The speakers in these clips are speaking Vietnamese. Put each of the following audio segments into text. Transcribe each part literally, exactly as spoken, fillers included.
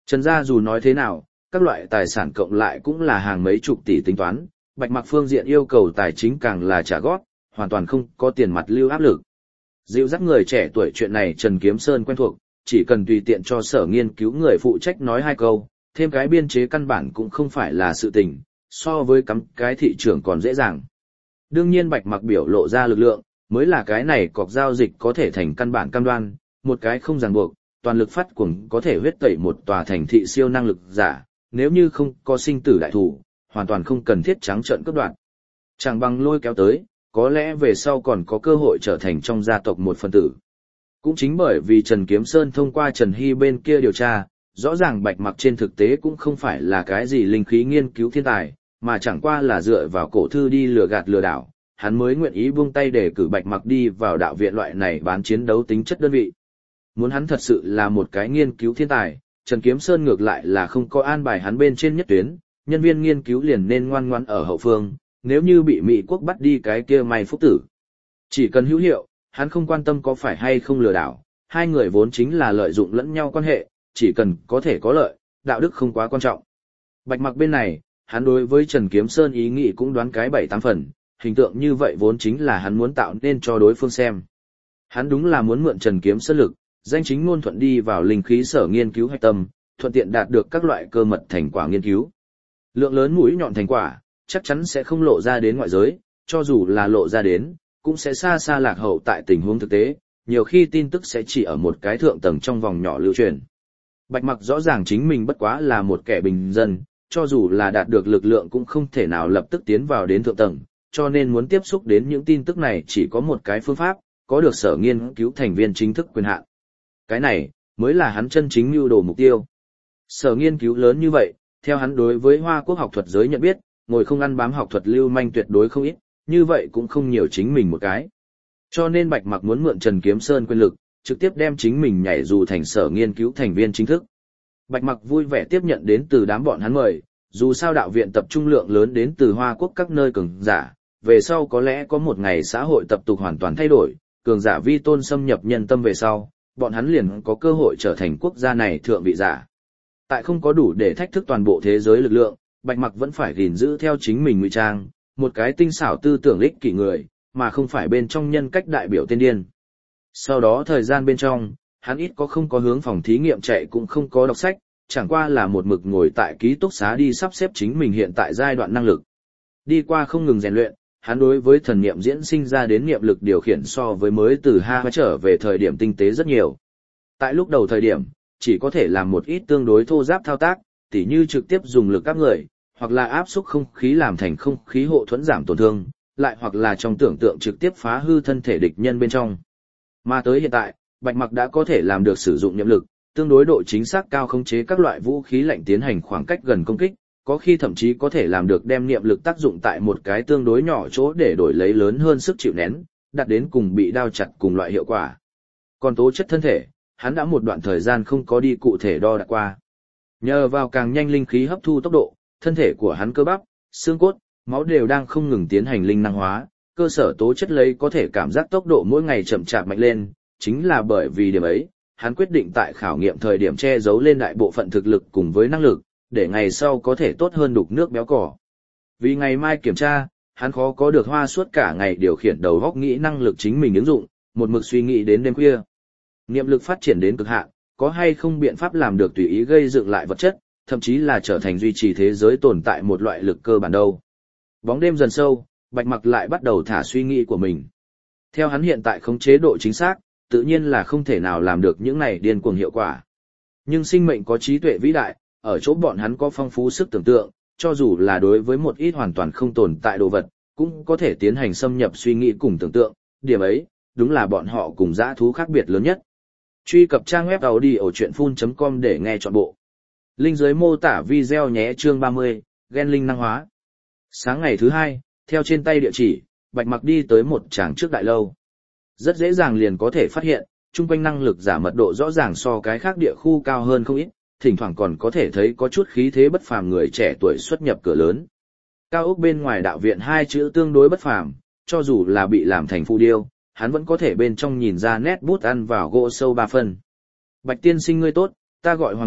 Trần gia dù nói thế nào, các loại tài sản cộng lại cũng là hàng mấy chục tỷ tính toán, Bạch Mặc phương diện yêu cầu tài chính càng là trả góp, hoàn toàn không có tiền mặt lưu áp lực. Dịu dắt người trẻ tuổi chuyện này Trần Kiếm Sơn quen thuộc, chỉ cần tùy tiện cho sở nghiên cứu người phụ trách nói hai câu, thêm cái biên chế căn bản cũng không phải là sự tình, so với cắm cái thị trường còn dễ dàng. Đương nhiên Bạch Mặc biểu lộ ra lực lượng, mới là cái này cọc giao dịch có thể thành căn bản cam đoan, một cái không ràng buộc, toàn lực phát cuồng có thể huyết tẩy một tòa thành thị siêu năng lực giả, nếu như không có sinh tử đại thủ, hoàn toàn không cần thiết trắng trợn cướp đoạt. Chẳng bằng lôi kéo tới, có lẽ về sau còn có cơ hội trở thành trong gia tộc một phần tử. Cũng chính bởi vì Trần Kiếm Sơn thông qua Trần Hy bên kia điều tra, rõ ràng Bạch Mặc trên thực tế cũng không phải là cái gì linh khí nghiên cứu thiên tài, mà chẳng qua là dựa vào cổ thư đi lừa gạt lừa đảo, hắn mới nguyện ý buông tay để cử Bạch Mặc đi vào đạo viện loại này bán chiến đấu tính chất đơn vị. Muốn hắn thật sự là một cái nghiên cứu thiên tài, Trần Kiếm Sơn ngược lại là không có an bài hắn bên trên nhất tuyến, nhân viên nghiên cứu liền nên ngoan ngoãn ở hậu phương, nếu như bị Mỹ quốc bắt đi cái kia may phúc tử. Chỉ cần hữu hiệu, hắn không quan tâm có phải hay không lừa đảo, hai người vốn chính là lợi dụng lẫn nhau quan hệ, chỉ cần có thể có lợi, đạo đức không quá quan trọng. Bạch Mặc bên này, hắn đối với Trần Kiếm Sơn ý nghĩ cũng đoán cái bảy tám phần, hình tượng như vậy vốn chính là hắn muốn tạo nên cho đối phương xem. Hắn đúng là muốn mượn Trần Kiếm Sơn lực, danh chính ngôn thuận đi vào linh khí sở nghiên cứu hạch tâm, thuận tiện đạt được các loại cơ mật thành quả nghiên cứu. Lượng lớn mũi nhọn thành quả, chắc chắn sẽ không lộ ra đến ngoại giới, cho dù là lộ ra đến, cũng sẽ xa xa lạc hậu tại tình huống thực tế, nhiều khi tin tức sẽ chỉ ở một cái thượng tầng trong vòng nhỏ lưu truyền. Bạch Mặc rõ ràng chính mình bất quá là một kẻ bình dân, cho dù là đạt được lực lượng cũng không thể nào lập tức tiến vào đến thượng tầng, cho nên muốn tiếp xúc đến những tin tức này chỉ có một cái phương pháp, có được sở nghiên cứu thành viên chính thức quyền hạn. Cái này, mới là hắn chân chính mưu đồ mục tiêu. Sở nghiên cứu lớn như vậy, theo hắn đối với Hoa Quốc học thuật giới nhận biết, ngồi không ăn bám học thuật lưu manh tuyệt đối không ít, như vậy cũng không nhiều chính mình một cái. Cho nên Bạch Mặc muốn mượn Trần Kiếm Sơn quyền lực, trực tiếp đem chính mình nhảy dù thành sở nghiên cứu thành viên chính thức. Bạch Mặc vui vẻ tiếp nhận đến từ đám bọn hắn mời, dù sao đạo viện tập trung lượng lớn đến từ Hoa Quốc các nơi cường giả, về sau có lẽ có một ngày xã hội tập tục hoàn toàn thay đổi, cường giả vi tôn xâm nhập nhân tâm về sau, bọn hắn liền có cơ hội trở thành quốc gia này thượng vị giả. Tại không có đủ để thách thức toàn bộ thế giới lực lượng, Bạch Mặc vẫn phải gìn giữ theo chính mình ngụy trang, một cái tinh xảo tư tưởng ích kỷ người, mà không phải bên trong nhân cách đại biểu tiên điên. Sau đó thời gian bên trong, hắn ít có không có hướng phòng thí nghiệm chạy cũng không có đọc sách, chẳng qua là một mực ngồi tại ký túc xá đi sắp xếp chính mình hiện tại giai đoạn năng lực. Đi qua không ngừng rèn luyện, hắn đối với thần niệm diễn sinh ra đến niệm lực điều khiển so với mới từ ha trở về thời điểm tinh tế rất nhiều. Tại lúc đầu thời điểm, chỉ có thể làm một ít tương đối thô giáp thao tác, tỉ như trực tiếp dùng lực áp người, hoặc là áp xúc không khí làm thành không khí hộ thuẫn giảm tổn thương, lại hoặc là trong tưởng tượng trực tiếp phá hư thân thể địch nhân bên trong. Mà tới hiện tại, Bạch Mặc đã có thể làm được sử dụng niệm lực, tương đối độ chính xác cao khống chế các loại vũ khí lạnh tiến hành khoảng cách gần công kích, có khi thậm chí có thể làm được đem niệm lực tác dụng tại một cái tương đối nhỏ chỗ để đổi lấy lớn hơn sức chịu nén, đạt đến cùng bị đao chặt cùng loại hiệu quả. Còn tố chất thân thể, hắn đã một đoạn thời gian không có đi cụ thể đo đạc qua. Nhờ vào càng nhanh linh khí hấp thu tốc độ, thân thể của hắn cơ bắp, xương cốt, máu đều đang không ngừng tiến hành linh năng hóa, cơ sở tố chất lấy có thể cảm giác tốc độ mỗi ngày chậm chạp mạnh lên, chính là bởi vì điểm ấy, hắn quyết định tại khảo nghiệm thời điểm che giấu lên đại bộ phận thực lực cùng với năng lực, để ngày sau có thể tốt hơn đục nước béo cỏ. Vì ngày mai kiểm tra, hắn khó có được hoa suốt cả ngày điều khiển đầu óc nghĩ năng lực chính mình ứng dụng, một mực suy nghĩ đến đêm khuya. Niệm lực phát triển đến cực hạn, có hay không biện pháp làm được tùy ý gây dựng lại vật chất, thậm chí là trở thành duy trì thế giới tồn tại một loại lực cơ bản đâu. Bóng đêm dần sâu, Bạch Mặc lại bắt đầu thả suy nghĩ của mình. Theo hắn hiện tại khống chế độ chính xác, tự nhiên là không thể nào làm được những này điên cuồng hiệu quả. Nhưng sinh mệnh có trí tuệ vĩ đại, ở chỗ bọn hắn có phong phú sức tưởng tượng, cho dù là đối với một ít hoàn toàn không tồn tại đồ vật, cũng có thể tiến hành xâm nhập suy nghĩ cùng tưởng tượng, điểm ấy, đúng là bọn họ cùng dã thú khác biệt lớn nhất. Truy cập trang web audiochuyenphun chấm com để nghe trọn bộ. Link dưới mô tả video nhé. Chương ba mươi, gen linh năng hóa. Sáng ngày thứ hai, theo trên tay địa chỉ, Bạch Mặc đi tới một tràng trước đại lâu. Rất dễ dàng liền có thể phát hiện, chung quanh năng lực giả mật độ rõ ràng so cái khác địa khu cao hơn không ít, thỉnh thoảng còn có thể thấy có chút khí thế bất phàm người trẻ tuổi xuất nhập cửa lớn. Cao ốc bên ngoài đạo viện hai chữ tương đối bất phàm, cho dù là bị làm thành phù điêu, hắn vẫn có thể bên trong nhìn ra nét bút ăn vào gỗ sâu ba phân. Bạch tiên sinh ngươi tốt, ta gọi Hoàng Nghị,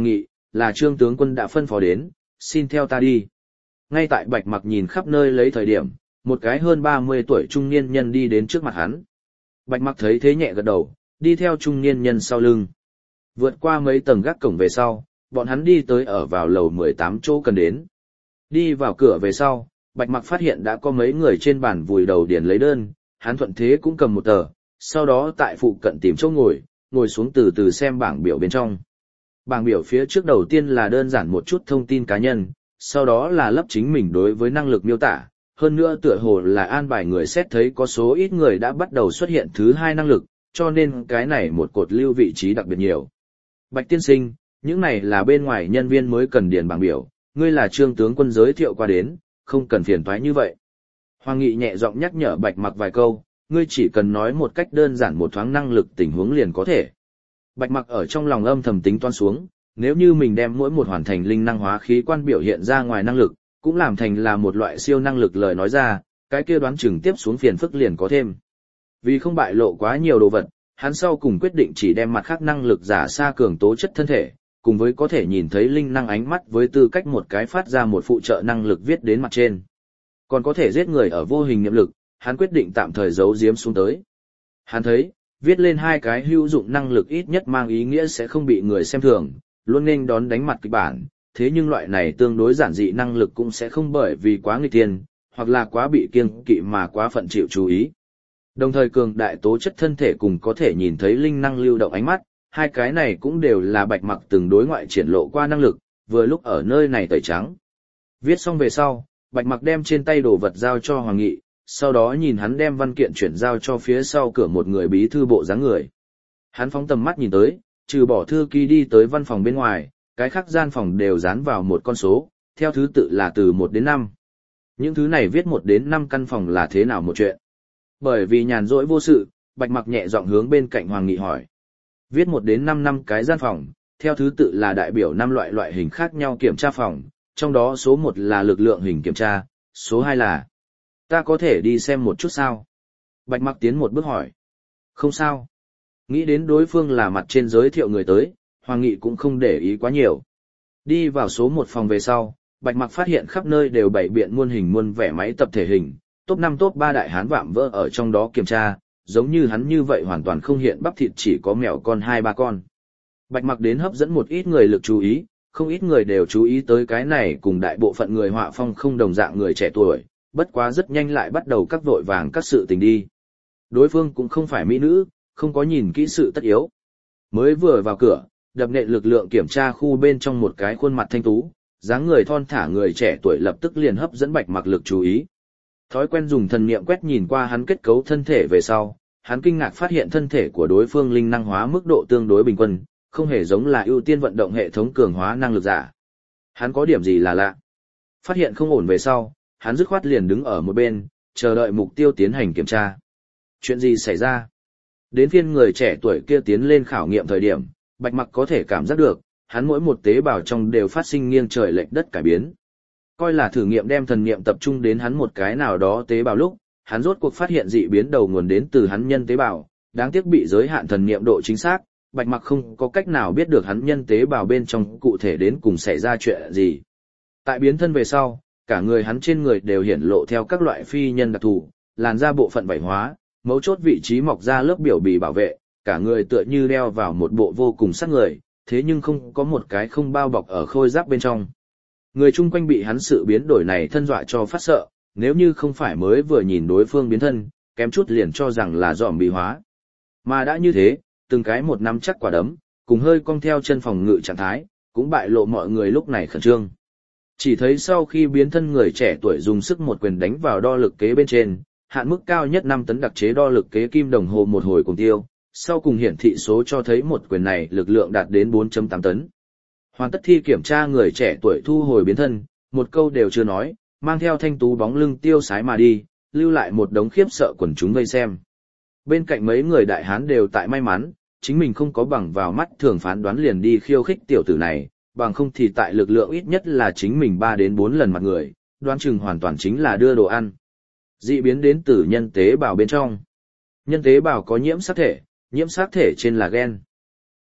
là Trương tướng quân đã phân phó đến, xin theo ta đi. Ngay tại Bạch Mặc nhìn khắp nơi lấy thời điểm, một cái hơn ba mươi tuổi trung niên nhân đi đến trước mặt hắn. Bạch Mặc thấy thế nhẹ gật đầu, đi theo trung niên nhân sau lưng. Vượt qua mấy tầng gác cổng về sau, bọn hắn đi tới ở vào lầu mười tám chỗ cần đến. Đi vào cửa về sau, Bạch Mặc phát hiện đã có mấy người trên bàn vùi đầu điền lấy đơn, hắn thuận thế cũng cầm một tờ, sau đó tại phụ cận tìm chỗ ngồi, ngồi xuống từ từ xem bảng biểu bên trong. Bảng biểu phía trước đầu tiên là đơn giản một chút thông tin cá nhân, sau đó là lấp chính mình đối với năng lực miêu tả, hơn nữa tựa hồ là an bài người xét thấy có số ít người đã bắt đầu xuất hiện thứ hai năng lực, cho nên cái này một cột lưu vị trí đặc biệt nhiều. Bạch tiên sinh, những này là bên ngoài nhân viên mới cần điền bảng biểu, ngươi là Trương tướng quân giới thiệu qua đến, không cần phiền toái như vậy. Hoàng Nghị nhẹ giọng nhắc nhở Bạch Mặc vài câu, ngươi chỉ cần nói một cách đơn giản một thoáng năng lực tình huống liền có thể. Bạch Mặc ở trong lòng âm thầm tính toán xuống, nếu như mình đem mỗi một hoàn thành linh năng hóa khí quan biểu hiện ra ngoài năng lực, cũng làm thành là một loại siêu năng lực lời nói ra, cái kia đoán chừng tiếp xuống phiền phức liền có thêm. Vì không bại lộ quá nhiều đồ vật, hắn sau cùng quyết định chỉ đem mặt khác năng lực giả xa cường tố chất thân thể, cùng với có thể nhìn thấy linh năng ánh mắt với tư cách một cái phát ra một phụ trợ năng lực viết đến mặt trên. Còn có thể giết người ở vô hình niệm lực, hắn quyết định tạm thời giấu giếm xuống tới. Hắn thấy, viết lên hai cái hữu dụng năng lực ít nhất mang ý nghĩa sẽ không bị người xem thường, luôn nên đón đánh mặt kịch bản, thế nhưng loại này tương đối giản dị năng lực cũng sẽ không bởi vì quá nghịch thiên, hoặc là quá bị kiêng kỵ mà quá phận chịu chú ý. Đồng thời cường đại tố chất thân thể cùng có thể nhìn thấy linh năng lưu động ánh mắt, hai cái này cũng đều là Bạch Mặc từng đối ngoại triển lộ qua năng lực, vừa lúc ở nơi này tẩy trắng. Viết xong về sau, Bạch Mặc đem trên tay đồ vật giao cho Hoàng Nghị, sau đó nhìn hắn đem văn kiện chuyển giao cho phía sau cửa một người bí thư bộ dáng người. Hắn phóng tầm mắt nhìn tới, trừ bỏ thư ký đi tới văn phòng bên ngoài, cái khác gian phòng đều dán vào một con số, theo thứ tự là từ một đến năm. Những thứ này viết một đến năm căn phòng là thế nào một chuyện? Bởi vì nhàn rỗi vô sự, Bạch Mặc nhẹ giọng hướng bên cạnh Hoàng Nghị hỏi. Viết một đến năm năm cái gian phòng, theo thứ tự là đại biểu năm loại loại hình khác nhau kiểm tra phòng, trong đó số một là lực lượng hình kiểm tra, số hai là... Ta có thể đi xem một chút sao? Bạch Mặc tiến một bước hỏi. Không sao. Nghĩ đến đối phương là mặt trên giới thiệu người tới, Hoàng Nghị cũng không để ý quá nhiều. Đi vào số một phòng về sau, Bạch Mặc phát hiện khắp nơi đều bày biện muôn hình muôn vẻ máy tập thể hình, top năm top ba đại hán vạm vỡ ở trong đó kiểm tra, giống như hắn như vậy hoàn toàn không hiện bắp thịt chỉ có mèo con hai ba con. Bạch Mặc đến hấp dẫn một ít người lực chú ý, không ít người đều chú ý tới cái này cùng đại bộ phận người họa phong không đồng dạng người trẻ tuổi, bất quá rất nhanh lại bắt đầu các vội vàng các sự tình đi. Đối phương cũng không phải mỹ nữ, không có nhìn kỹ sự tất yếu. Mới vừa vào cửa, đập nện lực lượng kiểm tra khu bên trong một cái khuôn mặt thanh tú, dáng người thon thả người trẻ tuổi lập tức liền hấp dẫn Bạch Mặc lực chú ý. Thói quen dùng thần niệm quét nhìn qua hắn kết cấu thân thể về sau, hắn kinh ngạc phát hiện thân thể của đối phương linh năng hóa mức độ tương đối bình quân, không hề giống là ưu tiên vận động hệ thống cường hóa năng lực giả. Hắn có điểm gì là lạ? Phát hiện không ổn về sau, hắn dứt khoát liền đứng ở một bên, chờ đợi mục tiêu tiến hành kiểm tra. Chuyện gì xảy ra? Đến phiên người trẻ tuổi kia tiến lên khảo nghiệm thời điểm, Bạch Mặc có thể cảm giác được, hắn mỗi một tế bào trong đều phát sinh nghiêng trời lệch đất cải biến. Coi là thử nghiệm đem thần niệm tập trung đến hắn một cái nào đó tế bào lúc, hắn rốt cuộc phát hiện dị biến đầu nguồn đến từ hắn nhân tế bào, đáng tiếc bị giới hạn thần niệm độ chính xác, Bạch Mặc không có cách nào biết được hắn nhân tế bào bên trong cụ thể đến cùng xảy ra chuyện gì. Tại biến thân về sau, cả người hắn trên người đều hiển lộ theo các loại phi nhân đặc thù, làn da bộ phận vảy hóa, mấu chốt vị trí mọc ra lớp biểu bì bảo vệ, cả người tựa như đeo vào một bộ vô cùng sắc người, thế nhưng không có một cái không bao bọc ở khôi giáp bên trong. Người chung quanh bị hắn sự biến đổi này thân dọa cho phát sợ, nếu như không phải mới vừa nhìn đối phương biến thân, kém chút liền cho rằng là dòm bị hóa. Mà đã như thế, từng cái một nắm chắc quả đấm, cùng hơi cong theo chân phòng ngự trạng thái, cũng bại lộ mọi người lúc này khẩn trương. Chỉ thấy sau khi biến thân người trẻ tuổi dùng sức một quyền đánh vào đo lực kế bên trên, hạn mức cao nhất năm tấn đặc chế đo lực kế kim đồng hồ một hồi cùng tiêu, sau cùng hiển thị số cho thấy một quyền này lực lượng đạt đến bốn phẩy tám tấn. Hoàn tất thi kiểm tra người trẻ tuổi thu hồi biến thân, một câu đều chưa nói, mang theo thanh tú bóng lưng tiêu sái mà đi, lưu lại một đống khiếp sợ quần chúng vây xem. Bên cạnh mấy người đại hán đều tại may mắn, chính mình không có bằng vào mắt thường phán đoán liền đi khiêu khích tiểu tử này, bằng không thì tại lực lượng ít nhất là chính mình ba đến bốn lần mặt người, đoán chừng hoàn toàn chính là đưa đồ ăn. Dị biến đến từ nhân tế bào bên trong. Nhân tế bào có nhiễm sắc thể, nhiễm sắc thể trên là gen.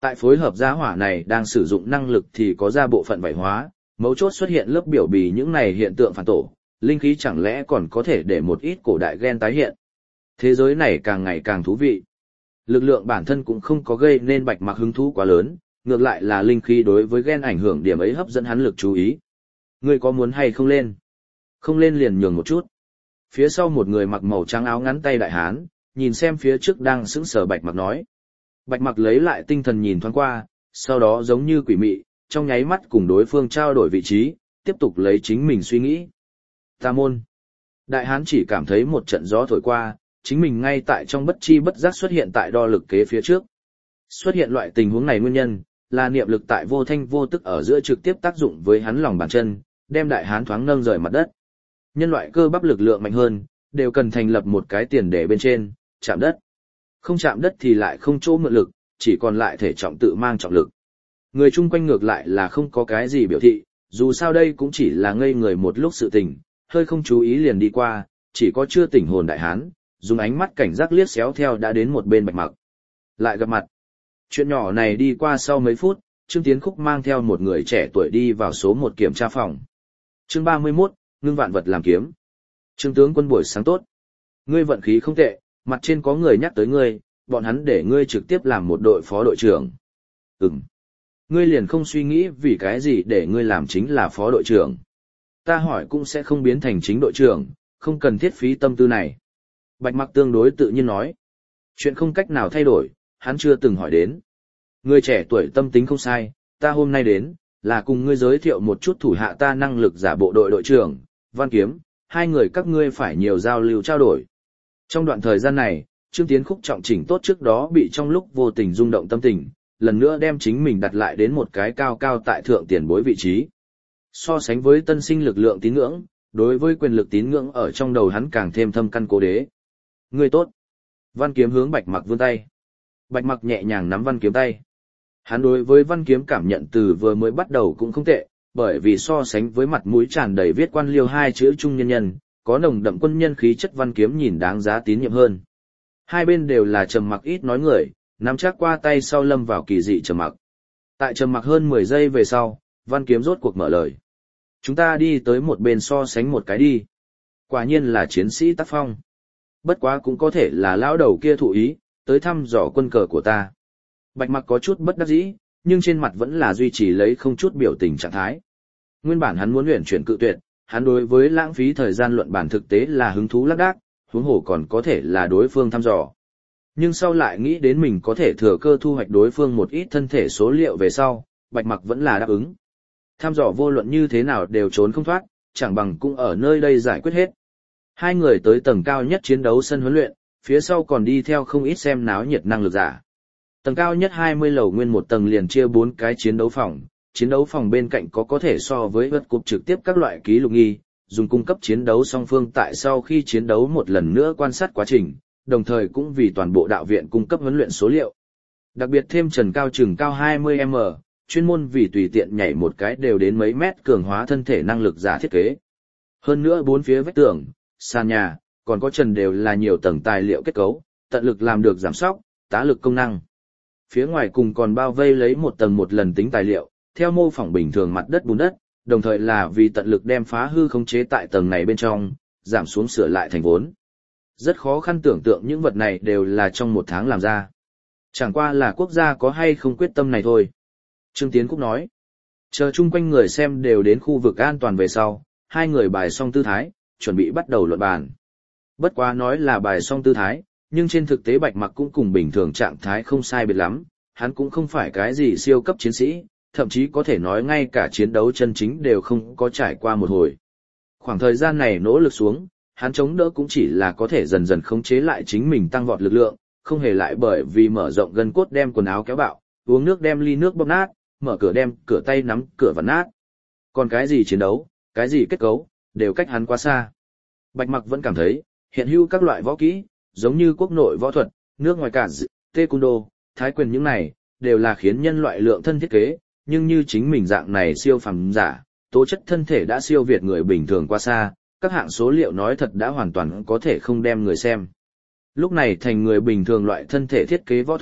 Tại phối hợp gia hỏa này đang sử dụng năng lực thì có ra bộ phận vảy hóa, mấu chốt xuất hiện lớp biểu bì những này hiện tượng phản tổ, linh khí chẳng lẽ còn có thể để một ít cổ đại gen tái hiện. Thế giới này càng ngày càng thú vị. Lực lượng bản thân cũng không có gây nên Bạch Mặc hứng thú quá lớn, ngược lại là linh khí đối với gen ảnh hưởng điểm ấy hấp dẫn hắn lực chú ý. Ngươi có muốn hay không lên? Không lên liền nhường một chút. Phía sau một người mặc màu trắng áo ngắn tay đại hán, nhìn xem phía trước đang sững sờ Bạch Mặc nói. Bạch Mặc lấy lại tinh thần nhìn thoáng qua, sau đó giống như quỷ mị, trong nháy mắt cùng đối phương trao đổi vị trí, tiếp tục lấy chính mình suy nghĩ. Ta môn. Đại hán chỉ cảm thấy một trận gió thổi qua, chính mình ngay tại trong bất chi bất giác xuất hiện tại đo lực kế phía trước. Xuất hiện loại tình huống này nguyên nhân, là niệm lực tại vô thanh vô tức ở giữa trực tiếp tác dụng với hắn lòng bàn chân, đem đại hán thoáng nâng rời mặt đất. Nhân loại cơ bắp lực lượng mạnh hơn, đều cần thành lập một cái tiền để bên trên, chạm đất. Không chạm đất thì lại không chỗ mượn lực, chỉ còn lại thể trọng tự mang trọng lực. Người chung quanh ngược lại là không có cái gì biểu thị, dù sao đây cũng chỉ là ngây người một lúc sự tình, hơi không chú ý liền đi qua, chỉ có chưa tỉnh hồn đại hán, dùng ánh mắt cảnh giác liếc xéo theo đã đến một bên Bạch Mặc. Lại gặp mặt. Chuyện nhỏ này đi qua sau mấy phút, Trương Tiến Khúc mang theo một người trẻ tuổi đi vào số một kiểm tra phòng. Chương ba mươi mốt, ngưng vạn vật làm kiếm. Trương tướng quân buổi sáng tốt. Ngươi vận khí không tệ, mặt trên có người nhắc tới ngươi, bọn hắn để ngươi trực tiếp làm một đội phó đội trưởng. Ừm. Ngươi liền không suy nghĩ vì cái gì để ngươi làm chính là phó đội trưởng. Ta hỏi cũng sẽ không biến thành chính đội trưởng, không cần thiết phí tâm tư này. Bạch Mặc tương đối tự nhiên nói. Chuyện không cách nào thay đổi, hắn chưa từng hỏi đến. Người trẻ tuổi tâm tính không sai, ta hôm nay đến, là cùng ngươi giới thiệu một chút thủ hạ ta năng lực giả bộ đội đội trưởng, Văn Kiếm, hai người các ngươi phải nhiều giao lưu trao đổi. Trong đoạn thời gian này, Trương Tiến Khúc trọng chỉnh tốt trước đó bị trong lúc vô tình rung động tâm tình, lần nữa đem chính mình đặt lại đến một cái cao cao tại thượng tiền bối vị trí. So sánh với tân sinh lực lượng tín ngưỡng, đối với quyền lực tín ngưỡng ở trong đầu hắn càng thêm thâm căn cố đế. Ngươi tốt. Văn Kiếm hướng Bạch Mặc vươn tay. Bạch Mặc nhẹ nhàng nắm Văn Kiếm tay. Hắn đối với Văn Kiếm cảm nhận từ vừa mới bắt đầu cũng không tệ, bởi vì so sánh với mặt mũi tràn đầy viết quan liêu hai chữ trung nhân nhân, có nồng đậm quân nhân khí chất Văn Kiếm nhìn đáng giá tín nhiệm hơn. Hai bên đều là trầm mặc ít nói người, nắm chắc qua tay sau lâm vào kỳ dị trầm mặc. Tại trầm mặc hơn mười giây về sau, Văn Kiếm rốt cuộc mở lời. Chúng ta đi tới một bên so sánh một cái đi. Quả nhiên là chiến sĩ tác phong. Bất quá cũng có thể là lão đầu kia thụ ý, tới thăm dò quân cờ của ta. Bạch Mặc có chút bất đắc dĩ, nhưng trên mặt vẫn là duy trì lấy không chút biểu tình trạng thái. Nguyên bản hắn muốn luyện chuyển cự tuyệt, hắn đối với lãng phí thời gian luận bản thực tế là hứng thú lác đác, huống hồ còn có thể là đối phương thăm dò. Nhưng sau lại nghĩ đến mình có thể thừa cơ thu hoạch đối phương một ít thân thể số liệu về sau, Bạch Mặc vẫn là đáp ứng. Thăm dò vô luận như thế nào đều trốn không thoát, chẳng bằng cũng ở nơi đây giải quyết hết. Hai người tới tầng cao nhất chiến đấu sân huấn luyện, phía sau còn đi theo không ít xem náo nhiệt năng lực giả. Tầng cao nhất hai mươi lầu nguyên một tầng liền chia bốn cái chiến đấu phòng, chiến đấu phòng bên cạnh có có thể so với vật cục trực tiếp các loại ký lục nghi, dùng cung cấp chiến đấu song phương tại sau khi chiến đấu một lần nữa quan sát quá trình, đồng thời cũng vì toàn bộ đạo viện cung cấp huấn luyện số liệu. Đặc biệt thêm trần cao chừng cao hai mươi mét, chuyên môn vì tùy tiện nhảy một cái đều đến mấy mét cường hóa thân thể năng lực giả thiết kế. Hơn nữa bốn phía vách tường, sàn nhà, còn có trần đều là nhiều tầng tài liệu kết cấu, tận lực làm được giảm sóc, tá lực công năng. Phía ngoài cùng còn bao vây lấy một tầng một lần tính tài liệu, theo mô phỏng bình thường mặt đất bùn đất, đồng thời là vì tận lực đem phá hư khống chế tại tầng này bên trong, giảm xuống sửa lại thành vốn. Rất khó khăn tưởng tượng những vật này đều là trong một tháng làm ra. Chẳng qua là quốc gia có hay không quyết tâm này thôi. Trương Tiến Khúc nói. Chờ chung quanh người xem đều đến khu vực an toàn về sau, hai người bài xong tư thái, chuẩn bị bắt đầu luận bàn. Bất quá nói là bài xong tư thái, nhưng trên thực tế Bạch Mặc cũng cùng bình thường trạng thái không sai biệt lắm, hắn cũng không phải cái gì siêu cấp chiến sĩ, thậm chí có thể nói ngay cả chiến đấu chân chính đều không có trải qua một hồi. Khoảng thời gian này nỗ lực xuống, hắn chống đỡ cũng chỉ là có thể dần dần khống chế lại chính mình tăng vọt lực lượng, không hề lại bởi vì mở rộng gân cốt đem quần áo kéo bạo, uống nước đem ly nước bóp nát, mở cửa đem cửa tay nắm cửa vặn nát. Còn cái gì chiến đấu, cái gì kết cấu, đều cách hắn quá xa. Bạch Mặc vẫn cảm thấy, hiện hữu các loại võ kỹ, giống như quốc nội võ thuật, nước ngoài cả taekwondo, thái quyền những này, đều là khiến nhân loại lượng thân thiết kế, nhưng như chính mình dạng này siêu phàm giả, tố chất thân thể đã siêu việt người bình thường quá xa, các hạng số liệu nói thật đã hoàn toàn có thể không đem người xem. Lúc này thành người bình thường loại thân thể thiết kế võ thuật,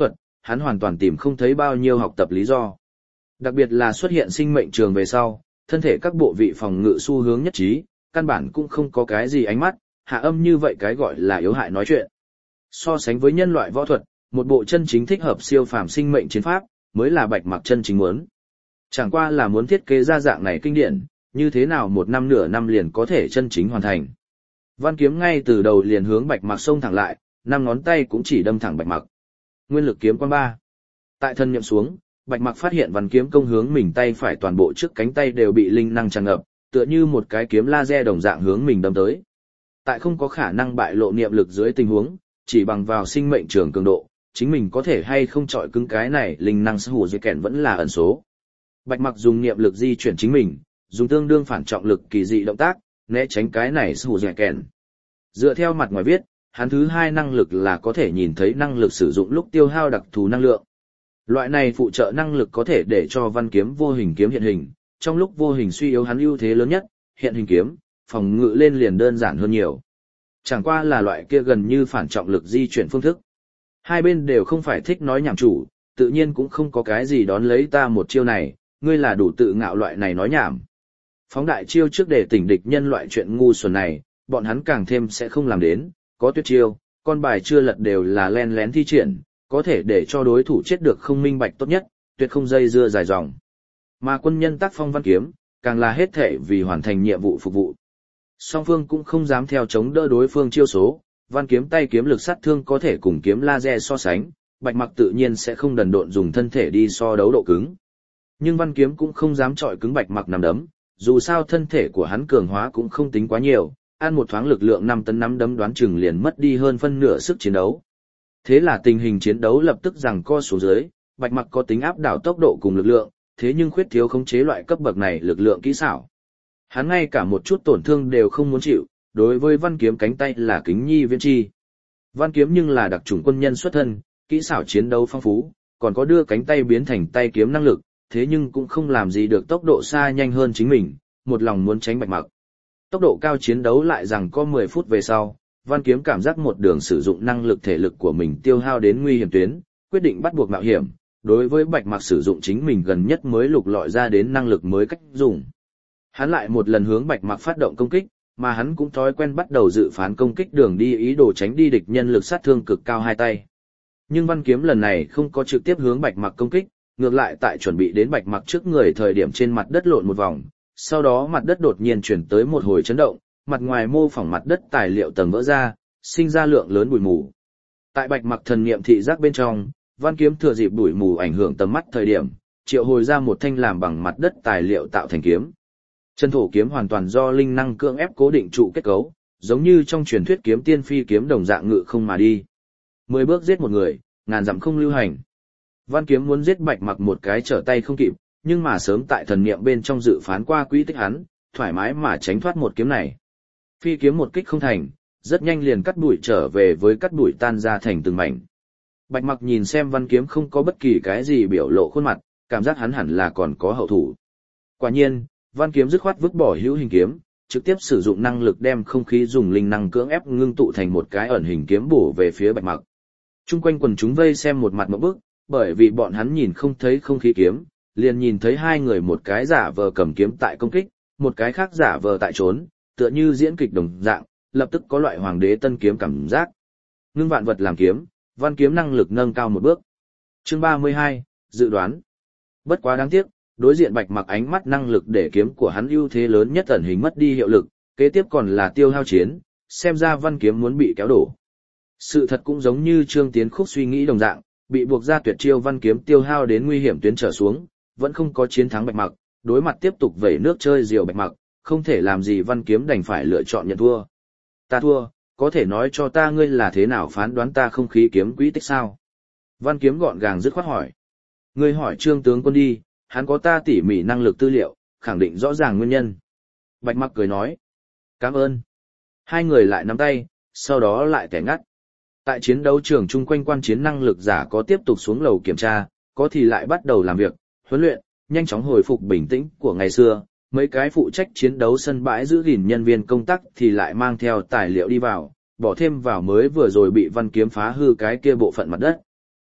hắn hoàn toàn tìm không thấy bao nhiêu học tập lý do. Đặc biệt là xuất hiện sinh mệnh trường về sau, thân thể các bộ vị phòng ngự xu hướng nhất trí, căn bản cũng không có cái gì ánh mắt, hạ âm như vậy cái gọi là yếu hại nói chuyện. So sánh với nhân loại võ thuật, một bộ chân chính thích hợp siêu phàm sinh mệnh chiến pháp, mới là Bạch Mặc chân chính muốn. Chẳng qua là muốn thiết kế ra dạng này kinh điển, như thế nào một năm nửa năm liền có thể chân chính hoàn thành. Văn kiếm ngay từ đầu liền hướng Bạch Mặc xông thẳng lại, năm ngón tay cũng chỉ đâm thẳng Bạch Mặc. Nguyên lực kiếm quan ba. Tại thân niệm xuống, Bạch Mặc phát hiện văn kiếm công hướng mình tay phải toàn bộ trước cánh tay đều bị linh năng tràn ngập, tựa như một cái kiếm laser đồng dạng hướng mình đâm tới. Tại không có khả năng bại lộ niệm lực dưới tình huống, chỉ bằng vào sinh mệnh trường cường độ, chính mình có thể hay không chọi cứng cái này linh năng sở hữu dây kèn vẫn là ẩn số. Bạch Mặc dùng niệm lực di chuyển chính mình, dùng tương đương phản trọng lực kỳ dị động tác, né tránh cái này sở hữu dây kèn. Dựa theo mặt ngoài viết, hắn thứ hai năng lực là có thể nhìn thấy năng lực sử dụng lúc tiêu hao đặc thù năng lượng. Loại này phụ trợ năng lực có thể để cho văn kiếm vô hình kiếm hiện hình, trong lúc vô hình suy yếu hắn ưu thế lớn nhất, hiện hình kiếm, phòng ngự lên liền đơn giản hơn nhiều. Chẳng qua là loại kia gần như phản trọng lực di chuyển phương thức. Hai bên đều không phải thích nói nhảm chủ, tự nhiên cũng không có cái gì đón lấy ta một chiêu này, ngươi là đủ tự ngạo loại này nói nhảm. Phóng đại chiêu trước để tỉnh địch nhân loại chuyện ngu xuẩn này, bọn hắn càng thêm sẽ không làm đến, có tuyệt chiêu, con bài chưa lật đều là len lén thi triển, có thể để cho đối thủ chết được không minh bạch tốt nhất, tuyệt không dây dưa dài dòng. Mà quân nhân tác phong văn kiếm, càng là hết thể vì hoàn thành nhiệm vụ phục vụ. Song phương cũng không dám theo chống đỡ đối phương chiêu số, văn kiếm tay kiếm lực sát thương có thể cùng kiếm laser so sánh, Bạch Mặc tự nhiên sẽ không đần độn dùng thân thể đi so đấu độ cứng. Nhưng văn kiếm cũng không dám chọi cứng Bạch Mặc nắm đấm, dù sao thân thể của hắn cường hóa cũng không tính quá nhiều, ăn một thoáng lực lượng năm tấn nắm đấm đoán chừng liền mất đi hơn phân nửa sức chiến đấu. Thế là tình hình chiến đấu lập tức giằng co xuống dưới, Bạch Mặc có tính áp đảo tốc độ cùng lực lượng, thế nhưng khuyết thiếu khống chế loại cấp bậc này lực lượng kỹ xảo. Hắn ngay cả một chút tổn thương đều không muốn chịu, đối với văn kiếm cánh tay là kính nhi viễn chi. Văn kiếm nhưng là đặc chủng quân nhân xuất thân, kỹ xảo chiến đấu phong phú, còn có đưa cánh tay biến thành tay kiếm năng lực, thế nhưng cũng không làm gì được tốc độ xa nhanh hơn chính mình, một lòng muốn tránh Bạch Mặc. Tốc độ cao chiến đấu lại rằng có mười phút về sau, văn kiếm cảm giác một đường sử dụng năng lực thể lực của mình tiêu hao đến nguy hiểm tuyến, quyết định bắt buộc mạo hiểm, đối với Bạch Mặc sử dụng chính mình gần nhất mới lục lọi ra đến năng lực mới cách dùng. Hắn lại một lần hướng Bạch Mặc phát động công kích, mà hắn cũng thói quen bắt đầu dự phán công kích đường đi ý đồ tránh đi địch nhân lực sát thương cực cao hai tay. Nhưng văn kiếm lần này không có trực tiếp hướng Bạch Mặc công kích, ngược lại tại chuẩn bị đến Bạch Mặc trước người thời điểm trên mặt đất lộn một vòng, sau đó mặt đất đột nhiên chuyển tới một hồi chấn động, mặt ngoài mô phỏng mặt đất tài liệu tầng vỡ ra, sinh ra lượng lớn bụi mù. Tại Bạch Mặc thần niệm thị giác bên trong, văn kiếm thừa dịp bụi mù ảnh hưởng tầm mắt thời điểm, triệu hồi ra một thanh làm bằng mặt đất tài liệu tạo thành kiếm. Chân thổ kiếm hoàn toàn do linh năng cưỡng ép cố định trụ kết cấu, giống như trong truyền thuyết kiếm tiên phi kiếm đồng dạng ngự không mà đi. Mười bước giết một người, ngàn dặm không lưu hành. Văn kiếm muốn giết Bạch Mặc một cái trở tay không kịp, nhưng mà sớm tại thần niệm bên trong dự phán qua quỹ tích hắn, thoải mái mà tránh thoát một kiếm này. Phi kiếm một kích không thành, rất nhanh liền cắt đuổi trở về với cắt đuổi tan ra thành từng mảnh. Bạch Mặc nhìn xem văn kiếm không có bất kỳ cái gì biểu lộ khuôn mặt, cảm giác hắn hẳn là còn có hậu thủ. Quả nhiên, văn kiếm dứt khoát vứt bỏ hữu hình kiếm, trực tiếp sử dụng năng lực đem không khí dùng linh năng cưỡng ép ngưng tụ thành một cái ẩn hình kiếm bổ về phía Bạch Mặc. Trung quanh quần chúng vây xem một mặt ngộp bức, bởi vì bọn hắn nhìn không thấy không khí kiếm, liền nhìn thấy hai người một cái giả vờ cầm kiếm tại công kích, một cái khác giả vờ tại trốn, tựa như diễn kịch đồng dạng, lập tức có loại hoàng đế tân kiếm cảm giác. Ngưng vạn vật làm kiếm, văn kiếm năng lực nâng cao một bước. Chương ba mươi hai, dự đoán. Bất quá đáng tiếc, đối diện Bạch Mặc ánh mắt năng lực để kiếm của hắn ưu thế lớn nhất ẩn hình mất đi hiệu lực, kế tiếp còn là tiêu hao chiến, xem ra văn kiếm muốn bị kéo đổ. Sự thật cũng giống như Trương Tiến Khúc suy nghĩ đồng dạng, bị buộc ra tuyệt chiêu văn kiếm tiêu hao đến nguy hiểm tuyến trở xuống, vẫn không có chiến thắng Bạch Mặc, đối mặt tiếp tục vẩy nước chơi diều Bạch Mặc, không thể làm gì văn kiếm đành phải lựa chọn nhận thua. Ta thua, có thể nói cho ta ngươi là thế nào phán đoán ta không khí kiếm quỹ tích sao? Văn kiếm gọn gàng dứt khoát hỏi. Ngươi hỏi Trương tướng quân đi, hắn có ta tỉ mỉ năng lực tư liệu, khẳng định rõ ràng nguyên nhân. Bạch Mặc cười nói. Cảm ơn. Hai người lại nắm tay, sau đó lại tẻ ngắt. Tại chiến đấu trường chung quanh quan chiến năng lực giả có tiếp tục xuống lầu kiểm tra, có thì lại bắt đầu làm việc, huấn luyện, nhanh chóng hồi phục bình tĩnh của ngày xưa. Mấy cái phụ trách chiến đấu sân bãi giữ gìn nhân viên công tác thì lại mang theo tài liệu đi vào, bỏ thêm vào mới vừa rồi bị văn kiếm phá hư cái kia bộ phận mặt đất.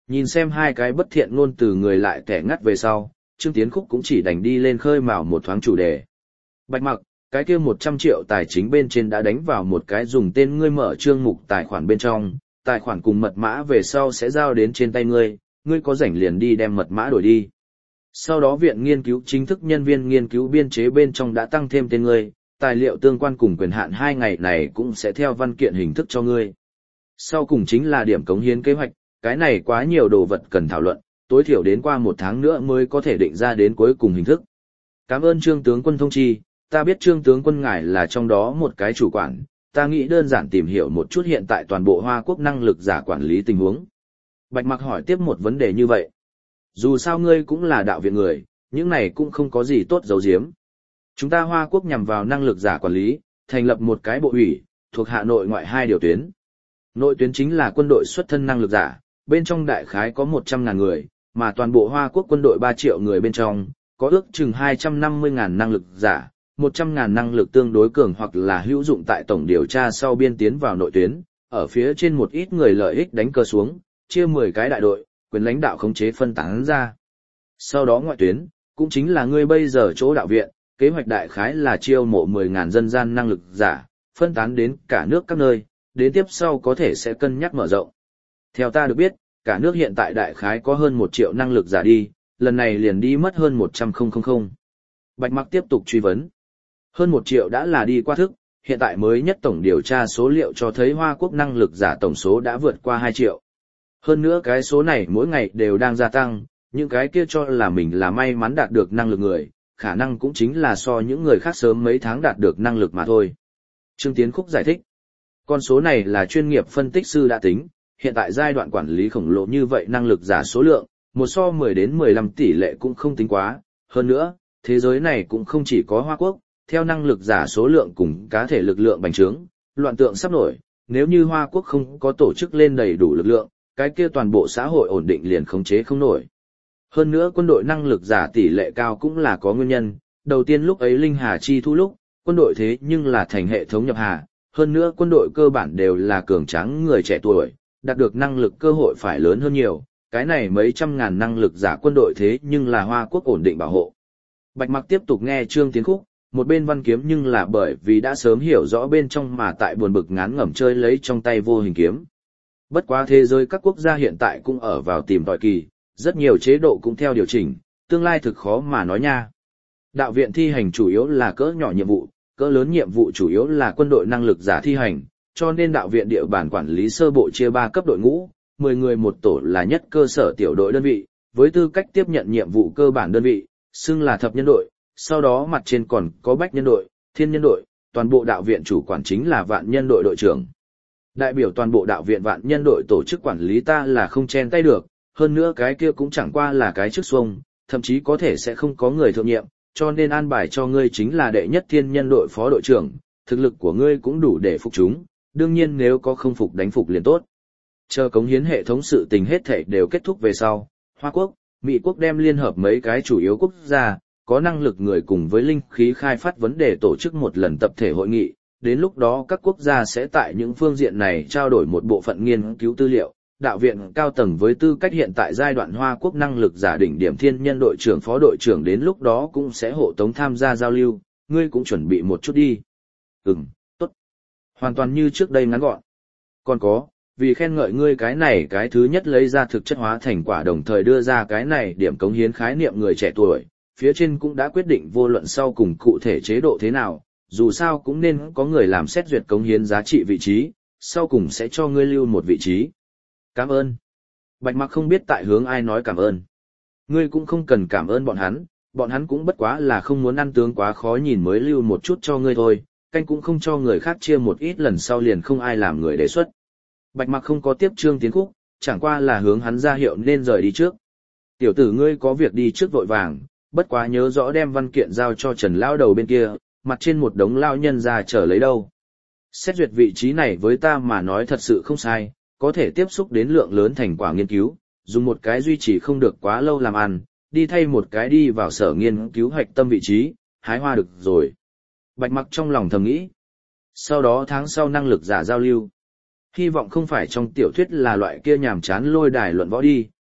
Nhìn xem hai cái bất thiện ngôn từ người lại kẻ ngắt về sau, Trương Tiến Khúc cũng chỉ đành đi lên khơi mào một thoáng chủ đề. Bạch Mặc, cái kia một trăm triệu tài chính bên trên đã đánh vào một cái dùng tên ngươi mở chương mục tài khoản bên trong, tài khoản cùng mật mã về sau sẽ giao đến trên tay ngươi, ngươi có rảnh liền đi đem mật mã đổi đi. Sau đó viện nghiên cứu chính thức nhân viên nghiên cứu biên chế bên trong đã tăng thêm tên ngươi, tài liệu tương quan cùng quyền hạn hai ngày này cũng sẽ theo văn kiện hình thức cho ngươi. Sau cùng chính là điểm cống hiến kế hoạch, cái này quá nhiều đồ vật cần thảo luận, tối thiểu đến qua một tháng nữa mới có thể định ra đến cuối cùng hình thức. Cảm ơn Trương tướng quân thông chi, ta biết Trương tướng quân ngài là trong đó một cái chủ quản, ta nghĩ đơn giản tìm hiểu một chút hiện tại toàn bộ Hoa Quốc năng lực giả quản lý tình huống. Bạch Mặc hỏi tiếp một vấn đề như vậy. Dù sao ngươi cũng là đạo viện người, những này cũng không có gì tốt giấu giếm. Chúng ta Hoa Quốc nhằm vào năng lực giả quản lý, thành lập một cái bộ ủy, thuộc hạ nội ngoại hai điều tuyến. Nội tuyến chính là quân đội xuất thân năng lực giả, bên trong đại khái có một trăm ngàn người, mà toàn bộ Hoa Quốc quân đội ba triệu người bên trong, có ước chừng hai trăm năm mươi ngàn năng lực giả, một trăm ngàn năng lực tương đối cường hoặc là hữu dụng tại tổng điều tra sau biên tiến vào nội tuyến, ở phía trên một ít người lợi ích đánh cờ xuống, chia mười cái đại đội, quyền lãnh đạo khống chế phân tán ra. Sau đó ngoại tuyến, cũng chính là ngươi bây giờ chỗ đạo viện, kế hoạch đại khái là chiêu mộ mười ngàn dân gian năng lực giả, phân tán đến cả nước các nơi, đến tiếp sau có thể sẽ cân nhắc mở rộng. Theo ta được biết, cả nước hiện tại đại khái có hơn một triệu năng lực giả đi, lần này liền đi mất hơn một trăm nghìn. Bạch Mặc tiếp tục truy vấn. Hơn một triệu đã là đi qua thức, hiện tại mới nhất tổng điều tra số liệu cho thấy Hoa Quốc năng lực giả tổng số đã vượt qua hai triệu. Hơn nữa cái số này mỗi ngày đều đang gia tăng, những cái kia cho là mình là may mắn đạt được năng lực người, khả năng cũng chính là so những người khác sớm mấy tháng đạt được năng lực mà thôi. Trương Tiến Khúc giải thích. Con số này là chuyên nghiệp phân tích sư đã tính, hiện tại giai đoạn quản lý khổng lồ như vậy năng lực giả số lượng, một so mười đến mười lăm tỷ lệ cũng không tính quá. Hơn nữa, thế giới này cũng không chỉ có Hoa Quốc, theo năng lực giả số lượng cùng cá thể lực lượng bành trướng, loạn tượng sắp nổi, nếu như Hoa Quốc không có tổ chức lên đầy đủ lực lượng, cái kia toàn bộ xã hội ổn định liền khống chế không nổi. Hơn nữa quân đội năng lực giả tỷ lệ cao cũng là có nguyên nhân, đầu tiên lúc ấy Linh Hà chi thu lúc, quân đội thế nhưng là thành hệ thống nhập hà, hơn nữa quân đội cơ bản đều là cường tráng người trẻ tuổi, đạt được năng lực cơ hội phải lớn hơn nhiều, cái này mấy trăm ngàn năng lực giả quân đội thế nhưng là Hoa Quốc ổn định bảo hộ. Bạch Mặc tiếp tục nghe Trương Tiến Khúc, một bên văn kiếm nhưng là bởi vì đã sớm hiểu rõ bên trong mà tại buồn bực ngán ngẩm chơi lấy trong tay vô hình kiếm. Bất quá thế giới các quốc gia hiện tại cũng ở vào tìm tòi kỳ, rất nhiều chế độ cũng theo điều chỉnh, tương lai thực khó mà nói nha. Đạo viện thi hành chủ yếu là cỡ nhỏ nhiệm vụ, cỡ lớn nhiệm vụ chủ yếu là quân đội năng lực giả thi hành, cho nên đạo viện địa bản quản lý sơ bộ chia ba cấp đội ngũ, mười người một tổ là nhất cơ sở tiểu đội đơn vị, với tư cách tiếp nhận nhiệm vụ cơ bản đơn vị, xưng là thập nhân đội, sau đó mặt trên còn có bách nhân đội, thiên nhân đội, toàn bộ đạo viện chủ quản chính là vạn nhân đội đội trưởng. Đại biểu toàn bộ đạo viện vạn nhân đội tổ chức quản lý ta là không chen tay được, hơn nữa cái kia cũng chẳng qua là cái chức xuông, thậm chí có thể sẽ không có người thượng nhiệm, cho nên an bài cho ngươi chính là đệ nhất thiên nhân đội phó đội trưởng, thực lực của ngươi cũng đủ để phục chúng, đương nhiên nếu có không phục đánh phục liền tốt. Chờ cống hiến hệ thống sự tình hết thảy đều kết thúc về sau, Hoa Quốc, Mỹ Quốc đem liên hợp mấy cái chủ yếu quốc gia, có năng lực người cùng với linh khí khai phát vấn đề tổ chức một lần tập thể hội nghị, đến lúc đó các quốc gia sẽ tại những phương diện này trao đổi một bộ phận nghiên cứu tư liệu. Đạo viện cao tầng với tư cách hiện tại giai đoạn Hoa Quốc năng lực giả đỉnh điểm thiên nhân đội trưởng phó đội trưởng đến lúc đó cũng sẽ hộ tống tham gia giao lưu, ngươi cũng chuẩn bị một chút đi. Ừm, tốt. Hoàn toàn như trước đây ngắn gọn. Còn có, vì khen ngợi ngươi cái này cái thứ nhất lấy ra thực chất hóa thành quả đồng thời đưa ra cái này điểm cống hiến khái niệm người trẻ tuổi, phía trên cũng đã quyết định vô luận sau cùng cụ thể chế độ thế nào, dù sao cũng nên có người làm xét duyệt cống hiến giá trị vị trí, sau cùng sẽ cho ngươi lưu một vị trí. Cảm ơn. Bạch Mặc không biết tại hướng ai nói cảm ơn. Ngươi cũng không cần cảm ơn bọn hắn, bọn hắn cũng bất quá là không muốn ăn tướng quá khó nhìn mới lưu một chút cho ngươi thôi, canh cũng không cho người khác chia một ít lần sau liền không ai làm người đề xuất. Bạch Mặc không có tiếp Trương Tiến Khúc, chẳng qua là hướng hắn ra hiệu nên rời đi trước. Tiểu tử ngươi có việc đi trước vội vàng, bất quá nhớ rõ đem văn kiện giao cho Trần Lao đầu bên kia, mặt trên một đống lao nhân ra chờ lấy đâu. Xét duyệt vị trí này với ta mà nói thật sự không sai, có thể tiếp xúc đến lượng lớn thành quả nghiên cứu, dùng một cái duy trì không được quá lâu làm ăn, đi thay một cái đi vào sở nghiên cứu hoạch tâm vị trí, hái hoa được rồi. Bạch Mặc trong lòng thầm nghĩ. Sau đó tháng sau năng lực giả giao lưu. Hy vọng không phải trong tiểu thuyết là loại kia nhàm chán lôi đài luận võ đi,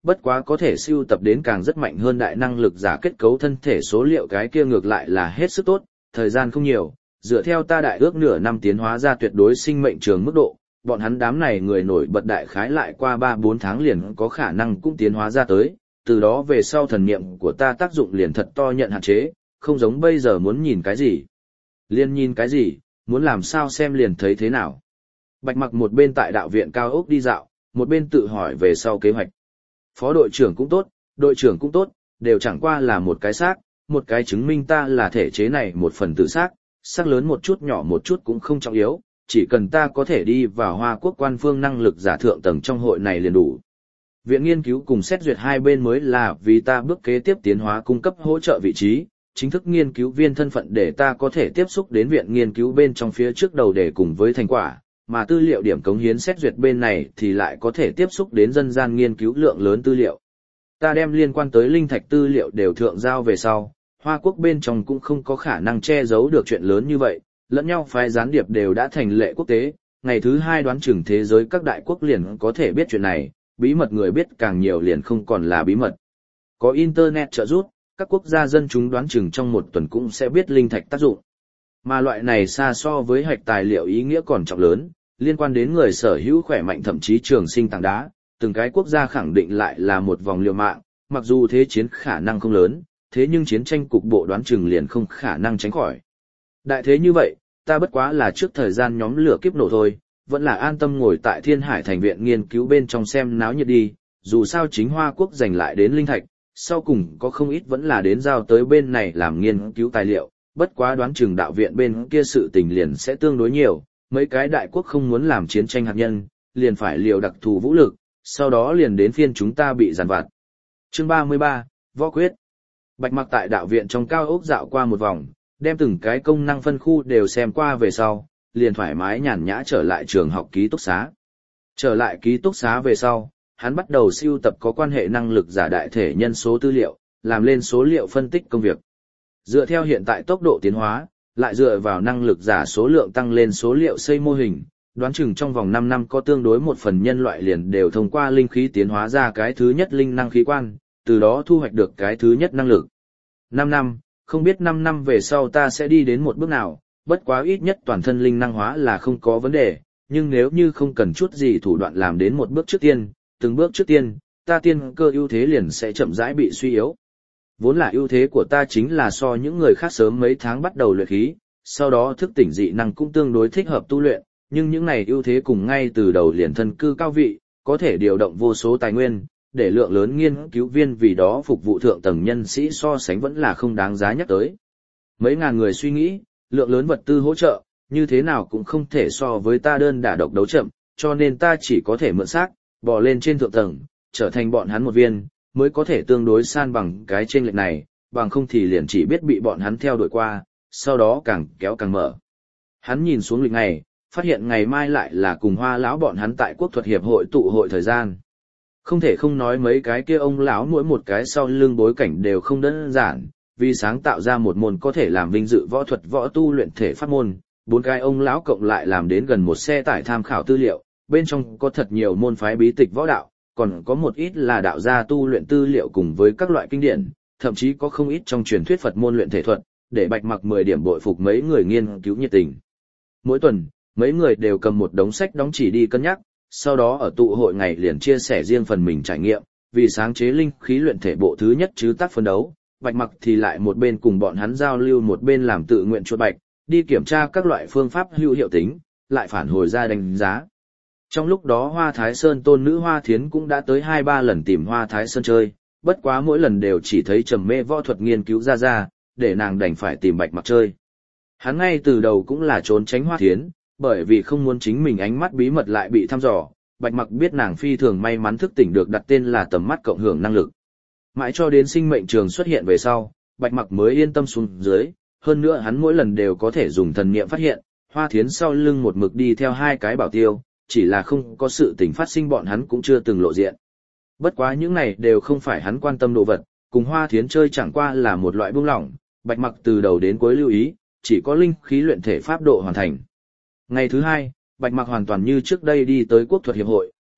bất quá có thể siêu tập đến càng rất mạnh hơn đại năng lực giả kết cấu thân thể số liệu cái kia ngược lại là hết sức tốt, thời gian không nhiều, dựa theo ta đại ước nửa năm tiến hóa ra tuyệt đối sinh mệnh trường mức độ, bọn hắn đám này người nổi bật đại khái lại qua ba bốn tháng liền có khả năng cũng tiến hóa ra tới, từ đó về sau thần niệm của ta tác dụng liền thật to nhận hạn chế, không giống bây giờ muốn nhìn cái gì. Liền nhìn cái gì, muốn làm sao xem liền thấy thế nào. Bạch Mặc một bên tại đạo viện cao ốc đi dạo, một bên tự hỏi về sau kế hoạch. Phó đội trưởng cũng tốt, đội trưởng cũng tốt, đều chẳng qua là một cái xác, một cái chứng minh ta là thể chế này một phần tử xác, xác lớn một chút nhỏ một chút cũng không trọng yếu, chỉ cần ta có thể đi vào Hoa Quốc quan phương năng lực giả thượng tầng trong hội này liền đủ. Viện nghiên cứu cùng xét duyệt hai bên mới là vì ta bước kế tiếp tiến hóa cung cấp hỗ trợ vị trí, chính thức nghiên cứu viên thân phận để ta có thể tiếp xúc đến viện nghiên cứu bên trong phía trước đầu để cùng với thành quả, mà tư liệu điểm cống hiến xét duyệt bên này thì lại có thể tiếp xúc đến dân gian nghiên cứu lượng lớn tư liệu. Ta đem liên quan tới linh thạch tư liệu đều thượng giao về sau, Hoa Quốc bên trong cũng không có khả năng che giấu được chuyện lớn như vậy, lẫn nhau phái gián điệp đều đã thành lệ quốc tế, ngày thứ hai đoán chừng thế giới các đại quốc liền có thể biết chuyện này, bí mật người biết càng nhiều liền không còn là bí mật. Có Internet trợ giúp, các quốc gia dân chúng đoán chừng trong một tuần cũng sẽ biết linh thạch tác dụng. Mà loại này xa so với hạch tài liệu ý nghĩa còn trọng lớn, liên quan đến người sở hữu khỏe mạnh thậm chí trường sinh tảng đá, từng cái quốc gia khẳng định lại là một vòng liều mạng, mặc dù thế chiến khả năng không lớn, thế nhưng chiến tranh cục bộ đoán chừng liền không khả năng tránh khỏi. Đại thế như vậy, ta bất quá là trước thời gian nhóm lửa kiếp nổ thôi, vẫn là an tâm ngồi tại Thiên Hải Thành viện nghiên cứu bên trong xem náo nhiệt đi, dù sao chính Hoa Quốc giành lại đến linh thạch, sau cùng có không ít vẫn là đến giao tới bên này làm nghiên cứu tài liệu, bất quá đoán chừng đạo viện bên kia sự tình liền sẽ tương đối nhiều, mấy cái đại quốc không muốn làm chiến tranh hạt nhân, liền phải liều đặc thù vũ lực, sau đó liền đến phiên chúng ta bị giàn vặt. Chương ba mươi ba, Võ Quyết. Bạch Mặc tại đạo viện trong cao ốc dạo qua một vòng, đem từng cái công năng phân khu đều xem qua về sau, liền thoải mái nhàn nhã trở lại trường học ký túc xá. Trở lại ký túc xá về sau, hắn bắt đầu sưu tập có quan hệ năng lực giả đại thể nhân số tư liệu, làm lên số liệu phân tích công việc. Dựa theo hiện tại tốc độ tiến hóa, lại dựa vào năng lực giả số lượng tăng lên số liệu xây mô hình, đoán chừng trong vòng năm năm có tương đối một phần nhân loại liền đều thông qua linh khí tiến hóa ra cái thứ nhất linh năng khí quan, từ đó thu hoạch được cái thứ nhất năng lực. năm năm, không biết năm năm về sau ta sẽ đi đến một bước nào, bất quá ít nhất toàn thân linh năng hóa là không có vấn đề, nhưng nếu như không cần chút gì thủ đoạn làm đến một bước trước tiên, từng bước trước tiên, ta tiên cơ ưu thế liền sẽ chậm rãi bị suy yếu. Vốn là ưu thế của ta chính là so những người khác sớm mấy tháng bắt đầu luyện khí, sau đó thức tỉnh dị năng cũng tương đối thích hợp tu luyện, nhưng những này ưu thế cùng ngay từ đầu liền thân cư cao vị, có thể điều động vô số tài nguyên, để lượng lớn nghiên cứu viên vì đó phục vụ thượng tầng nhân sĩ so sánh vẫn là không đáng giá nhắc tới. Mấy ngàn người suy nghĩ, lượng lớn vật tư hỗ trợ, như thế nào cũng không thể so với ta đơn đả độc đấu chậm, cho nên ta chỉ có thể mượn xác, bò lên trên thượng tầng, trở thành bọn hắn một viên, mới có thể tương đối san bằng cái chênh lệch này, bằng không thì liền chỉ biết bị bọn hắn theo đuổi qua, sau đó càng kéo càng mở. Hắn nhìn xuống lịch ngày, phát hiện ngày mai lại là cùng Hoa lão bọn hắn tại Quốc thuật hiệp hội tụ hội thời gian. Không thể không nói mấy cái kia ông lão mỗi một cái sau lưng bối cảnh đều không đơn giản, vì sáng tạo ra một môn có thể làm vinh dự võ thuật võ tu luyện thể pháp môn, bốn cái ông lão cộng lại làm đến gần một xe tải tham khảo tư liệu, bên trong có thật nhiều môn phái bí tịch võ đạo, còn có một ít là đạo gia tu luyện tư liệu cùng với các loại kinh điển, thậm chí có không ít trong truyền thuyết Phật môn luyện thể thuật, để Bạch Mặc mười điểm bội phục mấy người nghiên cứu nhiệt tình. Mỗi tuần, mấy người đều cầm một đống sách đóng chỉ đi cân nhắc, sau đó ở tụ hội ngày liền chia sẻ riêng phần mình trải nghiệm, vì sáng chế linh khí luyện thể bộ thứ nhất chứ tác phân đấu, Bạch Mặc thì lại một bên cùng bọn hắn giao lưu một bên làm tự nguyện chuột bạch, đi kiểm tra các loại phương pháp hữu hiệu tính, lại phản hồi ra đánh giá. Trong lúc đó Hoa Thái Sơn tôn nữ Hoa Thiến cũng đã tới hai ba lần tìm Hoa Thái Sơn chơi, bất quá mỗi lần đều chỉ thấy trầm mê võ thuật nghiên cứu ra ra, để nàng đành phải tìm Bạch Mặc chơi. Hắn ngay từ đầu cũng là trốn tránh Hoa Thiến, bởi vì không muốn chính mình ánh mắt bí mật lại bị thăm dò, Bạch Mặc biết nàng phi thường may mắn thức tỉnh được đặt tên là tầm mắt cộng hưởng năng lực. Mãi cho đến sinh mệnh trường xuất hiện về sau, Bạch Mặc mới yên tâm xuống dưới, hơn nữa hắn mỗi lần đều có thể dùng thần niệm phát hiện, Hoa Thiến sau lưng một mực đi theo hai cái bảo tiêu, chỉ là không có sự tình phát sinh bọn hắn cũng chưa từng lộ diện. Bất quá những này đều không phải hắn quan tâm đồ vật, cùng Hoa Thiến chơi chẳng qua là một loại buông lỏng, Bạch Mặc từ đầu đến cuối lưu ý, chỉ có linh khí luyện thể pháp độ hoàn thành. Ngày thứ hai, Bạch Mặc hoàn toàn như trước đây đi tới Quốc thuật hiệp hội,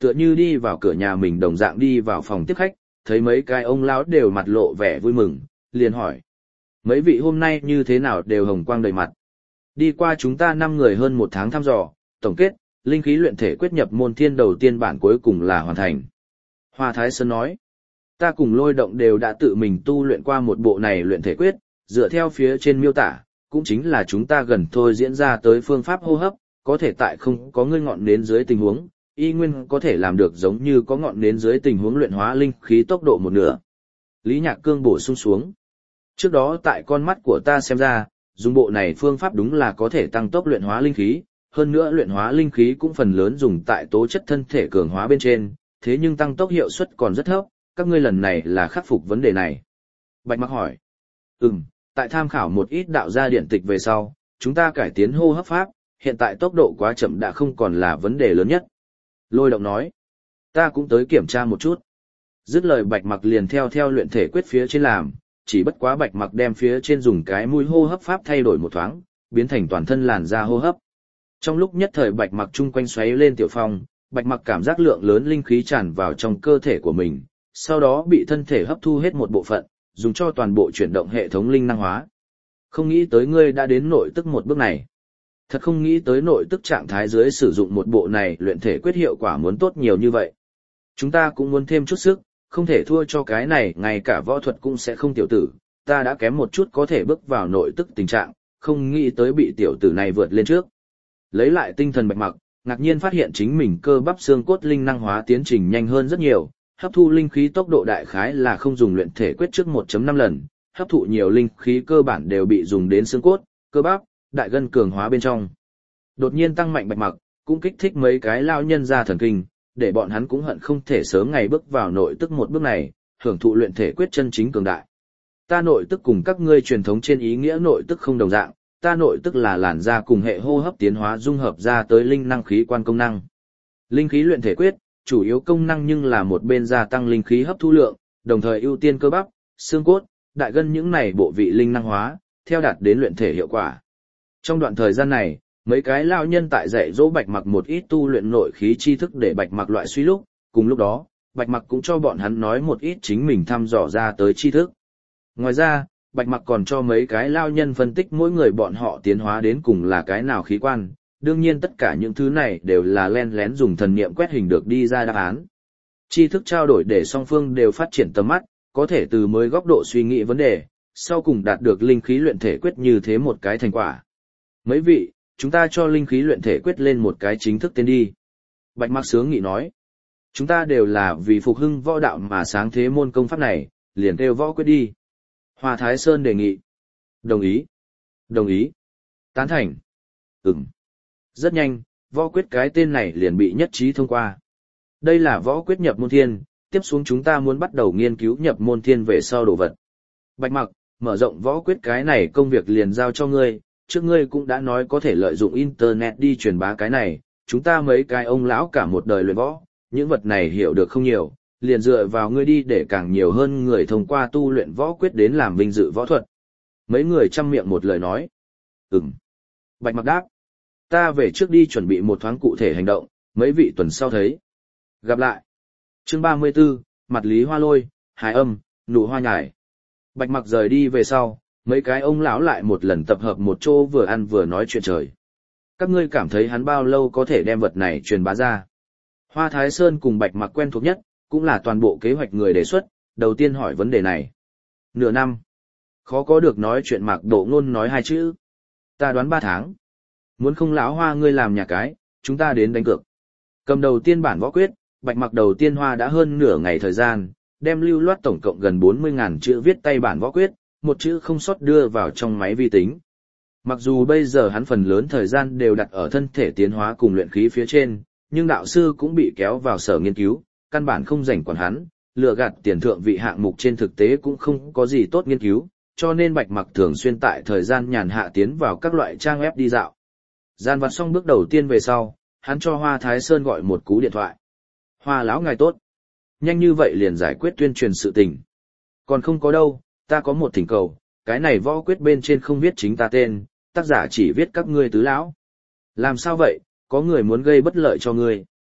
tựa như đi vào cửa nhà mình đồng dạng đi vào phòng tiếp khách, thấy mấy cái ông lão đều mặt lộ vẻ vui mừng, liền hỏi. Mấy vị hôm nay như thế nào đều hồng quang đầy mặt. Đi qua chúng ta năm người hơn một tháng thăm dò, tổng kết, linh khí luyện thể quyết nhập môn thiên đầu tiên bản cuối cùng là hoàn thành. Hoa Thái Sơn nói, ta cùng Lôi Động đều đã tự mình tu luyện qua một bộ này luyện thể quyết, dựa theo phía trên miêu tả, cũng chính là chúng ta gần thôi diễn ra tới phương pháp hô hấp, có thể tại không có ngươi ngọn nến dưới tình huống, y nguyên có thể làm được giống như có ngọn nến dưới tình huống luyện hóa linh khí tốc độ một nửa. Lý Nhạc Cương bổ sung xuống. Trước đó tại con mắt của ta xem ra, dùng bộ này phương pháp đúng là có thể tăng tốc luyện hóa linh khí, hơn nữa luyện hóa linh khí cũng phần lớn dùng tại tố chất thân thể cường hóa bên trên, thế nhưng tăng tốc hiệu suất còn rất thấp, các ngươi lần này là khắc phục vấn đề này. Bạch Mặc hỏi. Ừm, tại tham khảo một ít đạo gia điển tịch về sau, chúng ta cải tiến hô hấp pháp, hiện tại tốc độ quá chậm đã không còn là vấn đề lớn nhất. Lôi Động nói. Ta cũng tới kiểm tra một chút. Dứt lời Bạch Mặc liền theo theo luyện thể quyết phía trên làm, chỉ bất quá Bạch Mặc đem phía trên dùng cái mũi hô hấp pháp thay đổi một thoáng, biến thành toàn thân làn da hô hấp. Trong lúc nhất thời Bạch Mặc chung quanh xoáy lên tiểu phong, Bạch Mặc cảm giác lượng lớn linh khí tràn vào trong cơ thể của mình, sau đó bị thân thể hấp thu hết một bộ phận, dùng cho toàn bộ chuyển động hệ thống linh năng hóa. Không nghĩ tới ngươi đã đến nội tức một bước này. Thật không nghĩ tới nội tức trạng thái dưới sử dụng một bộ này luyện thể quyết hiệu quả muốn tốt nhiều như vậy. Chúng ta cũng muốn thêm chút sức, không thể thua cho cái này, ngay cả võ thuật cũng sẽ không tiểu tử, ta đã kém một chút có thể bước vào nội tức tình trạng, không nghĩ tới bị tiểu tử này vượt lên trước. Lấy lại tinh thần Bạch Mặc, ngạc nhiên phát hiện chính mình cơ bắp xương cốt linh năng hóa tiến trình nhanh hơn rất nhiều, hấp thu linh khí tốc độ đại khái là không dùng luyện thể quyết trước một phẩy năm lần, hấp thụ nhiều linh khí cơ bản đều bị dùng đến xương cốt, cơ bắp, đại gân cường hóa bên trong. Đột nhiên tăng mạnh Bạch Mặc, cũng kích thích mấy cái lao nhân ra thần kinh, để bọn hắn cũng hận không thể sớm ngày bước vào nội tức một bước này, hưởng thụ luyện thể quyết chân chính cường đại. Ta nội tức cùng các ngươi truyền thống trên ý nghĩa nội tức không đồng dạng, ta nội tức là làn da cùng hệ hô hấp tiến hóa dung hợp ra tới linh năng khí quan công năng. Linh khí luyện thể quyết, chủ yếu công năng nhưng là một bên gia tăng linh khí hấp thu lượng, đồng thời ưu tiên cơ bắp, xương cốt, đại gân những này bộ vị linh năng hóa, theo đạt đến luyện thể hiệu quả. Trong đoạn thời gian này, mấy cái lao nhân tại dạy dỗ Bạch Mặc một ít tu luyện nội khí tri thức để Bạch Mặc loại suy lúc, cùng lúc đó, Bạch Mặc cũng cho bọn hắn nói một ít chính mình thăm dò ra tới tri thức. Ngoài ra, Bạch Mặc còn cho mấy cái lao nhân phân tích mỗi người bọn họ tiến hóa đến cùng là cái nào khí quan, đương nhiên tất cả những thứ này đều là len lén dùng thần niệm quét hình được đi ra đáp án. Tri thức trao đổi để song phương đều phát triển tầm mắt, có thể từ mới góc độ suy nghĩ vấn đề, sau cùng đạt được linh khí luyện thể quyết như thế một cái thành quả. Mấy vị, chúng ta cho linh khí luyện thể quyết lên một cái chính thức tên đi. Bạch Mặc sướng nghị nói. Chúng ta đều là vì phục hưng võ đạo mà sáng thế môn công pháp này, liền kêu võ quyết đi. Hoa Thái Sơn đề nghị. Đồng ý. Đồng ý. Tán thành. Ừm. Rất nhanh, võ quyết cái tên này liền bị nhất trí thông qua. Đây là võ quyết nhập môn thiên, tiếp xuống chúng ta muốn bắt đầu nghiên cứu nhập môn thiên về sau đồ vật. Bạch Mặc, mở rộng võ quyết cái này công việc liền giao cho ngươi, trước ngươi cũng đã nói có thể lợi dụng internet đi truyền bá cái này, chúng ta mấy cái ông lão cả một đời luyện võ, những vật này hiểu được không nhiều, liền dựa vào ngươi đi để càng nhiều hơn người thông qua tu luyện võ quyết đến làm vinh dự võ thuật. Mấy người chăm miệng một lời nói. Ừm. Bạch Mặc đáp. Ta về trước đi chuẩn bị một thoáng cụ thể hành động, mấy vị tuần sau thấy. Gặp lại. Chương ba mươi 34, mặt Lý Hoa Lôi, hài âm, nụ hoa nhài. Bạch Mặc rời đi về sau, mấy cái ông lão lại một lần tập hợp một chỗ vừa ăn vừa nói chuyện trời. Các ngươi cảm thấy hắn bao lâu có thể đem vật này truyền bá ra? Hoa Thái Sơn cùng Bạch Mặc quen thuộc nhất, cũng là toàn bộ kế hoạch người đề xuất, đầu tiên hỏi vấn đề này. Nửa năm. Khó có được nói chuyện Mạc Độ Ngôn nói hai chữ. Ta đoán ba tháng. Muốn không lão Hoa ngươi làm nhà cái, chúng ta đến đánh cược. Cầm đầu tiên bản võ quyết, Bạch Mặc đầu tiên hoa đã hơn nửa ngày thời gian, đem lưu loát tổng cộng gần bốn mươi nghìn chữ viết tay bản võ quyết, một chữ không sót đưa vào trong máy vi tính. Mặc dù bây giờ hắn phần lớn thời gian đều đặt ở thân thể tiến hóa cùng luyện khí phía trên, nhưng đạo sư cũng bị kéo vào sở nghiên cứu, căn bản không rảnh quản hắn, lừa gạt tiền thượng vị hạng mục trên thực tế cũng không có gì tốt nghiên cứu, cho nên Bạch Mặc thường xuyên tại thời gian nhàn hạ tiến vào các loại trang web đi dạo. Gian vặt xong bước đầu tiên về sau, hắn cho Hoa Thái Sơn gọi một cú điện thoại. Hoa lão ngài tốt. Nhanh như vậy liền giải quyết tuyên truyền sự tình. Còn không có đâu, ta có một thỉnh cầu, cái này võ quyết bên trên không viết chính ta tên, tác giả chỉ viết các ngươi tứ lão. Làm sao vậy, có người muốn gây bất lợi cho ngươi.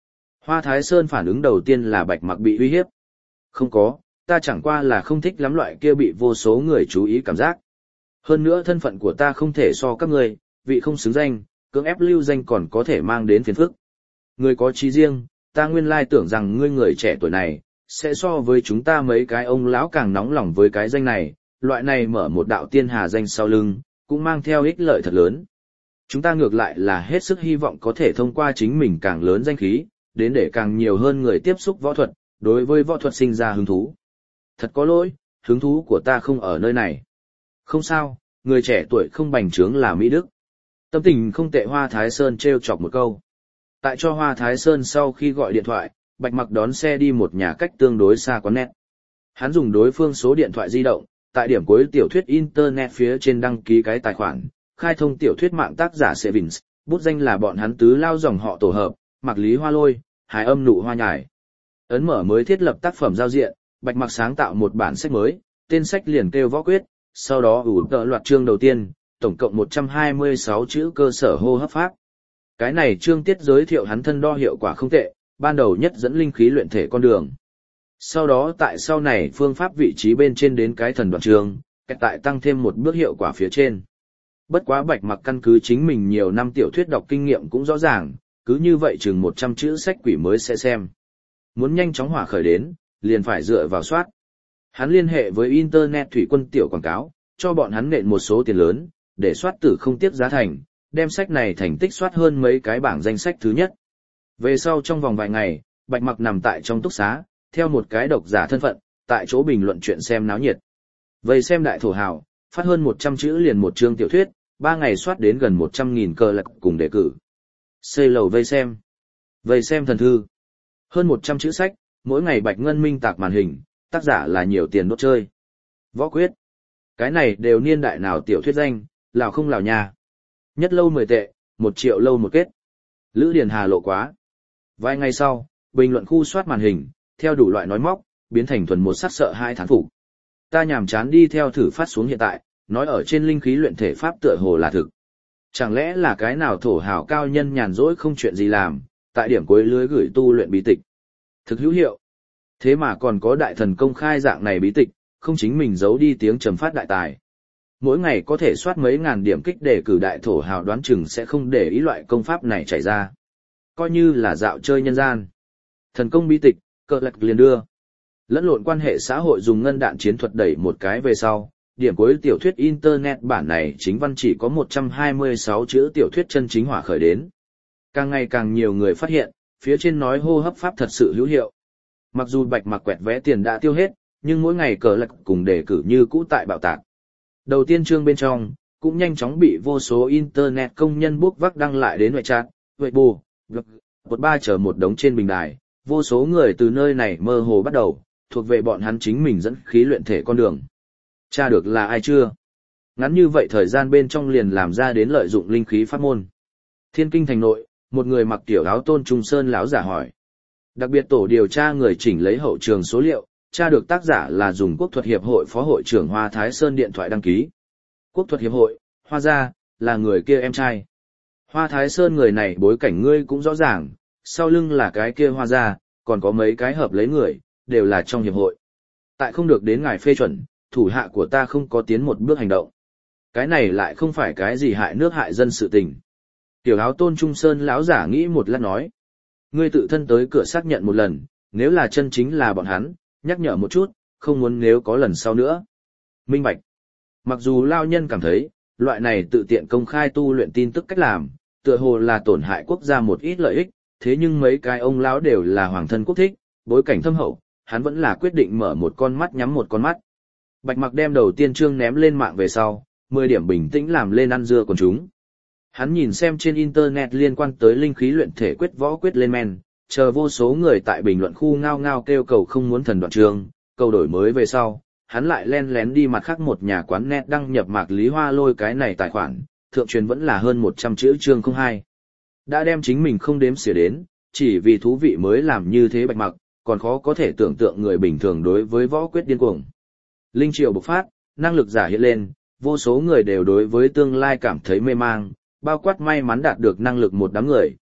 Hoa Thái Sơn phản ứng đầu tiên là Bạch Mặc bị uy hiếp. Không có, ta chẳng qua là không thích lắm loại kia bị vô số người chú ý cảm giác. Hơn nữa thân phận của ta không thể so các ngươi, vị không xứng danh, cưỡng ép lưu danh còn có thể mang đến phiền phức. Người có trí riêng, ta nguyên lai tưởng rằng ngươi người trẻ tuổi này, sẽ so với chúng ta mấy cái ông lão càng nóng lòng với cái danh này, loại này mở một đạo tiên hà danh sau lưng, cũng mang theo ích lợi thật lớn. Chúng ta ngược lại là hết sức hy vọng có thể thông qua chính mình càng lớn danh khí, đến để càng nhiều hơn người tiếp xúc võ thuật, đối với võ thuật sinh ra hứng thú. Thật có lỗi, hứng thú của ta không ở nơi này. Không sao, người trẻ tuổi không bành trướng là Mỹ Đức. Tâm tình không tệ Hoa Thái Sơn trêu chọc một câu. Tại cho Hoa Thái Sơn sau khi gọi điện thoại, Bạch Mặc đón xe đi một nhà cách tương đối xa quán net. Hắn dùng đối phương số điện thoại di động, tại điểm cuối tiểu thuyết Internet phía trên đăng ký cái tài khoản, khai thông tiểu thuyết mạng tác giả Sevins, bút danh là bọn hắn tứ lao dòng họ tổ hợp, Mạc Lý Hoa Lôi, Hải Âm Nụ Hoa Nhài. Ấn mở mới thiết lập tác phẩm giao diện, Bạch Mặc sáng tạo một bản sách mới, tên sách liền kêu Võ Quyết, sau đó ủ tợ loạt chương đầu tiên, tổng cộng một trăm hai mươi sáu chữ cơ sở hô hấp pháp. Cái này chương tiết giới thiệu hắn thân đo hiệu quả không tệ, ban đầu nhất dẫn linh khí luyện thể con đường. Sau đó tại sau này phương pháp vị trí bên trên đến cái thần đoạn chương, cách tại tăng thêm một bước hiệu quả phía trên. Bất quá Bạch Mặc căn cứ chính mình nhiều năm tiểu thuyết đọc kinh nghiệm cũng rõ ràng, cứ như vậy chừng một trăm chữ sách quỷ mới sẽ xem. Muốn nhanh chóng hỏa khởi đến, liền phải dựa vào soát. Hắn liên hệ với Internet thủy quân tiểu quảng cáo, cho bọn hắn nện một số tiền lớn, để soát tử không tiếc giá thành, đem sách này thành tích soát hơn mấy cái bảng danh sách thứ nhất. Về sau trong vòng vài ngày, Bạch Mặc nằm tại trong túc xá, theo một cái độc giả thân phận, tại chỗ bình luận chuyện xem náo nhiệt. Vây xem đại thổ hào, phát hơn một trăm chữ liền một chương tiểu thuyết, ba ngày soát đến gần một trăm nghìn cờ lạc cùng đề cử. Xây lầu vây xem. Vây xem thần thư. Hơn một trăm chữ sách, mỗi ngày Bạch Ngân minh tạc màn hình, tác giả là nhiều tiền đốt chơi. Võ Quyết. Cái này đều niên đại nào tiểu thuyết danh, lào không lào nhà. Nhất lâu mười tệ, một triệu lâu một kết. Lữ Điền Hà lộ quá. Vài ngày sau, bình luận khu soát màn hình, theo đủ loại nói móc, biến thành thuần một sắc sợ hai thán phục. Ta nhàm chán đi theo thử phát xuống hiện tại, nói ở trên linh khí luyện thể pháp tựa hồ là thực. Chẳng lẽ là cái nào thổ hào cao nhân nhàn rỗi không chuyện gì làm, tại điểm cuối lưới gửi tu luyện bí tịch. Thực hữu hiệu. Thế mà còn có đại thần công khai dạng này bí tịch, không chính mình giấu đi tiếng trầm phát đại tài. Mỗi ngày có thể soát mấy ngàn điểm kích để cử đại thổ hào đoán chừng sẽ không để ý loại công pháp này chảy ra. Coi như là dạo chơi nhân gian. Thần công bí tịch, cờ lạc liền đưa. Lẫn lộn quan hệ xã hội dùng ngân đạn chiến thuật đẩy một cái về sau. Điểm cuối tiểu thuyết Internet bản này chính văn chỉ có một trăm hai mươi sáu chữ tiểu thuyết chân chính hỏa khởi đến. Càng ngày càng nhiều người phát hiện, phía trên nói hô hấp pháp thật sự hữu hiệu. Mặc dù Bạch Mặc quẹt vé tiền đã tiêu hết, nhưng mỗi ngày cờ lạc cùng đề cử như cũ tại bạo tạc. Đầu tiên chương bên trong, cũng nhanh chóng bị vô số Internet công nhân bốc vác đăng lại đến ngoại chat, Weibo, một ba chờ một đống trên bình đài, vô số người từ nơi này mơ hồ bắt đầu, thuộc về bọn hắn chính mình dẫn khí luyện thể con đường. Tra được là ai chưa? Ngắn như vậy thời gian bên trong liền làm ra đến lợi dụng linh khí pháp môn. Thiên Kinh thành nội, một người mặc tiểu áo Tôn Trung Sơn lão giả hỏi. Đặc biệt tổ điều tra người chỉnh lấy hậu trường số liệu, tra được tác giả là dùng Quốc thuật hiệp hội phó hội trưởng Hoa Thái Sơn điện thoại đăng ký. Quốc thuật hiệp hội, Hoa gia, là người kia em trai. Hoa Thái Sơn người này bối cảnh ngươi cũng rõ ràng, sau lưng là cái kia Hoa gia, còn có mấy cái hợp lấy người, đều là trong hiệp hội. Tại không được đến ngài phê chuẩn, thủ hạ của ta không có tiến một bước hành động. Cái này lại không phải cái gì hại nước hại dân sự tình. Tiểu áo Tôn Trung Sơn lão giả nghĩ một lát nói. Ngươi tự thân tới cửa xác nhận một lần, nếu là chân chính là bọn hắn, nhắc nhở một chút, không muốn nếu có lần sau nữa. Minh bạch. Mặc dù lao nhân cảm thấy, loại này tự tiện công khai tu luyện tin tức cách làm, tựa hồ là tổn hại quốc gia một ít lợi ích, thế nhưng mấy cái ông lão đều là hoàng thân quốc thích, bối cảnh thâm hậu, hắn vẫn là quyết định mở một con mắt nhắm một con mắt. Bạch Mặc đem đầu tiên chương ném lên mạng về sau, mười điểm bình tĩnh làm lên ăn dưa con chúng. Hắn nhìn xem trên Internet liên quan tới linh khí luyện thể quyết võ quyết lên men, chờ vô số người tại bình luận khu ngao ngao kêu cầu không muốn thần đoạn trường, cầu đổi mới về sau, hắn lại len lén đi mặt khác một nhà quán net đăng nhập Mạc Lý Hoa Lôi cái này tài khoản, thượng truyền vẫn là hơn một trăm chữ chương không hai. Đã đem chính mình không đếm xỉa đến, chỉ vì thú vị mới làm như thế Bạch Mặc, còn khó có thể tưởng tượng người bình thường đối với võ quyết điên cuồng. Linh triều bộc phát, năng lực giả hiện lên, vô số người đều đối với tương lai cảm thấy mê mang, bao quát may mắn đạt được năng lực một đám người,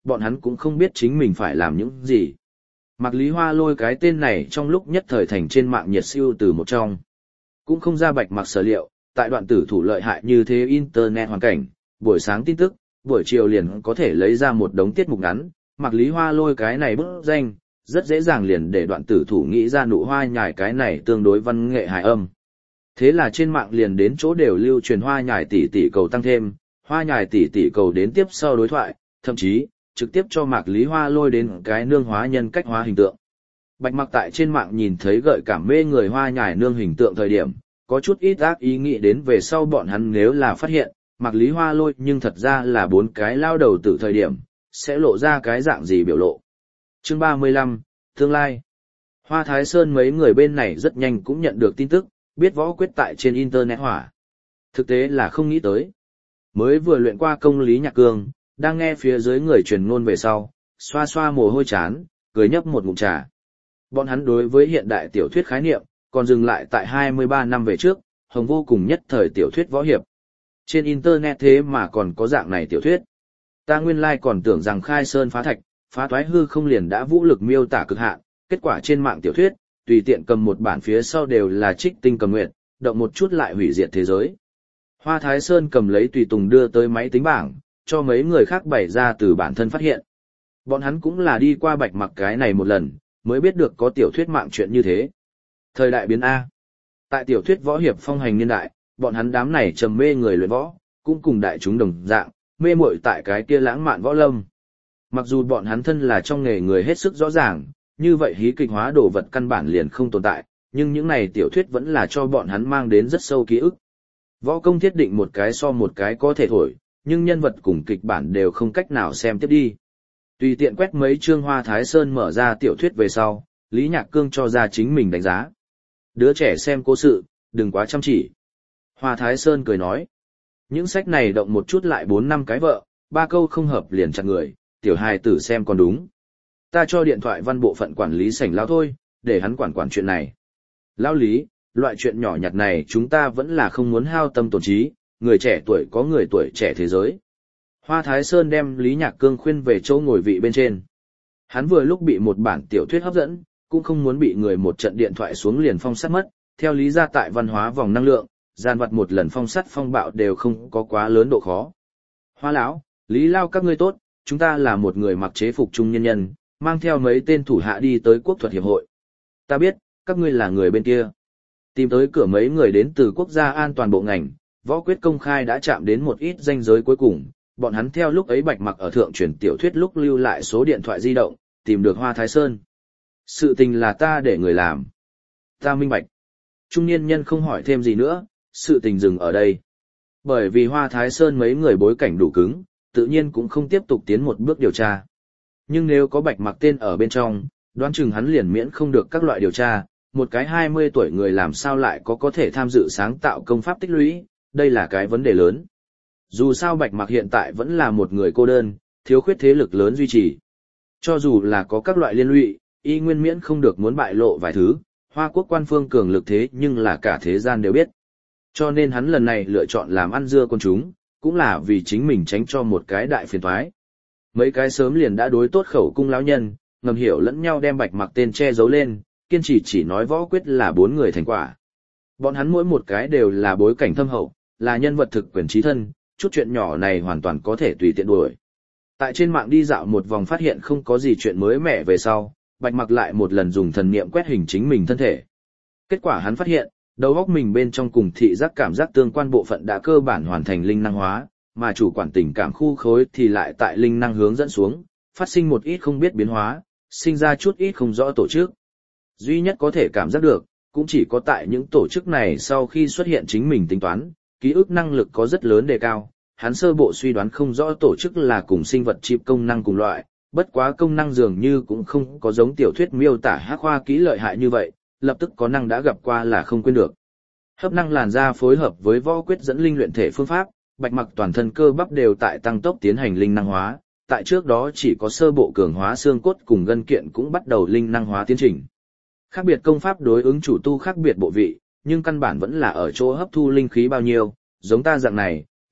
bọn hắn cũng không biết chính mình phải làm những gì. Mạc Lý Hoa Lôi cái tên này trong lúc nhất thời thành trên mạng nhiệt siêu từ một trong. Cũng không ra Bạch Mặc sở liệu, tại đoạn tử thủ lợi hại như thế internet hoàn cảnh, buổi sáng tin tức, buổi chiều liền có thể lấy ra một đống tiết mục ngắn, Mạc Lý Hoa Lôi cái này bức danh, rất dễ dàng liền để đoạn tử thủ nghĩ ra nụ hoa nhài cái này tương đối văn nghệ hài âm. Thế là trên mạng liền đến chỗ đều lưu truyền hoa nhài tỷ tỷ cầu tăng thêm, hoa nhài tỷ tỷ cầu đến tiếp sau đối thoại, thậm chí trực tiếp cho Mạc Lý Hoa Lôi đến cái nương hóa nhân cách hóa hình tượng. Bạch Mặc tại trên mạng nhìn thấy gợi cảm mê người hoa nhài nương hình tượng thời điểm, có chút ít ác ý nghĩ đến về sau bọn hắn nếu là phát hiện, Mạc Lý Hoa Lôi nhưng thật ra là bốn cái lao đầu từ thời điểm, sẽ lộ ra cái dạng gì biểu lộ. Chương ba mươi lăm, Tương lai. Hoa Thái Sơn mấy người bên này rất nhanh cũng nhận được tin tức, biết Võ Quyết tại trên internet hỏa. Thực tế là không nghĩ tới. Mới vừa luyện qua công Lý Nhạc Cương, đang nghe phía dưới người truyền ngôn về sau, xoa xoa mồ hôi chán, cười nhấp một ngụm trà. Bọn hắn đối với hiện đại tiểu thuyết khái niệm, còn dừng lại tại hai mươi ba năm về trước, hồng vô cùng nhất thời tiểu thuyết võ hiệp. Trên internet thế mà còn có dạng này tiểu thuyết. Ta nguyên lai còn tưởng rằng khai sơn phá thạch, phá toái hư không liền đã vũ lực miêu tả cực hạn, kết quả trên mạng tiểu thuyết, tùy tiện cầm một bản phía sau đều là trích tinh cầm nguyện, động một chút lại hủy diệt thế giới. Hoa Thái Sơn cầm lấy tùy tùng đưa tới máy tính bảng, cho mấy người khác bày ra từ bản thân phát hiện. Bọn hắn cũng là đi qua Bạch Mặc cái này một lần, mới biết được có tiểu thuyết mạng chuyện như thế. Thời đại biến A. Tại tiểu thuyết võ hiệp phong hành niên đại, bọn hắn đám này trầm mê người luyện võ, cũng cùng đại chúng đồng dạng, mê muội tại cái kia lãng mạn võ lâm. Mặc dù bọn hắn thân là trong nghề người hết sức rõ ràng, như vậy hí kịch hóa đồ vật căn bản liền không tồn tại, nhưng những này tiểu thuyết vẫn là cho bọn hắn mang đến rất sâu ký ức. Võ công thiết định một cái so một cái có thể thổi, nhưng nhân vật cùng kịch bản đều không cách nào xem tiếp đi. Tùy tiện quét mấy chương Hoa Thái Sơn mở ra tiểu thuyết về sau, Lý Nhạc Cương cho ra chính mình đánh giá. Đứa trẻ xem cố sự, đừng quá chăm chỉ. Hoa Thái Sơn cười nói. Những sách này động một chút lại bốn năm cái vợ, ba câu không hợp liền chặt người, tiểu hài tử xem còn đúng. Ta cho điện thoại văn bộ phận quản lý sảnh lão thôi, để hắn quản quản chuyện này. Lão Lý, loại chuyện nhỏ nhặt này chúng ta vẫn là không muốn hao tâm tổn trí, người trẻ tuổi có người tuổi trẻ thế giới. Hoa Thái Sơn đem Lý Nhạc Cương khuyên về chỗ ngồi vị bên trên. Hắn vừa lúc bị một bản tiểu thuyết hấp dẫn, cũng không muốn bị người một trận điện thoại xuống liền phong sát mất, theo lý ra tại văn hóa vòng năng lượng, gian vật một lần phong sát phong bạo đều không có quá lớn độ khó. Hoa lão, Lý Lao các ngươi tốt, chúng ta là một người mặc chế phục trung nhân nhân, mang theo mấy tên thủ hạ đi tới quốc thuật hiệp hội. Ta biết, các ngươi là người bên kia. Tìm tới cửa mấy người đến từ quốc gia an toàn bộ ngành, Võ Quyết công khai đã chạm đến một ít ranh giới cuối cùng, bọn hắn theo lúc ấy Bạch Mặc ở thượng truyền tiểu thuyết lúc lưu lại số điện thoại di động, tìm được Hoa Thái Sơn. Sự tình là ta để người làm. Ta minh bạch. Trung niên nhân không hỏi thêm gì nữa, sự tình dừng ở đây. Bởi vì Hoa Thái Sơn mấy người bối cảnh đủ cứng, tự nhiên cũng không tiếp tục tiến một bước điều tra. Nhưng nếu có Bạch Mặc tên ở bên trong, đoán chừng hắn liền miễn không được các loại điều tra, một cái hai mươi tuổi người làm sao lại có có thể tham dự sáng tạo công pháp tích lũy, đây là cái vấn đề lớn. Dù sao Bạch Mặc hiện tại vẫn là một người cô đơn, thiếu khuyết thế lực lớn duy trì. Cho dù là có các loại liên lụy, y nguyên miễn không được muốn bại lộ vài thứ, Hoa Quốc quan phương cường lực thế nhưng là cả thế gian đều biết. Cho nên hắn lần này lựa chọn làm ăn dưa con chúng, cũng là vì chính mình tránh cho một cái đại phiền toái. Mấy cái sớm liền đã đối tốt khẩu cung lão nhân, ngầm hiểu lẫn nhau đem Bạch Mặc tên che giấu lên, kiên trì chỉ nói Võ Quyết là bốn người thành quả. Bọn hắn mỗi một cái đều là bối cảnh thâm hậu, là nhân vật thực quyền trí thân, chút chuyện nhỏ này hoàn toàn có thể tùy tiện đuổi. Tại trên mạng đi dạo một vòng phát hiện không có gì chuyện mới mẻ về sau, Bạch Mặc lại một lần dùng thần niệm quét hình chính mình thân thể. Kết quả hắn phát hiện, đầu óc mình bên trong cùng thị giác cảm giác tương quan bộ phận đã cơ bản hoàn thành linh năng hóa, mà chủ quản tình cảm khu khối thì lại tại linh năng hướng dẫn xuống, phát sinh một ít không biết biến hóa, sinh ra chút ít không rõ tổ chức. Duy nhất có thể cảm giác được, cũng chỉ có tại những tổ chức này sau khi xuất hiện chính mình tính toán, ký ức năng lực có rất lớn đề cao. Hắn sơ bộ suy đoán không rõ tổ chức là cùng sinh vật chip công năng cùng loại, bất quá công năng dường như cũng không có giống tiểu thuyết miêu tả hắc hoa kỹ lợi hại như vậy, lập tức có năng đã gặp qua là không quên được. Hấp năng làn da phối hợp với Võ Quyết dẫn linh luyện thể phương pháp, Bạch Mặc toàn thân cơ bắp đều tại tăng tốc tiến hành linh năng hóa, tại trước đó chỉ có sơ bộ cường hóa xương cốt cùng gân kiện cũng bắt đầu linh năng hóa tiến trình. Khác biệt công pháp đối ứng chủ tu khác biệt bộ vị, nhưng căn bản vẫn là ở chỗ hấp thu linh khí bao nhiêu, giống ta dạng này,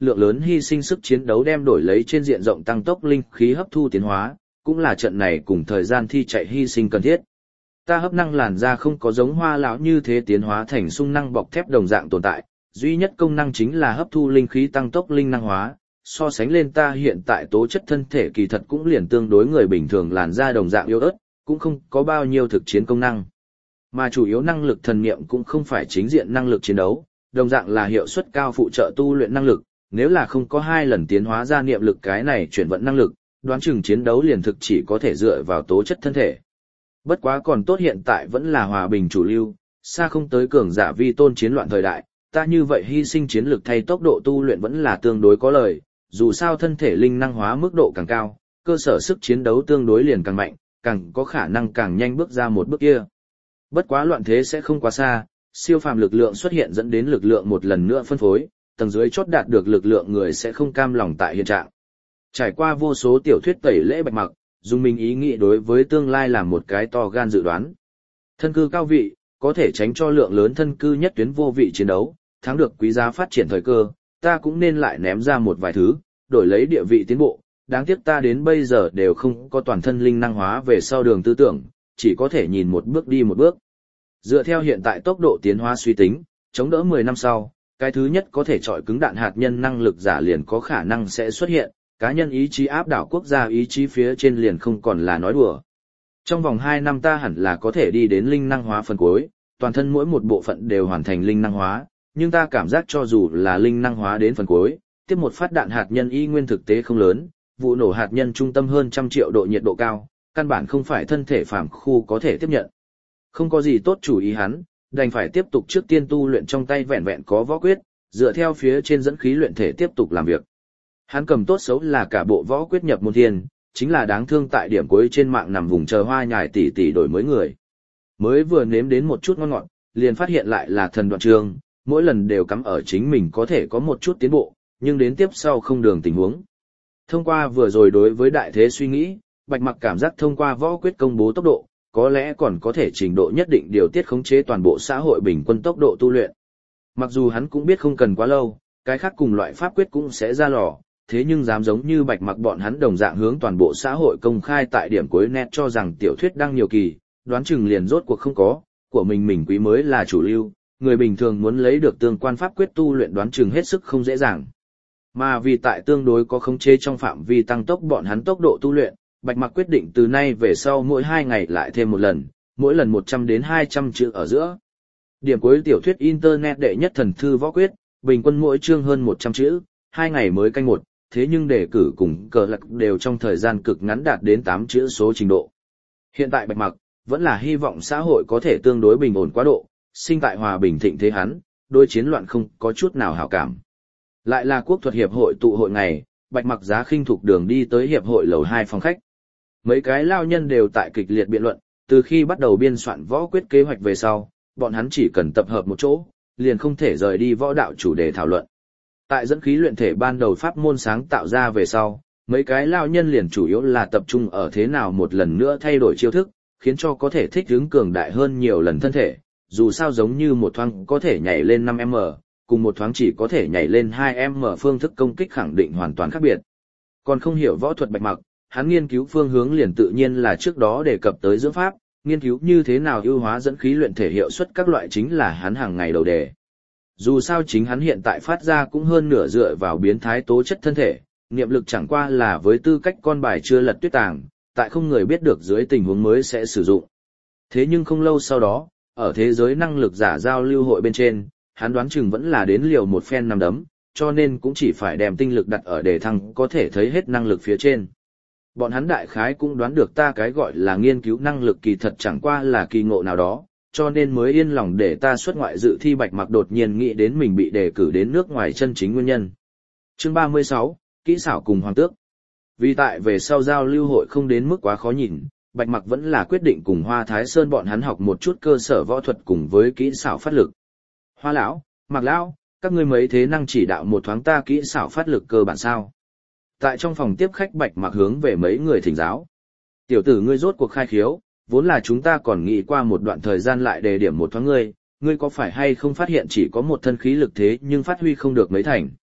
lượng lớn hy sinh sức chiến đấu đem đổi lấy trên diện rộng tăng tốc linh khí hấp thu tiến hóa, cũng là trận này cùng thời gian thi chạy hy sinh cần thiết. Ta hấp năng làn da không có giống Hoa lão như thế tiến hóa thành xung năng bọc thép đồng dạng tồn tại, duy nhất công năng chính là hấp thu linh khí tăng tốc linh năng hóa, so sánh lên ta hiện tại tố chất thân thể kỳ thật cũng liền tương đối người bình thường làn da đồng dạng yếu ớt, cũng không có bao nhiêu thực chiến công năng. Mà chủ yếu năng lực thần niệm cũng không phải chính diện năng lực chiến đấu, đồng dạng là hiệu suất cao phụ trợ tu luyện năng lực, nếu là không có hai lần tiến hóa ra niệm lực cái này chuyển vận năng lực, đoán chừng chiến đấu liền thực chỉ có thể dựa vào tố chất thân thể. Bất quá còn tốt hiện tại vẫn là hòa bình chủ lưu, xa không tới cường giả vi tôn chiến loạn thời đại, ta như vậy hy sinh chiến lực thay tốc độ tu luyện vẫn là tương đối có lợi, dù sao thân thể linh năng hóa mức độ càng cao, cơ sở sức chiến đấu tương đối liền càng mạnh, càng có khả năng càng nhanh bước ra một bước kia. Bất quá loạn thế sẽ không quá xa, siêu phàm lực lượng xuất hiện dẫn đến lực lượng một lần nữa phân phối, tầng dưới chót đạt được lực lượng người sẽ không cam lòng tại hiện trạng. Trải qua vô số tiểu thuyết tẩy lễ Bạch Mặc, dùng mình ý nghĩ đối với tương lai làm một cái to gan dự đoán. Thân cư cao vị, có thể tránh cho lượng lớn thân cư nhất tuyến vô vị chiến đấu, thắng được quý giá phát triển thời cơ, ta cũng nên lại ném ra một vài thứ, đổi lấy địa vị tiến bộ. Đáng tiếc ta đến bây giờ đều không có toàn thân linh năng hóa về sau đường tư tưởng, chỉ có thể nhìn một bước đi một bước. Dựa theo hiện tại tốc độ tiến hóa suy tính, chống đỡ mười năm sau, cái thứ nhất có thể chọi cứng đạn hạt nhân năng lực giả liền có khả năng sẽ xuất hiện, cá nhân ý chí áp đảo quốc gia ý chí phía trên liền không còn là nói đùa. Trong vòng hai năm ta hẳn là có thể đi đến linh năng hóa phần cuối, toàn thân mỗi một bộ phận đều hoàn thành linh năng hóa, nhưng ta cảm giác cho dù là linh năng hóa đến phần cuối, tiếp một phát đạn hạt nhân y nguyên thực tế không lớn, vụ nổ hạt nhân trung tâm hơn trăm triệu độ nhiệt độ cao, căn bản không phải thân thể phàm khu có thể tiếp nhận. Không có gì tốt chủ ý hắn, đành phải tiếp tục trước tiên tu luyện trong tay vẹn vẹn có võ quyết, dựa theo phía trên dẫn khí luyện thể tiếp tục làm việc. Hắn cầm tốt xấu là cả bộ võ quyết nhập môn thiên, chính là đáng thương tại điểm cuối trên mạng nằm vùng chờ hoa nhài tỷ tỷ đổi mới người. Mới vừa nếm đến một chút ngon ngọt, liền phát hiện lại là thần đoạn trường, mỗi lần đều cắm ở chính mình có thể có một chút tiến bộ, nhưng đến tiếp sau không đường tình huống. Thông qua vừa rồi đối với đại thế suy nghĩ, Bạch Mặc cảm giác thông qua võ quyết công bố tốc độ, có lẽ còn có thể trình độ nhất định điều tiết khống chế toàn bộ xã hội bình quân tốc độ tu luyện. Mặc dù hắn cũng biết không cần quá lâu, cái khác cùng loại pháp quyết cũng sẽ ra lò, thế nhưng dám giống như Bạch Mặc bọn hắn đồng dạng hướng toàn bộ xã hội công khai tại điểm cuối net cho rằng tiểu thuyết đang nhiều kỳ, đoán chừng liền rốt cuộc không có, của mình mình quý mới là chủ lưu, người bình thường muốn lấy được tương quan pháp quyết tu luyện đoán chừng hết sức không dễ dàng. Mà vì tại tương đối có khống chế trong phạm vi tăng tốc bọn hắn tốc độ tu luyện, Bạch Mặc quyết định từ nay về sau mỗi hai ngày lại thêm một lần, mỗi lần một trăm đến hai trăm chữ ở giữa. Điểm cuối tiểu thuyết internet đệ nhất thần thư võ quyết, bình quân mỗi chương hơn một trăm chữ, hai ngày mới canh một, thế nhưng đề cử cùng cờ lạc đều trong thời gian cực ngắn đạt đến tám chữ số trình độ. Hiện tại Bạch Mặc vẫn là hy vọng xã hội có thể tương đối bình ổn quá độ, sinh tại hòa bình thịnh thế hắn, đối chiến loạn không có chút nào hảo cảm. Lại là quốc thuật hiệp hội tụ hội ngày, Bạch Mặc giá khinh thục đường đi tới hiệp hội lầu hai phòng khách. Mấy cái lao nhân đều tại kịch liệt biện luận, từ khi bắt đầu biên soạn võ quyết kế hoạch về sau, bọn hắn chỉ cần tập hợp một chỗ, liền không thể rời đi võ đạo chủ đề thảo luận. Tại dẫn khí luyện thể ban đầu pháp môn sáng tạo ra về sau, mấy cái lao nhân liền chủ yếu là tập trung ở thế nào một lần nữa thay đổi chiêu thức, khiến cho có thể thích ứng cường đại hơn nhiều lần thân thể, dù sao giống như một thoáng có thể nhảy lên năm mét, cùng một thoáng chỉ có thể nhảy lên hai mét phương thức công kích khẳng định hoàn toàn khác biệt. Còn không hiểu võ thuật Bạch Mặc, hắn nghiên cứu phương hướng liền tự nhiên là trước đó đề cập tới dưỡng pháp, nghiên cứu như thế nào ưu hóa dẫn khí luyện thể hiệu suất các loại chính là hắn hàng ngày đầu đề. Dù sao chính hắn hiện tại phát ra cũng hơn nửa dựa vào biến thái tố chất thân thể, niệm lực chẳng qua là với tư cách con bài chưa lật tuyết tàng, tại không người biết được dưới tình huống mới sẽ sử dụng. Thế nhưng không lâu sau đó, ở thế giới năng lực giả giao lưu hội bên trên, hắn đoán chừng vẫn là đến liều một phen nằm đấm, cho nên cũng chỉ phải đem tinh lực đặt ở đề thăng có thể thấy hết năng lực phía trên. Bọn hắn đại khái cũng đoán được ta cái gọi là nghiên cứu năng lực kỳ thật chẳng qua là kỳ ngộ nào đó, cho nên mới yên lòng để ta xuất ngoại dự thi. Bạch Mặc đột nhiên nghĩ đến mình bị đề cử đến nước ngoài chân chính nguyên nhân. Chương ba mươi sáu, kỹ xảo cùng hoàng tước. Vì tại về sau giao lưu hội không đến mức quá khó nhìn, Bạch Mặc vẫn là quyết định cùng Hoa Thái Sơn bọn hắn học một chút cơ sở võ thuật cùng với kỹ xảo phát lực. Hoa lão, Mạc lão, các ngươi mấy thế năng chỉ đạo một thoáng ta kỹ xảo phát lực cơ bản sao? Tại trong phòng tiếp khách Bạch Mặc hướng về mấy người thỉnh giáo. Tiểu tử ngươi rốt cuộc khai khiếu, vốn là chúng ta còn nghĩ qua một đoạn thời gian lại đề điểm một thoáng ngươi, ngươi có phải hay không phát hiện chỉ có một thân khí lực thế nhưng phát huy không được mấy thành.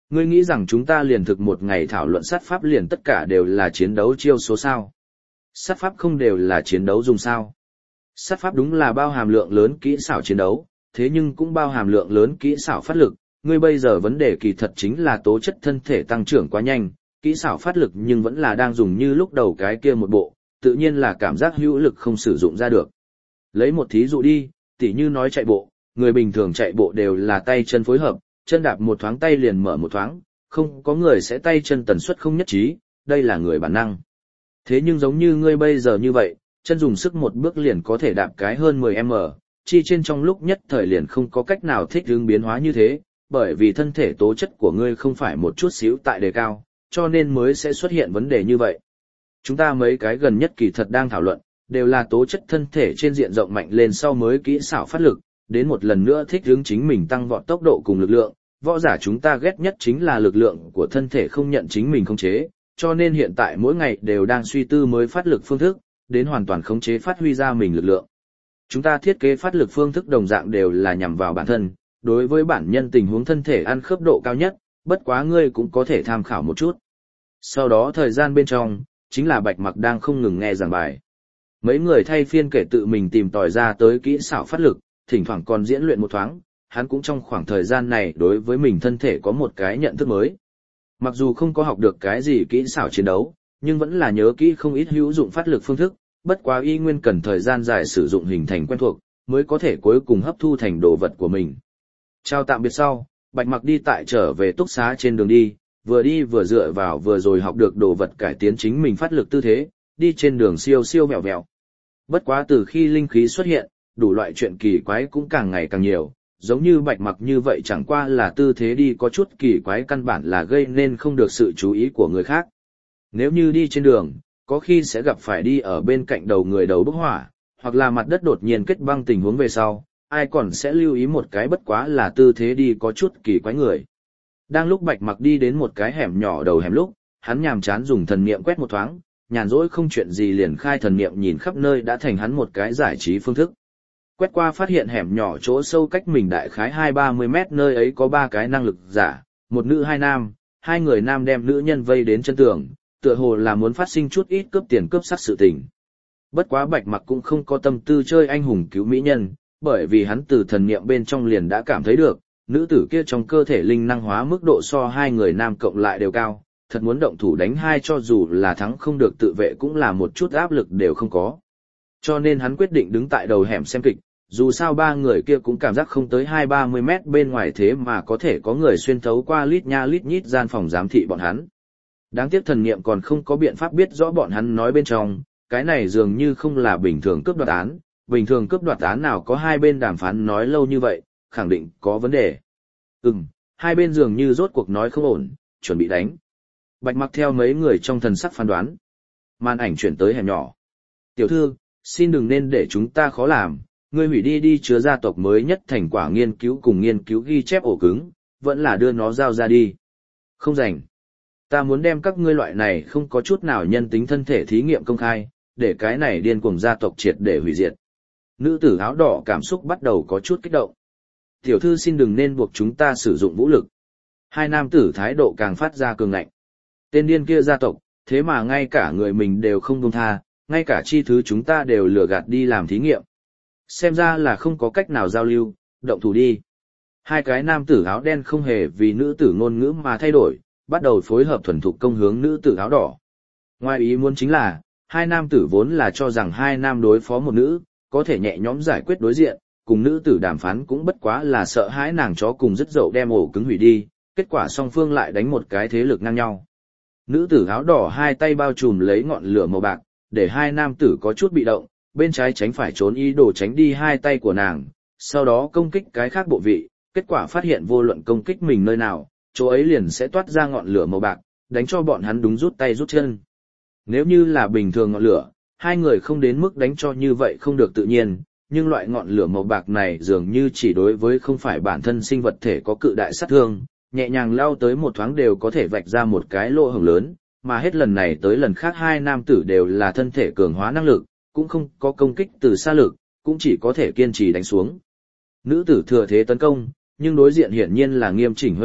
Ngươi nghĩ rằng chúng ta liền thực một ngày thảo luận sát pháp liền tất cả đều là chiến đấu chiêu số sao? Sát pháp không đều là chiến đấu dùng sao? Sát pháp đúng là bao hàm lượng lớn kỹ xảo chiến đấu, thế nhưng cũng bao hàm lượng lớn kỹ xảo phát lực. Ngươi bây giờ vấn đề kỳ thật chính là tố chất thân thể tăng trưởng quá nhanh, kỹ xảo phát lực nhưng vẫn là đang dùng như lúc đầu cái kia một bộ, tự nhiên là cảm giác hữu lực không sử dụng ra được. Lấy một thí dụ đi, tỉ như nói chạy bộ, người bình thường chạy bộ đều là tay chân phối hợp, chân đạp một thoáng tay liền mở một thoáng, không có người sẽ tay chân tần suất không nhất trí, đây là người bản năng. Thế nhưng giống như ngươi bây giờ như vậy, chân dùng sức một bước liền có thể đạp cái hơn mười mét, chi trên trong lúc nhất thời liền không có cách nào thích ứng biến hóa như thế, bởi vì thân thể tố chất của ngươi không phải một chút xíu tại đề cao, cho nên mới sẽ xuất hiện vấn đề như vậy. Chúng ta mấy cái gần nhất kỳ thật đang thảo luận, đều là tố chất thân thể trên diện rộng mạnh lên sau mới kỹ xảo phát lực, đến một lần nữa thích ứng chính mình tăng vọt tốc độ cùng lực lượng. Võ giả chúng ta ghét nhất chính là lực lượng của thân thể không nhận chính mình khống chế, cho nên hiện tại mỗi ngày đều đang suy tư mới phát lực phương thức, đến hoàn toàn khống chế phát huy ra mình lực lượng. Chúng ta thiết kế phát lực phương thức đồng dạng đều là nhằm vào bản thân, đối với bản nhân tình huống thân thể ăn khớp độ cao nhất, bất quá ngươi cũng có thể tham khảo một chút. Sau đó thời gian bên trong, chính là Bạch Mặc đang không ngừng nghe giảng bài. Mấy người thay phiên kể tự mình tìm tòi ra tới kỹ xảo phát lực, thỉnh thoảng còn diễn luyện một thoáng, hắn cũng trong khoảng thời gian này đối với mình thân thể có một cái nhận thức mới. Mặc dù không có học được cái gì kỹ xảo chiến đấu, nhưng vẫn là nhớ kỹ không ít hữu dụng phát lực phương thức, bất quá y nguyên cần thời gian dài sử dụng hình thành quen thuộc, mới có thể cuối cùng hấp thu thành đồ vật của mình. Chào tạm biệt sau, Bạch Mặc đi tại trở về túc xá trên đường đi, vừa đi vừa dựa vào vừa rồi học được đồ vật cải tiến chính mình phát lực tư thế, đi trên đường siêu siêu vẹo vẹo. Bất quá từ khi linh khí xuất hiện, đủ loại chuyện kỳ quái cũng càng ngày càng nhiều, giống như Bạch Mặc như vậy chẳng qua là tư thế đi có chút kỳ quái căn bản là gây nên không được sự chú ý của người khác. Nếu như đi trên đường, có khi sẽ gặp phải đi ở bên cạnh đầu người đầu bốc hỏa, hoặc là mặt đất đột nhiên kết băng tình huống về sau, ai còn sẽ lưu ý một cái bất quá là tư thế đi có chút kỳ quái người. Đang lúc Bạch Mặc đi đến một cái hẻm nhỏ đầu hẻm lúc, hắn nhàm chán dùng thần niệm quét một thoáng, nhàn rỗi không chuyện gì liền khai thần niệm nhìn khắp nơi đã thành hắn một cái giải trí phương thức. Quét qua phát hiện hẻm nhỏ chỗ sâu cách mình đại khái hai ba mươi mét nơi ấy có ba cái năng lực giả, một nữ hai nam, hai người nam đem nữ nhân vây đến chân tường, tựa hồ là muốn phát sinh chút ít cướp tiền cướp sắc sự tình. Bất quá Bạch Mặc cũng không có tâm tư chơi anh hùng cứu mỹ nhân, bởi vì hắn từ thần niệm bên trong liền đã cảm thấy được, nữ tử kia trong cơ thể linh năng hóa mức độ so hai người nam cộng lại đều cao, thật muốn động thủ đánh hai cho dù là thắng không được tự vệ cũng là một chút áp lực đều không có. Cho nên hắn quyết định đứng tại đầu hẻm xem kịch, dù sao ba người kia cũng cảm giác không tới hai ba mươi mét bên ngoài thế mà có thể có người xuyên thấu qua lít nha lít nhít gian phòng giám thị bọn hắn. Đáng tiếc thần niệm còn không có biện pháp biết rõ bọn hắn nói bên trong, cái này dường như không là bình thường cướp đoạt án, bình thường cướp đoạt án nào có hai bên đàm phán nói lâu như vậy, khẳng định có vấn đề. Ừm, hai bên dường như rốt cuộc nói không ổn, chuẩn bị đánh. Bạch Mặc theo mấy người trong thần sắc phán đoán. Màn ảnh chuyển tới hẻm nhỏ. Tiểu thư, xin đừng nên để chúng ta khó làm, ngươi hủy đi đi chứa gia tộc mới nhất thành quả nghiên cứu cùng nghiên cứu ghi chép ổ cứng, vẫn là đưa nó giao ra đi. Không rảnh. Ta muốn đem các ngươi loại này không có chút nào nhân tính thân thể thí nghiệm công khai, để cái này điên cuồng gia tộc triệt để hủy diệt. Nữ tử áo đỏ cảm xúc bắt đầu có chút kích động. Tiểu thư xin đừng nên buộc chúng ta sử dụng vũ lực. Hai nam tử thái độ càng phát ra cường ngạnh. Tên điên kia gia tộc, thế mà ngay cả người mình đều không buông tha, ngay cả chi thứ chúng ta đều lừa gạt đi làm thí nghiệm. Xem ra là không có cách nào giao lưu, động thủ đi. Hai cái nam tử áo đen không hề vì nữ tử ngôn ngữ mà thay đổi, bắt đầu phối hợp thuần thục công hướng nữ tử áo đỏ. Ngoài ý muốn chính là, hai nam tử vốn là cho rằng hai nam đối phó một nữ, có thể nhẹ nhõm giải quyết đối diện, cùng nữ tử đàm phán cũng bất quá là sợ hãi nàng chó cùng dứt dậu đem ổ cứng hủy đi, kết quả song phương lại đánh một cái thế lực ngang nhau. Nữ tử áo đỏ hai tay bao trùm lấy ngọn lửa màu bạc, để hai nam tử có chút bị động, bên trái tránh phải trốn ý đồ tránh đi hai tay của nàng, sau đó công kích cái khác bộ vị, kết quả phát hiện vô luận công kích mình nơi nào, chỗ ấy liền sẽ toát ra ngọn lửa màu bạc, đánh cho bọn hắn đúng rút tay rút chân. Nếu như là bình thường ngọn lửa, hai người không đến mức đánh cho như vậy không được tự nhiên, nhưng loại ngọn lửa màu bạc này dường như chỉ đối với không phải bản thân sinh vật thể có cự đại sát thương, nhẹ nhàng lao tới một thoáng đều có thể vạch ra một cái lỗ hổng lớn, mà hết lần này tới lần khác hai nam tử đều là thân thể cường hóa năng lực, cũng không có công kích từ xa lực, cũng chỉ có thể kiên trì đánh xuống. Nữ tử thừa thế tấn công, nhưng đối diện hiển nhiên là nghiêm chỉnh huấn luyện,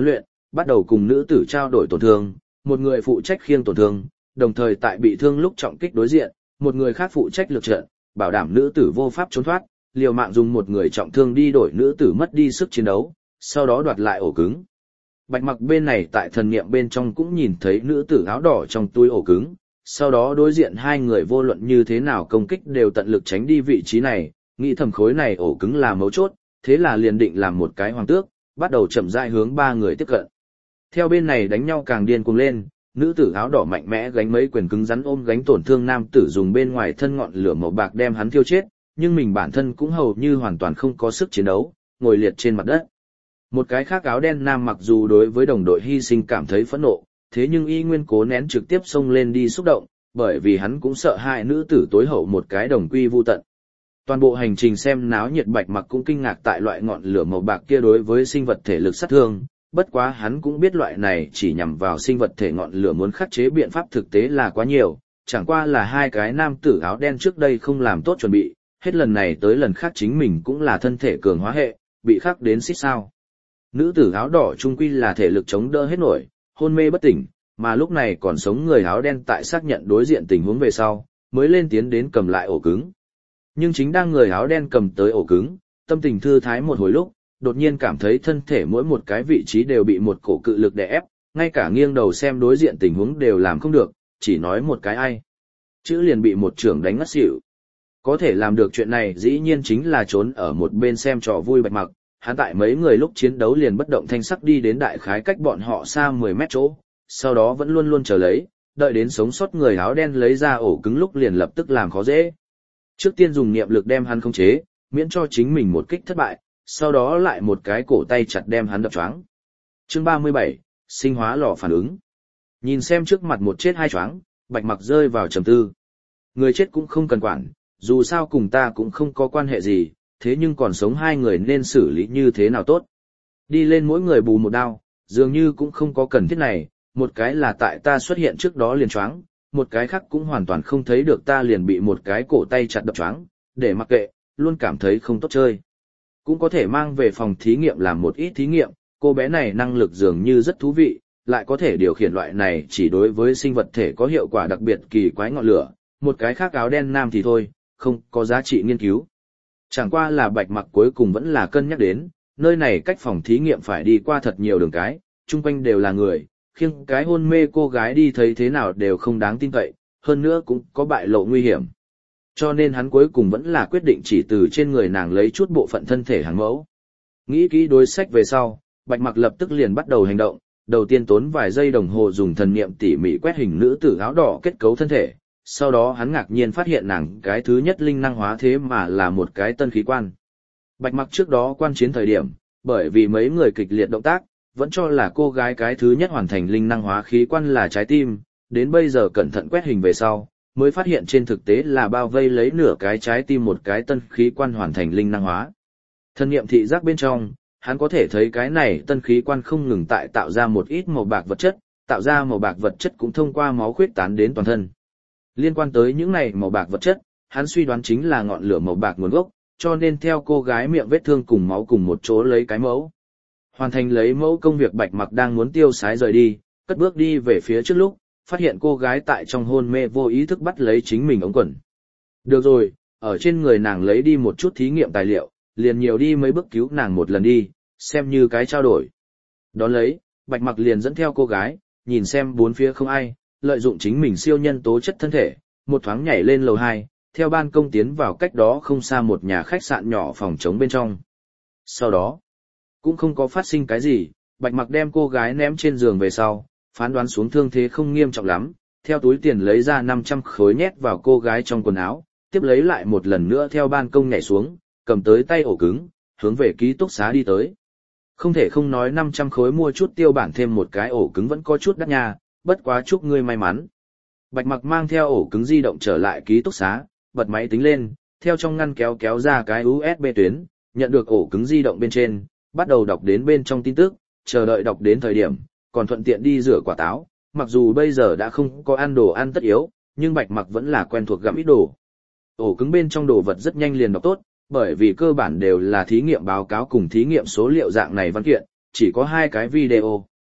bắt đầu cùng nữ tử trao đổi tổn thương, một người phụ trách khiêng tổn thương, đồng thời tại bị thương lúc trọng kích đối diện, một người khác phụ trách lược trận, bảo đảm nữ tử vô pháp trốn thoát, liều mạng dùng một người trọng thương đi đổi nữ tử mất đi sức chiến đấu, sau đó đoạt lại ổ cứng. Bạch Mặc bên này tại thần niệm bên trong cũng nhìn thấy nữ tử áo đỏ trong túi ổ cứng, sau đó đối diện hai người vô luận như thế nào công kích đều tận lực tránh đi vị trí này, nghĩ thầm khối này ổ cứng là mấu chốt, thế là liền định làm một cái hoàng tước, bắt đầu chậm rãi hướng ba người tiếp cận. Theo bên này đánh nhau càng điên cuồng lên, nữ tử áo đỏ mạnh mẽ gánh mấy quyền cứng rắn ôm gánh tổn thương nam tử dùng bên ngoài thân ngọn lửa màu bạc đem hắn thiêu chết, nhưng mình bản thân cũng hầu như hoàn toàn không có sức chiến đấu, ngồi liệt trên mặt đất. Một cái khác áo đen nam mặc dù đối với đồng đội hy sinh cảm thấy phẫn nộ, thế nhưng y nguyên cố nén trực tiếp xông lên đi xúc động, bởi vì hắn cũng sợ hại nữ tử tối hậu một cái đồng quy vu tận. Toàn bộ hành trình xem náo nhiệt Bạch Mặc cũng kinh ngạc tại loại ngọn lửa màu bạc kia đối với sinh vật thể lực sát thương, bất quá hắn cũng biết loại này chỉ nhằm vào sinh vật thể ngọn lửa muốn khắc chế biện pháp thực tế là quá nhiều, chẳng qua là hai cái nam tử áo đen trước đây không làm tốt chuẩn bị, hết lần này tới lần khác chính mình cũng là thân thể cường hóa hệ, bị khắc đến xích sao. Nữ tử áo đỏ trung quy là thể lực chống đỡ hết nổi, hôn mê bất tỉnh, mà lúc này còn sống người áo đen tại xác nhận đối diện tình huống về sau, mới lên tiến đến cầm lại ổ cứng. Nhưng chính đang người áo đen cầm tới ổ cứng, tâm tình thư thái một hồi lúc, đột nhiên cảm thấy thân thể mỗi một cái vị trí đều bị một cổ cự lực đè ép, ngay cả nghiêng đầu xem đối diện tình huống đều làm không được, chỉ nói một cái ai. Chữ liền bị một trưởng đánh ngất xỉu. Có thể làm được chuyện này dĩ nhiên chính là trốn ở một bên xem trò vui Bạch Mặc, hắn tại mấy người lúc chiến đấu liền bất động thanh sắc đi đến đại khái cách bọn họ xa mười mét chỗ, sau đó vẫn luôn luôn chờ lấy, đợi đến sống sót người áo đen lấy ra ổ cứng lúc liền lập tức làm khó dễ. Trước tiên dùng niệm lực đem hắn khống chế, miễn cho chính mình một kích thất bại, sau đó lại một cái cổ tay chặt đem hắn đập choáng. Chương ba mươi bảy, sinh hóa lò phản ứng. Nhìn xem trước mặt một chết hai choáng, Bạch Mặc rơi vào trầm tư. Người chết cũng không cần quản, dù sao cùng ta cũng không có quan hệ gì, thế nhưng còn sống hai người nên xử lý như thế nào tốt. Đi lên mỗi người bù một đao, dường như cũng không có cần thiết này, một cái là tại ta xuất hiện trước đó liền choáng, một cái khác cũng hoàn toàn không thấy được ta liền bị một cái cổ tay chặt đập choáng, để mặc kệ, luôn cảm thấy không tốt chơi. Cũng có thể mang về phòng thí nghiệm làm một ít thí nghiệm, cô bé này năng lực dường như rất thú vị, lại có thể điều khiển loại này chỉ đối với sinh vật thể có hiệu quả đặc biệt kỳ quái ngọn lửa, một cái khác áo đen nam thì thôi, không có giá trị nghiên cứu. Chẳng qua là Bạch Mặc cuối cùng vẫn là cân nhắc đến, nơi này cách phòng thí nghiệm phải đi qua thật nhiều đường cái, chung quanh đều là người, khiêng cái hôn mê cô gái đi thấy thế nào đều không đáng tin cậy, hơn nữa cũng có bại lộ nguy hiểm. Cho nên hắn cuối cùng vẫn là quyết định chỉ từ trên người nàng lấy chút bộ phận thân thể hàng mẫu. Nghĩ kỹ đối sách về sau, Bạch Mặc lập tức liền bắt đầu hành động, đầu tiên tốn vài giây đồng hồ dùng thần niệm tỉ mỉ quét hình nữ tử áo đỏ kết cấu thân thể, sau đó hắn ngạc nhiên phát hiện nàng cái thứ nhất linh năng hóa thế mà là một cái tân khí quan. Bạch Mặc trước đó quan chiến thời điểm, bởi vì mấy người kịch liệt động tác, vẫn cho là cô gái cái thứ nhất hoàn thành linh năng hóa khí quan là trái tim, đến bây giờ cẩn thận quét hình về sau, mới phát hiện trên thực tế là bao vây lấy nửa cái trái tim một cái tân khí quan hoàn thành linh năng hóa. Thân niệm thị giác bên trong, hắn có thể thấy cái này tân khí quan không ngừng tại tạo ra một ít màu bạc vật chất, tạo ra màu bạc vật chất cũng thông qua máu khuyết tán đến toàn thân. Liên quan tới những này màu bạc vật chất, hắn suy đoán chính là ngọn lửa màu bạc nguồn gốc, cho nên theo cô gái miệng vết thương cùng máu cùng một chỗ lấy cái mẫu. Hoàn thành lấy mẫu công việc Bạch Mặc đang muốn tiêu sái rời đi, cất bước đi về phía trước lúc, phát hiện cô gái tại trong hôn mê vô ý thức bắt lấy chính mình ống quần. Được rồi, ở trên người nàng lấy đi một chút thí nghiệm tài liệu, liền nhiều đi mấy bước cứu nàng một lần đi, xem như cái trao đổi. Đón lấy, Bạch Mặc liền dẫn theo cô gái, nhìn xem bốn phía không ai, lợi dụng chính mình siêu nhân tố chất thân thể, một thoáng nhảy lên lầu hai, theo ban công tiến vào cách đó không xa một nhà khách sạn nhỏ phòng trống bên trong. Sau đó, cũng không có phát sinh cái gì, Bạch Mặc đem cô gái ném trên giường về sau, phán đoán xuống thương thế không nghiêm trọng lắm, theo túi tiền lấy ra năm trăm khối nhét vào cô gái trong quần áo, tiếp lấy lại một lần nữa theo ban công nhảy xuống, cầm tới tay ổ cứng, hướng về ký túc xá đi tới. Không thể không nói năm trăm khối mua chút tiêu bản thêm một cái ổ cứng vẫn có chút đắt nha, bất quá chúc ngươi may mắn. Bạch Mặc mang theo ổ cứng di động trở lại ký túc xá, bật máy tính lên, theo trong ngăn kéo kéo ra cái u ét bê tuyến, nhận được ổ cứng di động bên trên, bắt đầu đọc đến bên trong tin tức, chờ đợi đọc đến thời điểm, còn thuận tiện đi rửa quả táo, mặc dù bây giờ đã không có ăn đồ ăn tất yếu, nhưng Bạch Mặc vẫn là quen thuộc gặm ít đồ. Ổ cứng bên trong đồ vật rất nhanh liền đọc tốt, bởi vì cơ bản đều là thí nghiệm báo cáo cùng thí nghiệm số liệu dạng này văn kiện, chỉ có hai cái video.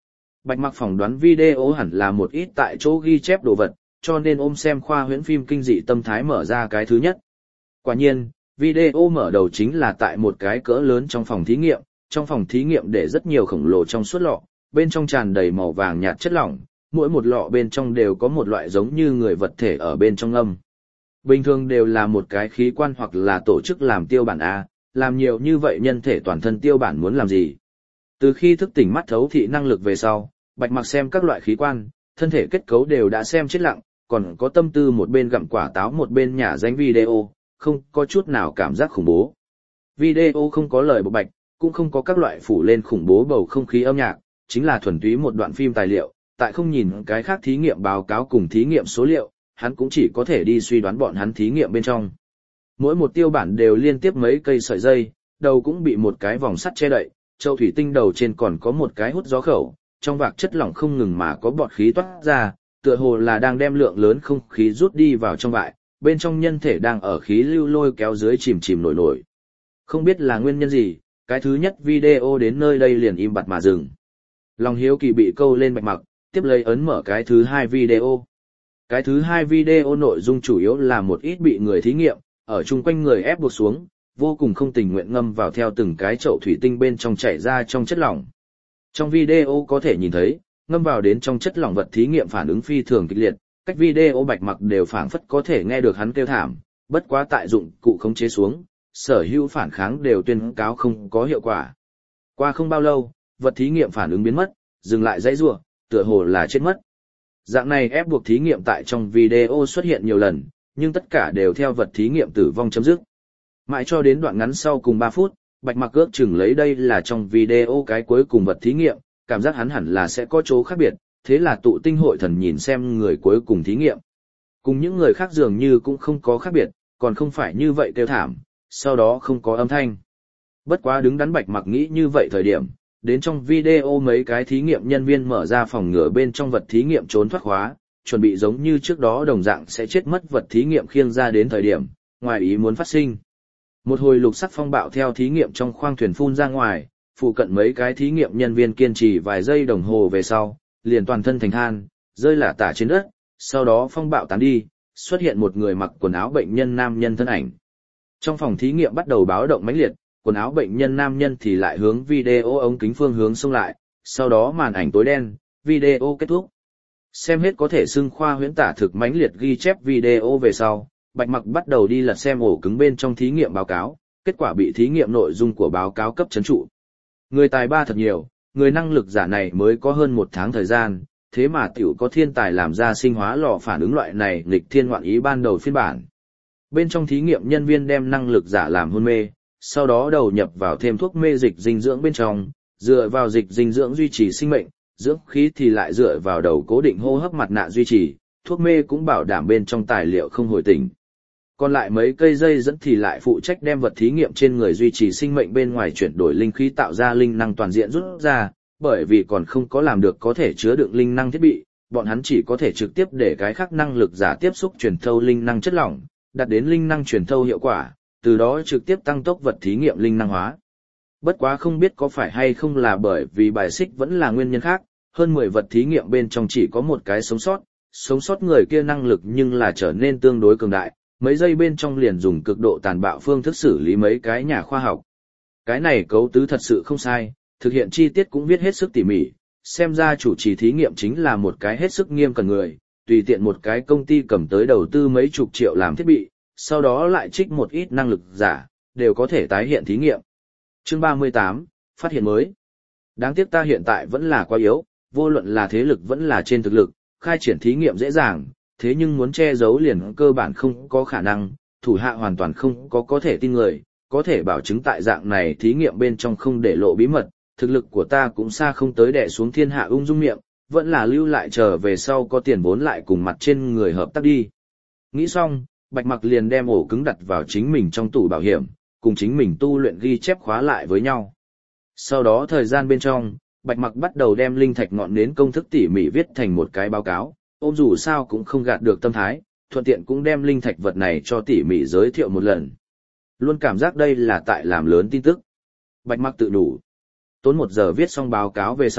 Bạch Mặc phỏng đoán video hẳn là một ít tại chỗ ghi chép đồ vật, cho nên ôm xem khoa huyễn phim kinh dị tâm thái mở ra cái thứ nhất. Quả nhiên, video mở đầu chính là tại một cái cỡ lớn trong phòng thí nghiệm, trong phòng thí nghiệm để rất nhiều khổng lồ trong suốt lọ, bên trong tràn đầy màu vàng nhạt chất lỏng, mỗi một lọ bên trong đều có một loại giống như người vật thể ở bên trong âm. Bình thường đều là một cái khí quan hoặc là tổ chức làm tiêu bản A, làm nhiều như vậy nhân thể toàn thân tiêu bản muốn làm gì. Từ khi thức tỉnh mắt thấu thị năng lực về sau, Bạch Mặc xem các loại khí quan, thân thể kết cấu đều đã xem chết lặng, còn có tâm tư một bên gặm quả táo một bên nhả danh video, không có chút nào cảm giác khủng bố. Video không có lời bộ bạch, cũng không có các loại phủ lên khủng bố bầu không khí âm nhạc, chính là thuần túy một đoạn phim tài liệu, tại không nhìn cái khác thí nghiệm báo cáo cùng thí nghiệm số liệu, hắn cũng chỉ có thể đi suy đoán bọn hắn thí nghiệm bên trong. Mỗi một tiêu bản đều liên tiếp mấy cây sợi dây, đầu cũng bị một cái vòng sắt che đậy, châu thủy tinh đầu trên còn có một cái hút gió khẩu, trong vạc chất lỏng không ngừng mà có bọt khí toát ra, tựa hồ là đang đem lượng lớn không khí rút đi vào trong vại, bên trong nhân thể đang ở khí lưu lôi kéo dưới chìm chìm nổi nổi. Không biết là nguyên nhân gì, cái thứ nhất video đến nơi đây liền im bặt mà dừng. Lòng hiếu kỳ bị câu lên Bạch Mặc, tiếp lấy ấn mở cái thứ hai video. Cái thứ hai video nội dung chủ yếu là một ít bị người thí nghiệm, ở chung quanh người ép buộc xuống, vô cùng không tình nguyện ngâm vào theo từng cái chậu thủy tinh bên trong chảy ra trong chất lỏng. Trong video có thể nhìn thấy, ngâm vào đến trong chất lỏng vật thí nghiệm phản ứng phi thường kịch liệt, cách video Bạch Mặc đều phảng phất có thể nghe được hắn kêu thảm, bất quá tại dụng cụ khống chế xuống, sở hữu phản kháng đều tuyên cáo không có hiệu quả. Qua không bao lâu, vật thí nghiệm phản ứng biến mất, dừng lại dãy rủa, tựa hồ là chết mất. Dạng này ép buộc thí nghiệm tại trong video xuất hiện nhiều lần, nhưng tất cả đều theo vật thí nghiệm tử vong chấm dứt. Mãi cho đến đoạn ngắn sau cùng ba phút, Bạch Mặc ước chừng lấy đây là trong video cái cuối cùng vật thí nghiệm, cảm giác hắn hẳn là sẽ có chỗ khác biệt, thế là tụ tinh hội thần nhìn xem người cuối cùng thí nghiệm. Cùng những người khác dường như cũng không có khác biệt, còn không phải như vậy kêu thảm, sau đó không có âm thanh. Bất quá đứng đắn Bạch Mặc nghĩ như vậy thời điểm, đến trong video mấy cái thí nghiệm nhân viên mở ra phòng ngừa bên trong vật thí nghiệm trốn thoát khóa, chuẩn bị giống như trước đó đồng dạng sẽ chết mất vật thí nghiệm khiêng ra đến thời điểm, ngoài ý muốn phát sinh. Một hồi lục sắc phong bạo theo thí nghiệm trong khoang thuyền phun ra ngoài, phụ cận mấy cái thí nghiệm nhân viên kiên trì vài giây đồng hồ về sau, liền toàn thân thành than, rơi lả tả trên đất, sau đó phong bạo tán đi, xuất hiện một người mặc quần áo bệnh nhân nam nhân thân ảnh. Trong phòng thí nghiệm bắt đầu báo động mãnh liệt, quần áo bệnh nhân nam nhân thì lại hướng video ống kính phương hướng xông lại, sau đó màn ảnh tối đen, video kết thúc. Xem hết có thể xưng khoa huyễn tả thực mãnh liệt ghi chép video về sau, Bạch Mặc bắt đầu đi lật xem ổ cứng bên trong thí nghiệm báo cáo, kết quả bị thí nghiệm nội dung của báo cáo cấp chấn trụ. Người tài ba thật nhiều, người năng lực giả này mới có hơn một tháng thời gian, thế mà tiểu có thiên tài làm ra sinh hóa lò phản ứng loại này nghịch thiên ngoạn ý ban đầu phiên bản. Bên trong thí nghiệm nhân viên đem năng lực giả làm hôn mê, sau đó đầu nhập vào thêm thuốc mê dịch dinh dưỡng bên trong, dựa vào dịch dinh dưỡng duy trì sinh mệnh, dưỡng khí thì lại dựa vào đầu cố định hô hấp mặt nạ duy trì, thuốc mê cũng bảo đảm bên trong tài liệu không hồi tỉnh. Còn lại mấy cây dây dẫn thì lại phụ trách đem vật thí nghiệm trên người duy trì sinh mệnh bên ngoài chuyển đổi linh khí tạo ra linh năng toàn diện rút ra, bởi vì còn không có làm được có thể chứa đựng linh năng thiết bị, bọn hắn chỉ có thể trực tiếp để cái khác năng lực giả tiếp xúc truyền thâu linh năng chất lỏng, đạt đến linh năng truyền thâu hiệu quả, từ đó trực tiếp tăng tốc vật thí nghiệm linh năng hóa. Bất quá không biết có phải hay không là bởi vì bài xích vẫn là nguyên nhân khác, hơn mười vật thí nghiệm bên trong chỉ có một cái sống sót, sống sót người kia năng lực nhưng là trở nên tương đối cường đại, mấy giây bên trong liền dùng cực độ tàn bạo phương thức xử lý mấy cái nhà khoa học. Cái này cấu tứ thật sự không sai, thực hiện chi tiết cũng viết hết sức tỉ mỉ, xem ra chủ trì thí nghiệm chính là một cái hết sức nghiêm cẩn người, tùy tiện một cái công ty cầm tới đầu tư mấy chục triệu làm thiết bị, sau đó lại trích một ít năng lực giả, đều có thể tái hiện thí nghiệm. Chương ba mươi tám, phát hiện mới. Đáng tiếc ta hiện tại vẫn là quá yếu, vô luận là thế lực vẫn là trên thực lực, khai triển thí nghiệm dễ dàng, thế nhưng muốn che giấu liền cơ bản không có khả năng, thủ hạ hoàn toàn không có có thể tin người, có thể bảo chứng tại dạng này thí nghiệm bên trong không để lộ bí mật, thực lực của ta cũng xa không tới đè xuống thiên hạ ung dung miệng, vẫn là lưu lại chờ về sau có tiền vốn lại cùng mặt trên người hợp tác đi. Nghĩ xong, Bạch Mặc liền đem ổ cứng đặt vào chính mình trong tủ bảo hiểm, cùng chính mình tu luyện ghi chép khóa lại với nhau. Sau đó thời gian bên trong, Bạch Mặc bắt đầu đem linh thạch ngọn nến công thức tỉ mỉ viết thành một cái báo cáo, ôm dù sao cũng không gạt được tâm thái, thuận tiện cũng đem linh thạch vật này cho tỉ mỉ giới thiệu một lần. Luôn cảm giác đây là tại làm lớn tin tức. Bạch Mặc tự đủ. Tốn một giờ viết xong báo cáo về sau,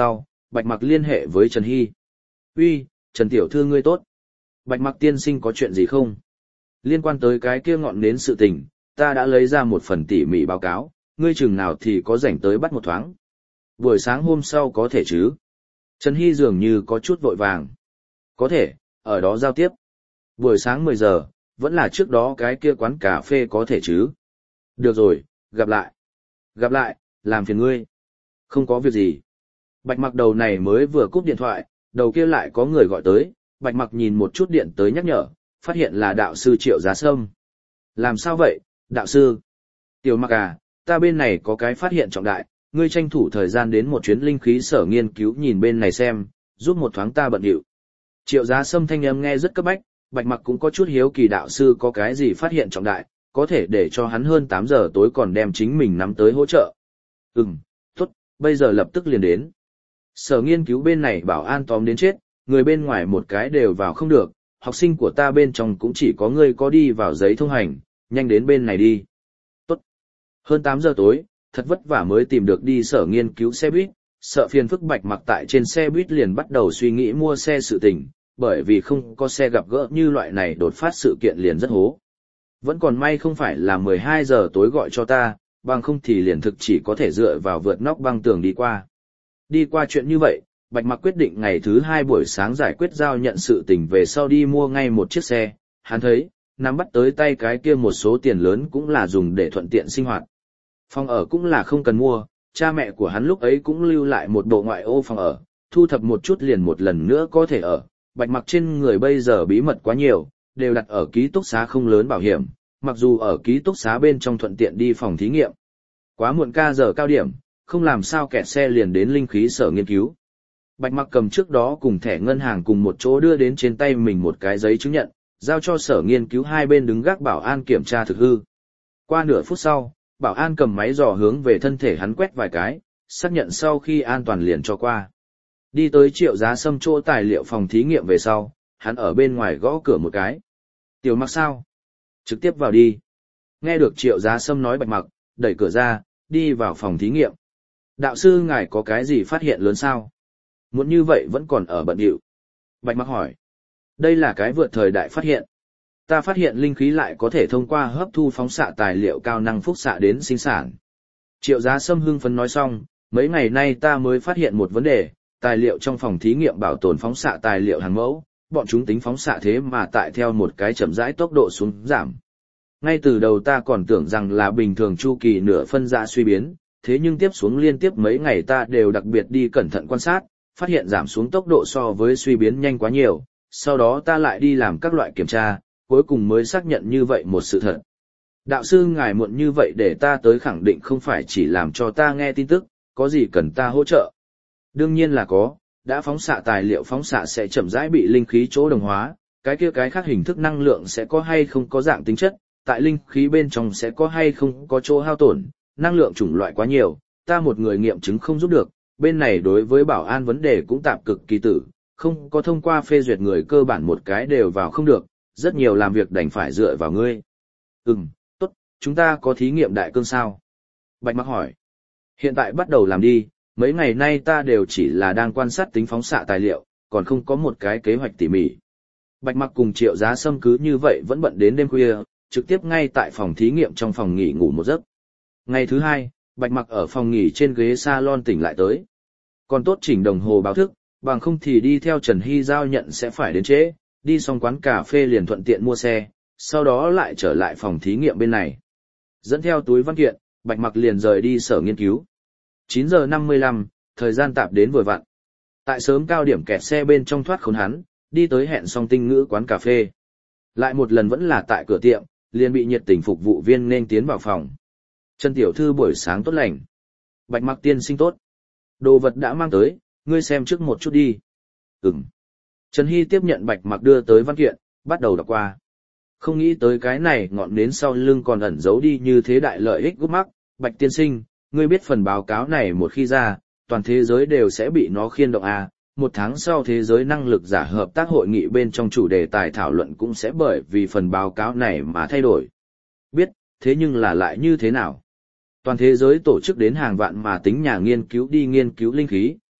Bạch Mặc liên hệ với Trần Hy. Uy, Trần Tiểu Thư ngươi tốt. Bạch Mặc tiên sinh có chuyện gì không? Liên quan tới cái kia ngọn nến sự tình, ta đã lấy ra một phần tỉ mỉ báo cáo, ngươi chừng nào thì có rảnh tới bắt một thoáng. Buổi sáng hôm sau có thể chứ? Trần Hy dường như có chút vội vàng. Có thể, ở đó giao tiếp. Buổi sáng mười giờ, vẫn là trước đó cái kia quán cà phê có thể chứ? Được rồi, gặp lại. Gặp lại, làm phiền ngươi. Không có việc gì. Bạch Mặc đầu này mới vừa cúp điện thoại, đầu kia lại có người gọi tới, Bạch Mặc nhìn một chút điện tới nhắc nhở, phát hiện là đạo sư Triệu Giá Sâm. Làm sao vậy, đạo sư? Tiểu Mặc à, ta bên này có cái phát hiện trọng đại, ngươi tranh thủ thời gian đến một chuyến linh khí sở nghiên cứu nhìn bên này xem, giúp một thoáng ta bận điệu. Triệu Giá Sâm thanh âm nghe rất cấp bách, Bạch Mặc cũng có chút hiếu kỳ đạo sư có cái gì phát hiện trọng đại, có thể để cho hắn hơn tám giờ tối còn đem chính mình nắm tới hỗ trợ. Ừm, tốt, bây giờ lập tức liền đến. Sở nghiên cứu bên này bảo an tóm đến chết, người bên ngoài một cái đều vào không được, học sinh của ta bên trong cũng chỉ có ngươi có đi vào giấy thông hành, nhanh đến bên này đi. Tốt. Hơn tám giờ tối, thật vất vả mới tìm được đi sở nghiên cứu xe buýt, sợ phiền phức Bạch Mặc tại trên xe buýt liền bắt đầu suy nghĩ mua xe sự tình, bởi vì không có xe gặp gỡ như loại này đột phát sự kiện liền rất hố. Vẫn còn may không phải là mười hai giờ tối gọi cho ta, bằng không thì liền thực chỉ có thể dựa vào vượt nóc băng tường đi qua. Đi qua chuyện như vậy, Bạch Mặc quyết định ngày thứ hai buổi sáng giải quyết giao nhận sự tình về sau đi mua ngay một chiếc xe, hắn thấy, nắm bắt tới tay cái kia một số tiền lớn cũng là dùng để thuận tiện sinh hoạt. Phòng ở cũng là không cần mua, cha mẹ của hắn lúc ấy cũng lưu lại một bộ ngoại ô phòng ở, thu thập một chút liền một lần nữa có thể ở. Bạch Mặc trên người bây giờ bí mật quá nhiều, đều đặt ở ký túc xá không lớn bảo hiểm, mặc dù ở ký túc xá bên trong thuận tiện đi phòng thí nghiệm. Quá muộn ca giờ cao điểm, không làm sao kẹt xe liền đến linh khí sở nghiên cứu. Bạch Mặc cầm trước đó cùng thẻ ngân hàng cùng một chỗ đưa đến trên tay mình một cái giấy chứng nhận, giao cho sở nghiên cứu hai bên đứng gác bảo an kiểm tra thực hư. Qua nửa phút sau, bảo an cầm máy dò hướng về thân thể hắn quét vài cái, xác nhận sau khi an toàn liền cho qua. Đi tới Triệu Giá Sâm chỗ tài liệu phòng thí nghiệm về sau, hắn ở bên ngoài gõ cửa một cái. Tiểu Mặc sao? Trực tiếp vào đi. Nghe được Triệu Giá Sâm nói Bạch Mặc, đẩy cửa ra, đi vào phòng thí nghiệm. Đạo sư ngài có cái gì phát hiện lớn sao? Muốn như vậy vẫn còn ở bận điệu. Bạch Mặc hỏi. Đây là cái vượt thời đại phát hiện. Ta phát hiện linh khí lại có thể thông qua hấp thu phóng xạ tài liệu cao năng phúc xạ đến sinh sản. Triệu Giá Sâm hưng phấn nói xong, mấy ngày nay ta mới phát hiện một vấn đề, tài liệu trong phòng thí nghiệm bảo tồn phóng xạ tài liệu hàng mẫu, bọn chúng tính phóng xạ thế mà tại theo một cái chậm rãi tốc độ xuống giảm. Ngay từ đầu ta còn tưởng rằng là bình thường chu kỳ nửa phân dạ suy biến, thế nhưng tiếp xuống liên tiếp mấy ngày ta đều đặc biệt đi cẩn thận quan sát, phát hiện giảm xuống tốc độ so với suy biến nhanh quá nhiều, sau đó ta lại đi làm các loại kiểm tra, cuối cùng mới xác nhận như vậy một sự thật. Đạo sư ngài muộn như vậy để ta tới khẳng định không phải chỉ làm cho ta nghe tin tức, có gì cần ta hỗ trợ? Đương nhiên là có, đã phóng xạ tài liệu phóng xạ sẽ chậm rãi bị linh khí chỗ đồng hóa, cái kia cái khác hình thức năng lượng sẽ có hay không có dạng tính chất, tại linh khí bên trong sẽ có hay không có chỗ hao tổn, năng lượng chủng loại quá nhiều, ta một người nghiệm chứng không giúp được, bên này đối với bảo an vấn đề cũng tạp cực kỳ tử, không có thông qua phê duyệt người cơ bản một cái đều vào không được, rất nhiều làm việc đành phải dựa vào ngươi. Ừm, tốt, chúng ta có thí nghiệm đại cương sao? Bạch Mặc hỏi. Hiện tại bắt đầu làm đi, mấy ngày nay ta đều chỉ là đang quan sát tính phóng xạ tài liệu, còn không có một cái kế hoạch tỉ mỉ. Bạch Mặc cùng Triệu Giá Sâm cứ như vậy vẫn bận đến đêm khuya, trực tiếp ngay tại phòng thí nghiệm trong phòng nghỉ ngủ một giấc. Ngày thứ hai, Bạch Mặc ở phòng nghỉ trên ghế salon tỉnh lại tới. Còn tốt chỉnh đồng hồ báo thức, bằng không thì đi theo Trần Hy giao nhận sẽ phải đến trễ, đi xong quán cà phê liền thuận tiện mua xe, sau đó lại trở lại phòng thí nghiệm bên này. Dẫn theo túi văn kiện, Bạch Mặc liền rời đi sở nghiên cứu. chín giờ năm mươi lăm, thời gian tạp đến vừa vặn. Tại sớm cao điểm kẹt xe bên trong thoát khốn hắn, đi tới hẹn xong tinh ngữ quán cà phê. Lại một lần vẫn là tại cửa tiệm, liền bị nhiệt tình phục vụ viên nên tiến vào phòng. Trần tiểu thư buổi sáng tốt lành. Bạch Mặc tiên sinh tốt. Đồ vật đã mang tới, ngươi xem trước một chút đi. Ừm. Trần Hy tiếp nhận Bạch Mặc đưa tới văn kiện, bắt đầu đọc qua. Không nghĩ tới cái này ngọn nến sau lưng còn ẩn giấu đi như thế đại lợi ích gút mắc. Bạch tiên sinh, ngươi biết phần báo cáo này một khi ra, toàn thế giới đều sẽ bị nó khiên động à. Một tháng sau thế giới năng lực giả hợp tác hội nghị bên trong chủ đề tài thảo luận cũng sẽ bởi vì phần báo cáo này mà thay đổi. Biết, thế nhưng là lại như thế nào? Toàn thế giới tổ chức đến hàng vạn mà tính nhà nghiên cứu đi nghiên cứu linh khí,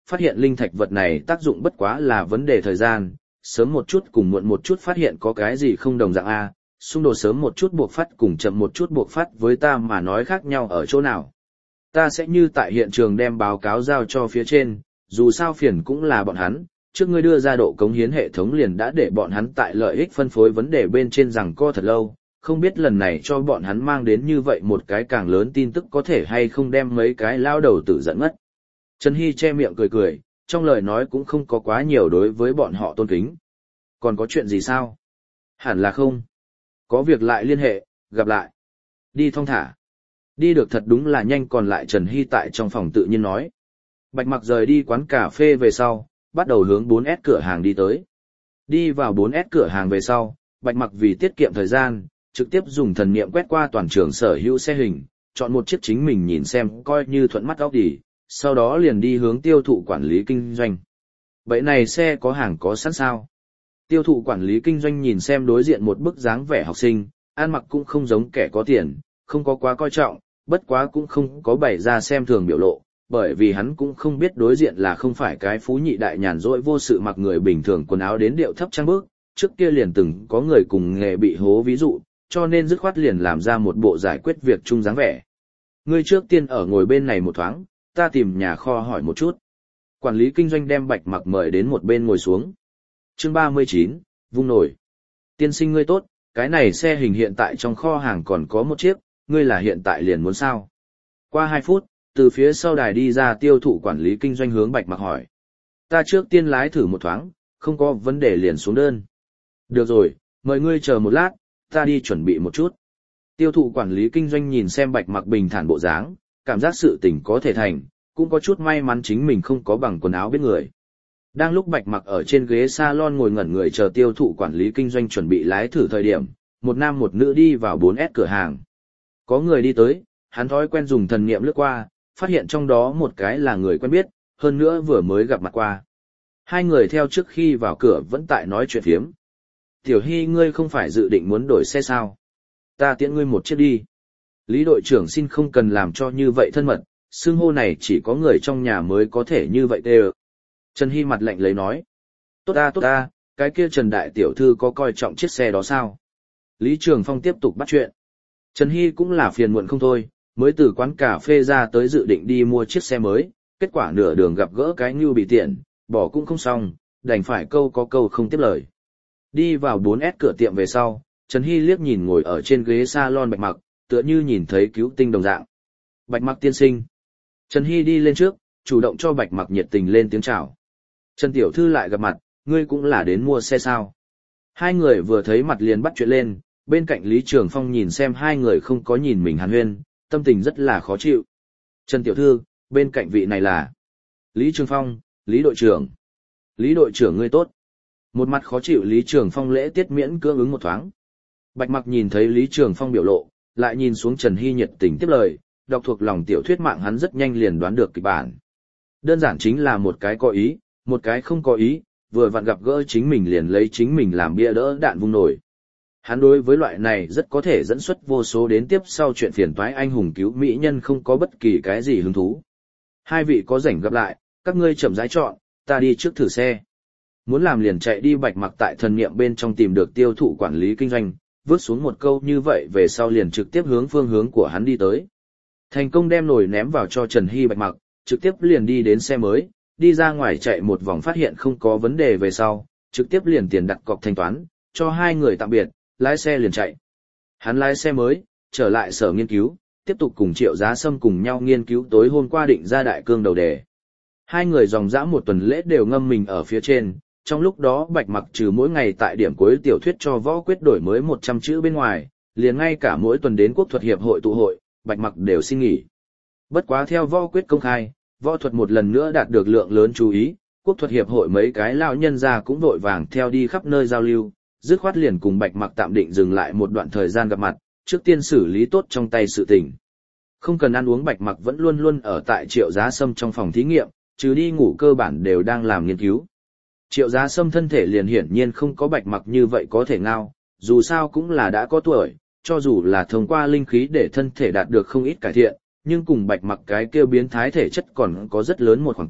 phát hiện linh thạch vật này tác dụng bất quá là vấn đề thời gian, sớm một chút cùng muộn một chút phát hiện có cái gì không đồng dạng a, xung đột sớm một chút buộc phát cùng chậm một chút buộc phát với ta mà nói khác nhau ở chỗ nào. Ta sẽ như tại hiện trường đem báo cáo giao cho phía trên, dù sao phiền cũng là bọn hắn, trước ngươi đưa ra độ cống hiến hệ thống liền đã để bọn hắn tại lợi ích phân phối vấn đề bên trên rằng co thật lâu, không biết lần này cho bọn hắn mang đến như vậy một cái càng lớn tin tức có thể hay không đem mấy cái lao đầu tử giận mất. Trần Hy che miệng cười cười, trong lời nói cũng không có quá nhiều đối với bọn họ tôn kính. Còn có chuyện gì sao? Hẳn là không. Có việc lại liên hệ, gặp lại. Đi thong thả. Đi được thật đúng là nhanh, còn lại Trần Hy tại trong phòng tự nhiên nói. Bạch Mặc rời đi quán cà phê về sau, bắt đầu hướng bốn S cửa hàng đi tới. Đi vào bốn S cửa hàng về sau, Bạch Mặc vì tiết kiệm thời gian, trực tiếp dùng thần niệm quét qua toàn trường sở hữu xe hình, chọn một chiếc chính mình nhìn xem coi như thuận mắt óc đi, sau đó liền đi hướng tiêu thụ quản lý kinh doanh. Vậy này xe có hàng có sẵn sao? Tiêu thụ quản lý kinh doanh nhìn xem đối diện một bức dáng vẻ học sinh, ăn mặc cũng không giống kẻ có tiền, không có quá coi trọng, bất quá cũng không có bày ra xem thường biểu lộ, bởi vì hắn cũng không biết đối diện là không phải cái phú nhị đại nhàn rỗi vô sự mặc người bình thường quần áo đến điệu thấp trang bước, trước kia liền từng có người cùng nghề bị hố ví dụ, cho nên dứt khoát liền làm ra một bộ giải quyết việc chung dáng vẻ. Ngươi trước tiên ở ngồi bên này một thoáng, ta tìm nhà kho hỏi một chút. Quản lý kinh doanh đem Bạch Mặc mời đến một bên ngồi xuống. Chương ba mươi chín, vung nổi. Tiên sinh ngươi tốt, cái này xe hình hiện tại trong kho hàng còn có một chiếc, ngươi là hiện tại liền muốn sao? Qua hai phút, từ phía sau đài đi ra tiêu thụ quản lý kinh doanh hướng Bạch Mặc hỏi. Ta trước tiên lái thử một thoáng, không có vấn đề liền xuống đơn. Được rồi, mời ngươi chờ một lát, ta đi chuẩn bị một chút. Tiêu thụ quản lý kinh doanh nhìn xem Bạch Mặc bình thản bộ dáng, cảm giác sự tình có thể thành, cũng có chút may mắn chính mình không có bằng quần áo biết người. Đang lúc Bạch Mặc ở trên ghế salon ngồi ngẩn người chờ tiêu thụ quản lý kinh doanh chuẩn bị lái thử thời điểm, một nam một nữ đi vào bốn S cửa hàng. Có người đi tới, hắn thói quen dùng thần niệm lướt qua, phát hiện trong đó một cái là người quen biết, hơn nữa vừa mới gặp mặt qua. Hai người theo trước khi vào cửa vẫn tại nói chuyện phiếm. Tiểu Hy ngươi không phải dự định muốn đổi xe sao? Ta tiễn ngươi một chiếc đi. Lý đội trưởng xin không cần làm cho như vậy thân mật, xưng hô này chỉ có người trong nhà mới có thể như vậy tê. Trần Hy mặt lạnh lấy nói. Tốt ta tốt ta, cái kia Trần Đại Tiểu Thư có coi trọng chiếc xe đó sao? Lý Trường Phong tiếp tục bắt chuyện. Trần Hy cũng là phiền muộn không thôi, mới từ quán cà phê ra tới dự định đi mua chiếc xe mới, kết quả nửa đường gặp gỡ cái ngưu bị tiện, bỏ cũng không xong, đành phải câu có câu không tiếp lời. Đi vào bốn S cửa tiệm về sau, Trần Hy liếc nhìn ngồi ở trên ghế salon Bạch Mặc, tựa như nhìn thấy cứu tinh đồng dạng. Bạch Mặc tiên sinh. Trần Hy đi lên trước, chủ động cho Bạch Mặc nhiệt tình lên tiếng chào. Trần Tiểu Thư lại gặp mặt, ngươi cũng là đến mua xe sao? Hai người vừa thấy mặt liền bắt chuyện lên, bên cạnh Lý Trường Phong nhìn xem hai người không có nhìn mình hàn huyên, tâm tình rất là khó chịu. Trần Tiểu Thư, bên cạnh vị này là Lý Trường Phong, Lý đội trưởng. Lý đội trưởng ngươi tốt. Một mặt khó chịu Lý Trường Phong lễ tiết miễn cưỡng ứng một thoáng. Bạch Mặc nhìn thấy Lý Trường Phong biểu lộ, lại nhìn xuống Trần Hy nhiệt tình tiếp lời, đọc thuộc lòng tiểu thuyết mạng hắn rất nhanh liền đoán được kịch bản. Đơn giản chính là một cái có ý, một cái không có ý, vừa vặn gặp gỡ chính mình liền lấy chính mình làm bia đỡ đạn vung nổi. Hắn đối với loại này rất có thể dẫn xuất vô số đến tiếp sau chuyện phiền toái anh hùng cứu mỹ nhân không có bất kỳ cái gì hứng thú. Hai vị có rảnh gặp lại, các ngươi chậm rãi chọn, ta đi trước thử xe. Muốn làm liền chạy đi Bạch Mặc tại thần niệm bên trong tìm được tiêu thụ quản lý kinh doanh, vứt xuống một câu như vậy về sau liền trực tiếp hướng phương hướng của hắn đi tới. Thành công đem nồi ném vào cho Trần Hy Bạch Mặc, trực tiếp liền đi đến xe mới, đi ra ngoài chạy một vòng phát hiện không có vấn đề về sau, trực tiếp liền tiền đặt cọc thanh toán, cho hai người tạm biệt, lái xe liền chạy. Hắn lái xe mới, trở lại sở nghiên cứu, tiếp tục cùng Triệu Giá Sâm cùng nhau nghiên cứu tối hôm qua định ra đại cương đầu đề. Hai người dòng dã một tuần lễ đều ngâm mình ở phía trên, trong lúc đó Bạch Mặc trừ mỗi ngày tại điểm cuối tiểu thuyết cho võ quyết đổi mới một trăm chữ bên ngoài, liền ngay cả mỗi tuần đến quốc thuật hiệp hội tụ hội, Bạch Mặc đều xin nghỉ. Bất quá theo võ quyết công khai, võ thuật một lần nữa đạt được lượng lớn chú ý, quốc thuật hiệp hội mấy cái lão nhân gia cũng vội vàng theo đi khắp nơi giao lưu, dứt khoát liền cùng Bạch Mặc tạm định dừng lại một đoạn thời gian gặp mặt, trước tiên xử lý tốt trong tay sự tình. Không cần ăn uống Bạch Mặc vẫn luôn luôn ở tại Triệu Giá Sâm trong phòng thí nghiệm, trừ đi ngủ cơ bản đều đang làm nghiên cứu. Triệu Giá Sâm thân thể liền hiển nhiên không có Bạch Mặc như vậy có thể ngao, dù sao cũng là đã có tuổi, cho dù là thông qua linh khí để thân thể đạt được không ít cải thiện, nhưng cùng Bạch Mặc cái kêu biến thái thể chất còn có rất lớn một khoảng cách,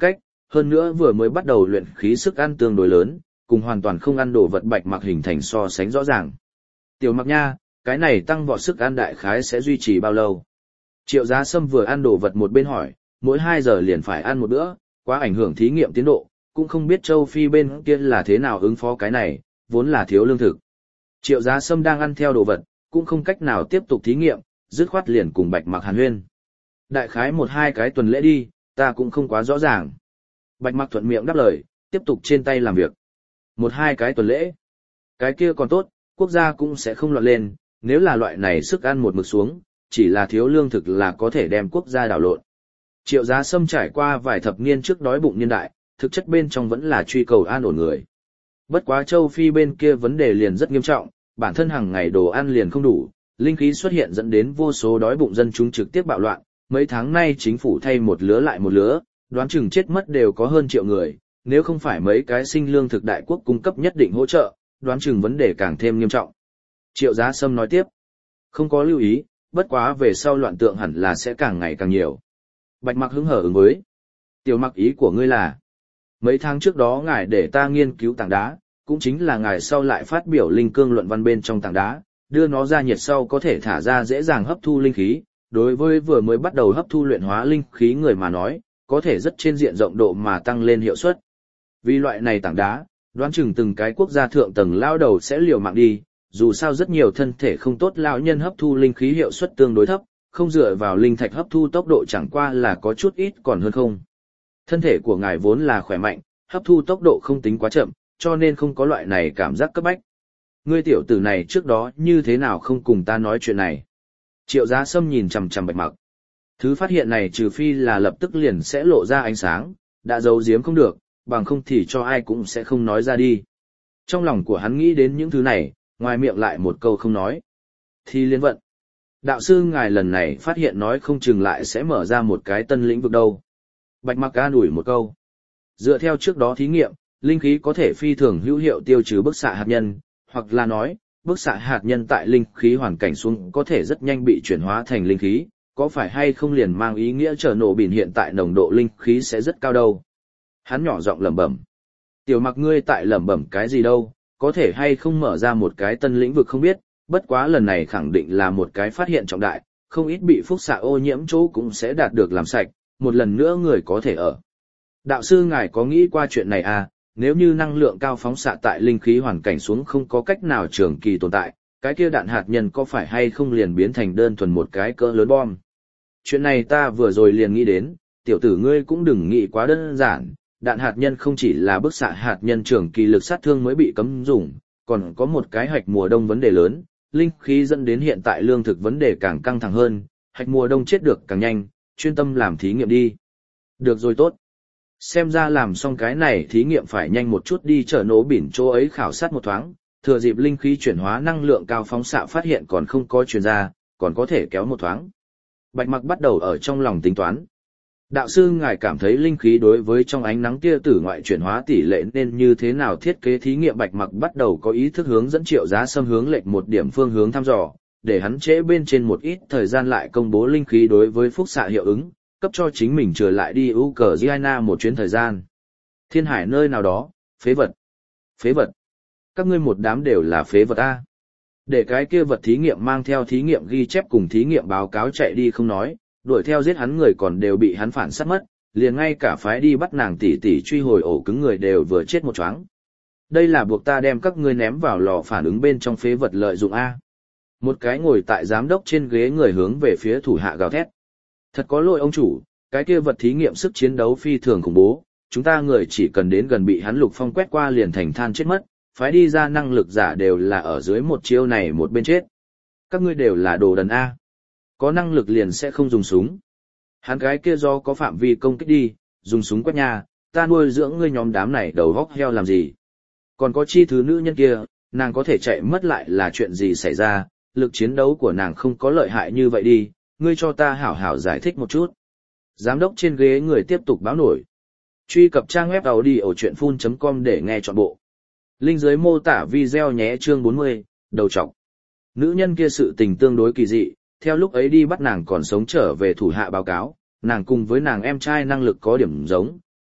hơn nữa vừa mới bắt đầu luyện khí sức ăn tương đối lớn, cùng hoàn toàn không ăn đồ vật Bạch Mặc hình thành so sánh rõ ràng. Tiểu Mặc nha, cái này tăng vọt sức ăn đại khái sẽ duy trì bao lâu? Triệu Giá Sâm vừa ăn đồ vật một bên hỏi, mỗi hai giờ liền phải ăn một bữa, quá ảnh hưởng thí nghiệm tiến độ, cũng không biết châu Phi bên kia là thế nào ứng phó cái này, vốn là thiếu lương thực. Triệu Giá Sâm đang ăn theo đồ vật, cũng không cách nào tiếp tục thí nghiệm, dứt khoát liền cùng Bạch Mặc hàn huyên. Đại khái một hai cái tuần lễ đi, ta cũng không quá rõ ràng. Bạch Mặc thuận miệng đáp lời, tiếp tục trên tay làm việc. Một hai cái tuần lễ. Cái kia còn tốt, quốc gia cũng sẽ không loạn lên, nếu là loại này sức ăn một mực xuống, chỉ là thiếu lương thực là có thể đem quốc gia đảo lộn. Triệu Giá Sâm trải qua vài thập niên trước đói bụng niên đại, thực chất bên trong vẫn là truy cầu an ổn người. Bất quá châu Phi bên kia vấn đề liền rất nghiêm trọng, bản thân hàng ngày đồ ăn liền không đủ, linh khí xuất hiện dẫn đến vô số đói bụng dân chúng trực tiếp bạo loạn, mấy tháng nay chính phủ thay một lứa lại một lứa, đoán chừng chết mất đều có hơn triệu người, nếu không phải mấy cái sinh lương thực đại quốc cung cấp nhất định hỗ trợ, đoán chừng vấn đề càng thêm nghiêm trọng. Triệu Giá Sâm nói tiếp, không có lưu ý, bất quá về sau loạn tượng hẳn là sẽ càng ngày càng nhiều. Bạch Mặc hứng hở ứng với, Tiểu Mặc ý của ngươi là, mấy tháng trước đó ngài để ta nghiên cứu tảng đá, cũng chính là ngài sau lại phát biểu linh cương luận văn bên trong tảng đá, đưa nó ra nhiệt sau có thể thả ra dễ dàng hấp thu linh khí, đối với vừa mới bắt đầu hấp thu luyện hóa linh khí người mà nói, có thể rất trên diện rộng độ mà tăng lên hiệu suất. Vì loại này tảng đá, đoán chừng từng cái quốc gia thượng tầng lao đầu sẽ liều mạng đi, dù sao rất nhiều thân thể không tốt lão nhân hấp thu linh khí hiệu suất tương đối thấp, không dựa vào linh thạch hấp thu tốc độ chẳng qua là có chút ít còn hơn không. Thân thể của ngài vốn là khỏe mạnh, hấp thu tốc độ không tính quá chậm, cho nên không có loại này cảm giác cấp bách. Ngươi tiểu tử này trước đó như thế nào không cùng ta nói chuyện này? Triệu Giá Sâm nhìn chằm chằm Bạch Mặc. Thứ phát hiện này trừ phi là lập tức liền sẽ lộ ra ánh sáng, đã giấu giếm không được, bằng không thì cho ai cũng sẽ không nói ra đi. Trong lòng của hắn nghĩ đến những thứ này, ngoài miệng lại một câu không nói. Thì liên vận. Đạo sư ngài lần này phát hiện nói không chừng lại sẽ mở ra một cái tân lĩnh vực đâu. Bạch Mặc an ủi một câu. Dựa theo trước đó thí nghiệm, linh khí có thể phi thường hữu hiệu tiêu trừ bức xạ hạt nhân, hoặc là nói, bức xạ hạt nhân tại linh khí hoàn cảnh xuống có thể rất nhanh bị chuyển hóa thành linh khí, có phải hay không liền mang ý nghĩa trở nổ biển hiện tại nồng độ linh khí sẽ rất cao đâu. Hắn nhỏ giọng lẩm bẩm. Tiểu Mặc ngươi tại lẩm bẩm cái gì đâu, có thể hay không mở ra một cái tân lĩnh vực không biết, bất quá lần này khẳng định là một cái phát hiện trọng đại, không ít bị phúc xạ ô nhiễm chỗ cũng sẽ đạt được làm sạch, một lần nữa người có thể ở. Đạo sư ngài có nghĩ qua chuyện này à, nếu như năng lượng cao phóng xạ tại linh khí hoàn cảnh xuống không có cách nào trường kỳ tồn tại, cái kia đạn hạt nhân có phải hay không liền biến thành đơn thuần một cái cỡ lớn bom. Chuyện này ta vừa rồi liền nghĩ đến, tiểu tử ngươi cũng đừng nghĩ quá đơn giản, đạn hạt nhân không chỉ là bức xạ hạt nhân trường kỳ lực sát thương mới bị cấm dùng, còn có một cái hạch mùa đông vấn đề lớn, linh khí dẫn đến hiện tại lương thực vấn đề càng căng thẳng hơn, hạch mùa đông chết được càng nhanh, chuyên tâm làm thí nghiệm đi. Được rồi tốt. Xem ra làm xong cái này thí nghiệm phải nhanh một chút đi chở nổ biển chỗ ấy khảo sát một thoáng, thừa dịp linh khí chuyển hóa năng lượng cao phóng xạ phát hiện còn không có truyền ra, còn có thể kéo một thoáng. Bạch Mặc bắt đầu ở trong lòng tính toán. Đạo sư ngài cảm thấy linh khí đối với trong ánh nắng tia tử ngoại chuyển hóa tỷ lệ nên như thế nào thiết kế thí nghiệm? Bạch Mặc bắt đầu có ý thức hướng dẫn Triệu Giá Sâm hướng lệch một điểm phương hướng thăm dò, để hắn trễ bên trên một ít thời gian lại công bố linh khí đối với phúc xạ hiệu ứng, cấp cho chính mình trở lại đi Ukraine một chuyến thời gian. Thiên hải nơi nào đó, phế vật. Phế vật. Các ngươi một đám đều là phế vật a. Để cái kia vật thí nghiệm mang theo thí nghiệm ghi chép cùng thí nghiệm báo cáo chạy đi không nói, đuổi theo giết hắn người còn đều bị hắn phản sát mất, liền ngay cả phái đi bắt nàng tỷ tỷ truy hồi ổ cứng người đều vừa chết một choáng. Đây là buộc ta đem các ngươi ném vào lò phản ứng bên trong phế vật lợi dụng a. Một cái ngồi tại giám đốc trên ghế người hướng về phía thủ hạ gào thét. Thật có lỗi ông chủ, cái kia vật thí nghiệm sức chiến đấu phi thường khủng bố, chúng ta người chỉ cần đến gần bị hắn Lục Phong quét qua liền thành than chết mất, phái đi ra năng lực giả đều là ở dưới một chiêu này một bên chết. Các ngươi đều là đồ đần a. Có năng lực liền sẽ không dùng súng. Hắn cái kia do có phạm vi công kích đi, dùng súng quét nhà, ta nuôi dưỡng ngươi nhóm đám này đầu góc heo làm gì. Còn có chi thứ nữ nhân kia, nàng có thể chạy mất lại là chuyện gì xảy ra, lực chiến đấu của nàng không có lợi hại như vậy đi, ngươi cho ta hảo hảo giải thích một chút. Giám đốc trên ghế người tiếp tục báo nổi. Truy cập trang web audiochuyenphun chấm com để nghe trọn bộ. Link dưới mô tả video nhé. Chương bốn mươi, đầu trọc. Nữ nhân kia sự tình tương đối kỳ dị, theo lúc ấy đi bắt nàng còn sống trở về thủ hạ báo cáo, nàng cùng với nàng em trai năng lực có điểm giống,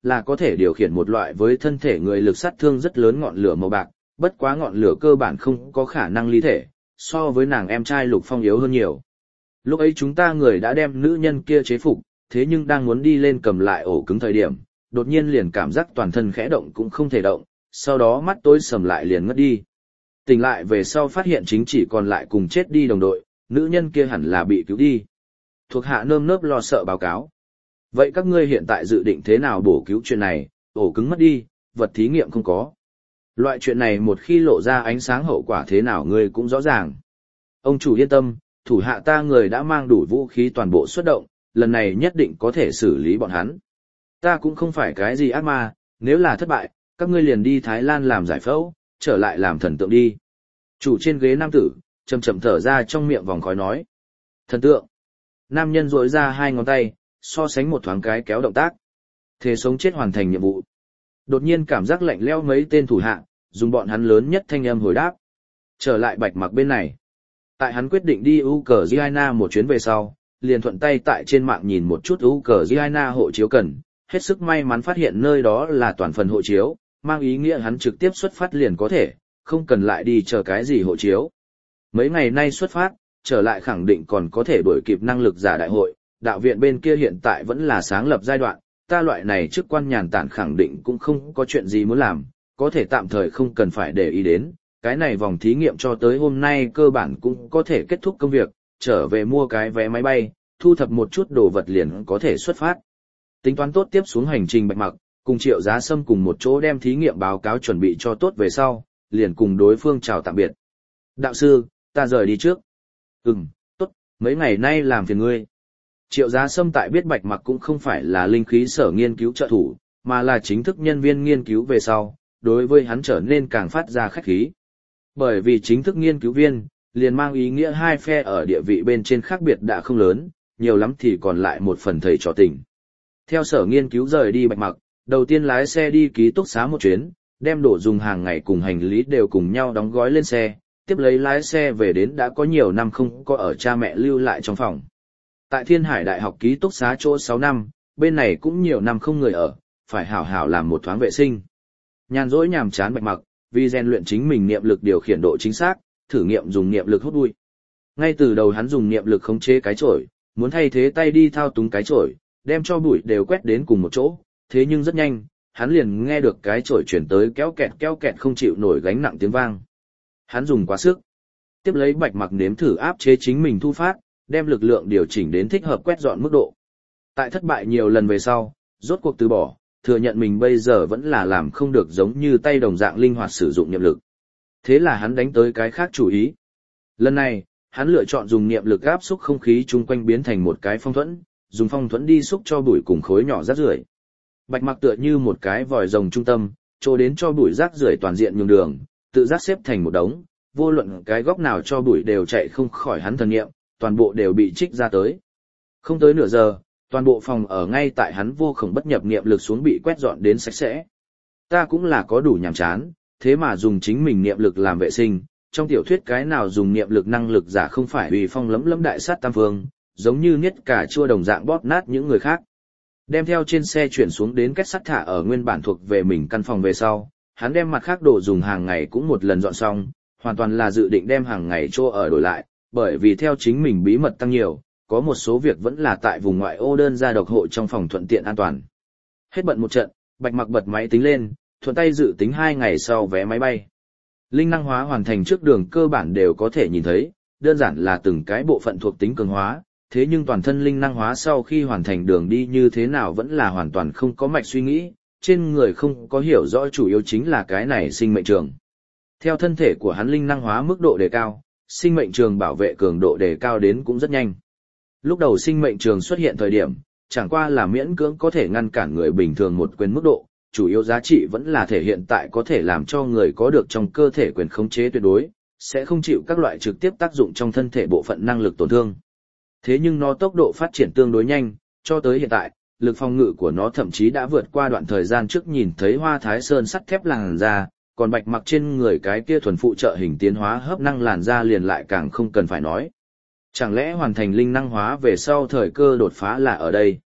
là có thể điều khiển một loại với thân thể người lực sát thương rất lớn ngọn lửa màu bạc, bất quá ngọn lửa cơ bản không có khả năng ly thể, so với nàng em trai Lục Phong yếu hơn nhiều. Lúc ấy chúng ta người đã đem nữ nhân kia chế phục, thế nhưng đang muốn đi lên cầm lại ổ cứng thời điểm, đột nhiên liền cảm giác toàn thân khẽ động cũng không thể động, sau đó mắt tối sầm lại liền ngất đi. Tỉnh lại về sau phát hiện chính chỉ còn lại cùng chết đi đồng đội, nữ nhân kia hẳn là bị cứu đi. Thuộc hạ nơm nớp lo sợ báo cáo. Vậy các ngươi hiện tại dự định thế nào bổ cứu chuyện này, ổ cứng mất đi, vật thí nghiệm không có. Loại chuyện này một khi lộ ra ánh sáng hậu quả thế nào ngươi cũng rõ ràng. Ông chủ yên tâm, thủ hạ ta người đã mang đủ vũ khí toàn bộ xuất động, lần này nhất định có thể xử lý bọn hắn. Ta cũng không phải cái gì ác ma, nếu là thất bại, các ngươi liền đi Thái Lan làm giải phẫu, trở lại làm thần tượng đi. Chủ trên ghế nam tử, chậm chậm thở ra trong miệng vòng khói nói. Thần tượng. Nam nhân duỗi ra hai ngón tay, so sánh một thoáng cái kéo động tác. Thế sống chết hoàn thành nhiệm vụ. Đột nhiên cảm giác lạnh lẽo mấy tên thủ hạ, dùng bọn hắn lớn nhất thanh âm hồi đáp. Trở lại Bạch Mặc bên này. Tại hắn quyết định đi Ukraine một chuyến về sau, liền thuận tay tại trên mạng nhìn một chút Ukraine hộ chiếu cần, hết sức may mắn phát hiện nơi đó là toàn phần hộ chiếu, mang ý nghĩa hắn trực tiếp xuất phát liền có thể, không cần lại đi chờ cái gì hộ chiếu. Mấy ngày nay xuất phát, trở lại khẳng định còn có thể đuổi kịp năng lực giả đại hội, đạo viện bên kia hiện tại vẫn là sáng lập giai đoạn, ta loại này chức quan nhàn tản khẳng định cũng không có chuyện gì muốn làm, có thể tạm thời không cần phải để ý đến, cái này vòng thí nghiệm cho tới hôm nay cơ bản cũng có thể kết thúc công việc, trở về mua cái vé máy bay, thu thập một chút đồ vật liền có thể xuất phát. Tính toán tốt tiếp xuống hành trình Bạch Mặc, cùng Triệu Giá Sâm cùng một chỗ đem thí nghiệm báo cáo chuẩn bị cho tốt về sau, liền cùng đối phương chào tạm biệt. Đạo sư, ta rời đi trước. Ừm, tốt, mấy ngày nay làm phiền ngươi. Triệu Giá Sâm tại biết Bạch Mặc cũng không phải là linh khí sở nghiên cứu trợ thủ, mà là chính thức nhân viên nghiên cứu về sau, đối với hắn trở nên càng phát ra khách khí. Bởi vì chính thức nghiên cứu viên, liền mang ý nghĩa hai phe ở địa vị bên trên khác biệt đã không lớn, nhiều lắm thì còn lại một phần thầy trò tình. Theo sở nghiên cứu rời đi Bạch Mặc, đầu tiên lái xe đi ký túc xá một chuyến, đem đồ dùng hàng ngày cùng hành lý đều cùng nhau đóng gói lên xe, tiếp lấy lái xe về đến đã có nhiều năm không có ở cha mẹ lưu lại trong phòng. Tại Thiên Hải Đại học ký túc xá chỗ sáu năm, bên này cũng nhiều năm không người ở, phải hảo hảo làm một thoáng vệ sinh. Nhàn rỗi nhàm chán Bạch Mặc, vì rèn luyện chính mình niệm lực điều khiển độ chính xác, thử nghiệm dùng niệm lực hút bụi. Ngay từ đầu hắn dùng niệm lực khống chế cái chổi, muốn thay thế tay đi thao túng cái chổi, đem cho bụi đều quét đến cùng một chỗ, thế nhưng rất nhanh, hắn liền nghe được cái chổi chuyển tới kéo kẹt kéo kẹt không chịu nổi gánh nặng tiếng vang. Hắn dùng quá sức. Tiếp lấy Bạch Mặc nếm thử áp chế chính mình thu phát, đem lực lượng điều chỉnh đến thích hợp quét dọn mức độ. Tại thất bại nhiều lần về sau, rốt cuộc từ bỏ, thừa nhận mình bây giờ vẫn là làm không được giống như tay đồng dạng linh hoạt sử dụng niệm lực. Thế là hắn đánh tới cái khác chủ ý. Lần này, hắn lựa chọn dùng niệm lực áp xúc không khí chung quanh biến thành một cái phong thuẫn, dùng phong thuẫn đi xúc cho bụi cùng khối nhỏ rác rưởi. Bạch Mặc tựa như một cái vòi rồng trung tâm, chỗ đến cho bụi rác rưởi toàn diện nhường đường, tự giác xếp thành một đống, vô luận cái góc nào cho bụi đều chạy không khỏi hắn thần niệm, toàn bộ đều bị trích ra tới. Không tới nửa giờ, toàn bộ phòng ở ngay tại hắn vô khổng bất nhập niệm lực xuống bị quét dọn đến sạch sẽ. Ta cũng là có đủ nhàm chán, thế mà dùng chính mình niệm lực làm vệ sinh, trong tiểu thuyết cái nào dùng niệm lực năng lực giả không phải uy phong lẫm lẫm đại sát tam phương, giống như niết cả chua đồng dạng bóp nát những người khác. Đem theo trên xe chuyển xuống đến kết sắt thả ở nguyên bản thuộc về mình căn phòng về sau, hắn đem mặt khác đồ dùng hàng ngày cũng một lần dọn xong, hoàn toàn là dự định đem hàng ngày chỗ ở đổi lại, bởi vì theo chính mình bí mật tăng nhiều, có một số việc vẫn là tại vùng ngoại ô đơn ra độc hộ trong phòng thuận tiện an toàn. Hết bận một trận, Bạch Mặc bật máy tính lên, thuận tay dự tính hai ngày sau vé máy bay. Linh năng hóa hoàn thành trước đường cơ bản đều có thể nhìn thấy, đơn giản là từng cái bộ phận thuộc tính cường hóa, thế nhưng toàn thân linh năng hóa sau khi hoàn thành đường đi như thế nào vẫn là hoàn toàn không có mạch suy nghĩ, trên người không có hiểu rõ chủ yếu chính là cái này sinh mệnh trường. Theo thân thể của hắn linh năng hóa mức độ đề cao, sinh mệnh trường bảo vệ cường độ đề cao đến cũng rất nhanh. Lúc đầu sinh mệnh trường xuất hiện thời điểm, chẳng qua là miễn cưỡng có thể ngăn cản người bình thường một quyền mức độ, chủ yếu giá trị vẫn là thể hiện tại có thể làm cho người có được trong cơ thể quyền khống chế tuyệt đối, sẽ không chịu các loại trực tiếp tác dụng trong thân thể bộ phận năng lực tổn thương. Thế nhưng nó tốc độ phát triển tương đối nhanh, cho tới hiện tại, lực phòng ngự của nó thậm chí đã vượt qua đoạn thời gian trước nhìn thấy Hoa Thái Sơn sắt thép làn da, còn Bạch Mặc trên người cái kia thuần phụ trợ hình tiến hóa hấp năng làn da liền lại càng không cần phải nói. Chẳng lẽ hoàn thành linh năng hóa về sau thời cơ đột phá là ở đây?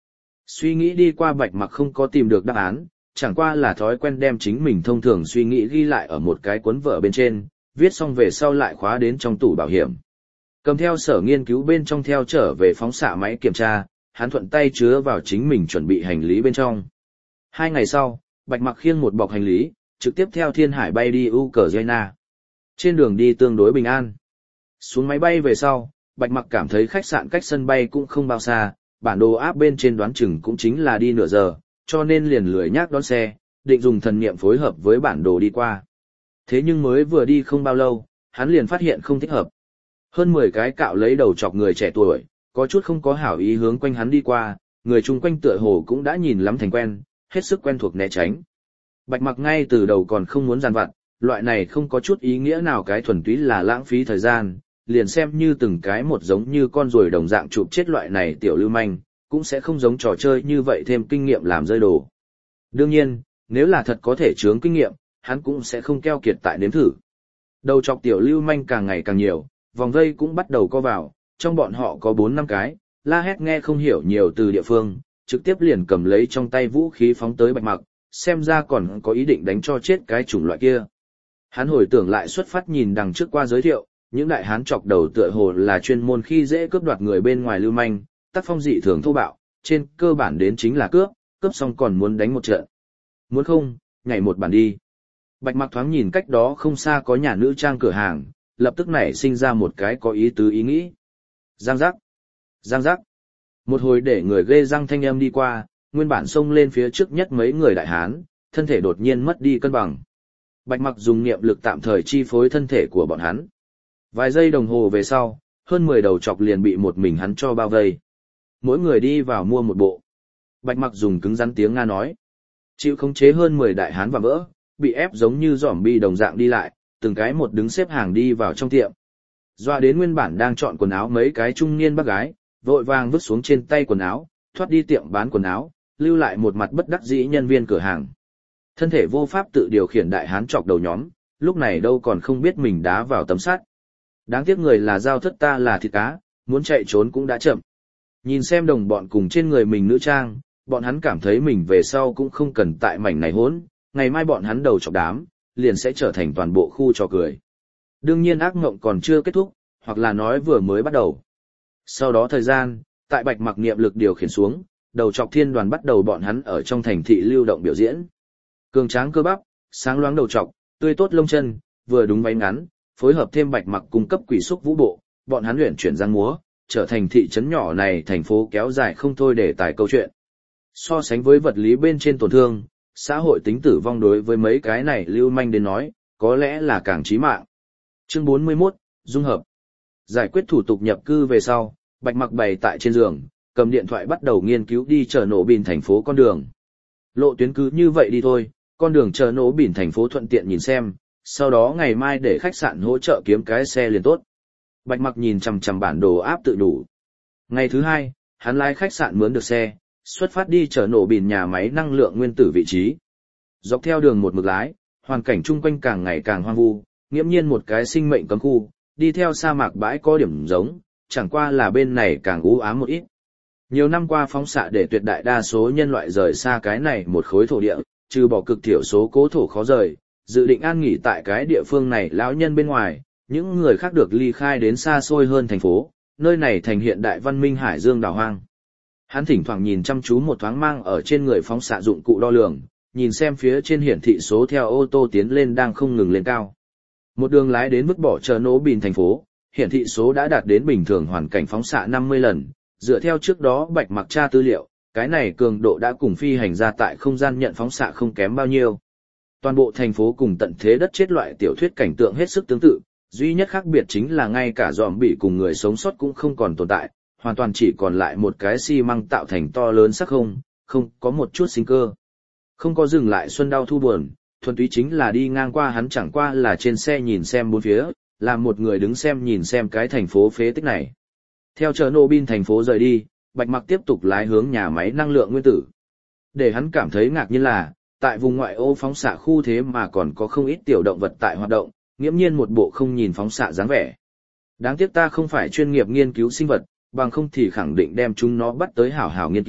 Suy nghĩ đi qua Bạch Mặc không có tìm được đáp án, chẳng qua là thói quen đem chính mình thông thường suy nghĩ ghi lại ở một cái cuốn vở bên trên, viết xong về sau lại khóa đến trong tủ bảo hiểm. Cầm theo sở nghiên cứu bên trong theo trở về phóng xạ máy kiểm tra, hắn thuận tay chứa vào chính mình chuẩn bị hành lý bên trong. Hai ngày sau, Bạch Mặc khiêng một bọc hành lý, trực tiếp theo Thiên Hải bay đi Ukraine. Trên đường đi tương đối bình an. Xuống máy bay về sau, Bạch Mặc cảm thấy khách sạn cách sân bay cũng không bao xa, bản đồ áp bên trên đoán chừng cũng chính là đi nửa giờ, cho nên liền lười nhác đón xe, định dùng thần niệm phối hợp với bản đồ đi qua. Thế nhưng mới vừa đi không bao lâu, hắn liền phát hiện không thích hợp. Hơn mười cái cạo lấy đầu chọc người trẻ tuổi, có chút không có hảo ý hướng quanh hắn đi qua, người chung quanh tựa hồ cũng đã nhìn lắm thành quen, hết sức quen thuộc né tránh. Bạch Mặc ngay từ đầu còn không muốn giàn vặt, loại này không có chút ý nghĩa nào cái thuần túy là lãng phí thời gian, liền xem như từng cái một giống như con ruồi đồng dạng chụp chết loại này tiểu lưu manh, cũng sẽ không giống trò chơi như vậy thêm kinh nghiệm làm rơi đồ. Đương nhiên, nếu là thật có thể chướng kinh nghiệm, hắn cũng sẽ không keo kiệt tại nếm thử. Đầu chọc tiểu lưu manh càng ngày càng nhiều, vòng vây cũng bắt đầu co vào, trong bọn họ có bốn năm cái, la hét nghe không hiểu nhiều từ địa phương, trực tiếp liền cầm lấy trong tay vũ khí phóng tới Bạch Mặc, xem ra còn có ý định đánh cho chết cái chủng loại kia. Hắn hồi tưởng lại xuất phát nhìn đằng trước qua giới thiệu, những đại hán chọc đầu tựa hồ là chuyên môn khi dễ cướp đoạt người bên ngoài lưu manh, tác phong dị thường thô bạo, trên cơ bản đến chính là cướp, cướp xong còn muốn đánh một trận. Muốn không, nhảy một bản đi. Bạch Mặc thoáng nhìn cách đó không xa có nhà nữ trang cửa hàng, lập tức nảy sinh ra một cái có ý tứ ý nghĩ. Giang giác, giang giác. Một hồi để người ghê răng thanh âm đi qua, nguyên bản xông lên phía trước nhất mấy người đại hán, thân thể đột nhiên mất đi cân bằng. Bạch Mặc dùng niệm lực tạm thời chi phối thân thể của bọn hắn. Vài giây đồng hồ về sau, hơn mười đầu chọc liền bị một mình hắn cho bao vây. Mỗi người đi vào mua một bộ. Bạch Mặc dùng cứng rắn tiếng Nga nói. Chịu khống chế hơn mười đại hán và vỡ, bị ép giống như zombie đồng dạng đi lại, từng cái một đứng xếp hàng đi vào trong tiệm. Doa đến nguyên bản đang chọn quần áo mấy cái trung niên bác gái, vội vàng vứt xuống trên tay quần áo, thoát đi tiệm bán quần áo, lưu lại một mặt bất đắc dĩ nhân viên cửa hàng. Thân thể vô pháp tự điều khiển đại hán chọc đầu nhóm, lúc này đâu còn không biết mình đá vào tấm sắt. Đáng tiếc người là dao thất ta là thịt cá, muốn chạy trốn cũng đã chậm. Nhìn xem đồng bọn cùng trên người mình nữ trang, bọn hắn cảm thấy mình về sau cũng không cần tại mảnh này hỗn, ngày mai bọn hắn đầu chọc đám, liền sẽ trở thành toàn bộ khu trò cười. Đương nhiên ác mộng còn chưa kết thúc, hoặc là nói vừa mới bắt đầu. Sau đó thời gian, tại Bạch Mặc niệm lực điều khiển xuống, đầu chọc thiên đoàn bắt đầu bọn hắn ở trong thành thị lưu động biểu diễn. Cường tráng cơ bắp, sáng loáng đầu chọc, tươi tốt lông chân, vừa đúng váy ngắn, phối hợp thêm Bạch Mặc cung cấp quỷ xúc vũ bộ, bọn hắn luyện chuyển giang múa, trở thành thị trấn nhỏ này thành phố kéo dài không thôi để tải câu chuyện. So sánh với vật lý bên trên tổn thương, xã hội tính tử vong đối với mấy cái này lưu manh đến nói, có lẽ là càng chí mạng. Chương bốn mươi mốt, dung hợp. Giải quyết thủ tục nhập cư về sau, Bạch Mặc bày tại trên giường, cầm điện thoại bắt đầu nghiên cứu đi chợ nổ bìn thành phố con đường. Lộ tuyến cứ như vậy đi thôi, con đường chợ nổ bìn thành phố thuận tiện nhìn xem, sau đó ngày mai để khách sạn hỗ trợ kiếm cái xe liền tốt. Bạch Mặc nhìn chằm chằm bản đồ áp tự đủ. Ngày thứ hai, hắn lái khách sạn mướn được xe, xuất phát đi chợ nổ bìn nhà máy năng lượng nguyên tử vị trí. Dọc theo đường một mực lái, hoàn cảnh chung quanh càng ngày càng hoang vu, nghiễm nhiên một cái sinh mệnh cấm khu, đi theo sa mạc bãi có điểm giống, chẳng qua là bên này càng u ám một ít. Nhiều năm qua phóng xạ để tuyệt đại đa số nhân loại rời xa cái này một khối thổ địa, trừ bỏ cực thiểu số cố thổ khó rời, dự định an nghỉ tại cái địa phương này lão nhân bên ngoài, những người khác được ly khai đến xa xôi hơn thành phố, nơi này thành hiện đại văn minh hải dương đảo hoang. Hắn thỉnh thoảng nhìn chăm chú một thoáng mang ở trên người phóng xạ dụng cụ đo lường, nhìn xem phía trên hiển thị số theo ô tô tiến lên đang không ngừng lên cao. Một đường lái đến vứt bỏ chợ nổ bìn thành phố, hiển thị số đã đạt đến bình thường hoàn cảnh phóng xạ năm mươi lần, dựa theo trước đó Bạch Mặc tra tư liệu, cái này cường độ đã cùng phi hành ra tại không gian nhận phóng xạ không kém bao nhiêu. Toàn bộ thành phố cùng tận thế đất chết loại tiểu thuyết cảnh tượng hết sức tương tự, duy nhất khác biệt chính là ngay cả zombie cùng người sống sót cũng không còn tồn tại, hoàn toàn chỉ còn lại một cái xi măng tạo thành to lớn sắc không, không có một chút sinh cơ. Không có dừng lại xuân đau thu buồn, thuần túy chính là đi ngang qua hắn chẳng qua là trên xe nhìn xem bốn phía, là một người đứng xem nhìn xem cái thành phố phế tích này. Theo chợ nổ bìn thành phố rời đi, Bạch Mặc tiếp tục lái hướng nhà máy năng lượng nguyên tử. Để hắn cảm thấy ngạc nhiên là, tại vùng ngoại ô phóng xạ khu thế mà còn có không ít tiểu động vật tại hoạt động, nghiễm nhiên một bộ không nhìn phóng xạ dáng vẻ. Đáng tiếc ta không phải chuyên nghiệp nghiên cứu sinh vật, bằng không thì khẳng định đem chúng nó bắt tới hảo hảo nghiên cứu,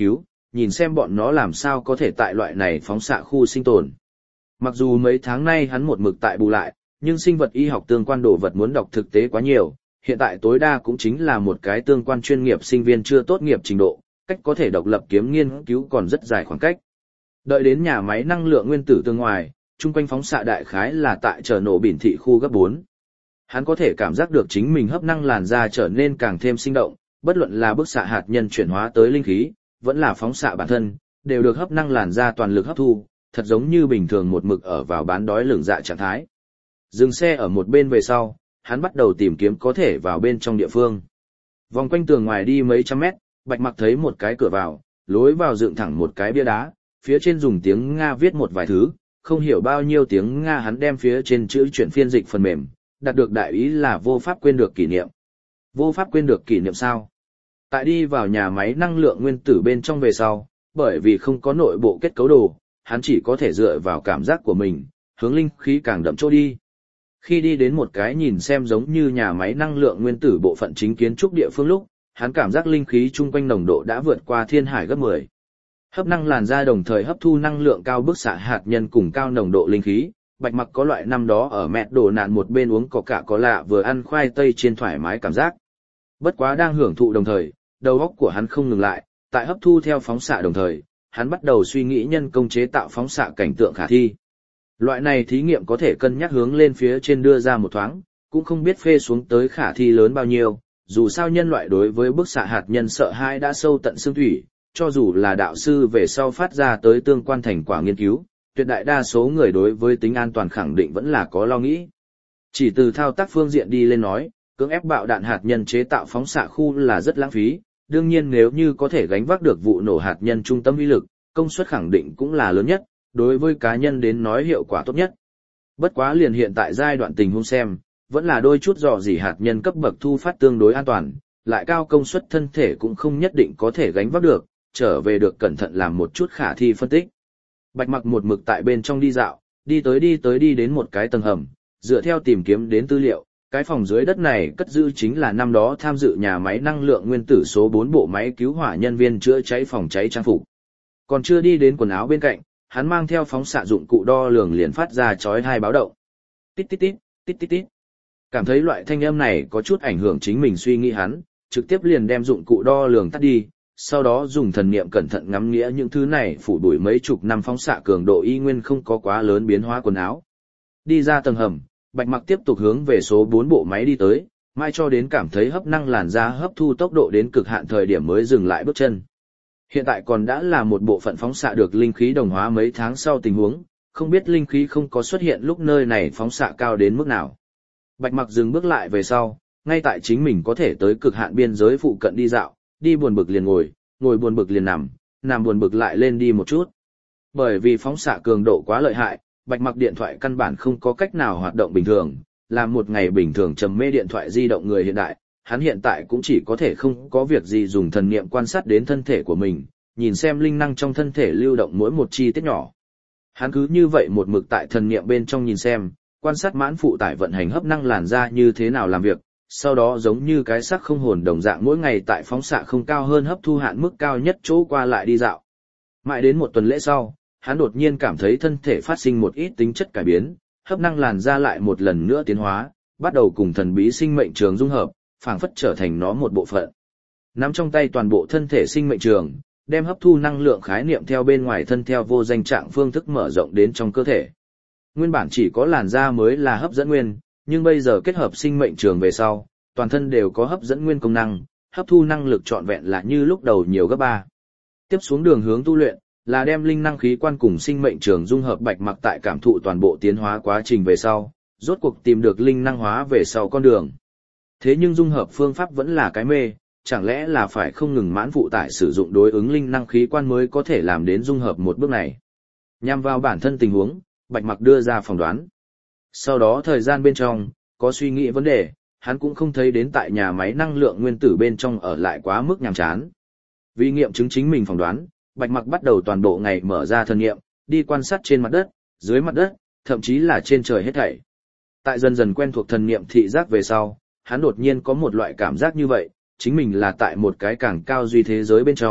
nhìn xem bọn nó làm sao có thể tại loại này phóng xạ khu sinh tồn. Mặc dù mấy tháng nay hắn một mực tại bù lại, nhưng sinh vật y học tương quan đồ vật muốn đọc thực tế quá nhiều, hiện tại tối đa cũng chính là một cái tương quan chuyên nghiệp sinh viên chưa tốt nghiệp trình độ, cách có thể độc lập kiếm nghiên cứu còn rất dài khoảng cách. Đợi đến nhà máy năng lượng nguyên tử tương ngoài, chung quanh phóng xạ đại khái là tại chợ nổ biển thị khu gấp bốn. Hắn có thể cảm giác được chính mình hấp năng làn da trở nên càng thêm sinh động, bất luận là bức xạ hạt nhân chuyển hóa tới linh khí, vẫn là phóng xạ bản thân, đều được hấp năng làn da toàn lực hấp thu, thật giống như bình thường một mực ở vào bán đói lửng dạ trạng thái. Dừng xe ở một bên về sau, hắn bắt đầu tìm kiếm có thể vào bên trong địa phương. Vòng quanh tường ngoài đi mấy trăm mét, Bạch Mặc thấy một cái cửa vào, lối vào dựng thẳng một cái bia đá, phía trên dùng tiếng Nga viết một vài thứ, không hiểu bao nhiêu tiếng Nga, hắn đem phía trên chữ chuyển phiên dịch phần mềm, đạt được đại ý là vô pháp quên được kỷ niệm. Vô pháp quên được kỷ niệm sao? Tại đi vào nhà máy năng lượng nguyên tử bên trong về sau, bởi vì không có nội bộ kết cấu đồ, hắn chỉ có thể dựa vào cảm giác của mình, hướng linh khí càng đậm chỗ đi. Khi đi đến một cái nhìn xem giống như nhà máy năng lượng nguyên tử bộ phận chính kiến trúc địa phương lúc, hắn cảm giác linh khí chung quanh nồng độ đã vượt qua thiên hải gấp mười. Hấp năng làn da đồng thời hấp thu năng lượng cao bức xạ hạt nhân cùng cao nồng độ linh khí, Bạch Mặc có loại năm đó ở mẹ đổ nạn một bên uống có cả có lạ vừa ăn khoai tây chiên thoải mái cảm giác. Bất quá đang hưởng thụ đồng thời, đầu óc của hắn không ngừng lại, tại hấp thu theo phóng xạ đồng thời, hắn bắt đầu suy nghĩ nhân công chế tạo phóng xạ cảnh tượng khả thi. Loại này thí nghiệm có thể cân nhắc hướng lên phía trên đưa ra một thoáng, cũng không biết phê xuống tới khả thi lớn bao nhiêu, dù sao nhân loại đối với bức xạ hạt nhân sợ hãi đã sâu tận xương thủy, cho dù là đạo sư về sau phát ra tới tương quan thành quả nghiên cứu, tuyệt đại đa số người đối với tính an toàn khẳng định vẫn là có lo nghĩ. Chỉ từ thao tác phương diện đi lên nói, cưỡng ép bạo đạn hạt nhân chế tạo phóng xạ khu là rất lãng phí, đương nhiên nếu như có thể gánh vác được vụ nổ hạt nhân trung tâm uy lực, công suất khẳng định cũng là lớn nhất, đối với cá nhân đến nói hiệu quả tốt nhất. Bất quá liền hiện tại giai đoạn tình huống xem, vẫn là đôi chút dò dỉ hạt nhân cấp bậc thu phát tương đối an toàn, lại cao công suất thân thể cũng không nhất định có thể gánh vác được, trở về được cẩn thận làm một chút khả thi phân tích. Bạch Mặc một mực tại bên trong đi dạo, đi tới đi tới đi đến một cái tầng hầm, dựa theo tìm kiếm đến tư liệu, cái phòng dưới đất này cất giữ chính là năm đó tham dự nhà máy năng lượng nguyên tử số bốn bộ máy cứu hỏa nhân viên chữa cháy phòng cháy trang phục. Còn chưa đi đến quần áo bên cạnh, hắn mang theo phóng xạ dụng cụ đo lường liền phát ra chói tai báo động. Tít tít tít, tít tít tít. Cảm thấy loại thanh âm này có chút ảnh hưởng chính mình suy nghĩ, hắn trực tiếp liền đem dụng cụ đo lường tắt đi, sau đó dùng thần niệm cẩn thận ngắm nghĩa những thứ này phủ đuổi mấy chục năm phóng xạ cường độ y nguyên không có quá lớn biến hóa quần áo. Đi ra tầng hầm, Bạch Mặc tiếp tục hướng về số bốn bộ máy đi tới, mai cho đến cảm thấy hấp năng làn da hấp thu tốc độ đến cực hạn thời điểm mới dừng lại bước chân. Hiện tại còn đã là một bộ phận phóng xạ được linh khí đồng hóa mấy tháng sau tình huống, không biết linh khí không có xuất hiện lúc nơi này phóng xạ cao đến mức nào. Bạch Mặc dừng bước lại về sau, ngay tại chính mình có thể tới cực hạn biên giới phụ cận đi dạo, đi buồn bực liền ngồi, ngồi buồn bực liền nằm, nằm buồn bực lại lên đi một chút. Bởi vì phóng xạ cường độ quá lợi hại, Bạch Mặc điện thoại căn bản không có cách nào hoạt động bình thường, làm một ngày bình thường trầm mê điện thoại di động người hiện đại, hắn hiện tại cũng chỉ có thể không có việc gì dùng thần niệm quan sát đến thân thể của mình, nhìn xem linh năng trong thân thể lưu động mỗi một chi tiết nhỏ. Hắn cứ như vậy một mực tại thần niệm bên trong nhìn xem, quan sát mãn phụ tải vận hành hấp năng làn da như thế nào làm việc, sau đó giống như cái xác không hồn đồng dạng mỗi ngày tại phóng xạ không cao hơn hấp thu hạn mức cao nhất chỗ qua lại đi dạo. Mãi đến một tuần lễ sau, hắn đột nhiên cảm thấy thân thể phát sinh một ít tính chất cải biến, hấp năng làn da lại một lần nữa tiến hóa, bắt đầu cùng thần bí sinh mệnh trường dung hợp, phảng phất trở thành nó một bộ phận. Nắm trong tay toàn bộ thân thể sinh mệnh trường, đem hấp thu năng lượng khái niệm theo bên ngoài thân theo vô danh trạng phương thức mở rộng đến trong cơ thể. Nguyên bản chỉ có làn da mới là hấp dẫn nguyên, nhưng bây giờ kết hợp sinh mệnh trường về sau, toàn thân đều có hấp dẫn nguyên công năng, hấp thu năng lực trọn vẹn là như lúc đầu nhiều gấp ba. Tiếp xuống đường hướng tu luyện, là đem linh năng khí quan cùng sinh mệnh trường dung hợp. Bạch Mặc tại cảm thụ toàn bộ tiến hóa quá trình về sau, rốt cuộc tìm được linh năng hóa về sau con đường. Thế nhưng dung hợp phương pháp vẫn là cái mê, chẳng lẽ là phải không ngừng mãn phụ tải sử dụng đối ứng linh năng khí quan mới có thể làm đến dung hợp một bước này. Nhằm vào bản thân tình huống, Bạch Mặc đưa ra phỏng đoán. Sau đó thời gian bên trong, có suy nghĩ vấn đề, hắn cũng không thấy đến tại nhà máy năng lượng nguyên tử bên trong ở lại quá mức nhàm chán. Vì nghiệm chứng chính mình phỏng đoán, Bạch Mặc bắt đầu toàn bộ ngày mở ra thần nghiệm, đi quan sát trên mặt đất, dưới mặt đất, thậm chí là trên trời hết thảy. Tại dần dần quen thuộc thần nghiệm thị giác về sau, hắn đột nhiên có một loại cảm giác như vậy, chính mình là tại một cái càng cao duy thế giới bên trong,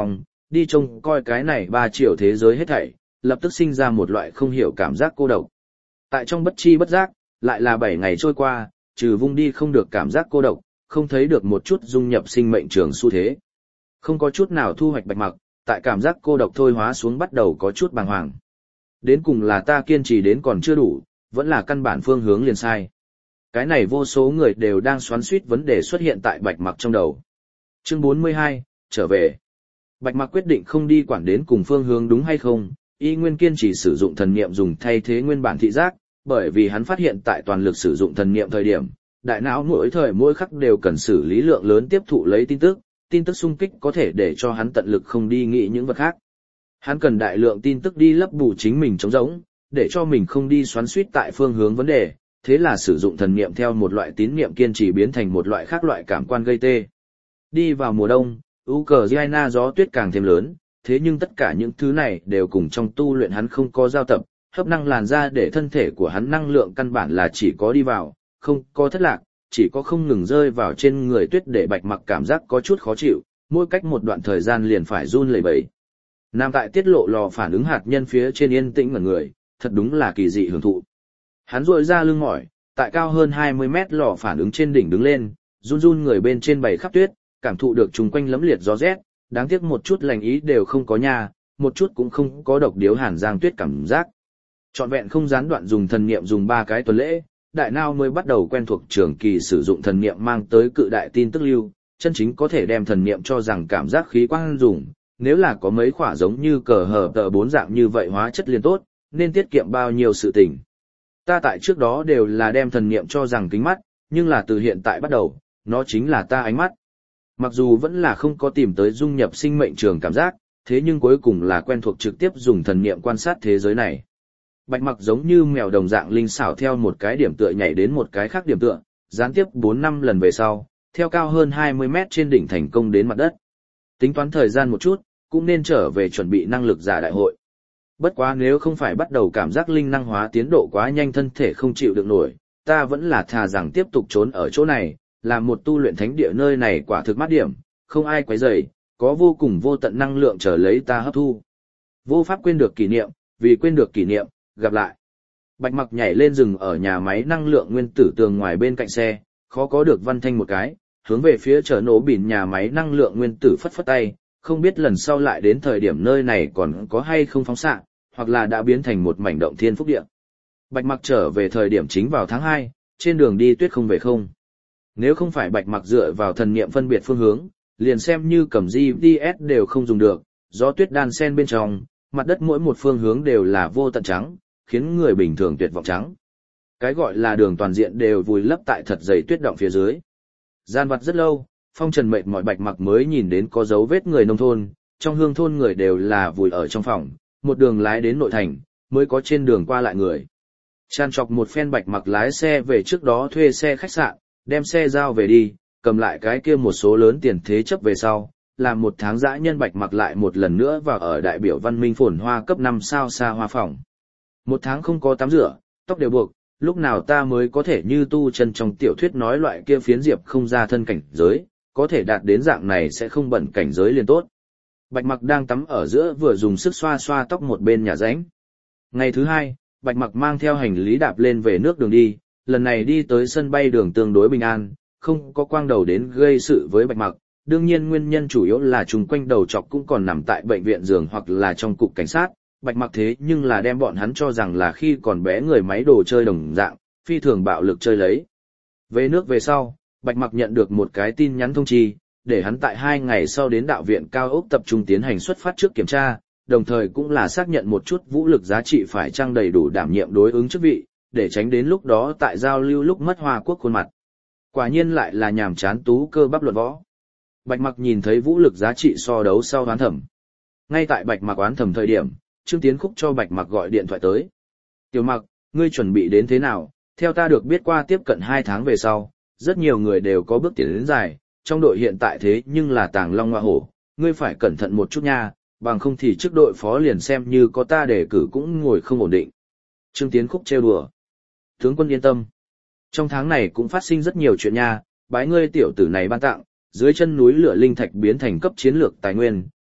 đi trông coi cái này ba triệu thế giới hết thảy, lập tức sinh ra một loại không hiểu cảm giác cô độc. Tại trong bất chi bất giác, lại là bảy ngày trôi qua, trừ vung đi không được cảm giác cô độc, không thấy được một chút dung nhập sinh mệnh trường xu thế. Không có chút nào thu hoạch Bạch Mặc, tại cảm giác cô độc thôi hóa xuống bắt đầu có chút bàng hoàng. Đến cùng là ta kiên trì đến còn chưa đủ, vẫn là căn bản phương hướng liền sai. Cái này vô số người đều đang xoắn xuýt vấn đề xuất hiện tại Bạch Mặc trong đầu. Chương bốn mươi hai, trở về. Bạch Mặc quyết định không đi quản đến cùng phương hướng đúng hay không, y nguyên kiên trì sử dụng thần niệm dùng thay thế nguyên bản thị giác, bởi vì hắn phát hiện tại toàn lực sử dụng thần niệm thời điểm, đại não mỗi thời mỗi khắc đều cần xử lý lượng lớn tiếp thụ lấy tin tức, tin tức xung kích có thể để cho hắn tận lực không đi nghĩ những vật khác. Hắn cần đại lượng tin tức đi lấp bù chính mình trống rỗng, để cho mình không đi xoắn xuýt tại phương hướng vấn đề, thế là sử dụng thần niệm theo một loại tín niệm kiên trì biến thành một loại khác loại cảm quan gây tê. Đi vào mùa đông, Ukraine gió tuyết càng thêm lớn, thế nhưng tất cả những thứ này đều cùng trong tu luyện hắn không có giao tập, hấp năng làn ra để thân thể của hắn năng lượng căn bản là chỉ có đi vào, không có thất lạc, chỉ có không ngừng rơi vào trên người tuyết để Bạch Mặc cảm giác có chút khó chịu, mỗi cách một đoạn thời gian liền phải run lẩy bẩy. Nam tại tiết lộ lò phản ứng hạt nhân phía trên yên tĩnh ngẩn người, thật đúng là kỳ dị hưởng thụ. Hắn duỗi ra lưng mỏi, tại cao hơn hai mươi mét lò phản ứng trên đỉnh đứng lên, run run người bên trên bầy khắp tuyết, cảm thụ được chung quanh lấm liệt gió rét, đáng tiếc một chút lành ý đều không có nha, một chút cũng không có độc điếu hàn giang tuyết cảm giác. Trọn vẹn không gián đoạn dùng thần niệm dùng ba cái tuần lễ, đại não mới bắt đầu quen thuộc trường kỳ sử dụng thần niệm mang tới cự đại tin tức lưu, chân chính có thể đem thần niệm cho rằng cảm giác khí quang dùng, nếu là có mấy khỏa giống như cờ hở tờ bốn dạng như vậy hóa chất liền tốt, nên tiết kiệm bao nhiêu sự tình. Ta tại trước đó đều là đem thần niệm cho rằng kính mắt, nhưng là từ hiện tại bắt đầu, nó chính là ta ánh mắt. Mặc dù vẫn là không có tìm tới dung nhập sinh mệnh trường cảm giác, thế nhưng cuối cùng là quen thuộc trực tiếp dùng thần niệm quan sát thế giới này. Bạch Mặc giống như mèo đồng dạng linh xảo theo một cái điểm tựa nhảy đến một cái khác điểm tựa, gián tiếp bốn năm lần về sau, theo cao hơn hai mươi mét trên đỉnh thành công đến mặt đất. Tính toán thời gian một chút, cũng nên trở về chuẩn bị năng lực giả đại hội. Bất quá nếu không phải bắt đầu cảm giác linh năng hóa tiến độ quá nhanh thân thể không chịu được nổi, ta vẫn là thà rằng tiếp tục trốn ở chỗ này, làm một tu luyện thánh địa nơi này quả thực mát điểm, không ai quấy rầy, có vô cùng vô tận năng lượng chờ lấy ta hấp thu. Vô pháp quên được kỷ niệm, vì quên được kỷ niệm, gặp lại. Bạch Mặc nhảy lên rừng ở nhà máy năng lượng nguyên tử tường ngoài bên cạnh xe, khó có được văn thanh một cái, hướng về phía chợ nổ bỉn nhà máy năng lượng nguyên tử phất phất tay, không biết lần sau lại đến thời điểm nơi này còn có hay không phóng xạ, hoặc là đã biến thành một mảnh động thiên phúc địa. Bạch Mặc trở về thời điểm chính vào tháng hai, trên đường đi tuyết không về không. Nếu không phải Bạch Mặc dựa vào thần niệm phân biệt phương hướng, liền xem như cầm giê pê ét đều không dùng được, gió tuyết đan xen bên trong, mặt đất mỗi một phương hướng đều là vô tận trắng, khiến người bình thường tuyệt vọng trắng. Cái gọi là đường toàn diện đều vùi lấp tại thật dày tuyết động phía dưới. Gian vặt rất lâu, phong trần mệt mỏi Bạch Mặc mới nhìn đến có dấu vết người nông thôn, trong hương thôn người đều là vùi ở trong phòng, một đường lái đến nội thành, mới có trên đường qua lại người. Chan chọc một phen Bạch Mặc lái xe về trước đó thuê xe khách sạn, đem xe giao về đi, cầm lại cái kia một số lớn tiền thế chấp về sau, làm một tháng dã nhân Bạch Mặc lại một lần nữa vào ở đại biểu văn minh phồn hoa cấp năm sao xa hoa phòng. Một tháng không có tắm rửa, tóc đều buộc, lúc nào ta mới có thể như tu chân trong tiểu thuyết nói loại kia phiến diệp không ra thân cảnh giới, có thể đạt đến dạng này sẽ không bẩn cảnh giới liền tốt. Bạch Mặc đang tắm ở giữa vừa dùng sức xoa xoa tóc một bên nhà ránh. Ngày thứ hai, Bạch Mặc mang theo hành lý đạp lên về nước đường đi, lần này đi tới sân bay đường tương đối bình an, không có quang đầu đến gây sự với Bạch Mặc. Đương nhiên nguyên nhân chủ yếu là chung quanh đầu chọc cũng còn nằm tại bệnh viện giường hoặc là trong cục cảnh sát, Bạch Mặc thế nhưng là đem bọn hắn cho rằng là khi còn bé người máy đồ chơi đồng dạng, phi thường bạo lực chơi lấy. Về nước về sau, Bạch Mặc nhận được một cái tin nhắn thông chi, để hắn tại hai ngày sau đến đạo viện cao ốc tập trung tiến hành xuất phát trước kiểm tra, đồng thời cũng là xác nhận một chút vũ lực giá trị phải trang đầy đủ đảm nhiệm đối ứng chức vị, để tránh đến lúc đó tại giao lưu lúc mất Hoa Quốc khuôn mặt. Quả nhiên lại là nhàm chán tú cơ bắp luận võ. Bạch Mặc nhìn thấy vũ lực giá trị so đấu sau oán thẩm. Ngay tại Bạch Mặc oán thẩm thời điểm, Trương Tiến Khúc cho Bạch Mặc gọi điện thoại tới. Tiểu Mặc, ngươi chuẩn bị đến thế nào? Theo ta được biết qua tiếp cận hai tháng về sau, rất nhiều người đều có bước tiến đến dài, trong đội hiện tại thế nhưng là tàng long hoa hổ, ngươi phải cẩn thận một chút nha, bằng không thì trước đội phó liền xem như có ta đề cử cũng ngồi không ổn định. Trương Tiến Khúc trêu đùa. Tướng quân yên tâm. Trong tháng này cũng phát sinh rất nhiều chuyện nha, bái ngươi tiểu tử này ban tặng, dưới chân núi lửa linh thạch biến thành cấp chiến lược tài nguyên,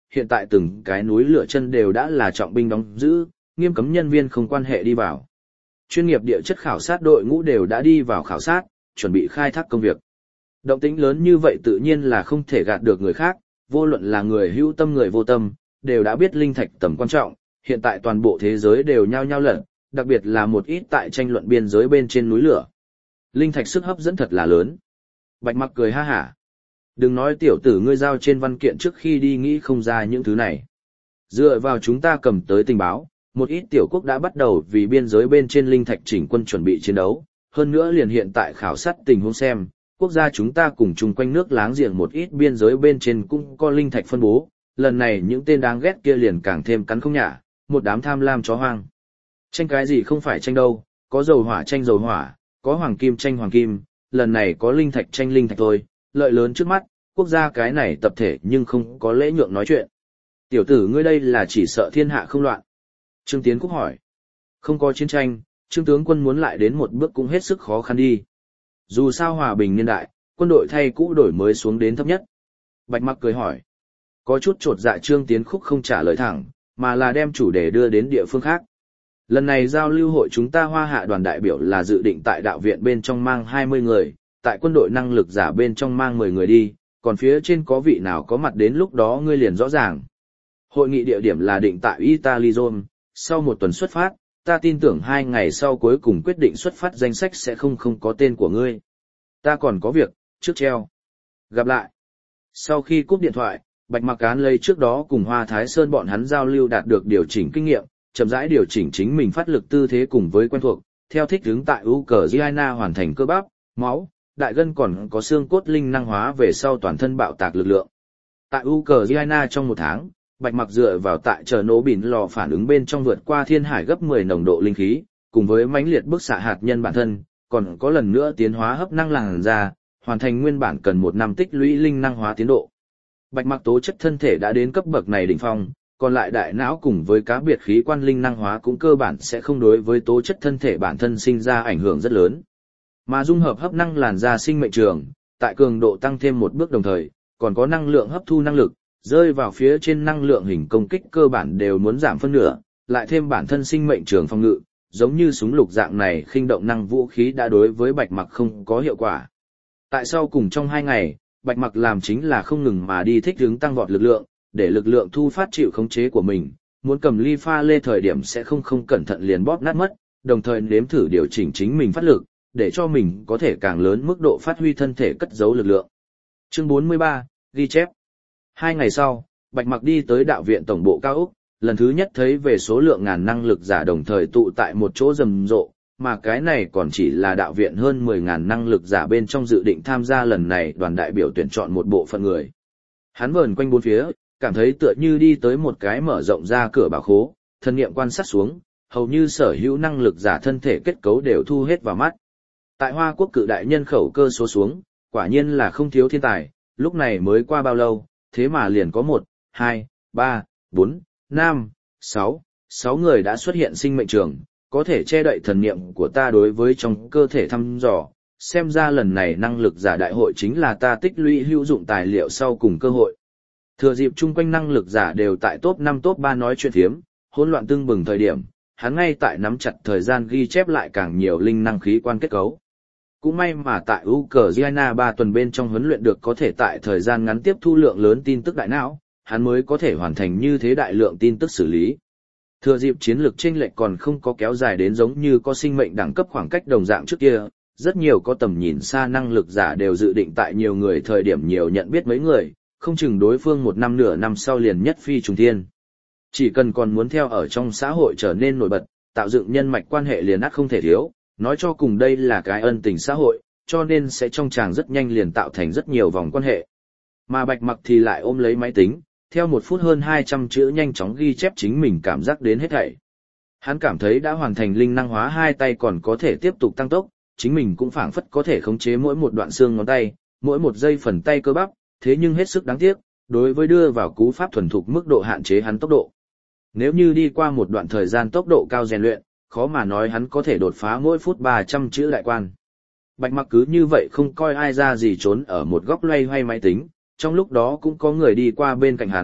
hiện tại từng cái núi lửa chân đều đã là trọng binh đóng giữ, nghiêm cấm nhân viên không quan hệ đi vào. Chuyên nghiệp địa chất khảo sát đội ngũ đều đã đi vào khảo sát, chuẩn bị khai thác công việc. Động tĩnh lớn như vậy tự nhiên là không thể gạt được người khác, vô luận là người hữu tâm người vô tâm, đều đã biết linh thạch tầm quan trọng, hiện tại toàn bộ thế giới đều nhao nhao lận, đặc biệt là một ít tại tranh luận biên giới bên trên núi lửa. Linh thạch sức hấp dẫn thật là lớn. Bạch Mặc cười ha hả. Đừng nói tiểu tử ngươi giao trên văn kiện trước khi đi nghĩ không ra những thứ này. Dựa vào chúng ta cầm tới tình báo, một ít tiểu quốc đã bắt đầu vì biên giới bên trên linh thạch chỉnh quân chuẩn bị chiến đấu, hơn nữa liền hiện tại khảo sát tình huống xem, quốc gia chúng ta cùng chung quanh nước láng giềng một ít biên giới bên trên cũng có linh thạch phân bố, lần này những tên đáng ghét kia liền càng thêm cắn không nhả, một đám tham lam chó hoang. Tranh cái gì không phải tranh đâu, có dầu hỏa tranh dầu hỏa, có hoàng kim tranh hoàng kim, lần này có linh thạch tranh linh thạch thôi, lợi lớn trước mắt, quốc gia cái này tập thể nhưng không có lễ nhượng nói chuyện. Tiểu tử ngươi đây là chỉ sợ thiên hạ không loạn. Trương Tiến Quốc hỏi. Không có chiến tranh, Trương tướng quân muốn lại đến một bước cũng hết sức khó khăn đi. Dù sao hòa bình niên đại, quân đội thay cũ đổi mới xuống đến thấp nhất. Bạch Mặc cười hỏi. Có chút trột dạ Trương Tiến Khúc không trả lời thẳng, mà là đem chủ đề đưa đến địa phương khác. Lần này giao lưu hội chúng ta Hoa Hạ đoàn đại biểu là dự định tại đạo viện bên trong mang hai mươi người, tại quân đội năng lực giả bên trong mang mười người đi, còn phía trên có vị nào có mặt đến lúc đó ngươi liền rõ ràng. Hội nghị địa điểm là định tại Italy Rome, sau một tuần xuất phát, ta tin tưởng hai ngày sau cuối cùng quyết định xuất phát danh sách sẽ không không có tên của ngươi. Ta còn có việc, trước treo. Gặp lại. Sau khi cúp điện thoại, Bạch Mặc án lấy trước đó cùng Hoa Thái Sơn bọn hắn giao lưu đạt được điều chỉnh kinh nghiệm, chậm rãi điều chỉnh chính mình phát lực tư thế cùng với quen thuộc, theo thích ứng tại Ukraine hoàn thành cơ bắp, máu, đại gân còn có xương cốt linh năng hóa về sau toàn thân bạo tạc lực lượng. Tại Ukraine trong một tháng, Bạch Mặc dựa vào tại chờ nổ bỉn lò phản ứng bên trong vượt qua thiên hải gấp mười nồng độ linh khí, cùng với mãnh liệt bức xạ hạt nhân bản thân, còn có lần nữa tiến hóa hấp năng làn da, hoàn thành nguyên bản cần một năm tích lũy linh năng hóa tiến độ. Bạch Mặc tố chất thân thể đã đến cấp bậc này đỉnh phong, còn lại đại não cùng với cá biệt khí quan linh năng hóa cũng cơ bản sẽ không đối với tố chất thân thể bản thân sinh ra ảnh hưởng rất lớn. Mà dung hợp hấp năng làn da sinh mệnh trường, tại cường độ tăng thêm một bước đồng thời, còn có năng lượng hấp thu năng lực, rơi vào phía trên năng lượng hình công kích cơ bản đều muốn giảm phân nửa, lại thêm bản thân sinh mệnh trường phòng ngự, giống như súng lục dạng này khinh động năng vũ khí đã đối với Bạch Mặc không có hiệu quả. Tại sau cùng trong hai ngày, Bạch Mặc làm chính là không ngừng mà đi thích ứng tăng vọt lực lượng, để lực lượng thu phát chịu khống chế của mình, muốn cầm ly pha lê thời điểm sẽ không không cẩn thận liền bóp nát mất, đồng thời nếm thử điều chỉnh chính mình phát lực, để cho mình có thể càng lớn mức độ phát huy thân thể cất giấu lực lượng. Chương bốn mươi ba, ghi chép. Hai ngày sau, Bạch Mặc đi tới đạo viện tổng bộ cao ốc, lần thứ nhất thấy về số lượng ngàn năng lực giả đồng thời tụ tại một chỗ rầm rộ, mà cái này còn chỉ là đạo viện hơn mười ngàn năng lực giả bên trong dự định tham gia lần này đoàn đại biểu tuyển chọn một bộ phận người. Hắn vờn quanh bốn phía, cảm thấy tựa như đi tới một cái mở rộng ra cửa bảo khố, thân nghiệm quan sát xuống, hầu như sở hữu năng lực giả thân thể kết cấu đều thu hết vào mắt. Tại Hoa Quốc cự đại nhân khẩu cơ số xuống, quả nhiên là không thiếu thiên tài, lúc này mới qua bao lâu, thế mà liền có một, hai, ba, bốn, năm, sáu, sáu người đã xuất hiện sinh mệnh trường, có thể che đậy thần niệm của ta đối với trong cơ thể thăm dò, xem ra lần này năng lực giả đại hội chính là ta tích lũy hữu dụng tài liệu sau cùng cơ hội. Thừa dịp chung quanh năng lực giả đều tại top năm top ba nói chuyện thiếm, hỗn loạn tưng bừng thời điểm, hắn ngay tại nắm chặt thời gian ghi chép lại càng nhiều linh năng khí quan kết cấu. Cũng may mà tại Ukraine ba tuần bên trong huấn luyện được có thể tại thời gian ngắn tiếp thu lượng lớn tin tức đại não, hắn mới có thể hoàn thành như thế đại lượng tin tức xử lý. Thừa dịp chiến lược chênh lệch còn không có kéo dài đến giống như có sinh mệnh đẳng cấp khoảng cách đồng dạng trước kia, rất nhiều có tầm nhìn xa năng lực giả đều dự định tại nhiều người thời điểm nhiều nhận biết mấy người, không chừng đối phương một năm nửa năm sau liền nhất phi trùng thiên. Chỉ cần còn muốn theo ở trong xã hội trở nên nổi bật, tạo dựng nhân mạch quan hệ liền ắt không thể thiếu, nói cho cùng đây là cái ân tình xã hội, cho nên sẽ trong chàng rất nhanh liền tạo thành rất nhiều vòng quan hệ. Mà Bạch Mặc thì lại ôm lấy máy tính, theo một phút hơn hai trăm chữ nhanh chóng ghi chép chính mình cảm giác đến hết thảy. Hắn cảm thấy đã hoàn thành linh năng hóa hai tay còn có thể tiếp tục tăng tốc, chính mình cũng phảng phất có thể khống chế mỗi một đoạn xương ngón tay, mỗi một giây phần tay cơ bắp, thế nhưng hết sức đáng tiếc, đối với đưa vào cú pháp thuần thục mức độ hạn chế hắn tốc độ. Nếu như đi qua một đoạn thời gian tốc độ cao rèn luyện, khó mà nói hắn có thể đột phá mỗi phút ba trăm chữ đại quan. Bạch Mặc cứ như vậy không coi ai ra gì trốn ở một góc loay hoay máy tính, trong lúc đó cũng có người đi qua bên cạnh hắn,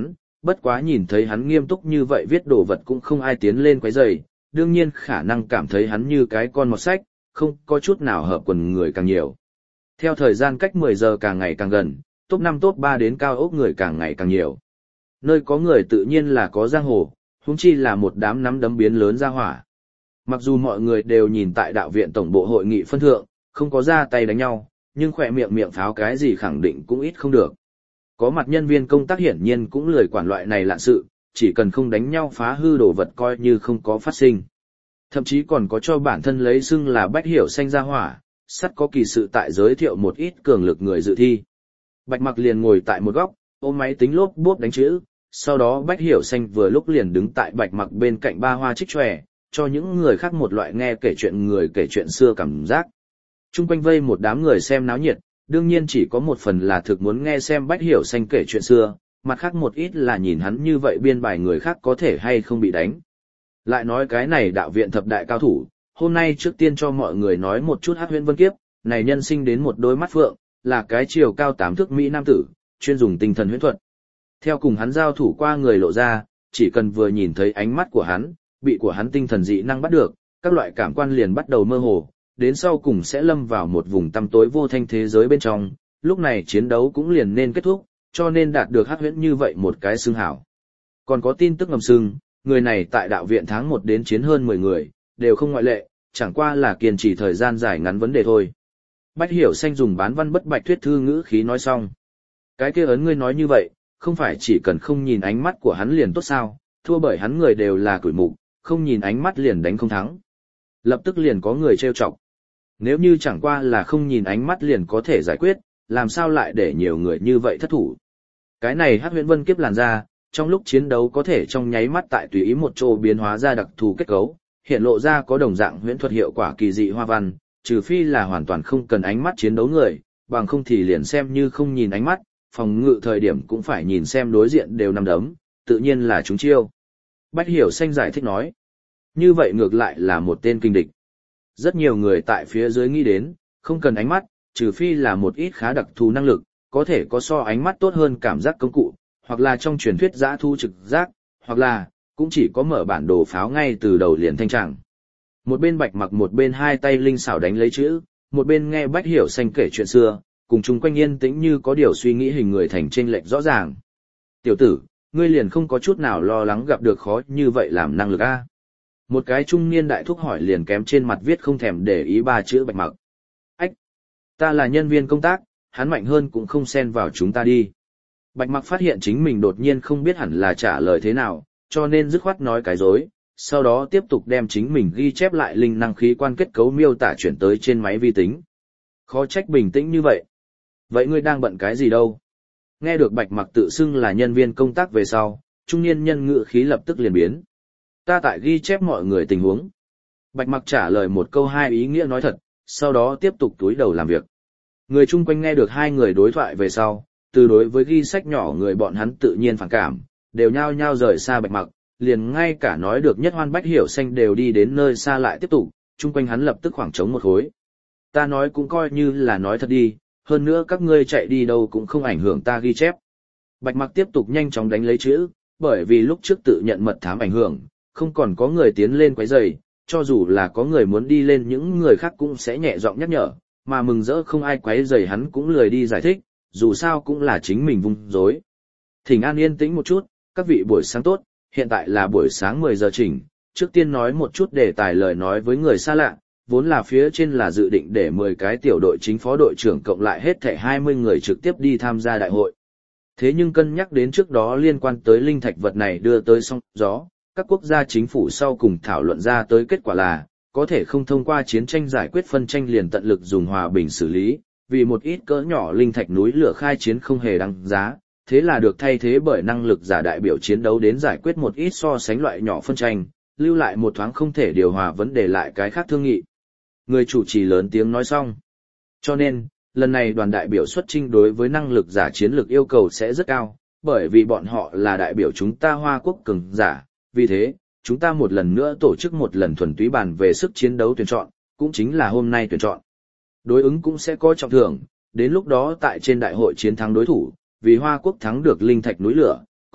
bất quá nhìn thấy hắn nghiêm túc như vậy viết đồ vật cũng không ai tiến lên quấy rầy, đương nhiên khả năng cảm thấy hắn như cái con mọt sách, không có chút nào hợp quần người càng nhiều. Theo thời gian cách mười giờ càng ngày càng gần, top năm top ba đến cao ốc người càng ngày càng nhiều. Nơi có người tự nhiên là có giang hồ, huống chi là một đám nắm đấm biến lớn ra hỏa. Mặc dù mọi người đều nhìn tại đạo viện tổng bộ hội nghị phân thượng, không có ra tay đánh nhau, nhưng khỏe miệng miệng pháo cái gì khẳng định cũng ít không được. Có mặt nhân viên công tác hiển nhiên cũng lười quản loại này lạ sự, chỉ cần không đánh nhau phá hư đồ vật coi như không có phát sinh. Thậm chí còn có cho bản thân lấy xưng là Bách Hiểu Xanh ra hỏa, sắt có kỳ sự tại giới thiệu một ít cường lực người dự thi. Bạch Mặc liền ngồi tại một góc, ôm máy tính lốp bốp đánh chữ, sau đó Bách Hiểu Xanh vừa lúc liền đứng tại Bạch Mặc bên cạnh ba hoa trích tròe, cho những người khác một loại nghe kể chuyện người kể chuyện xưa cảm giác. Trung quanh vây một đám người xem náo nhiệt, đương nhiên chỉ có một phần là thực muốn nghe xem Bách Hiểu Xanh kể chuyện xưa, mặt khác một ít là nhìn hắn như vậy biên bài người khác có thể hay không bị đánh. Lại nói cái này đạo viện thập đại cao thủ, hôm nay trước tiên cho mọi người nói một chút Hắc Huyễn Vân Kiếp, này nhân sinh đến một đôi mắt phượng, là cái chiều cao tám thước mỹ nam tử, chuyên dùng tinh thần huyễn thuật. Theo cùng hắn giao thủ qua người lộ ra, chỉ cần vừa nhìn thấy ánh mắt của hắn, bị của hắn tinh thần dị năng bắt được, các loại cảm quan liền bắt đầu mơ hồ, đến sau cùng sẽ lâm vào một vùng tăm tối vô thanh thế giới bên trong, lúc này chiến đấu cũng liền nên kết thúc, cho nên đạt được Hắc Huyễn như vậy một cái xưng hảo. Còn có tin tức ngầm sưng, người này tại đạo viện tháng một đến chiến hơn mười người, đều không ngoại lệ, chẳng qua là kiên trì thời gian dài ngắn vấn đề thôi. Bách Hiểu Xanh dùng bán văn bất bạch thuyết thư ngữ khí nói xong. Cái kia ấn ngươi nói như vậy, không phải chỉ cần không nhìn ánh mắt của hắn liền tốt sao, thua bởi hắn người đều là củi mục, không nhìn ánh mắt liền đánh không thắng. Lập tức liền có người trêu chọc. Nếu như chẳng qua là không nhìn ánh mắt liền có thể giải quyết, làm sao lại để nhiều người như vậy thất thủ. Cái này Hắc Huyễn Vân Kiếp làn ra, trong lúc chiến đấu có thể trong nháy mắt tại tùy ý một chỗ biến hóa ra đặc thù kết cấu, hiện lộ ra có đồng dạng huyễn thuật hiệu quả kỳ dị hoa văn, trừ phi là hoàn toàn không cần ánh mắt chiến đấu người, bằng không thì liền xem như không nhìn ánh mắt, phòng ngự thời điểm cũng phải nhìn xem đối diện đều nằm đấm, tự nhiên là chúng chiêu. Bách Hiểu Xanh giải thích nói, như vậy ngược lại là một tên kinh địch. Rất nhiều người tại phía dưới nghĩ đến, không cần ánh mắt, trừ phi là một ít khá đặc thù năng lực, có thể có so ánh mắt tốt hơn cảm giác công cụ, hoặc là trong truyền thuyết giã thu trực giác, hoặc là, cũng chỉ có mở bản đồ pháo ngay từ đầu liền thanh trạng. Một bên Bạch Mặc một bên hai tay linh xảo đánh lấy chữ, một bên nghe Bách Hiểu Xanh kể chuyện xưa, cùng chung quanh yên tĩnh như có điều suy nghĩ hình người thành chênh lệch rõ ràng. Tiểu tử, ngươi liền không có chút nào lo lắng gặp được khó như vậy làm năng lực a? Một cái trung niên đại thúc hỏi liền kém trên mặt viết không thèm để ý ba chữ Bạch Mặc. Ách! Ta là nhân viên công tác, hắn mạnh hơn cũng không xen vào chúng ta đi. Bạch Mặc phát hiện chính mình đột nhiên không biết hẳn là trả lời thế nào, cho nên dứt khoát nói cái dối, sau đó tiếp tục đem chính mình ghi chép lại linh năng khí quan kết cấu miêu tả chuyển tới trên máy vi tính. Khó trách bình tĩnh như vậy. Vậy ngươi đang bận cái gì đâu? Nghe được Bạch Mặc tự xưng là nhân viên công tác về sau, trung niên nhân ngữ khí lập tức liền biến. Ta tại ghi chép mọi người tình huống. Bạch Mặc trả lời một câu hai ý nghĩa nói thật, sau đó tiếp tục túi đầu làm việc. Người chung quanh nghe được hai người đối thoại về sau, từ đối với ghi sách nhỏ người bọn hắn tự nhiên phản cảm, đều nhao nhao rời xa Bạch Mặc, liền ngay cả nói được nhất Hoan Bách Hiểu Xanh đều đi đến nơi xa lại tiếp tục, chung quanh hắn lập tức khoảng trống một khối. Ta nói cũng coi như là nói thật đi, hơn nữa các ngươi chạy đi đâu cũng không ảnh hưởng ta ghi chép. Bạch Mặc tiếp tục nhanh chóng đánh lấy chữ, bởi vì lúc trước tự nhận mật thám ảnh hưởng, không còn có người tiến lên quấy rầy, cho dù là có người muốn đi lên những người khác cũng sẽ nhẹ giọng nhắc nhở, mà mừng rỡ không ai quấy rầy hắn cũng lười đi giải thích, dù sao cũng là chính mình vung rối. Thỉnh an yên tĩnh một chút, các vị buổi sáng tốt, hiện tại là buổi sáng mười giờ chỉnh, trước tiên nói một chút đề tài lời nói với người xa lạ, vốn là phía trên là dự định để mười cái tiểu đội chính phó đội trưởng cộng lại hết thảy hai mươi người trực tiếp đi tham gia đại hội. Thế nhưng cân nhắc đến trước đó liên quan tới linh thạch vật này đưa tới sóng gió, các quốc gia chính phủ sau cùng thảo luận ra tới kết quả là, có thể không thông qua chiến tranh giải quyết phân tranh liền tận lực dùng hòa bình xử lý, vì một ít cỡ nhỏ linh thạch núi lửa khai chiến không hề đăng giá, thế là được thay thế bởi năng lực giả đại biểu chiến đấu đến giải quyết một ít so sánh loại nhỏ phân tranh, lưu lại một thoáng không thể điều hòa vấn đề lại cái khác thương nghị. Người chủ trì lớn tiếng nói xong. Cho nên, lần này đoàn đại biểu xuất chinh đối với năng lực giả chiến lược yêu cầu sẽ rất cao, bởi vì bọn họ là đại biểu chúng ta Hoa Quốc cường giả, vì thế, chúng ta một lần nữa tổ chức một lần thuần túy bàn về sức chiến đấu tuyển chọn, cũng chính là hôm nay tuyển chọn. Đối ứng cũng sẽ có trọng thưởng, đến lúc đó tại trên đại hội chiến thắng đối thủ, vì Hoa Quốc thắng được linh thạch núi lửa,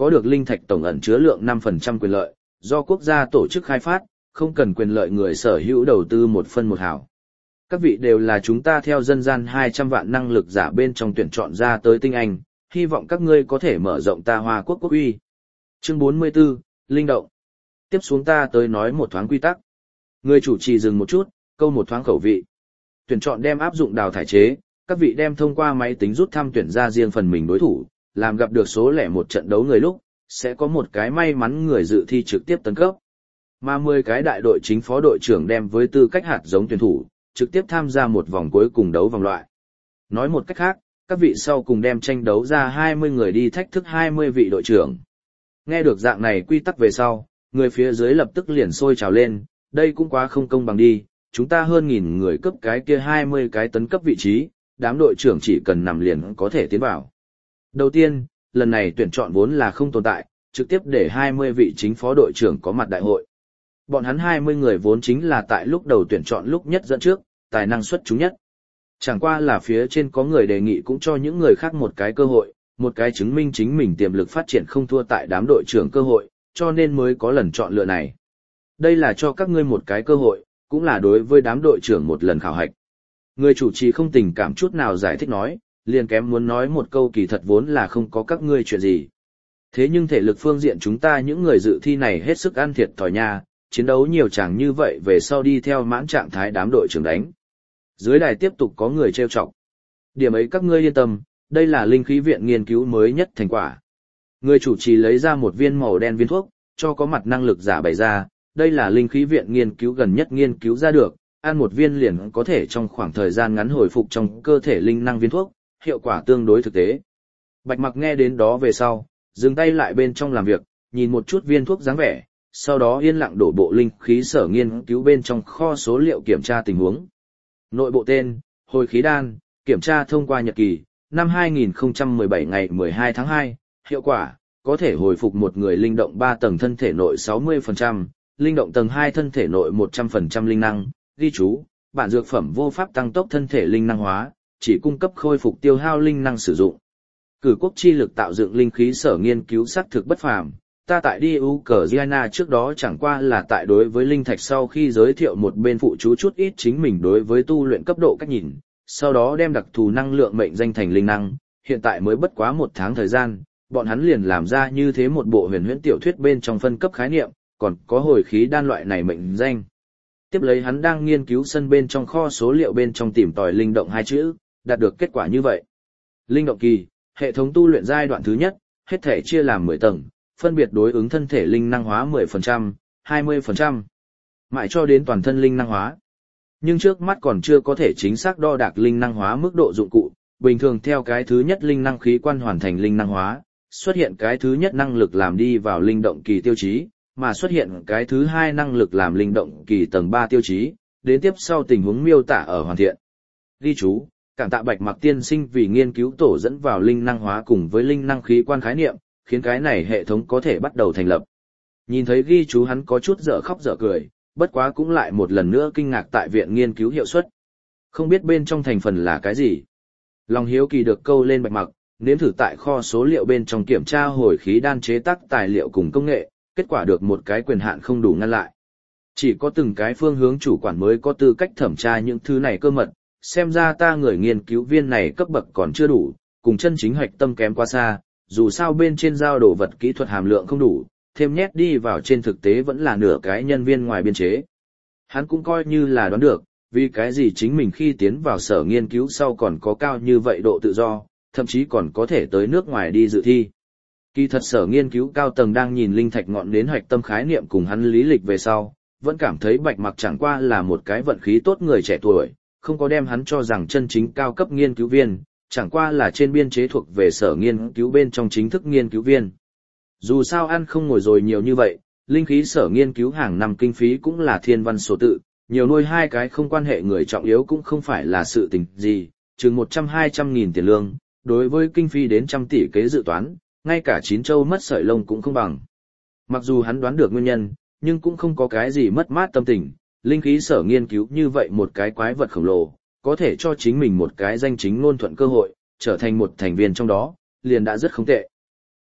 có được linh thạch tổng ẩn chứa lượng năm phần trăm quyền lợi, do quốc gia tổ chức khai phát, không cần quyền lợi người sở hữu đầu tư một phân một hào. Các vị đều là chúng ta theo dân gian hai trăm vạn năng lực giả bên trong tuyển chọn ra tới tinh anh, hy vọng các ngươi có thể mở rộng ta Hoa Quốc quốc uy. Chương bốn mươi 44, Linh động. Tiếp xuống ta tới nói một thoáng quy tắc. Người chủ trì dừng một chút, câu một thoáng khẩu vị. Tuyển chọn đem áp dụng đào thải chế, các vị đem thông qua máy tính rút thăm tuyển ra riêng phần mình đối thủ, làm gặp được số lẻ một trận đấu người lúc, sẽ có một cái may mắn người dự thi trực tiếp tấn cấp. Mà mười cái đại đội chính phó đội trưởng đem với tư cách hạt giống tuyển thủ, trực tiếp tham gia một vòng cuối cùng đấu vòng loại. Nói một cách khác, các vị sau cùng đem tranh đấu ra hai mươi người đi thách thức hai mươi vị đội trưởng. Nghe được dạng này quy tắc về sau, người phía dưới lập tức liền sôi trào lên, đây cũng quá không công bằng đi, chúng ta hơn nghìn người cấp cái kia hai mươi cái tấn cấp vị trí, đám đội trưởng chỉ cần nằm liền có thể tiến vào. Đầu tiên, lần này tuyển chọn vốn là không tồn tại, trực tiếp để hai mươi vị chính phó đội trưởng có mặt đại hội. Bọn hắn hai mươi người vốn chính là tại lúc đầu tuyển chọn lúc nhất dẫn trước, tài năng xuất chúng nhất. Chẳng qua là phía trên có người đề nghị cũng cho những người khác một cái cơ hội, một cái chứng minh chính mình tiềm lực phát triển không thua tại đám đội trưởng cơ hội, cho nên mới có lần chọn lựa này. Đây là cho các ngươi một cái cơ hội, cũng là đối với đám đội trưởng một lần khảo hạch. Người chủ trì không tình cảm chút nào giải thích nói, liền kém muốn nói một câu kỳ thật vốn là không có các ngươi chuyện gì. Thế nhưng thể lực phương diện chúng ta những người dự thi này hết sức ăn thiệt thòi nha, chiến đấu nhiều chẳng như vậy về sau đi theo mãn trạng thái đám đội trưởng đánh. Dưới đài tiếp tục có người trêu chọc. Điểm ấy các ngươi yên tâm, đây là linh khí viện nghiên cứu mới nhất thành quả. Người chủ trì lấy ra một viên màu đen viên thuốc, cho có mặt năng lực giả bày ra, đây là linh khí viện nghiên cứu gần nhất nghiên cứu ra được, ăn một viên liền có thể trong khoảng thời gian ngắn hồi phục trong cơ thể linh năng viên thuốc, hiệu quả tương đối thực tế. Bạch Mặc nghe đến đó về sau, dừng tay lại bên trong làm việc, nhìn một chút viên thuốc dáng vẻ, sau đó yên lặng đổ bộ linh khí sở nghiên cứu bên trong kho số liệu kiểm tra tình huống. Nội bộ tên, hồi khí đan, kiểm tra thông qua nhật kỳ, năm hai nghìn không trăm mười bảy ngày mười hai tháng hai, hiệu quả, có thể hồi phục một người linh động ba tầng thân thể nội sáu mươi phần trăm, linh động tầng hai thân thể nội một trăm phần trăm linh năng, ghi chú, bản dược phẩm vô pháp tăng tốc thân thể linh năng hóa, chỉ cung cấp khôi phục tiêu hao linh năng sử dụng. Cử quốc chi lực tạo dựng linh khí sở nghiên cứu xác thực bất phàm. Ta tại đi Ukraine trước đó chẳng qua là tại đối với linh thạch sau khi giới thiệu một bên phụ chú chút ít chính mình đối với tu luyện cấp độ cách nhìn, sau đó đem đặc thù năng lượng mệnh danh thành linh năng, hiện tại mới bất quá một tháng thời gian, bọn hắn liền làm ra như thế một bộ huyền huyễn tiểu thuyết bên trong phân cấp khái niệm, còn có hồi khí đan loại này mệnh danh. Tiếp lấy hắn đang nghiên cứu sân bên trong kho số liệu bên trong tìm tòi linh động hai chữ, đạt được kết quả như vậy. Linh động kỳ, hệ thống tu luyện giai đoạn thứ nhất, hết thể chia làm mười tầng, phân biệt đối ứng thân thể linh năng hóa mười phần trăm, hai mươi phần trăm, mãi cho đến toàn thân linh năng hóa. Nhưng trước mắt còn chưa có thể chính xác đo đạc linh năng hóa mức độ dụng cụ, bình thường theo cái thứ nhất linh năng khí quan hoàn thành linh năng hóa, xuất hiện cái thứ nhất năng lực làm đi vào linh động kỳ tiêu chí, mà xuất hiện cái thứ hai năng lực làm linh động kỳ tầng ba tiêu chí, đến tiếp sau tình huống miêu tả ở hoàn thiện. Ghi chú, cảm tạ Bạch Mặc tiên sinh vì nghiên cứu tổ dẫn vào linh năng hóa cùng với linh năng khí quan khái niệm, khiến cái này hệ thống có thể bắt đầu thành lập. Nhìn thấy ghi chú hắn có chút dở khóc dở cười, bất quá cũng lại một lần nữa kinh ngạc tại viện nghiên cứu hiệu suất. Không biết bên trong thành phần là cái gì. Lòng hiếu kỳ được câu lên Bạch Mặc, nếm thử tại kho số liệu bên trong kiểm tra hồi khí đan chế tác tài liệu cùng công nghệ, kết quả được một cái quyền hạn không đủ ngăn lại. Chỉ có từng cái phương hướng chủ quản mới có tư cách thẩm tra những thứ này cơ mật, xem ra ta người nghiên cứu viên này cấp bậc còn chưa đủ, cùng chân chính hoạch tâm kém quá xa, dù sao bên trên giao đồ vật kỹ thuật hàm lượng không đủ, thêm nhét đi vào trên thực tế vẫn là nửa cái nhân viên ngoài biên chế. Hắn cũng coi như là đoán được, vì cái gì chính mình khi tiến vào sở nghiên cứu sau còn có cao như vậy độ tự do, thậm chí còn có thể tới nước ngoài đi dự thi. Kỳ thật sở nghiên cứu cao tầng đang nhìn linh thạch ngọn đến hoạch tâm khái niệm cùng hắn lý lịch về sau, vẫn cảm thấy Bạch Mặc chẳng qua là một cái vận khí tốt người trẻ tuổi, không có đem hắn cho rằng chân chính cao cấp nghiên cứu viên, chẳng qua là trên biên chế thuộc về sở nghiên cứu bên trong chính thức nghiên cứu viên. Dù sao ăn không ngồi rồi nhiều như vậy, linh khí sở nghiên cứu hàng năm kinh phí cũng là thiên văn số tự, nhiều nuôi hai cái không quan hệ người trọng yếu cũng không phải là sự tình gì, chừng một trăm hai trăm nghìn tiền lương, đối với kinh phí đến trăm tỷ kế dự toán, ngay cả chín châu mất sợi lông cũng không bằng. Mặc dù hắn đoán được nguyên nhân, nhưng cũng không có cái gì mất mát tâm tình, linh khí sở nghiên cứu như vậy một cái quái vật khổng lồ, có thể cho chính mình một cái danh chính ngôn thuận cơ hội, trở thành một thành viên trong đó, liền đã rất không tệ.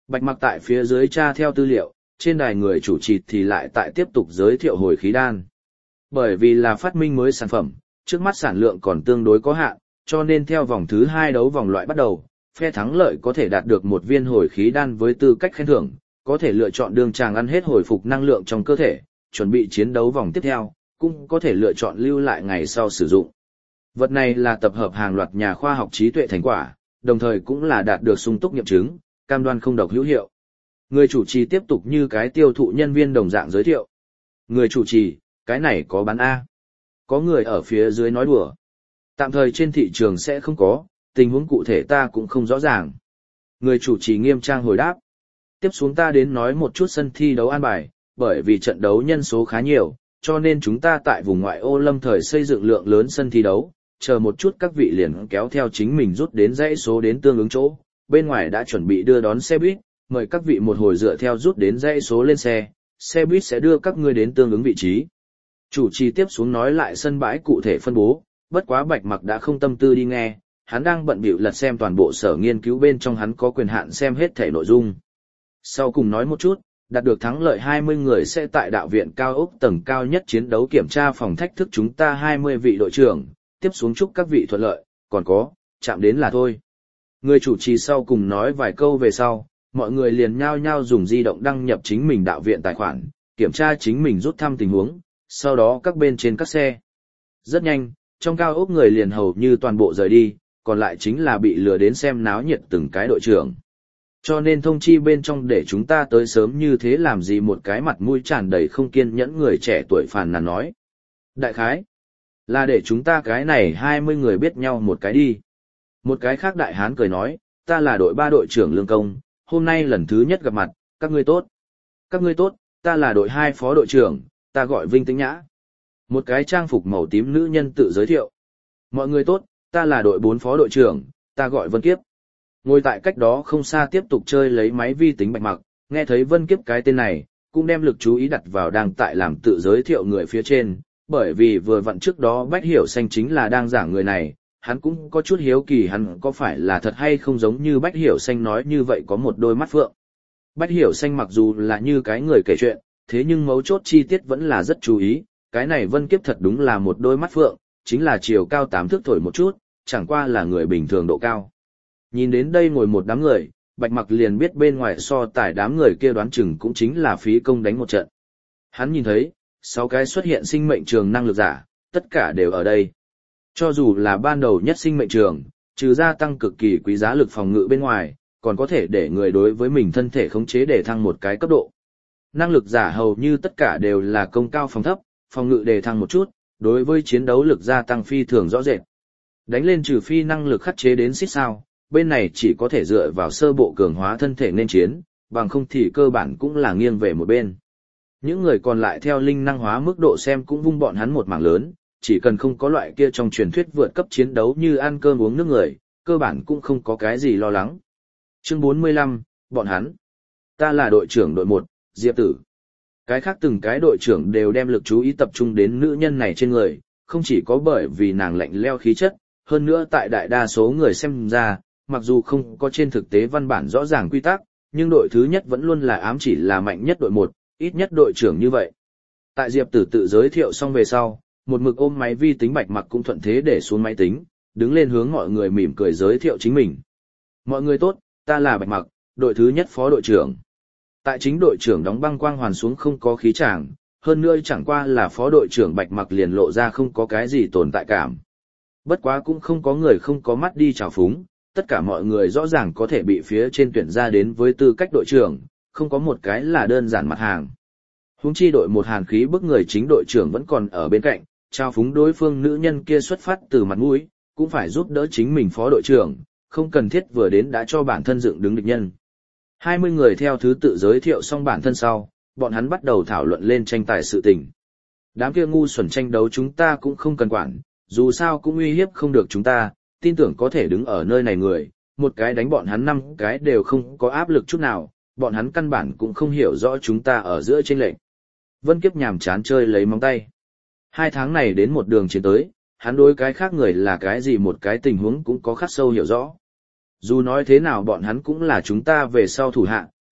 Bạch Mặc tại phía dưới tra theo tư liệu, trên đài người chủ trì thì lại tại tiếp tục giới thiệu hồi khí đan. Bởi vì là phát minh mới sản phẩm, trước mắt sản lượng còn tương đối có hạn, cho nên theo vòng thứ hai đấu vòng loại bắt đầu, phe thắng lợi có thể đạt được một viên hồi khí đan với tư cách khen thưởng, có thể lựa chọn đường chàng ăn hết hồi phục năng lượng trong cơ thể, chuẩn bị chiến đấu vòng tiếp theo, cũng có thể lựa chọn lưu lại ngày sau sử dụng. Vật này là tập hợp hàng loạt nhà khoa học trí tuệ thành quả, đồng thời cũng là đạt được sung túc nghiệm chứng, cam đoan không độc hữu hiệu. Người chủ trì tiếp tục như cái tiêu thụ nhân viên đồng dạng giới thiệu. Người chủ trì, cái này có bán A. Có người ở phía dưới nói đùa. Tạm thời trên thị trường sẽ không có, tình huống cụ thể ta cũng không rõ ràng. Người chủ trì nghiêm trang hồi đáp. Tiếp xuống ta đến nói một chút sân thi đấu an bài, bởi vì trận đấu nhân số khá nhiều, cho nên chúng ta tại vùng ngoại ô lâm thời xây dựng lượng lớn sân thi đấu, chờ một chút các vị liền kéo theo chính mình rút đến dãy số đến tương ứng chỗ, bên ngoài đã chuẩn bị đưa đón xe buýt, mời các vị một hồi dựa theo rút đến dãy số lên xe, xe buýt sẽ đưa các ngươi đến tương ứng vị trí. Chủ trì tiếp xuống nói lại sân bãi cụ thể phân bố, bất quá Bạch Mặc đã không tâm tư đi nghe, hắn đang bận bịu lật xem toàn bộ sở nghiên cứu bên trong hắn có quyền hạn xem hết thể nội dung. Sau cùng nói một chút, đạt được thắng lợi hai mươi người sẽ tại đạo viện cao ốc tầng cao nhất chiến đấu kiểm tra phòng thách thức chúng ta hai mươi vị đội trưởng, tiếp xuống chúc các vị thuận lợi, còn có, chạm đến là thôi. Người chủ trì sau cùng nói vài câu về sau, mọi người liền nhao nhao dùng di động đăng nhập chính mình đạo viện tài khoản, kiểm tra chính mình rút thăm tình huống, sau đó các bên trên các xe. Rất nhanh, trong cao ốc người liền hầu như toàn bộ rời đi, còn lại chính là bị lừa đến xem náo nhiệt từng cái đội trưởng. Cho nên thông chi bên trong để chúng ta tới sớm như thế làm gì, một cái mặt mũi tràn đầy không kiên nhẫn người trẻ tuổi phàn nàn nói. Đại khái, là để chúng ta cái này hai mươi người biết nhau một cái đi. Một cái khác đại hán cười nói, ta là đội ba đội trưởng Lương Công, hôm nay lần thứ nhất gặp mặt, các ngươi tốt. Các ngươi tốt, ta là đội hai phó đội trưởng, ta gọi Vinh Tĩnh Nhã. Một cái trang phục màu tím nữ nhân tự giới thiệu. Mọi người tốt, ta là đội bốn phó đội trưởng, ta gọi Vân Kiếp. Ngồi tại cách đó không xa tiếp tục chơi lấy máy vi tính Bạch Mặc, nghe thấy Vân Kiếp cái tên này, cũng đem lực chú ý đặt vào đang tại làm tự giới thiệu người phía trên, bởi vì vừa vặn trước đó Bách Hiểu Xanh chính là đang giảng người này, hắn cũng có chút hiếu kỳ hắn có phải là thật hay không giống như Bách Hiểu Xanh nói như vậy có một đôi mắt phượng. Bách Hiểu Xanh mặc dù là như cái người kể chuyện, thế nhưng mấu chốt chi tiết vẫn là rất chú ý, cái này Vân Kiếp thật đúng là một đôi mắt phượng, chính là chiều cao tám thước thổi một chút, chẳng qua là người bình thường độ cao. Nhìn đến đây ngồi một đám người, Bạch Mặc liền biết bên ngoài so tài đám người kia đoán chừng cũng chính là phí công đánh một trận. Hắn nhìn thấy, sáu cái xuất hiện sinh mệnh trường năng lực giả, tất cả đều ở đây. Cho dù là ban đầu nhất sinh mệnh trường, trừ gia tăng cực kỳ quý giá lực phòng ngự bên ngoài, còn có thể để người đối với mình thân thể khống chế để thăng một cái cấp độ. Năng lực giả hầu như tất cả đều là công cao phòng thấp, phòng ngự đề thăng một chút, đối với chiến đấu lực gia tăng phi thường rõ rệt. Đánh lên trừ phi năng lực khắc chế đến xít sao, bên này chỉ có thể dựa vào sơ bộ cường hóa thân thể nên chiến, bằng không thì cơ bản cũng là nghiêng về một bên. Những người còn lại theo linh năng hóa mức độ xem cũng vung bọn hắn một mảng lớn, chỉ cần không có loại kia trong truyền thuyết vượt cấp chiến đấu như ăn cơm uống nước người, cơ bản cũng không có cái gì lo lắng. Chương bốn mươi lăm, bọn hắn. Ta là đội trưởng đội một, Diệp Tử. Cái khác từng cái đội trưởng đều đem lực chú ý tập trung đến nữ nhân này trên người, không chỉ có bởi vì nàng lạnh leo khí chất, hơn nữa tại đại đa số người xem ra, mặc dù không có trên thực tế văn bản rõ ràng quy tắc, nhưng đội thứ nhất vẫn luôn là ám chỉ là mạnh nhất đội một, ít nhất đội trưởng như vậy. Tại Diệp Tử tự giới thiệu xong về sau, một mực ôm máy vi tính Bạch Mặc cũng thuận thế để xuống máy tính, đứng lên hướng mọi người mỉm cười giới thiệu chính mình. Mọi người tốt, ta là Bạch Mặc, đội thứ nhất phó đội trưởng. Tại chính đội trưởng đóng băng quang hoàn xuống không có khí tràng, hơn nữa chẳng qua là phó đội trưởng Bạch Mặc liền lộ ra không có cái gì tồn tại cảm. Bất quá cũng không có người không có mắt đi trào phúng, tất cả mọi người rõ ràng có thể bị phía trên tuyển ra đến với tư cách đội trưởng, không có một cái là đơn giản mặt hàng. Huống chi đội một hàn khí bức người chính đội trưởng vẫn còn ở bên cạnh, trao phúng đối phương nữ nhân kia xuất phát từ mặt mũi, cũng phải giúp đỡ chính mình phó đội trưởng, không cần thiết vừa đến đã cho bản thân dựng đứng địch nhân. hai mươi người theo thứ tự giới thiệu xong bản thân sau, bọn hắn bắt đầu thảo luận lên tranh tài sự tình. Đám kia ngu xuẩn tranh đấu chúng ta cũng không cần quản, dù sao cũng uy hiếp không được chúng ta, tin tưởng có thể đứng ở nơi này người, một cái đánh bọn hắn năm cái đều không có áp lực chút nào, bọn hắn căn bản cũng không hiểu rõ chúng ta ở giữa chênh lệch. Vân Kiếp nhàm chán chơi lấy móng tay. Hai tháng này đến một đường chiến tới, hắn đối cái khác người là cái gì một cái tình huống cũng có khắc sâu hiểu rõ. Dù nói thế nào bọn hắn cũng là chúng ta về sau thủ hạ,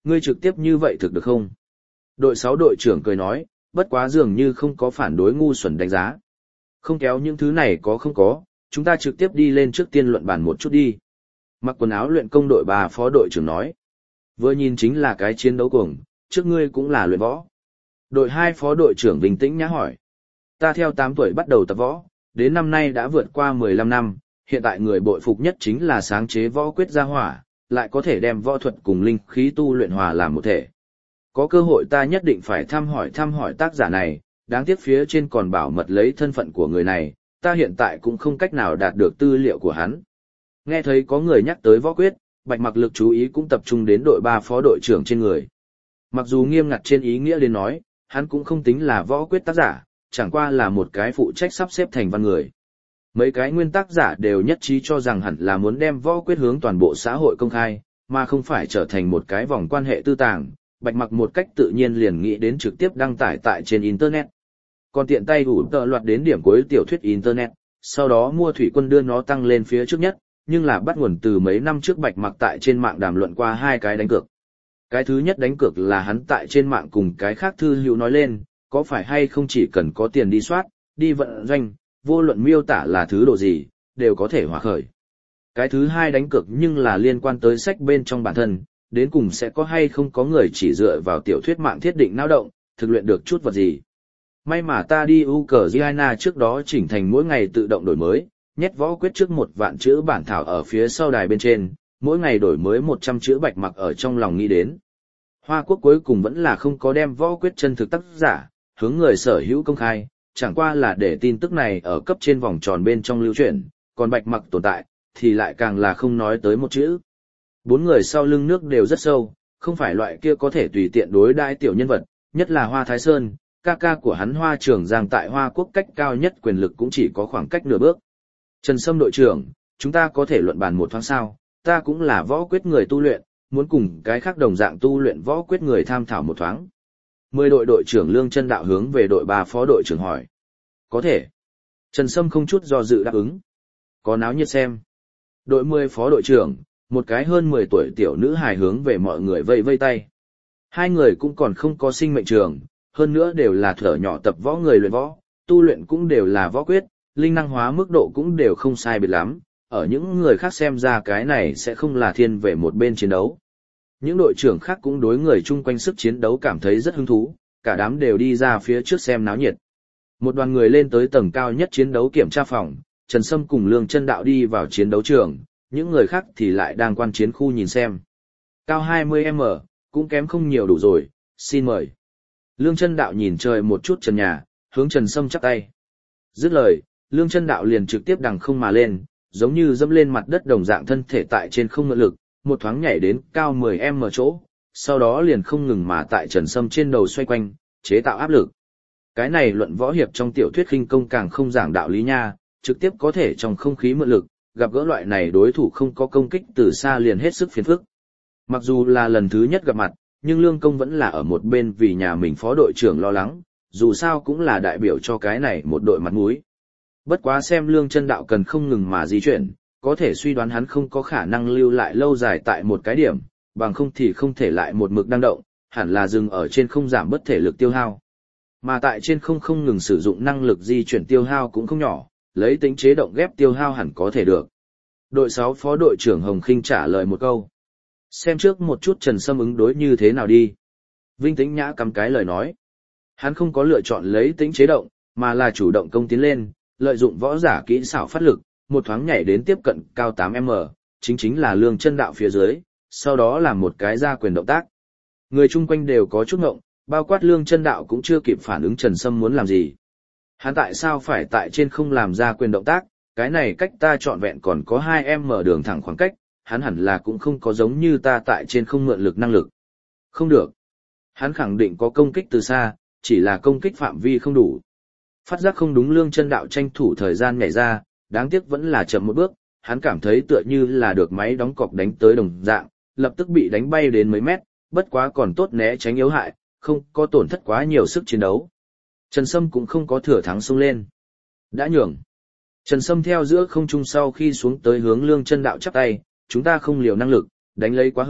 ngươi trực tiếp như vậy thực được không? Đội sáu đội trưởng cười nói, bất quá dường như không có phản đối ngu xuẩn đánh giá. Không kéo những thứ này có không có, chúng ta trực tiếp đi lên trước tiên luận bàn một chút đi. Mặc quần áo luyện công đội ba phó đội trưởng nói. Vừa nhìn chính là cái chiến đấu cuồng, trước ngươi cũng là luyện võ. Đội hai phó đội trưởng bình tĩnh nhã hỏi. Ta theo tám tuổi bắt đầu tập võ, đến năm nay đã vượt qua mười lăm năm, hiện tại người bội phục nhất chính là sáng chế võ quyết gia hỏa, lại có thể đem võ thuật cùng linh khí tu luyện hòa làm một thể. Có cơ hội ta nhất định phải thăm hỏi thăm hỏi tác giả này, đáng tiếc phía trên còn bảo mật lấy thân phận của người này, ta hiện tại cũng không cách nào đạt được tư liệu của hắn. Nghe thấy có người nhắc tới võ quyết, Bạch Mặc lực chú ý cũng tập trung đến đội ba phó đội trưởng trên người. Mặc dù nghiêm ngặt trên ý nghĩa đến nói, hắn cũng không tính là võ quyết tác giả, chẳng qua là một cái phụ trách sắp xếp thành văn người. Mấy cái nguyên tác giả đều nhất trí cho rằng hẳn là muốn đem võ quyết hướng toàn bộ xã hội công khai, mà không phải trở thành một cái vòng quan hệ tư tàng. Bạch Mặc một cách tự nhiên liền nghĩ đến trực tiếp đăng tải tại trên Internet. Còn tiện tay ủ tợ loạt đến điểm cuối tiểu thuyết Internet, sau đó mua thủy quân đưa nó tăng lên phía trước nhất, nhưng là bắt nguồn từ mấy năm trước Bạch Mặc tại trên mạng đàm luận qua hai cái đánh cược. Cái thứ nhất đánh cược là hắn tại trên mạng cùng cái khác thư hữu nói lên, có phải hay không chỉ cần có tiền đi soát, đi vận doanh, vô luận miêu tả là thứ độ gì, đều có thể hòa khởi. Cái thứ hai đánh cược nhưng là liên quan tới sách bên trong bản thân, đến cùng sẽ có hay không có người chỉ dựa vào tiểu thuyết mạng thiết định não động, thực luyện được chút vật gì. May mà ta đi Ukraine trước đó chỉnh thành mỗi ngày tự động đổi mới, nhét võ quyết trước một vạn chữ bản thảo ở phía sau đài bên trên, mỗi ngày đổi mới một trăm chữ Bạch Mặc ở trong lòng nghĩ đến. Hoa Quốc cuối cùng vẫn là không có đem võ quyết chân thực tác giả, hướng người sở hữu công khai, chẳng qua là để tin tức này ở cấp trên vòng tròn bên trong lưu truyền, còn Bạch Mặc tồn tại, thì lại càng là không nói tới một chữ. Bốn người sau lưng nước đều rất sâu, không phải loại kia có thể tùy tiện đối đãi tiểu nhân vật, nhất là Hoa Thái Sơn, ca ca của hắn Hoa Trường Giang tại Hoa Quốc cách cao nhất quyền lực cũng chỉ có khoảng cách nửa bước. Trần Sâm đội trưởng, chúng ta có thể luận bàn một thoáng sao, ta cũng là võ quyết người tu luyện, muốn cùng cái khác đồng dạng tu luyện võ quyết người tham thảo một thoáng. Mười đội đội trưởng Lương Chân Đạo hướng về đội ba phó đội trưởng hỏi. Có thể. Trần Sâm không chút do dự đáp ứng. Có náo nhiệt xem. Đội mười phó đội trưởng, một cái hơn mười tuổi tiểu nữ hài hướng về mọi người vây vây tay. Hai người cũng còn không có sinh mệnh trường, hơn nữa đều là thở nhỏ tập võ người luyện võ, tu luyện cũng đều là võ quyết, linh năng hóa mức độ cũng đều không sai biệt lắm, ở những người khác xem ra cái này sẽ không là thiên về một bên chiến đấu. Những đội trưởng khác cũng đối người chung quanh sức chiến đấu cảm thấy rất hứng thú, cả đám đều đi ra phía trước xem náo nhiệt. Một đoàn người lên tới tầng cao nhất chiến đấu kiểm tra phòng, Trần Sâm cùng Lương Chân Đạo đi vào chiến đấu trường, những người khác thì lại đang quan chiến khu nhìn xem. Cao hai mươi mét, cũng kém không nhiều đủ rồi, xin mời. Lương Chân Đạo nhìn trời một chút trần nhà, hướng Trần Sâm chắp tay. Dứt lời, Lương Chân Đạo liền trực tiếp đằng không mà lên, giống như dẫm lên mặt đất đồng dạng thân thể tại trên không ngự lực, một thoáng nhảy đến cao mười mét chỗ, sau đó liền không ngừng mà tại Trần Sâm trên đầu xoay quanh, chế tạo áp lực. Cái này luận võ hiệp trong tiểu thuyết khinh công càng không giảng đạo lý nha, trực tiếp có thể trong không khí mượn lực, gặp gỡ loại này đối thủ không có công kích từ xa liền hết sức phiền phức. Mặc dù là lần thứ nhất gặp mặt, nhưng Lương Công vẫn là ở một bên vì nhà mình phó đội trưởng lo lắng, dù sao cũng là đại biểu cho cái này một đội mặt mũi. Bất quá xem Lương Chân Đạo cần không ngừng mà di chuyển, có thể suy đoán hắn không có khả năng lưu lại lâu dài tại một cái điểm, bằng không thì không thể lại một mực đang động, hẳn là dừng ở trên không giảm bất thể lực tiêu hao. Mà tại trên không không ngừng sử dụng năng lực di chuyển tiêu hao cũng không nhỏ, lấy tính chế động ghép tiêu hao hẳn có thể được. Đội sáu phó đội trưởng Hồng Khinh trả lời một câu. Xem trước một chút Trần Sâm ứng đối như thế nào đi. Vinh Tĩnh Nhã cắm cái lời nói. Hắn không có lựa chọn lấy tính chế động, mà là chủ động công tiến lên, lợi dụng võ giả kỹ xảo phát lực, một thoáng nhảy đến tiếp cận cao tám mét, chính chính là Lương Chân Đạo phía dưới, sau đó làm một cái ra quyền động tác. Người chung quanh đều có chút ngộng, bao quát Lương Chân Đạo cũng chưa kịp phản ứng Trần Sâm muốn làm gì. Hắn tại sao phải tại trên không làm ra quyền động tác, cái này cách ta trọn vẹn còn có hai mét đường thẳng khoảng cách, hắn hẳn là cũng không có giống như ta tại trên không mượn lực năng lực. Không được. Hắn khẳng định có công kích từ xa, chỉ là công kích phạm vi không đủ. Phát giác không đúng, Lương Chân Đạo tranh thủ thời gian nhảy ra, đáng tiếc vẫn là chậm một bước, hắn cảm thấy tựa như là được máy đóng cọc đánh tới đồng dạng, lập tức bị đánh bay đến mấy mét, bất quá còn tốt né tránh yếu hại, không có tổn thất quá nhiều sức chiến đấu. Trần Sâm cũng không có thừa thắng xông lên. Đã nhường. Trần Sâm theo giữa không trung sau khi xuống tới hướng Lương Chân Đạo chắp tay, chúng ta không liều năng lực, đánh lấy quá hư,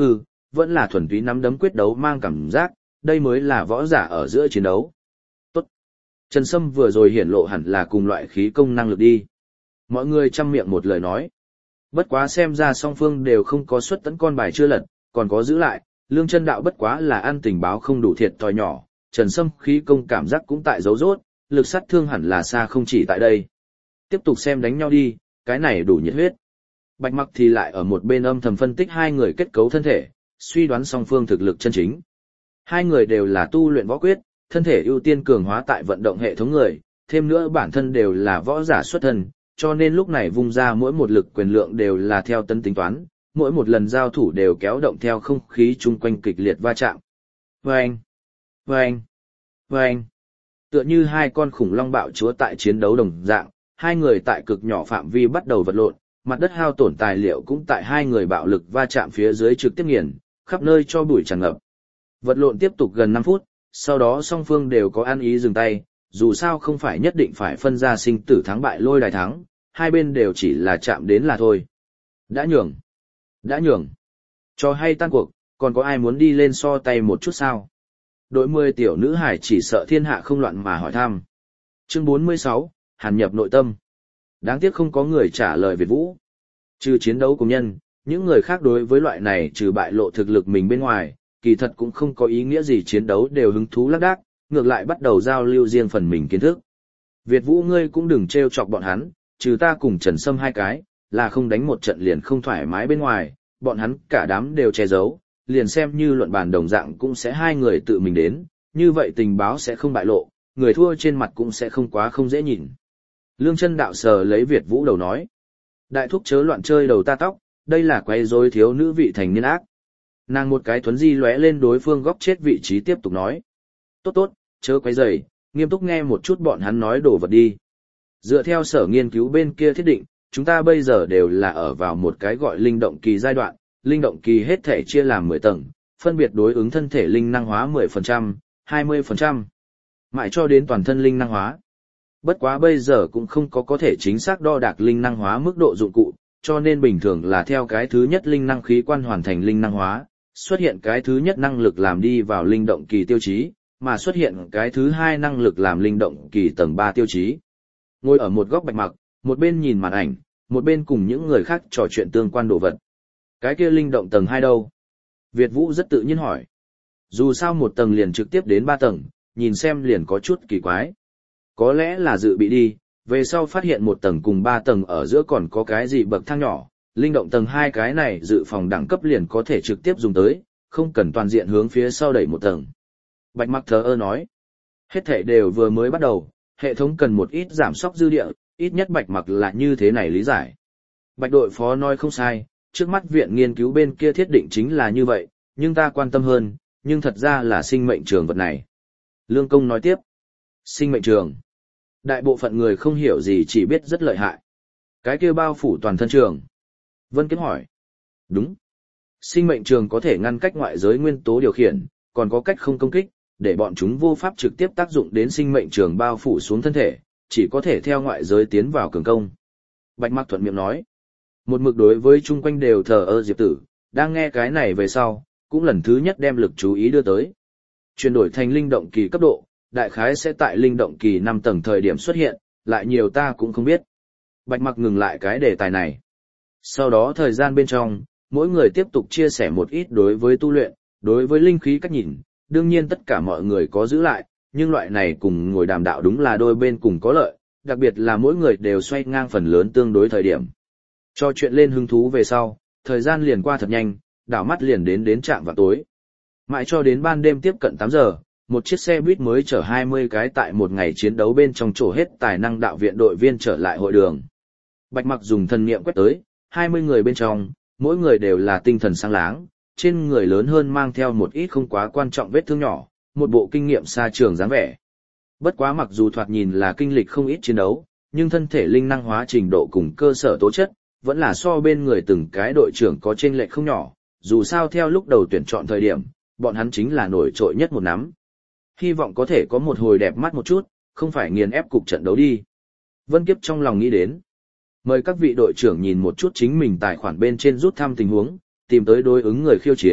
vẫn là thuần túy nắm đấm quyết đấu mang cảm giác, đây mới là võ giả ở giữa chiến đấu. Tốt. Trần Sâm vừa rồi hiển lộ hẳn là cùng loại khí công năng lực đi. Mọi người chăm miệng một lời nói. Bất quá xem ra song phương đều không có xuất tấn con bài chưa lật, còn có giữ lại, Lương Chân Đạo bất quá là ăn tình báo không đủ thiệt thòi nhỏ, Trần Sâm khí công cảm giác cũng tại dấu rốt, lực sát thương hẳn là xa không chỉ tại đây. Tiếp tục xem đánh nhau đi, cái này đủ nhiệt huyết. Bạch Mặc thì lại ở một bên âm thầm phân tích hai người kết cấu thân thể, suy đoán song phương thực lực chân chính. Hai người đều là tu luyện võ quyết, thân thể ưu tiên cường hóa tại vận động hệ thống người, thêm nữa bản thân đều là võ giả xuất thân, cho nên lúc này vung ra mỗi một lực quyền lượng đều là theo tân tính toán, mỗi một lần giao thủ đều kéo động theo không khí chung quanh kịch liệt va chạm. Vâng! Vâng! Vâng! Tựa như hai con khủng long bạo chúa tại chiến đấu đồng dạng, hai người tại cực nhỏ phạm vi bắt đầu vật lộn, mặt đất hao tổn tài liệu cũng tại hai người bạo lực va chạm phía dưới trực tiếp nghiền, khắp nơi cho bụi tràn ngập. Vật lộn tiếp tục gần năm phút, sau đó song phương đều có ăn ý dừng tay, dù sao không phải nhất định phải phân ra sinh tử thắng bại lôi đài thắng, hai bên đều chỉ là chạm đến là thôi. Đã nhường. Đã nhường. Cho hay tan cuộc, còn có ai muốn đi lên so tay một chút sao? Đội mười tiểu nữ hải chỉ sợ thiên hạ không loạn mà hỏi thăm. Chương bốn mươi sáu, Hàn nhập nội tâm. Đáng tiếc không có người trả lời Việt Vũ. Trừ chiến đấu cùng nhân, những người khác đối với loại này trừ bại lộ thực lực mình bên ngoài, kỳ thật cũng không có ý nghĩa gì, chiến đấu đều hứng thú lác đác, ngược lại bắt đầu giao lưu riêng phần mình kiến thức. Việt Vũ ngươi cũng đừng trêu chọc bọn hắn, trừ ta cùng Trần Sâm hai cái, là không đánh một trận liền không thoải mái bên ngoài, bọn hắn cả đám đều che giấu, liền xem như luận bàn đồng dạng cũng sẽ hai người tự mình đến, như vậy tình báo sẽ không bại lộ, người thua trên mặt cũng sẽ không quá không dễ nhìn. Lương Chân Đạo sờ lấy Việt Vũ đầu nói, đại thúc chớ loạn chơi đầu ta tóc, đây là quay rối thiếu nữ vị thành niên ác. Nàng một cái thuấn di lóe lên đối phương góc chết vị trí tiếp tục nói, tốt tốt, chớ quấy rầy, nghiêm túc nghe một chút bọn hắn nói đồ vật đi. Dựa theo sở nghiên cứu bên kia thiết định, chúng ta bây giờ đều là ở vào một cái gọi linh động kỳ giai đoạn, linh động kỳ hết thể chia làm mười tầng, phân biệt đối ứng thân thể linh năng hóa mười phần trăm, hai mươi phần trăm, mãi cho đến toàn thân linh năng hóa. Bất quá bây giờ cũng không có có thể chính xác đo đạc linh năng hóa mức độ dụng cụ, cho nên bình thường là theo cái thứ nhất linh năng khí quan hoàn thành linh năng hóa, xuất hiện cái thứ nhất năng lực làm đi vào linh động kỳ tiêu chí, mà xuất hiện cái thứ hai năng lực làm linh động kỳ tầng ba tiêu chí. Ngồi ở một góc Bạch Mặc, một bên nhìn màn ảnh, một bên cùng những người khác trò chuyện tương quan đồ vật. Cái kia linh động tầng hai đâu? Việt Vũ rất tự nhiên hỏi. Dù sao một tầng liền trực tiếp đến ba tầng, nhìn xem liền có chút kỳ quái. Có lẽ là dự bị đi, về sau phát hiện một tầng cùng ba tầng ở giữa còn có cái gì bậc thang nhỏ, linh động tầng hai cái này dự phòng đẳng cấp liền có thể trực tiếp dùng tới, không cần toàn diện hướng phía sau đẩy một tầng. Bạch Mặc thờ ơ nói. Hết thảy đều vừa mới bắt đầu, hệ thống cần một ít giảm sóc dư địa, ít nhất Bạch Mặc là như thế này lý giải. Bạch đội phó nói không sai, trước mắt viện nghiên cứu bên kia thiết định chính là như vậy, nhưng ta quan tâm hơn, nhưng thật ra là sinh mệnh trường vật này. Lương Công nói tiếp. Sinh mệnh trường. Đại bộ phận người không hiểu gì chỉ biết rất lợi hại. Cái kia bao phủ toàn thân trường. Vân Kiếm hỏi. Đúng. Sinh mệnh trường có thể ngăn cách ngoại giới nguyên tố điều khiển, còn có cách không công kích, để bọn chúng vô pháp trực tiếp tác dụng đến sinh mệnh trường bao phủ xuống thân thể, chỉ có thể theo ngoại giới tiến vào cường công. Bạch Mặc thuận miệng nói. Một mực đối với chung quanh đều thờ ơ Diệp Tử, đang nghe cái này về sau, cũng lần thứ nhất đem lực chú ý đưa tới. Chuyển đổi thành linh động kỳ cấp độ, đại khái sẽ tại linh động kỳ năm tầng thời điểm xuất hiện, lại nhiều ta cũng không biết. Bạch Mặc ngừng lại cái đề tài này. Sau đó thời gian bên trong, mỗi người tiếp tục chia sẻ một ít đối với tu luyện, đối với linh khí cách nhìn, đương nhiên tất cả mọi người có giữ lại, nhưng loại này cùng ngồi đàm đạo đúng là đôi bên cùng có lợi, đặc biệt là mỗi người đều xoay ngang phần lớn tương đối thời điểm. Cho chuyện lên hứng thú về sau, thời gian liền qua thật nhanh, đảo mắt liền đến đến trạm vào tối. Mãi cho đến ban đêm tiếp cận tám giờ, một chiếc xe buýt mới chở hai mươi cái tại một ngày chiến đấu bên trong trổ hết tài năng đạo viện đội viên trở lại hội đường. Bạch Mặc dùng thần niệm quét tới, hai mươi người bên trong, mỗi người đều là tinh thần sáng láng, trên người lớn hơn mang theo một ít không quá quan trọng vết thương nhỏ, một bộ kinh nghiệm xa trường dáng vẻ. Bất quá mặc dù thoạt nhìn là kinh lịch không ít chiến đấu, nhưng thân thể linh năng hóa trình độ cùng cơ sở tố chất, vẫn là so bên người từng cái đội trưởng có chênh lệch không nhỏ, dù sao theo lúc đầu tuyển chọn thời điểm, bọn hắn chính là nổi trội nhất một nắm. Hy vọng có thể có một hồi đẹp mắt một chút, không phải nghiền ép cục trận đấu đi. Vân Kiếp trong lòng nghĩ đến. Mời các vị đội trưởng nhìn một chút chính mình tài khoản bên trên rút thăm tình huống, tìm tới đối ứng người khiêu chiến,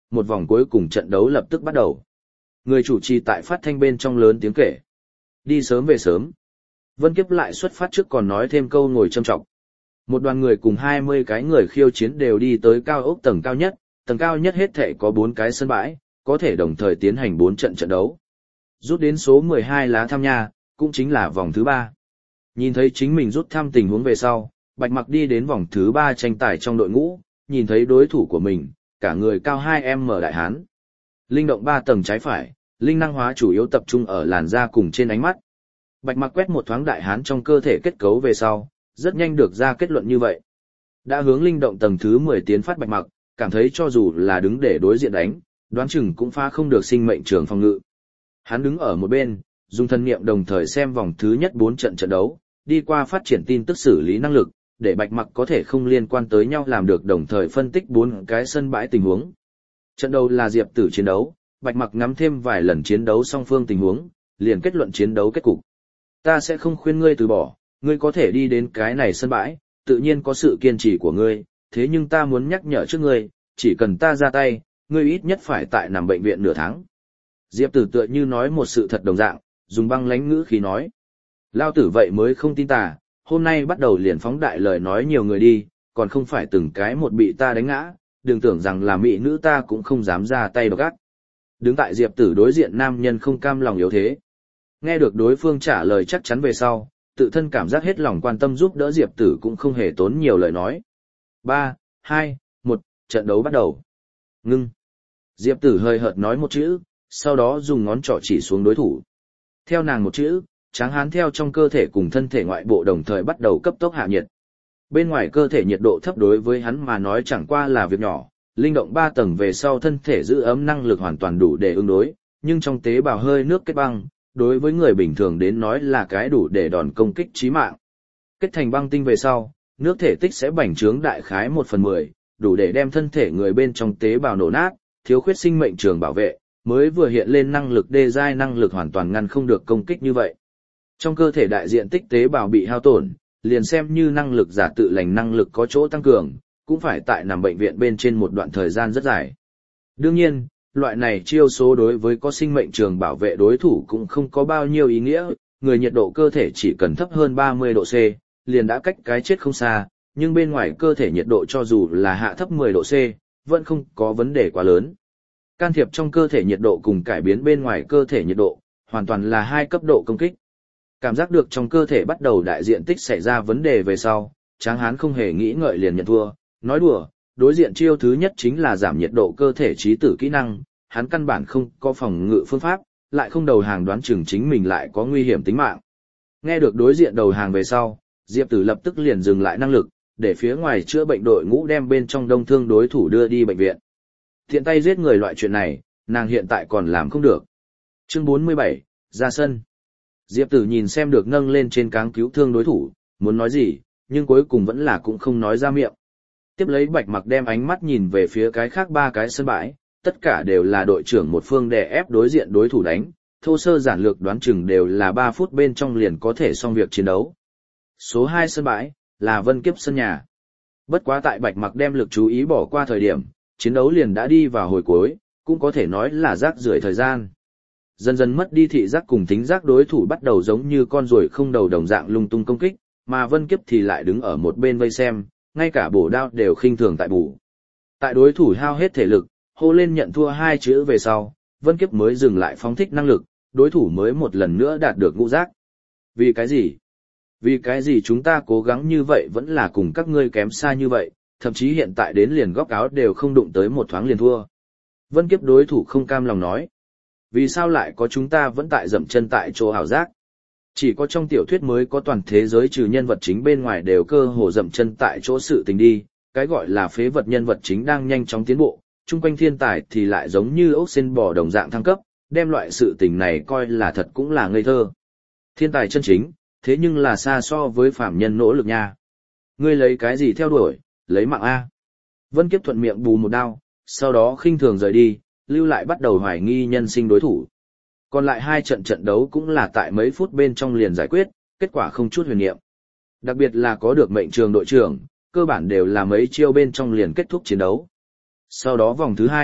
một vòng cuối cùng trận đấu lập tức bắt đầu. Người chủ trì tại phát thanh bên trong lớn tiếng kể. Đi sớm về sớm. Vân Kiếp lại xuất phát trước còn nói thêm câu ngồi châm trọng. Một đoàn người cùng hai mươi cái người khiêu chiến đều đi tới cao ốc tầng cao nhất, tầng cao nhất hết thể có bốn cái sân bãi, có thể đồng thời tiến hành bốn trận trận đấu. Rút đến số mười hai lá tham nha, cũng chính là vòng thứ ba. Nhìn thấy chính mình rút thăm tình huống về sau, Bạch Mặc đi đến vòng thứ ba tranh tài trong đội ngũ, nhìn thấy đối thủ của mình, cả người cao hai mét đại hán. Linh động ba tầng trái phải, linh năng hóa chủ yếu tập trung ở làn da cùng trên ánh mắt. Bạch Mặc quét một thoáng đại hán trong cơ thể kết cấu về sau, rất nhanh được ra kết luận như vậy. Đã hướng linh động tầng thứ mười tiến phát Bạch Mặc, cảm thấy cho dù là đứng để đối diện đánh, đoán chừng cũng phá không được sinh mệnh trường phòng ngự. Hắn đứng ở một bên, dùng thân niệm đồng thời xem vòng thứ nhất bốn trận trận đấu, đi qua phát triển tin tức xử lý năng lực, để Bạch Mặc có thể không liên quan tới nhau làm được đồng thời phân tích bốn cái sân bãi tình huống. Trận đầu là Diệp Tử chiến đấu, Bạch Mặc ngắm thêm vài lần chiến đấu song phương tình huống, liền kết luận chiến đấu kết cục. Ta sẽ không khuyên ngươi từ bỏ, ngươi có thể đi đến cái này sân bãi, tự nhiên có sự kiên trì của ngươi, thế nhưng ta muốn nhắc nhở trước ngươi, chỉ cần ta ra tay, ngươi ít nhất phải tại nằm bệnh viện nửa tháng. Diệp Tử tựa như nói một sự thật đồng dạng, dùng băng lãnh ngữ khí nói. Lao tử vậy mới không tin ta, hôm nay bắt đầu liền phóng đại lời nói nhiều người đi, còn không phải từng cái một bị ta đánh ngã, đừng tưởng rằng là mỹ nữ ta cũng không dám ra tay độc ác. Đứng tại Diệp Tử đối diện nam nhân không cam lòng yếu thế. Nghe được đối phương trả lời chắc chắn về sau, tự thân cảm giác hết lòng quan tâm giúp đỡ Diệp Tử cũng không hề tốn nhiều lời nói. ba, hai, một, trận đấu bắt đầu. Ngưng. Diệp Tử hơi hợt nói một chữ, sau đó dùng ngón trỏ chỉ xuống đối thủ. Theo nàng một chữ, tráng hán theo trong cơ thể cùng thân thể ngoại bộ đồng thời bắt đầu cấp tốc hạ nhiệt. Bên ngoài cơ thể nhiệt độ thấp đối với hắn mà nói chẳng qua là việc nhỏ, linh động ba tầng về sau thân thể giữ ấm năng lực hoàn toàn đủ để ứng đối, nhưng trong tế bào hơi nước kết băng, đối với người bình thường đến nói là cái đủ để đòn công kích chí mạng. Kết thành băng tinh về sau, nước thể tích sẽ bành trướng đại khái một phần mười, đủ để đem thân thể người bên trong tế bào nổ nát, thiếu khuyết sinh mệnh trường bảo vệ, mới vừa hiện lên năng lực đê giai năng lực hoàn toàn ngăn không được công kích như vậy. Trong cơ thể đại diện tích tế bào bị hao tổn, liền xem như năng lực giả tự lành năng lực có chỗ tăng cường, cũng phải tại nằm bệnh viện bên trên một đoạn thời gian rất dài. Đương nhiên, loại này chiêu số đối với có sinh mệnh trường bảo vệ đối thủ cũng không có bao nhiêu ý nghĩa, người nhiệt độ cơ thể chỉ cần thấp hơn ba mươi độ C, liền đã cách cái chết không xa, nhưng bên ngoài cơ thể nhiệt độ cho dù là hạ thấp mười độ C, vẫn không có vấn đề quá lớn. Can thiệp trong cơ thể nhiệt độ cùng cải biến bên ngoài cơ thể nhiệt độ, hoàn toàn là hai cấp độ công kích. Cảm giác được trong cơ thể bắt đầu đại diện tích xảy ra vấn đề về sau, Tráng Hán không hề nghĩ ngợi liền nhận thua, nói đùa, đối diện chiêu thứ nhất chính là giảm nhiệt độ cơ thể trí tử kỹ năng, hắn căn bản không có phòng ngự phương pháp, lại không đầu hàng đoán chừng chính mình lại có nguy hiểm tính mạng. Nghe được đối diện đầu hàng về sau, Diệp Tử lập tức liền dừng lại năng lực, để phía ngoài chữa bệnh đội ngũ đem bên trong đông thương đối thủ đưa đi bệnh viện. Thiện tay giết người loại chuyện này, nàng hiện tại còn làm không được. Chương bốn mươi bảy, ra sân. Diệp Tử nhìn xem được nâng lên trên cáng cứu thương đối thủ, muốn nói gì, nhưng cuối cùng vẫn là cũng không nói ra miệng. Tiếp lấy Bạch Mặc đem ánh mắt nhìn về phía cái khác ba cái sân bãi, tất cả đều là đội trưởng một phương đè ép đối diện đối thủ đánh, thô sơ giản lược đoán chừng đều là ba phút bên trong liền có thể xong việc chiến đấu. Số hai sân bãi, là Vân Kiếp sân nhà. Bất quá tại Bạch Mặc đem lực chú ý bỏ qua thời điểm, chiến đấu liền đã đi vào hồi cuối, cũng có thể nói là rác rưởi thời gian. Dần dần mất đi thị giác cùng thính giác đối thủ bắt đầu giống như con ruồi không đầu đồng dạng lung tung công kích, mà Vân Kiếp thì lại đứng ở một bên vây xem, ngay cả bổ đao đều khinh thường tại bổ. Tại đối thủ hao hết thể lực, hô lên nhận thua hai chữ về sau, Vân Kiếp mới dừng lại phóng thích năng lực, đối thủ mới một lần nữa đạt được ngũ giác. Vì cái gì? Vì cái gì chúng ta cố gắng như vậy vẫn là cùng các ngươi kém xa như vậy, thậm chí hiện tại đến liền góc áo đều không đụng tới một thoáng liền thua. Vân Kiếp đối thủ không cam lòng nói. Vì sao lại có chúng ta vẫn tại dậm chân tại chỗ ảo giác? Chỉ có trong tiểu thuyết mới có toàn thế giới trừ nhân vật chính bên ngoài đều cơ hồ dậm chân tại chỗ sự tình đi, cái gọi là phế vật nhân vật chính đang nhanh chóng tiến bộ, chung quanh thiên tài thì lại giống như ốc sen bò đồng dạng thăng cấp, đem loại sự tình này coi là thật cũng là ngây thơ. Thiên tài chân chính, thế nhưng là xa so với phạm nhân nỗ lực nha. Ngươi lấy cái gì theo đuổi, lấy mạng A. Vân Kiếp thuận miệng bù một đao, sau đó khinh thường rời đi, lưu lại bắt đầu hoài nghi nhân sinh đối thủ. Còn lại hai trận trận đấu cũng là tại mấy phút bên trong liền giải quyết, kết quả không chút huyền niệm. Đặc biệt là có được mệnh trường đội trưởng, cơ bản đều là mấy chiêu bên trong liền kết thúc chiến đấu. Sau đó vòng thứ hai,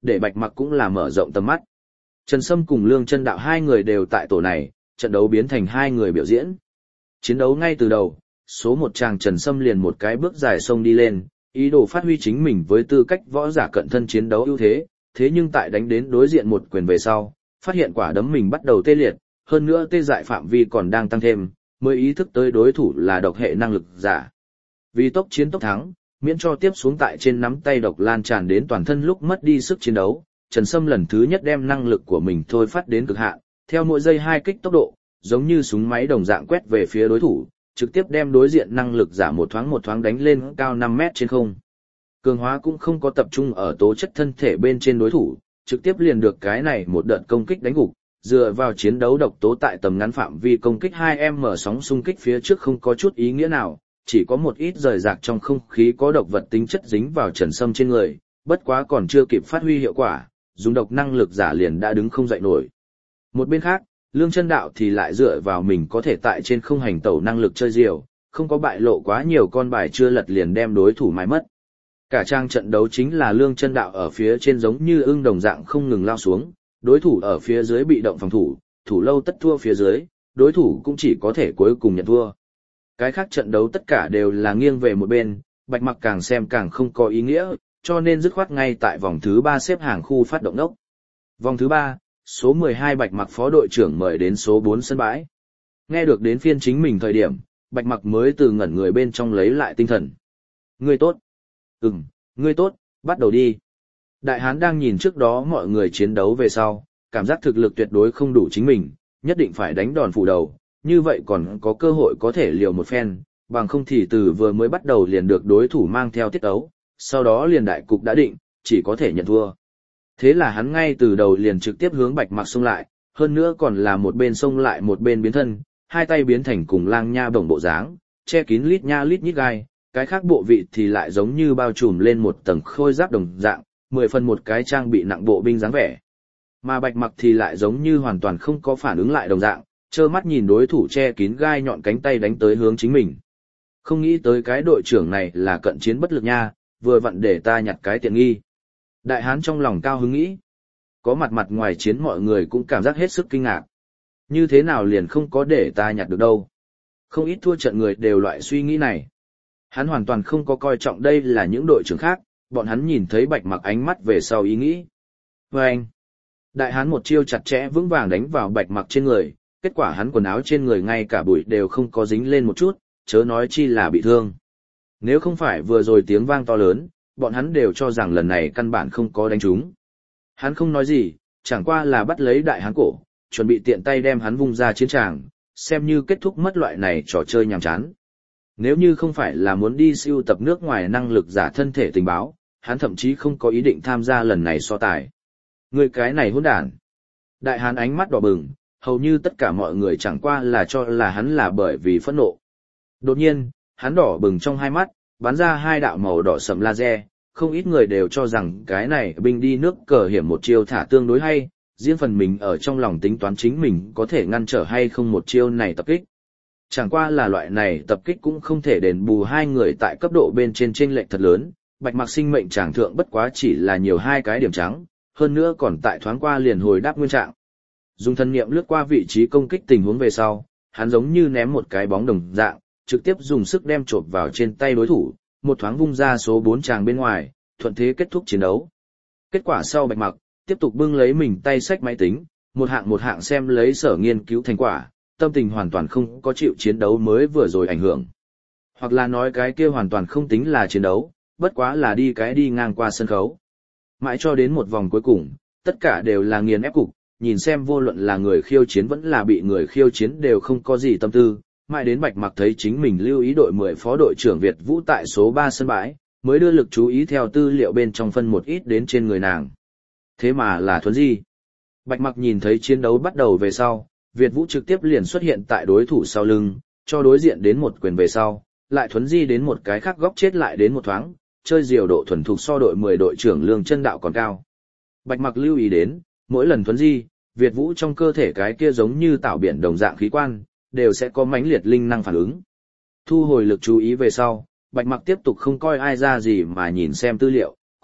để Bạch Mặc cũng là mở rộng tầm mắt. Trần Sâm cùng Lương Chân Đạo hai người đều tại tổ này, trận đấu biến thành hai người biểu diễn. Chiến đấu ngay từ đầu, số một chàng Trần Sâm liền một cái bước dài xông đi lên, ý đồ phát huy chính mình với tư cách võ giả cận thân chiến đấu ưu thế, thế nhưng tại đánh đến đối diện một quyền về sau, phát hiện quả đấm mình bắt đầu tê liệt, hơn nữa tê dại phạm vi còn đang tăng thêm, mới ý thức tới đối thủ là độc hệ năng lực giả. Vì tốc chiến tốc thắng, miễn cho tiếp xuống tại trên nắm tay độc lan tràn đến toàn thân lúc mất đi sức chiến đấu, Trần Sâm lần thứ nhất đem năng lực của mình thôi phát đến cực hạn, theo mỗi giây hai kích tốc độ, giống như súng máy đồng dạng quét về phía đối thủ, trực tiếp đem đối diện năng lực giả một thoáng một thoáng đánh lên cao năm mét trên không. Cường hóa cũng không có tập trung ở tố chất thân thể bên trên đối thủ, trực tiếp liền được cái này một đợt công kích đánh gục, dựa vào chiến đấu độc tố tại tầm ngắn phạm vi công kích hai em mở sóng xung kích phía trước không có chút ý nghĩa nào, chỉ có một ít rời rạc trong không khí có độc vật tính chất dính vào Trần Sâm trên người, bất quá còn chưa kịp phát huy hiệu quả, dùng độc năng lực giả liền đã đứng không dậy nổi. Một bên khác, Lương Chân Đạo thì lại dựa vào mình có thể tại trên không hành tẩu năng lực chơi diều, không có bại lộ quá nhiều con bài chưa lật liền đem đối thủ mái mất. Cả trang trận đấu chính là Lương Chân Đạo ở phía trên giống như ưng đồng dạng không ngừng lao xuống, đối thủ ở phía dưới bị động phòng thủ, thủ lâu tất thua phía dưới, đối thủ cũng chỉ có thể cuối cùng nhận thua. Cái khác trận đấu tất cả đều là nghiêng về một bên, Bạch Mặc càng xem càng không có ý nghĩa, cho nên dứt khoát ngay tại vòng thứ ba xếp hàng khu phát động đốc. Vòng thứ ba, số mười hai Bạch Mặc phó đội trưởng mời đến số bốn sân bãi. Nghe được đến phiên chính mình thời điểm, Bạch Mặc mới từ ngẩn người bên trong lấy lại tinh thần. Ngươi tốt. Ừm, ngươi tốt, bắt đầu đi. Đại hán đang nhìn trước đó mọi người chiến đấu về sau, cảm giác thực lực tuyệt đối không đủ chính mình, nhất định phải đánh đòn phủ đầu, như vậy còn có cơ hội có thể liều một phen, bằng không thì từ vừa mới bắt đầu liền được đối thủ mang theo tiết ấu, sau đó liền đại cục đã định, chỉ có thể nhận thua. Thế là hắn ngay từ đầu liền trực tiếp hướng Bạch Mặc xông lại, hơn nữa còn là một bên xông lại một bên biến thân, hai tay biến thành cùng lang nha bổng bộ dáng, che kín lít nha lít nhít gai, cái khác bộ vị thì lại giống như bao trùm lên một tầng khôi giáp đồng dạng, mười phần một cái trang bị nặng bộ binh dáng vẻ. Mà Bạch Mặc thì lại giống như hoàn toàn không có phản ứng lại đồng dạng, trơ mắt nhìn đối thủ che kín gai nhọn cánh tay đánh tới hướng chính mình. Không nghĩ tới cái đội trưởng này là cận chiến bất lực nha, vừa vặn để ta nhặt cái tiện nghi. Đại hán trong lòng cao hứng nghĩ. Có mặt mặt ngoài chiến mọi người cũng cảm giác hết sức kinh ngạc. Như thế nào liền không có để ta nhặt được đâu. Không ít thua trận người đều loại suy nghĩ này. Hắn hoàn toàn không có coi trọng đây là những đội trưởng khác, bọn hắn nhìn thấy Bạch Mặc ánh mắt về sau ý nghĩ. Và anh, đại hán một chiêu chặt chẽ vững vàng đánh vào Bạch Mặc trên người, kết quả hắn quần áo trên người ngay cả bụi đều không có dính lên một chút, chớ nói chi là bị thương. Nếu không phải vừa rồi tiếng vang to lớn, bọn hắn đều cho rằng lần này căn bản không có đánh trúng. Hắn không nói gì, chẳng qua là bắt lấy đại hán cổ, chuẩn bị tiện tay đem hắn vung ra chiến tràng, xem như kết thúc mất loại này trò chơi nhàm chán. Nếu như không phải là muốn đi siêu tập nước ngoài năng lực giả thân thể tình báo, hắn thậm chí không có ý định tham gia lần này so tài. Người cái này hỗn đản. Đại hán ánh mắt đỏ bừng, hầu như tất cả mọi người chẳng qua là cho là hắn là bởi vì phẫn nộ. Đột nhiên, hắn đỏ bừng trong hai mắt, bắn ra hai đạo màu đỏ sẫm laser, không ít người đều cho rằng cái này binh đi nước cờ hiểm một chiêu thả tương đối hay, riêng phần mình ở trong lòng tính toán chính mình có thể ngăn trở hay không một chiêu này tập kích. Chẳng qua là loại này tập kích cũng không thể đền bù hai người tại cấp độ bên trên chênh lệch thật lớn, Bạch Mặc sinh mệnh tràng thượng bất quá chỉ là nhiều hai cái điểm trắng, hơn nữa còn tại thoáng qua liền hồi đáp nguyên trạng. Dùng thân niệm lướt qua vị trí công kích tình huống về sau, hắn giống như ném một cái bóng đồng dạng, trực tiếp dùng sức đem chộp vào trên tay đối thủ, một thoáng vung ra số bốn tràng bên ngoài, thuận thế kết thúc chiến đấu. Kết quả sau Bạch Mặc tiếp tục bưng lấy mình tay xách máy tính, một hạng một hạng xem lấy sở nghiên cứu thành quả, tâm tình hoàn toàn không có chịu chiến đấu mới vừa rồi ảnh hưởng. Hoặc là nói cái kia hoàn toàn không tính là chiến đấu, bất quá là đi cái đi ngang qua sân khấu. Mãi cho đến một vòng cuối cùng, tất cả đều là nghiền ép cục, nhìn xem vô luận là người khiêu chiến vẫn là bị người khiêu chiến đều không có gì tâm tư. Mãi đến Bạch Mặc thấy chính mình lưu ý đội mười phó đội trưởng Việt Vũ tại số ba sân bãi, mới đưa lực chú ý theo tư liệu bên trong phân một ít đến trên người nàng. Thế mà là Thuấn Di. Bạch Mặc nhìn thấy chiến đấu bắt đầu về sau, Việt Vũ trực tiếp liền xuất hiện tại đối thủ sau lưng, cho đối diện đến một quyền về sau, lại Thuấn Di đến một cái khác góc chết lại đến một thoáng, chơi diều độ thuần thục so đội mười đội trưởng Lương Chân Đạo còn cao. Bạch Mặc lưu ý đến, mỗi lần Thuấn Di, Việt Vũ trong cơ thể cái kia giống như tạo biển đồng dạng khí quan, đều sẽ có mãnh liệt linh năng phản ứng. Thu hồi lực chú ý về sau, Bạch Mặc tiếp tục không coi ai ra gì mà nhìn xem tư liệu,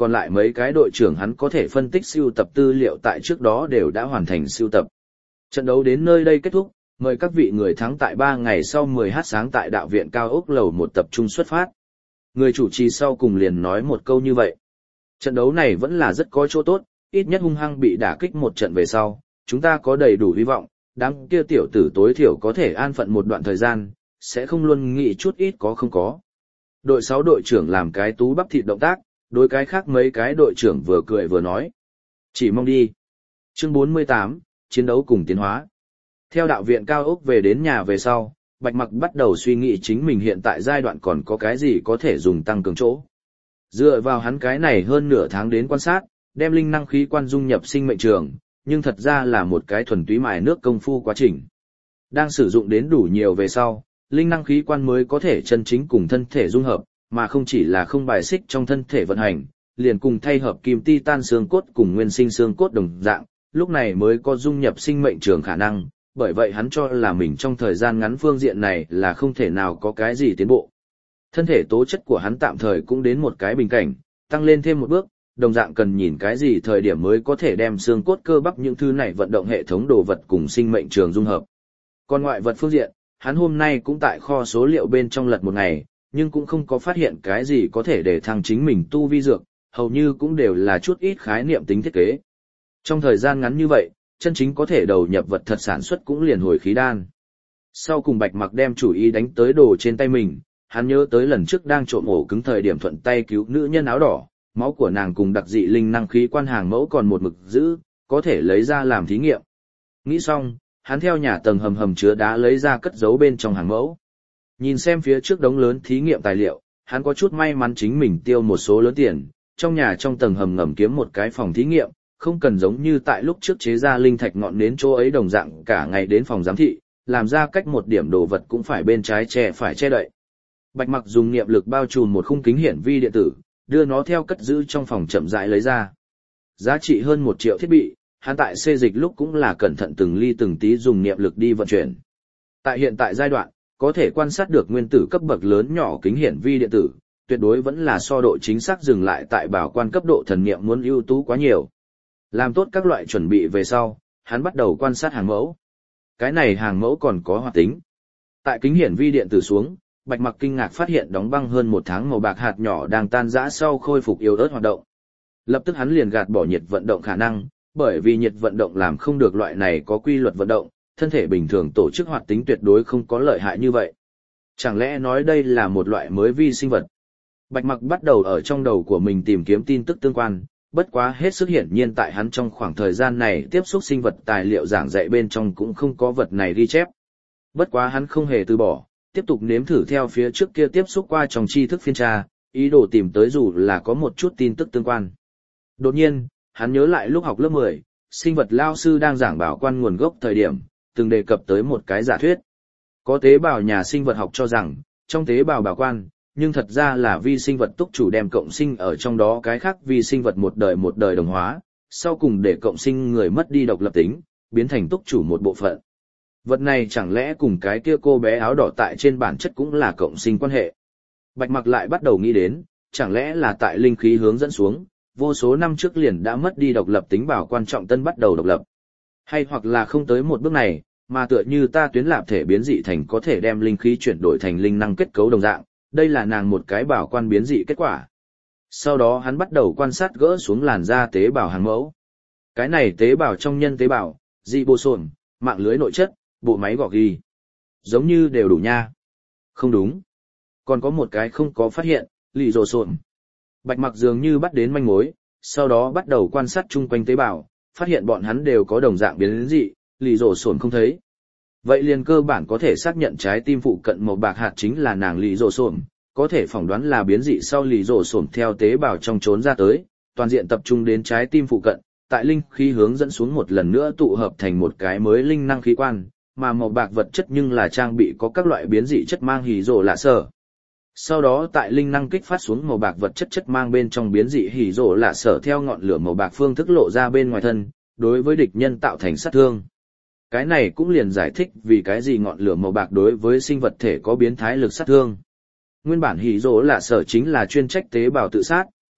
còn lại mấy cái đội trưởng hắn có thể phân tích sưu tập tư liệu tại trước đó đều đã hoàn thành sưu tập. Trận đấu đến nơi đây kết thúc, mời các vị người thắng tại ba ngày sau mười h sáng tại đạo viện cao ốc lầu một tập trung xuất phát. Người chủ trì sau cùng liền nói một câu như vậy. Trận đấu này vẫn là rất có chỗ tốt, ít nhất hung hăng bị đả kích một trận về sau, chúng ta có đầy đủ hy vọng, đám kia tiểu tử tối thiểu có thể an phận một đoạn thời gian, sẽ không luôn nghĩ chút ít có không có. Đội sáu đội trưởng làm cái tú bắp thịt động tác, đối cái khác mấy cái đội trưởng vừa cười vừa nói. Chỉ mong đi. Chương bốn mươi tám, chiến đấu cùng tiến hóa. Theo đạo viện cao ốc về đến nhà về sau, Bạch Mặc bắt đầu suy nghĩ chính mình hiện tại giai đoạn còn có cái gì có thể dùng tăng cường chỗ. Dựa vào hắn cái này hơn nửa tháng đến quan sát, đem linh năng khí quan dung nhập sinh mệnh trường, nhưng thật ra là một cái thuần túy mài nước công phu quá trình. Đang sử dụng đến đủ nhiều về sau, linh năng khí quan mới có thể chân chính cùng thân thể dung hợp, mà không chỉ là không bài xích trong thân thể vận hành, liền cùng thay hợp kim titan xương cốt cùng nguyên sinh xương cốt đồng dạng, lúc này mới có dung nhập sinh mệnh trường khả năng, bởi vậy hắn cho là mình trong thời gian ngắn phương diện này là không thể nào có cái gì tiến bộ. Thân thể tố chất của hắn tạm thời cũng đến một cái bình cảnh, tăng lên thêm một bước, đồng dạng cần nhìn cái gì thời điểm mới có thể đem xương cốt cơ bắp những thứ này vận động hệ thống đồ vật cùng sinh mệnh trường dung hợp. Còn ngoại vật phương diện, hắn hôm nay cũng tại kho số liệu bên trong lật một ngày, nhưng cũng không có phát hiện cái gì có thể để thăng chính mình tu vi dược, hầu như cũng đều là chút ít khái niệm tính thiết kế. Trong thời gian ngắn như vậy, chân chính có thể đầu nhập vật thật sản xuất cũng liền hồi khí đan. Sau cùng Bạch Mặc đem chủ ý đánh tới đồ trên tay mình, hắn nhớ tới lần trước đang trộm ổ cứng thời điểm thuận tay cứu nữ nhân áo đỏ, máu của nàng cùng đặc dị linh năng khí quan hàng mẫu còn một mực giữ, có thể lấy ra làm thí nghiệm. Nghĩ xong, hắn theo nhà tầng hầm hầm chứa đá lấy ra cất giấu bên trong hàng mẫu. Nhìn xem phía trước đống lớn thí nghiệm tài liệu, hắn có chút may mắn chính mình tiêu một số lớn tiền, trong nhà trong tầng hầm ngầm kiếm một cái phòng thí nghiệm, không cần giống như tại lúc trước chế ra linh thạch ngọn nến chỗ ấy đồng dạng cả ngày đến phòng giám thị, làm ra cách một điểm đồ vật cũng phải bên trái che phải che đậy. Bạch Mặc dùng niệm lực bao trùm một khung kính hiển vi điện tử, đưa nó theo cất giữ trong phòng chậm rãi lấy ra. Giá trị hơn một triệu thiết bị, hắn tại xê dịch lúc cũng là cẩn thận từng ly từng tí dùng niệm lực đi vận chuyển. Tại hiện tại giai đoạn, có thể quan sát được nguyên tử cấp bậc lớn nhỏ kính hiển vi điện tử, tuyệt đối vẫn là so độ chính xác dừng lại tại bảo quan cấp độ thần niệm muốn ưu tú quá nhiều. Làm tốt các loại chuẩn bị về sau, hắn bắt đầu quan sát hàng mẫu. Cái này hàng mẫu còn có hoạt tính. Tại kính hiển vi điện tử xuống, Bạch Mặc kinh ngạc phát hiện đóng băng hơn một tháng màu bạc hạt nhỏ đang tan rã sau khôi phục yếu ớt hoạt động. Lập tức hắn liền gạt bỏ nhiệt vận động khả năng, bởi vì nhiệt vận động làm không được loại này có quy luật vận động, thân thể bình thường tổ chức hoạt tính tuyệt đối không có lợi hại như vậy. Chẳng lẽ nói đây là một loại mới vi sinh vật? Bạch Mặc bắt đầu ở trong đầu của mình tìm kiếm tin tức tương quan, bất quá hết sức hiển nhiên tại hắn trong khoảng thời gian này tiếp xúc sinh vật tài liệu giảng dạy bên trong cũng không có vật này ghi chép. Bất quá hắn không hề từ bỏ, tiếp tục nếm thử theo phía trước kia tiếp xúc qua trong tri thức phiên tra, ý đồ tìm tới dù là có một chút tin tức tương quan. Đột nhiên, hắn nhớ lại lúc học lớp mười, sinh vật lao sư đang giảng bảo quan nguồn gốc thời điểm, từng đề cập tới một cái giả thuyết. Có tế bào nhà sinh vật học cho rằng, trong tế bào bảo quan, nhưng thật ra là vi sinh vật túc chủ đem cộng sinh ở trong đó cái khác vi sinh vật một đời một đời đồng hóa, sau cùng để cộng sinh người mất đi độc lập tính, biến thành túc chủ một bộ phận. Vật này chẳng lẽ cùng cái kia cô bé áo đỏ tại trên bản chất cũng là cộng sinh quan hệ. Bạch Mặc lại bắt đầu nghĩ đến, chẳng lẽ là tại linh khí hướng dẫn xuống, vô số năm trước liền đã mất đi độc lập tính bảo quan trọng tân bắt đầu độc lập. Hay hoặc là không tới một bước này, mà tựa như ta tuyến lạp thể biến dị thành có thể đem linh khí chuyển đổi thành linh năng kết cấu đồng dạng, đây là nàng một cái bảo quan biến dị kết quả. Sau đó hắn bắt đầu quan sát gỡ xuống làn da tế bào hàng mẫu. Cái này tế bào trong nhân tế bào, dị bô sồn, mạng lưới nội chất, bộ máy gọ ghi. Giống như đều đủ nha. Không đúng. Còn có một cái không có phát hiện, lì rồ sồn. Bạch Mặc dường như bắt đến manh mối, sau đó bắt đầu quan sát chung quanh tế bào, phát hiện bọn hắn đều có đồng dạng biến dị, lì rồ sồn không thấy. Vậy liền cơ bản có thể xác nhận trái tim phụ cận màu bạc hạt chính là nàng lì rồ sồn, có thể phỏng đoán là biến dị sau lì rồ sồn theo tế bào trong trốn ra tới, toàn diện tập trung đến trái tim phụ cận, tại linh khí hướng dẫn xuống một lần nữa tụ hợp thành một cái mới linh năng khí quan, mà màu bạc vật chất nhưng là trang bị có các loại biến dị chất mang hỉ rồ lạ sở. Sau đó tại linh năng kích phát xuống màu bạc vật chất chất mang bên trong biến dị hỉ rồ lạ sở theo ngọn lửa màu bạc phương thức lộ ra bên ngoài thân, đối với địch nhân tạo thành sát thương. Cái này cũng liền giải thích vì cái gì ngọn lửa màu bạc đối với sinh vật thể có biến thái lực sát thương. Nguyên bản hỉ rồ lạ sở chính là chuyên trách tế bào tự sát,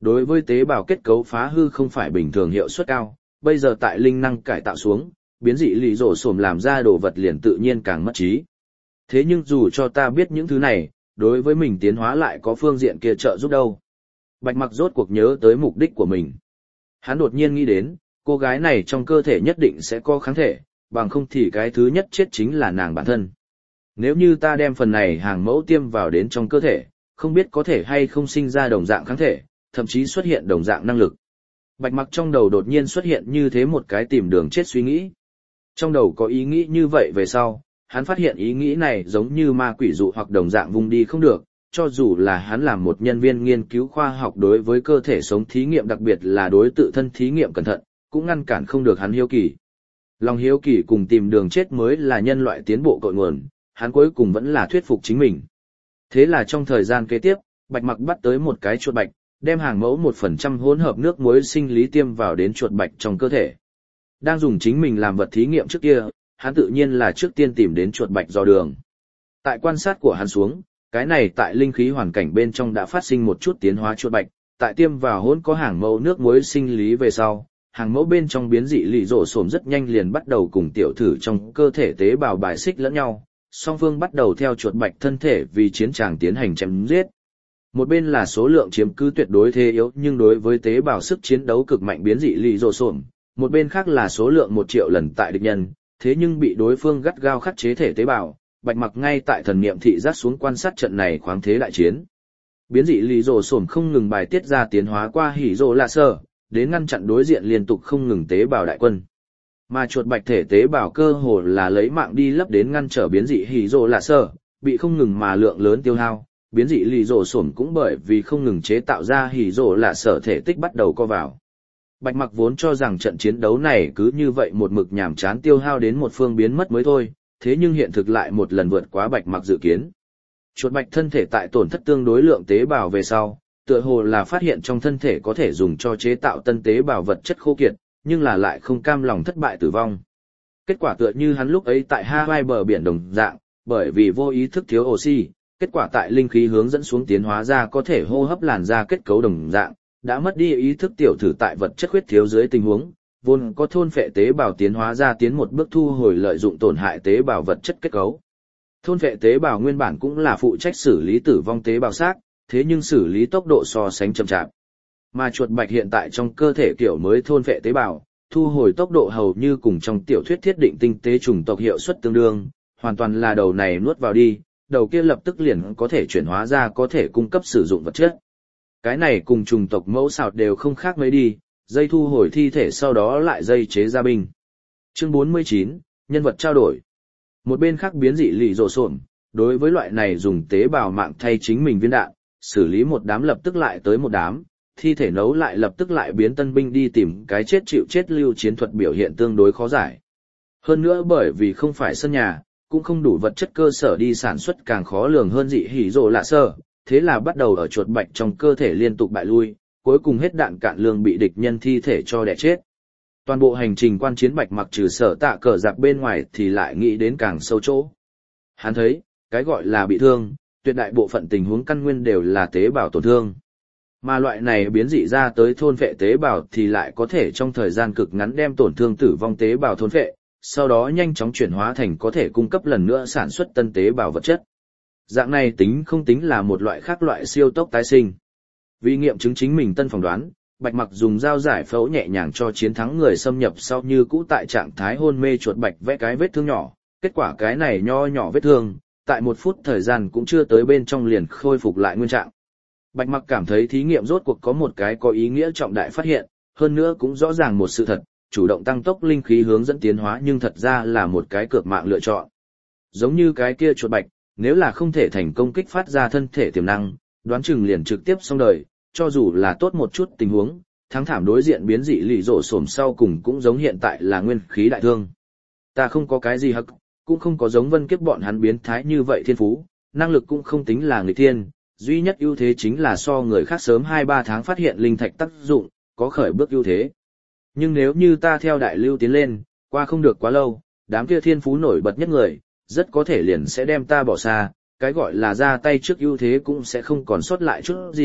đối với tế bào kết cấu phá hư không phải bình thường hiệu suất cao, bây giờ tại linh năng cải tạo xuống, biến dị lì rổ sổm làm ra đồ vật liền tự nhiên càng mất trí. Thế nhưng dù cho ta biết những thứ này, đối với mình tiến hóa lại có phương diện kia trợ giúp đâu. Bạch Mặc rốt cuộc nhớ tới mục đích của mình. Hắn đột nhiên nghĩ đến, cô gái này trong cơ thể nhất định sẽ có kháng thể, bằng không thì cái thứ nhất chết chính là nàng bản thân. Nếu như ta đem phần này hàng mẫu tiêm vào đến trong cơ thể, không biết có thể hay không sinh ra đồng dạng kháng thể, thậm chí xuất hiện đồng dạng năng lực. Bạch Mặc trong đầu đột nhiên xuất hiện như thế một cái tìm đường chết suy nghĩ. Trong đầu có ý nghĩ như vậy về sau, hắn phát hiện ý nghĩ này giống như ma quỷ dụ hoặc đồng dạng vùng đi không được, cho dù là hắn làm một nhân viên nghiên cứu khoa học đối với cơ thể sống thí nghiệm đặc biệt là đối tự thân thí nghiệm cẩn thận, cũng ngăn cản không được hắn hiếu kỳ. Lòng hiếu kỳ cùng tìm đường chết mới là nhân loại tiến bộ cội nguồn, hắn cuối cùng vẫn là thuyết phục chính mình. Thế là trong thời gian kế tiếp, Bạch Mặc bắt tới một cái chuột bạch, đem hàng mẫu một phần trăm hỗn hợp nước muối sinh lý tiêm vào đến chuột bạch trong cơ thể. Đang dùng chính mình làm vật thí nghiệm trước kia, hắn tự nhiên là trước tiên tìm đến chuột bạch dò đường. Tại quan sát của hắn xuống, cái này tại linh khí hoàn cảnh bên trong đã phát sinh một chút tiến hóa chuột bạch, tại tiêm vào hỗn có hàng mẫu nước muối sinh lý về sau, hàng mẫu bên trong biến dị lì rổ xổm rất nhanh liền bắt đầu cùng tiểu thử trong cơ thể tế bào bài xích lẫn nhau, song phương bắt đầu theo chuột bạch thân thể vì chiến tràng tiến hành chém giết. Một bên là số lượng chiếm cứ tuyệt đối thế yếu nhưng đối với tế bào sức chiến đấu cực mạnh biến dị lì rổ xổm, một bên khác là số lượng một triệu lần tại địch nhân, thế nhưng bị đối phương gắt gao khắc chế thể tế bào. Bạch Mặc ngay tại thần niệm thị giác xuống quan sát trận này khoáng thế đại chiến. Biến dị lì rổ xổm không ngừng bài tiết ra tiến hóa qua hỉ rổ lạ sơ, đến ngăn chặn đối diện liên tục không ngừng tế bào đại quân. Mà chuột bạch thể tế bào cơ hồ là lấy mạng đi lấp đến ngăn trở biến dị hỉ rổ lạ sơ, bị không ngừng mà lượng lớn tiêu hao. Biến dị lì rổ xổm cũng bởi vì không ngừng chế tạo ra hỉ rổ lạ sơ thể tích bắt đầu co vào. Bạch Mặc vốn cho rằng trận chiến đấu này cứ như vậy một mực nhàm chán tiêu hao đến một phương biến mất mới thôi. Thế nhưng hiện thực lại một lần vượt quá Bạch Mặc dự kiến. Chuột bạch thân thể tại tổn thất tương đối lượng tế bào về sau, tựa hồ là phát hiện trong thân thể có thể dùng cho chế tạo tân tế bào vật chất khô kiệt, nhưng là lại không cam lòng thất bại tử vong. Kết quả tựa như hắn lúc ấy tại Hawaii bờ biển đồng dạng, bởi vì vô ý thức thiếu oxy, kết quả tại linh khí hướng dẫn xuống tiến hóa ra có thể hô hấp làn da kết cấu đồng dạng, đã mất đi ý thức tiểu thử tại vật chất khuyết thiếu dưới tình huống. Vốn có thôn phệ tế bào tiến hóa ra tiến một bước thu hồi lợi dụng tổn hại tế bào vật chất kết cấu. Thôn phệ tế bào nguyên bản cũng là phụ trách xử lý tử vong tế bào xác, thế nhưng xử lý tốc độ so sánh chậm chạp. Mà chuột bạch hiện tại trong cơ thể kiểu mới thôn phệ tế bào, thu hồi tốc độ hầu như cùng trong tiểu thuyết thiết định tinh tế chủng tộc hiệu suất tương đương, hoàn toàn là đầu này nuốt vào đi, đầu kia lập tức liền có thể chuyển hóa ra có thể cung cấp sử dụng vật chất. Cái này cùng chủng tộc mẫu xào đều không khác mấy đi. Dây thu hồi thi thể sau đó lại dây chế ra binh. Chương bốn mươi chín, nhân vật trao đổi. Một bên khác biến dị lì rổ xổm, đối với loại này dùng tế bào mạng thay chính mình viên đạn, xử lý một đám lập tức lại tới một đám, thi thể nấu lại lập tức lại biến tân binh đi tìm cái chết chịu chết lưu chiến thuật biểu hiện tương đối khó giải. Hơn nữa bởi vì không phải sân nhà, cũng không đủ vật chất cơ sở đi sản xuất càng khó lường hơn dị hỉ rổ lạ sơ, thế là bắt đầu ở chuột bạch trong cơ thể liên tục bại lui. Cuối cùng hết đạn cạn lương bị địch nhân thi thể cho đẻ chết. Toàn bộ hành trình quan chiến Bạch Mặc trừ sở tạ cờ giặc bên ngoài thì lại nghĩ đến càng sâu chỗ. Hắn thấy, cái gọi là bị thương, tuyệt đại bộ phận tình huống căn nguyên đều là tế bào tổn thương. Mà loại này biến dị ra tới thôn phệ tế bào thì lại có thể trong thời gian cực ngắn đem tổn thương tử vong tế bào thôn phệ, sau đó nhanh chóng chuyển hóa thành có thể cung cấp lần nữa sản xuất tân tế bào vật chất. Dạng này tính không tính là một loại khác loại siêu tốc tái sinh. Vì nghiệm chứng chính mình tân phỏng đoán, Bạch Mặc dùng dao giải phẫu nhẹ nhàng cho chiến thắng người xâm nhập sau như cũ tại trạng thái hôn mê chuột bạch vẽ cái vết thương nhỏ. Kết quả cái này nho nhỏ vết thương, tại một phút thời gian cũng chưa tới bên trong liền khôi phục lại nguyên trạng. Bạch Mặc cảm thấy thí nghiệm rốt cuộc có một cái có ý nghĩa trọng đại phát hiện, hơn nữa cũng rõ ràng một sự thật, chủ động tăng tốc linh khí hướng dẫn tiến hóa nhưng thật ra là một cái cược mạng lựa chọn. Giống như cái kia chuột bạch, nếu là không thể thành công kích phát ra thân thể tiềm năng, đoán chừng liền trực tiếp xong đời, cho dù là tốt một chút tình huống, thắng thảm đối diện biến dị lì rổ xổm sau cùng cũng giống hiện tại là nguyên khí đại thương. Ta không có cái gì hắc, cũng không có giống Vân Kiếp bọn hắn biến thái như vậy thiên phú, năng lực cũng không tính là người thiên, duy nhất ưu thế chính là so người khác sớm hai ba tháng phát hiện linh thạch tác dụng, có khởi bước ưu thế. Nhưng nếu như ta theo đại lưu tiến lên, qua không được quá lâu, đám kia thiên phú nổi bật nhất người, rất có thể liền sẽ đem ta bỏ xa, cái gọi là ra tay trước ưu thế cũng sẽ không còn sót lại chút gì,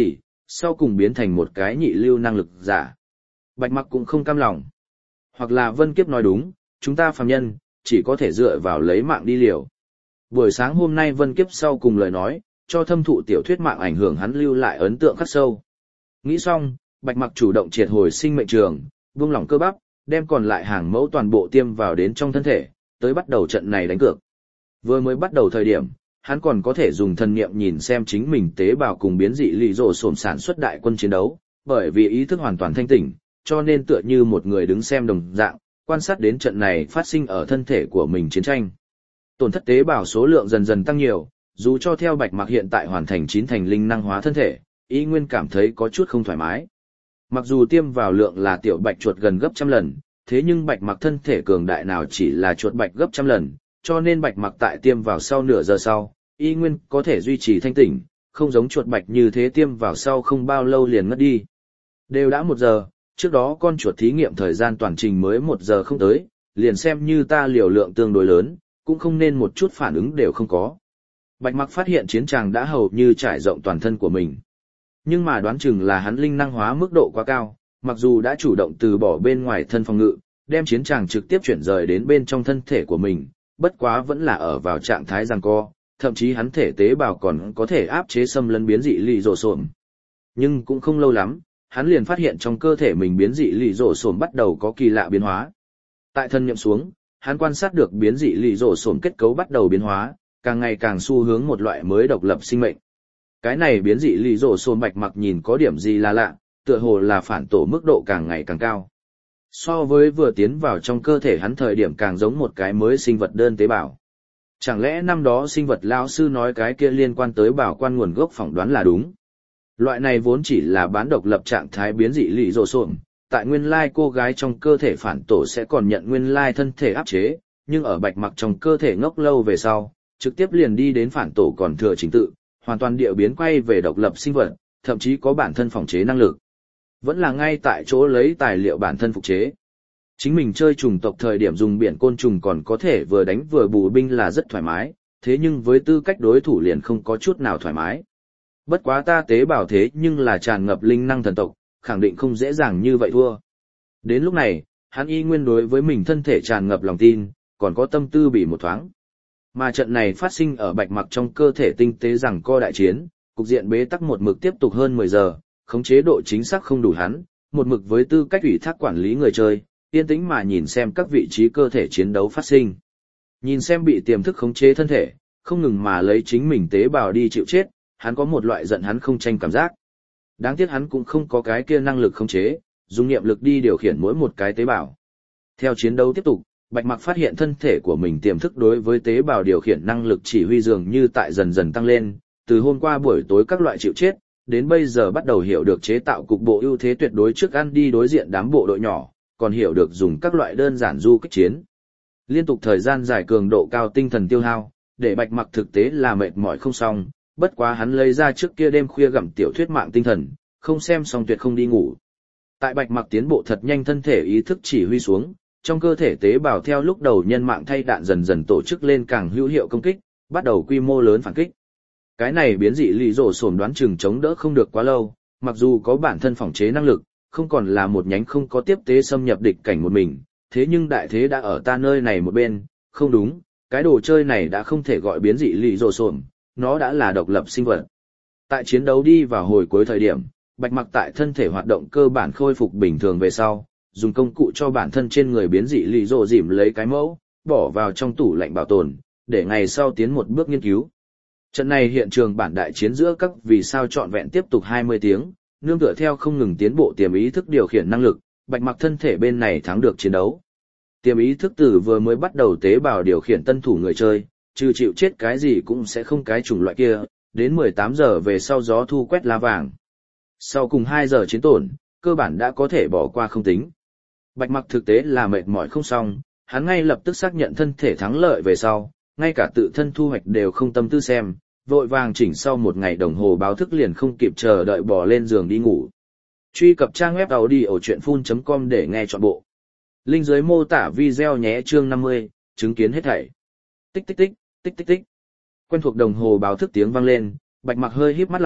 sau cùng biến thành một cái nhị lưu năng lực giả. Bạch Mặc cũng không cam lòng. Hoặc là Vân Kiếp nói đúng, chúng ta phàm nhân, chỉ có thể dựa vào lấy mạng đi liều. Buổi sáng hôm nay Vân Kiếp sau cùng lời nói, cho thâm thụ tiểu thuyết mạng ảnh hưởng hắn lưu lại ấn tượng khắc sâu. Nghĩ xong, Bạch Mặc chủ động triệt hồi sinh mệnh trường, buông lỏng cơ bắp, đem còn lại hàng mẫu toàn bộ tiêm vào đến trong thân thể, tới bắt đầu trận này đánh cược. Vừa mới bắt đầu thời điểm, hắn còn có thể dùng thần niệm nhìn xem chính mình tế bào cùng biến dị lì rổ sổm sản xuất đại quân chiến đấu, bởi vì ý thức hoàn toàn thanh tỉnh, cho nên tựa như một người đứng xem đồng dạng, quan sát đến trận này phát sinh ở thân thể của mình chiến tranh. Tổn thất tế bào số lượng dần dần tăng nhiều, dù cho theo Bạch Mặc hiện tại hoàn thành chín thành linh năng hóa thân thể, ý nguyên cảm thấy có chút không thoải mái. Mặc dù tiêm vào lượng là tiểu bạch chuột gần gấp trăm lần, thế nhưng Bạch Mặc thân thể cường đại nào chỉ là chuột bạch gấp trăm lần, cho nên Bạch Mặc tại tiêm vào sau nửa giờ sau, y nguyên có thể duy trì thanh tỉnh, không giống chuột bạch như thế tiêm vào sau không bao lâu liền ngất đi. Đều đã một giờ, trước đó con chuột thí nghiệm thời gian toàn trình mới một giờ không tới, liền xem như ta liều lượng tương đối lớn, cũng không nên một chút phản ứng đều không có. Bạch Mặc phát hiện chiến tràng đã hầu như trải rộng toàn thân của mình. Nhưng mà đoán chừng là hắn linh năng hóa mức độ quá cao, mặc dù đã chủ động từ bỏ bên ngoài thân phòng ngự, đem chiến tràng trực tiếp chuyển rời đến bên trong thân thể của mình, bất quá vẫn là ở vào trạng thái giằng co, thậm chí hắn thể tế bào còn có thể áp chế xâm lấn biến dị lì rổ sổm. Nhưng cũng không lâu lắm, hắn liền phát hiện trong cơ thể mình biến dị lì rổ sổm bắt đầu có kỳ lạ biến hóa. Tại thân niệm xuống, hắn quan sát được biến dị lì rổ sổm kết cấu bắt đầu biến hóa, càng ngày càng xu hướng một loại mới độc lập sinh mệnh. Cái này biến dị lì rổ sổm Bạch Mặc nhìn có điểm gì là lạ, tựa hồ là phản tổ mức độ càng ngày càng cao. So với vừa tiến vào trong cơ thể hắn thời điểm càng giống một cái mới sinh vật đơn tế bào. Chẳng lẽ năm đó sinh vật lão sư nói cái kia liên quan tới bảo quan nguồn gốc phỏng đoán là đúng? Loại này vốn chỉ là bán độc lập trạng thái biến dị lì rổ sổm, tại nguyên lai cô gái trong cơ thể phản tổ sẽ còn nhận nguyên lai thân thể áp chế, nhưng ở Bạch Mặc trong cơ thể ngốc lâu về sau, trực tiếp liền đi đến phản tổ còn thừa trình tự, hoàn toàn địa biến quay về độc lập sinh vật, thậm chí có bản thân phòng chế năng lực. Vẫn là ngay tại chỗ lấy tài liệu bản thân phục chế. Chính mình chơi trùng tộc thời điểm dùng biển côn trùng còn có thể vừa đánh vừa bù binh là rất thoải mái, thế nhưng với tư cách đối thủ liền không có chút nào thoải mái. Bất quá ta tế bào thế nhưng là tràn ngập linh năng thần tộc, khẳng định không dễ dàng như vậy thua. Đến lúc này, hắn y nguyên đối với mình thân thể tràn ngập lòng tin, còn có tâm tư bị một thoáng. Mà trận này phát sinh ở Bạch Mặc trong cơ thể tinh tế rằng co đại chiến, cục diện bế tắc một mực tiếp tục hơn mười giờ, khống chế độ chính xác không đủ hắn, một mực với tư cách ủy thác quản lý người chơi, yên tĩnh mà nhìn xem các vị trí cơ thể chiến đấu phát sinh. Nhìn xem bị tiềm thức khống chế thân thể, không ngừng mà lấy chính mình tế bào đi chịu chết, hắn có một loại giận hắn không tranh cảm giác. Đáng tiếc hắn cũng không có cái kia năng lực khống chế, dùng niệm lực đi điều khiển mỗi một cái tế bào. Theo chiến đấu tiếp tục, Bạch Mặc phát hiện thân thể của mình tiềm thức đối với tế bào điều khiển năng lực chỉ huy dường như tại dần dần tăng lên, từ hôm qua buổi tối các loại chịu chết, đến bây giờ bắt đầu hiểu được chế tạo cục bộ ưu thế tuyệt đối trước ăn đi đối diện đám bộ đội nhỏ, còn hiểu được dùng các loại đơn giản du kích chiến. Liên tục thời gian dài cường độ cao tinh thần tiêu hao, để Bạch Mặc thực tế là mệt mỏi không xong, bất quá hắn lấy ra trước kia đêm khuya gặm tiểu thuyết mạng tinh thần, không xem xong tuyệt không đi ngủ. Tại Bạch Mặc tiến bộ thật nhanh thân thể ý thức chỉ huy xuống, trong cơ thể tế bào theo lúc đầu nhân mạng thay đạn dần dần tổ chức lên càng hữu hiệu công kích, bắt đầu quy mô lớn phản kích. Cái này biến dị lì rổ sổm đoán chừng chống đỡ không được quá lâu, mặc dù có bản thân phòng chế năng lực, không còn là một nhánh không có tiếp tế xâm nhập địch cảnh một mình, thế nhưng đại thế đã ở ta nơi này một bên, không đúng, cái đồ chơi này đã không thể gọi biến dị lì rổ sổm, nó đã là độc lập sinh vật. Tại chiến đấu đi vào hồi cuối thời điểm, Bạch Mặc tại thân thể hoạt động cơ bản khôi phục bình thường về sau, dùng công cụ cho bản thân trên người biến dị lì rổ dìm lấy cái mẫu, bỏ vào trong tủ lạnh bảo tồn, để ngày sau tiến một bước nghiên cứu. Trận này hiện trường bản đại chiến giữa các vì sao trọn vẹn tiếp tục hai mươi tiếng, nương tựa theo không ngừng tiến bộ tiềm ý thức điều khiển năng lực, Bạch Mặc thân thể bên này thắng được chiến đấu. Tiềm ý thức từ vừa mới bắt đầu tế bào điều khiển tân thủ người chơi, trừ chịu chết cái gì cũng sẽ không cái chủng loại kia, đến mười tám giờ về sau gió thu quét lá vàng. Sau cùng hai giờ chiến tổn, cơ bản đã có thể bỏ qua không tính. Bạch Mặc thực tế là mệt mỏi không xong, hắn ngay lập tức xác nhận thân thể thắng lợi về sau, ngay cả tự thân thu hoạch đều không tâm tư xem, vội vàng chỉnh sau một ngày đồng hồ báo thức liền không kịp chờ đợi bỏ lên giường đi ngủ. Truy cập trang web audiochuyenphun chấm com để nghe trọn bộ. Link dưới mô tả video nhé. Chương năm mươi, chứng kiến hết thảy. Tích tích tích, tích tích tích. Quen thuộc đồng hồ báo thức tiếng vang lên, Bạch Mặc hơi híp mắt lại,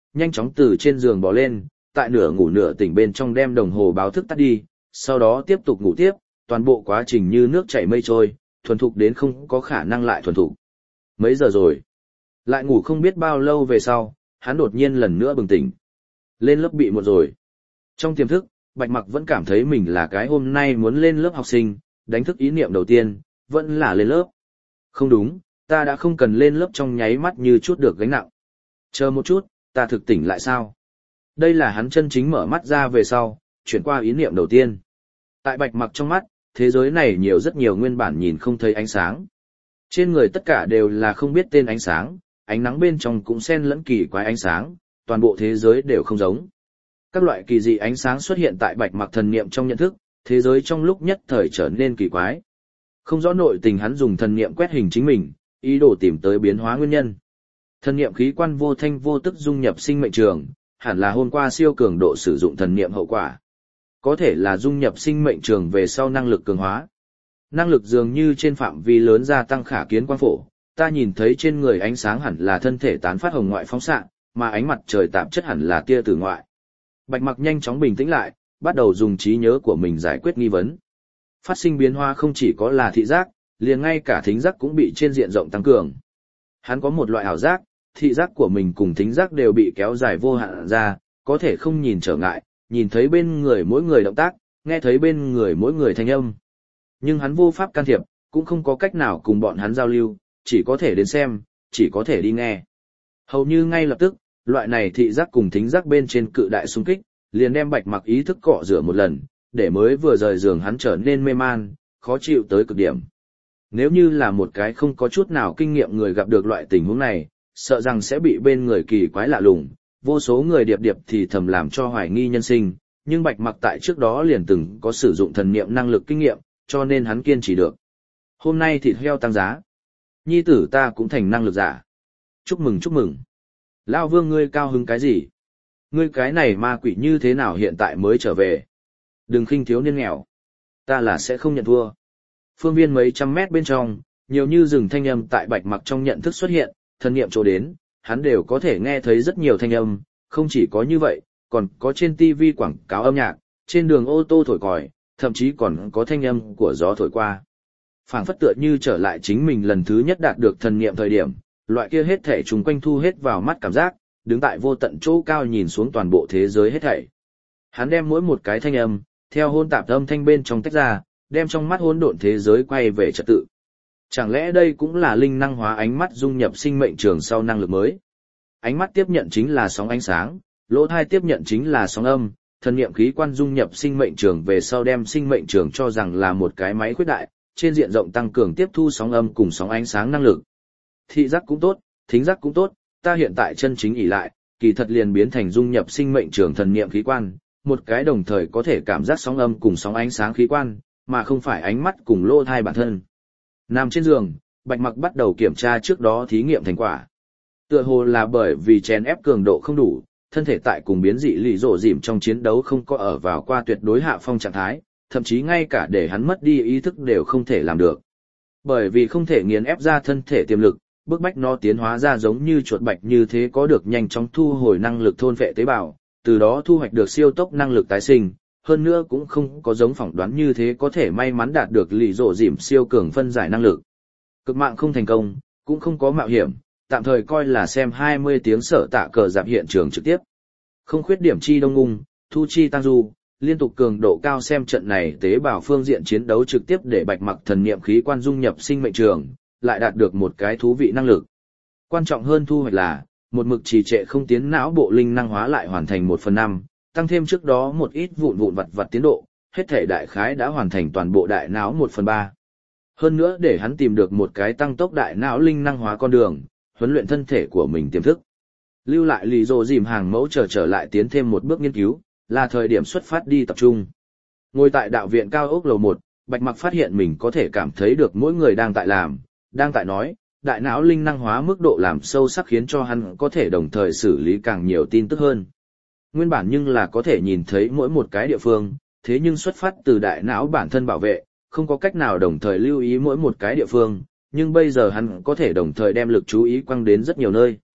nhanh chóng từ trên giường bò lên, tại nửa ngủ nửa tỉnh bên trong đem đồng hồ báo thức tắt đi, sau đó tiếp tục ngủ tiếp, toàn bộ quá trình như nước chảy mây trôi, thuần thục đến không có khả năng lại thuần thục. Mấy giờ rồi? Lại ngủ không biết bao lâu về sau, hắn đột nhiên lần nữa bừng tỉnh. Lên lớp bị muộn rồi. Trong tiềm thức, Bạch Mặc vẫn cảm thấy mình là cái hôm nay muốn lên lớp học sinh, đánh thức ý niệm đầu tiên, vẫn là lên lớp. Không đúng, ta đã không cần lên lớp trong nháy mắt như chút được gánh nặng. Chờ một chút, ta thực tỉnh lại sao? Đây là hắn chân chính mở mắt ra về sau, chuyển qua ý niệm đầu tiên. Tại Bạch Mặc trong mắt, thế giới này nhiều rất nhiều nguyên bản nhìn không thấy ánh sáng. Trên người tất cả đều là không biết tên ánh sáng, ánh nắng bên trong cũng xen lẫn kỳ quái ánh sáng, toàn bộ thế giới đều không giống. Các loại kỳ dị ánh sáng xuất hiện tại Bạch Mặc thần niệm trong nhận thức, thế giới trong lúc nhất thời trở nên kỳ quái. Không rõ nội tình, hắn dùng thần niệm quét hình chính mình, ý đồ tìm tới biến hóa nguyên nhân. Thần niệm khí quan vô thanh vô tức dung nhập sinh mệnh trường, hẳn là hôm qua siêu cường độ sử dụng thần niệm hậu quả. Có thể là dung nhập sinh mệnh trường về sau năng lực cường hóa. Năng lực dường như trên phạm vi lớn gia tăng khả kiến quang phổ, ta nhìn thấy trên người ánh sáng hẳn là thân thể tán phát hồng ngoại phóng xạ, mà ánh mặt trời tạp chất hẳn là tia tử ngoại. Bạch Mặc nhanh chóng bình tĩnh lại, bắt đầu dùng trí nhớ của mình giải quyết nghi vấn. Phát sinh biến hóa không chỉ có là thị giác, liền ngay cả thính giác cũng bị trên diện rộng tăng cường. Hắn có một loại ảo giác, thị giác của mình cùng thính giác đều bị kéo dài vô hạn ra, có thể không nhìn trở ngại, nhìn thấy bên người mỗi người động tác, nghe thấy bên người mỗi người thanh âm. Nhưng hắn vô pháp can thiệp, cũng không có cách nào cùng bọn hắn giao lưu, chỉ có thể đến xem, chỉ có thể đi nghe. Hầu như ngay lập tức, loại này thị giác cùng thính giác bên trên cự đại xung kích, liền đem Bạch Mặc ý thức cọ rửa một lần, để mới vừa rời giường hắn trở nên mê man, khó chịu tới cực điểm. Nếu như là một cái không có chút nào kinh nghiệm người gặp được loại tình huống này, sợ rằng sẽ bị bên người kỳ quái lạ lùng, vô số người điệp điệp thì thầm làm cho hoài nghi nhân sinh, nhưng Bạch Mặc tại trước đó liền từng có sử dụng thần niệm năng lực kinh nghiệm, cho nên hắn kiên trì được. Hôm nay thịt heo tăng giá. Nhi tử ta cũng thành năng lực giả. Chúc mừng chúc mừng. Lao Vương ngươi cao hứng cái gì? Ngươi cái này ma quỷ như thế nào hiện tại mới trở về? Đừng khinh thiếu niên nghèo. Ta là sẽ không nhận thua. Phương viên mấy trăm mét bên trong, nhiều như rừng thanh âm tại Bạch Mặc trong nhận thức xuất hiện, thần niệm chỗ đến, hắn đều có thể nghe thấy rất nhiều thanh âm, không chỉ có như vậy, còn có trên ti vi quảng cáo âm nhạc, trên đường ô tô thổi còi, thậm chí còn có thanh âm của gió thổi qua. Phảng phất tựa như trở lại chính mình lần thứ nhất đạt được thần niệm thời điểm, loại kia hết thảy chúng quanh thu hết vào mắt cảm giác, đứng tại vô tận chỗ cao nhìn xuống toàn bộ thế giới hết thảy. Hắn đem mỗi một cái thanh âm, theo hỗn tạp âm thanh bên trong tách ra, đem trong mắt hỗn độn thế giới quay về trật tự. Chẳng lẽ đây cũng là linh năng hóa ánh mắt dung nhập sinh mệnh trường sau năng lực mới? Ánh mắt tiếp nhận chính là sóng ánh sáng, lỗ tai tiếp nhận chính là sóng âm, thần niệm khí quan dung nhập sinh mệnh trường về sau đem sinh mệnh trường cho rằng là một cái máy khuyết đại, trên diện rộng tăng cường tiếp thu sóng âm cùng sóng ánh sáng năng lực. Thị giác cũng tốt, thính giác cũng tốt, ta hiện tại chân chính ỷ lại, kỳ thật liền biến thành dung nhập sinh mệnh trường thần niệm khí quan, một cái đồng thời có thể cảm giác sóng âm cùng sóng ánh sáng khí quan, mà không phải ánh mắt cùng lỗ tai bản thân. Nằm trên giường, Bạch Mặc bắt đầu kiểm tra trước đó thí nghiệm thành quả. Tựa hồ là bởi vì chèn ép cường độ không đủ, thân thể tại cùng biến dị lì rộ dìm trong chiến đấu không có ở vào qua tuyệt đối hạ phong trạng thái, thậm chí ngay cả để hắn mất đi ý thức đều không thể làm được. Bởi vì không thể nghiền ép ra thân thể tiềm lực, bức bách nó tiến hóa ra giống như chuột bạch như thế có được nhanh chóng thu hồi năng lực thôn vệ tế bào, từ đó thu hoạch được siêu tốc năng lực tái sinh, hơn nữa cũng không có giống phỏng đoán như thế có thể may mắn đạt được lì rộ dìm siêu cường phân giải năng lực. Cực mạng không thành công, cũng không có mạo hiểm, tạm thời coi là xem hai mươi tiếng sở tạ cờ dạp hiện trường trực tiếp. Không khuyết điểm chi đông ngung, thu chi tăng du, liên tục cường độ cao xem trận này tế bào phương diện chiến đấu trực tiếp để Bạch Mặc thần niệm khí quan dung nhập sinh mệnh trường, lại đạt được một cái thú vị năng lực. Quan trọng hơn thu hoạch là, một mực trì trệ không tiến não bộ linh năng hóa lại hoàn thành một phần năm, tăng thêm trước đó một ít vụn vụn vặt vặt tiến độ, hết thể đại khái đã hoàn thành toàn bộ đại não một phần ba. Hơn nữa để hắn tìm được một cái tăng tốc đại não linh năng hóa con đường, huấn luyện thân thể của mình tiềm thức. Lưu lại lì rồ dìm hàng mẫu trở trở lại tiến thêm một bước nghiên cứu, là thời điểm xuất phát đi tập trung. Ngồi tại đạo viện cao ốc lầu một, Bạch Mặc phát hiện mình có thể cảm thấy được mỗi người đang tại làm, đang tại nói, đại não linh năng hóa mức độ làm sâu sắc khiến cho hắn có thể đồng thời xử lý càng nhiều tin tức hơn. Nguyên bản nhưng là có thể nhìn thấy mỗi một cái địa phương, thế nhưng xuất phát từ đại não bản thân bảo vệ, không có cách nào đồng thời lưu ý mỗi một cái địa phương, nhưng bây giờ hắn có thể đồng thời đem lực chú ý quăng đến rất nhiều nơi.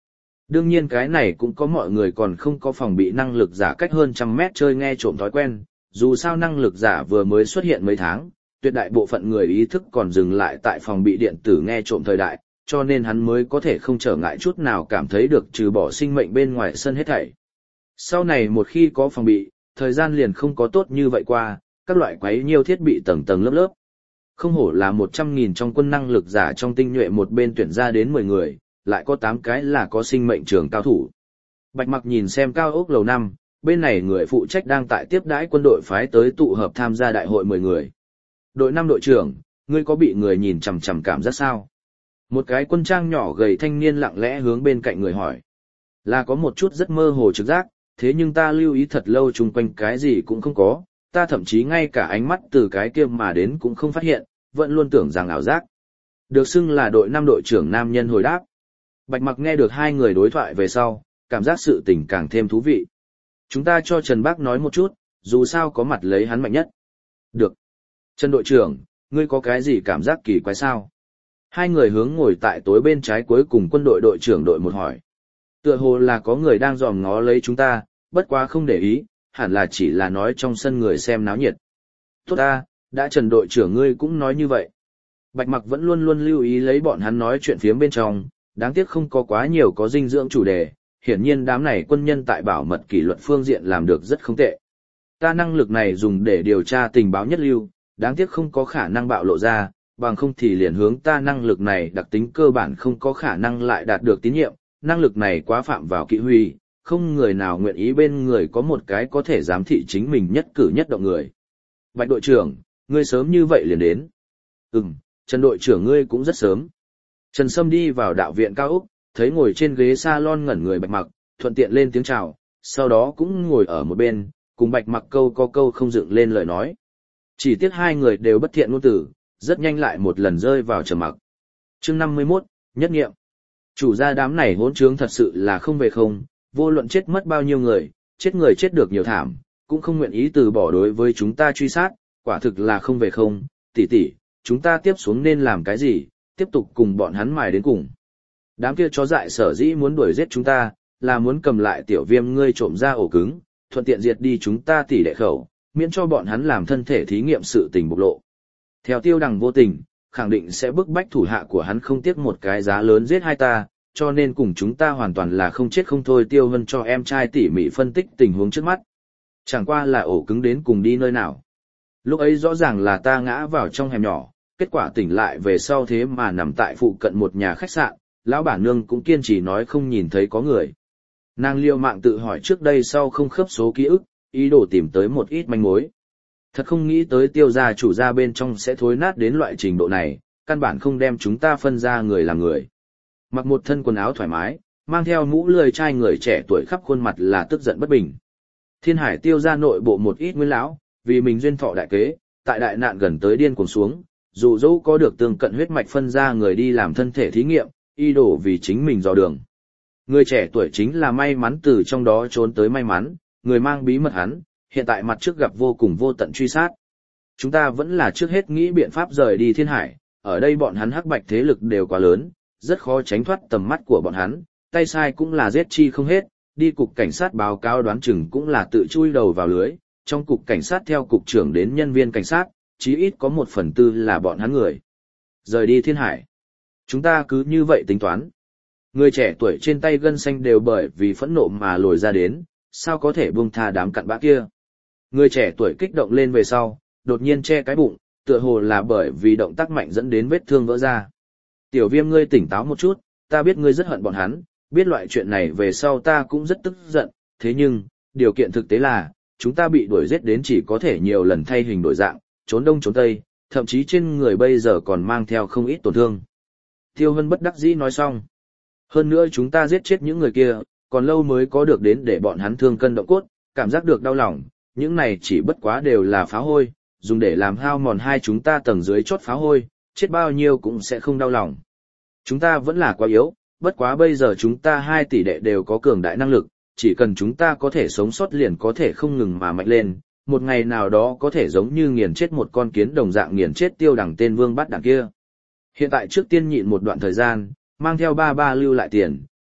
Đương nhiên cái này cũng có mọi người còn không có phòng bị năng lực giả cách hơn trăm mét chơi nghe trộm thói quen, dù sao năng lực giả vừa mới xuất hiện mấy tháng, tuyệt đại bộ phận người ý thức còn dừng lại tại phòng bị điện tử nghe trộm thời đại, cho nên hắn mới có thể không trở ngại chút nào cảm thấy được trừ bỏ sinh mệnh bên ngoài sân hết thảy. Sau này một khi có phòng bị, thời gian liền không có tốt như vậy qua, các loại quấy nhiêu thiết bị tầng tầng lớp lớp. Không hổ là một trăm nghìn trong quân năng lực giả trong tinh nhuệ một bên tuyển ra đến mười người, lại có tám cái là có sinh mệnh trường cao thủ. Bạch Mặc nhìn xem cao ốc lầu năm, bên này người phụ trách đang tại tiếp đãi quân đội phái tới tụ hợp tham gia đại hội mười người. Đội năm đội trưởng, ngươi có bị người nhìn chằm chằm cảm giác sao? Một cái quân trang nhỏ gầy thanh niên lặng lẽ hướng bên cạnh người hỏi. Là có một chút rất mơ hồ trực giác, thế nhưng ta lưu ý thật lâu chung quanh cái gì cũng không có, ta thậm chí ngay cả ánh mắt từ cái kia mà đến cũng không phát hiện, vẫn luôn tưởng rằng ảo giác. Được xưng là đội năm đội trưởng nam nhân hồi đáp. Bạch Mặc nghe được hai người đối thoại về sau, cảm giác sự tình càng thêm thú vị. Chúng ta cho Trần Bác nói một chút, dù sao có mặt lấy hắn mạnh nhất. Được. Trần đội trưởng, ngươi có cái gì cảm giác kỳ quái sao? Hai người hướng ngồi tại tối bên trái cuối cùng quân đội đội trưởng đội một hỏi. Tựa hồ là có người đang dòm ngó lấy chúng ta, bất quá không để ý, hẳn là chỉ là nói trong sân người xem náo nhiệt. Tốt ta, đã Trần đội trưởng ngươi cũng nói như vậy. Bạch Mặc vẫn luôn luôn lưu ý lấy bọn hắn nói chuyện phía bên trong, đáng tiếc không có quá nhiều có dinh dưỡng chủ đề, hiển nhiên đám này quân nhân tại bảo mật kỷ luật phương diện làm được rất không tệ. Ta năng lực này dùng để điều tra tình báo nhất lưu, đáng tiếc không có khả năng bạo lộ ra, bằng không thì liền hướng ta năng lực này đặc tính cơ bản không có khả năng lại đạt được tín nhiệm, năng lực này quá phạm vào kỵ huy, không người nào nguyện ý bên người có một cái có thể giám thị chính mình nhất cử nhất động người. Bạch đội trưởng, ngươi sớm như vậy liền đến. Ừm, Trần đội trưởng ngươi cũng rất sớm. Trần Sâm đi vào đạo viện cao ốc, thấy ngồi trên ghế salon ngẩn người Bạch Mặc, thuận tiện lên tiếng chào, sau đó cũng ngồi ở một bên, cùng Bạch Mặc câu có câu không dựng lên lời nói. Chỉ tiếc hai người đều bất thiện ngôn từ, rất nhanh lại một lần rơi vào trầm mặc. Chương năm mươi mốt, nhất nghiệm. Chủ gia đám này hỗn trướng thật sự là không về không, vô luận chết mất bao nhiêu người, chết người chết được nhiều thảm, cũng không nguyện ý từ bỏ đối với chúng ta truy sát, quả thực là không về không, tỷ tỷ, chúng ta tiếp xuống nên làm cái gì, tiếp tục cùng bọn hắn mài đến cùng. Đám kia chó dại sở dĩ muốn đuổi giết chúng ta, là muốn cầm lại tiểu viêm ngươi trộm ra ổ cứng, thuận tiện diệt đi chúng ta tỷ đệ khẩu, miễn cho bọn hắn làm thân thể thí nghiệm sự tình bộc lộ. Theo Tiêu Đằng vô tình, khẳng định sẽ bức bách thủ hạ của hắn không tiếc một cái giá lớn giết hai ta, cho nên cùng chúng ta hoàn toàn là không chết không thôi. Tiêu Hân cho em trai tỉ mỉ phân tích tình huống trước mắt. Chẳng qua là ổ cứng đến cùng đi nơi nào. Lúc ấy rõ ràng là ta ngã vào trong hẻm nhỏ, kết quả tỉnh lại về sau thế mà nằm tại phụ cận một nhà khách sạn, lão bản nương cũng kiên trì nói không nhìn thấy có người. Nàng liều mạng tự hỏi trước đây sau không khớp số ký ức, ý đồ tìm tới một ít manh mối. Thật không nghĩ tới Tiêu gia chủ gia bên trong sẽ thối nát đến loại trình độ này, căn bản không đem chúng ta phân ra người làm người. Mặc một thân quần áo thoải mái, mang theo mũ lười trai người trẻ tuổi khắp khuôn mặt là tức giận bất bình. Thiên Hải Tiêu gia nội bộ một ít nguyên lão, vì mình duyên thọ đại kế, tại đại nạn gần tới điên cuồng xuống, dù dẫu có được tương cận huyết mạch phân ra người đi làm thân thể thí nghiệm, y đổ vì chính mình dò đường. Người trẻ tuổi chính là may mắn từ trong đó trốn tới may mắn, người mang bí mật hắn, hiện tại mặt trước gặp vô cùng vô tận truy sát. Chúng ta vẫn là trước hết nghĩ biện pháp rời đi Thiên Hải, ở đây bọn hắn hắc bạch thế lực đều quá lớn, rất khó tránh thoát tầm mắt của bọn hắn, tay sai cũng là giết chi không hết, đi cục cảnh sát báo cáo đoán chừng cũng là tự chui đầu vào lưới, trong cục cảnh sát theo cục trưởng đến nhân viên cảnh sát, chí ít có một phần tư là bọn hắn người. Rời đi Thiên Hải. Chúng ta cứ như vậy tính toán. Người trẻ tuổi trên tay gân xanh đều bởi vì phẫn nộ mà lồi ra đến, sao có thể buông tha đám cặn bã kia. Người trẻ tuổi kích động lên về sau, đột nhiên che cái bụng, tựa hồ là bởi vì động tác mạnh dẫn đến vết thương vỡ ra. Tiểu Viêm ngươi tỉnh táo một chút, ta biết ngươi rất hận bọn hắn, biết loại chuyện này về sau ta cũng rất tức giận, thế nhưng, điều kiện thực tế là, chúng ta bị đuổi giết đến chỉ có thể nhiều lần thay hình đổi dạng, trốn đông trốn tây, thậm chí trên người bây giờ còn mang theo không ít tổn thương. Tiêu Hân bất đắc dĩ nói xong. Hơn nữa chúng ta giết chết những người kia, còn lâu mới có được đến để bọn hắn thương cân động cốt, cảm giác được đau lòng, những này chỉ bất quá đều là phá hôi, dùng để làm hao mòn hai chúng ta tầng dưới chốt phá hôi, chết bao nhiêu cũng sẽ không đau lòng. Chúng ta vẫn là quá yếu, bất quá bây giờ chúng ta hai tỷ đệ đều có cường đại năng lực, chỉ cần chúng ta có thể sống sót liền có thể không ngừng mà mạnh lên, một ngày nào đó có thể giống như nghiền chết một con kiến đồng dạng nghiền chết Tiêu Đằng tên vương bắt đảng kia. Hiện tại trước tiên nhịn một đoạn thời gian, mang theo ba ba lưu lại tiền,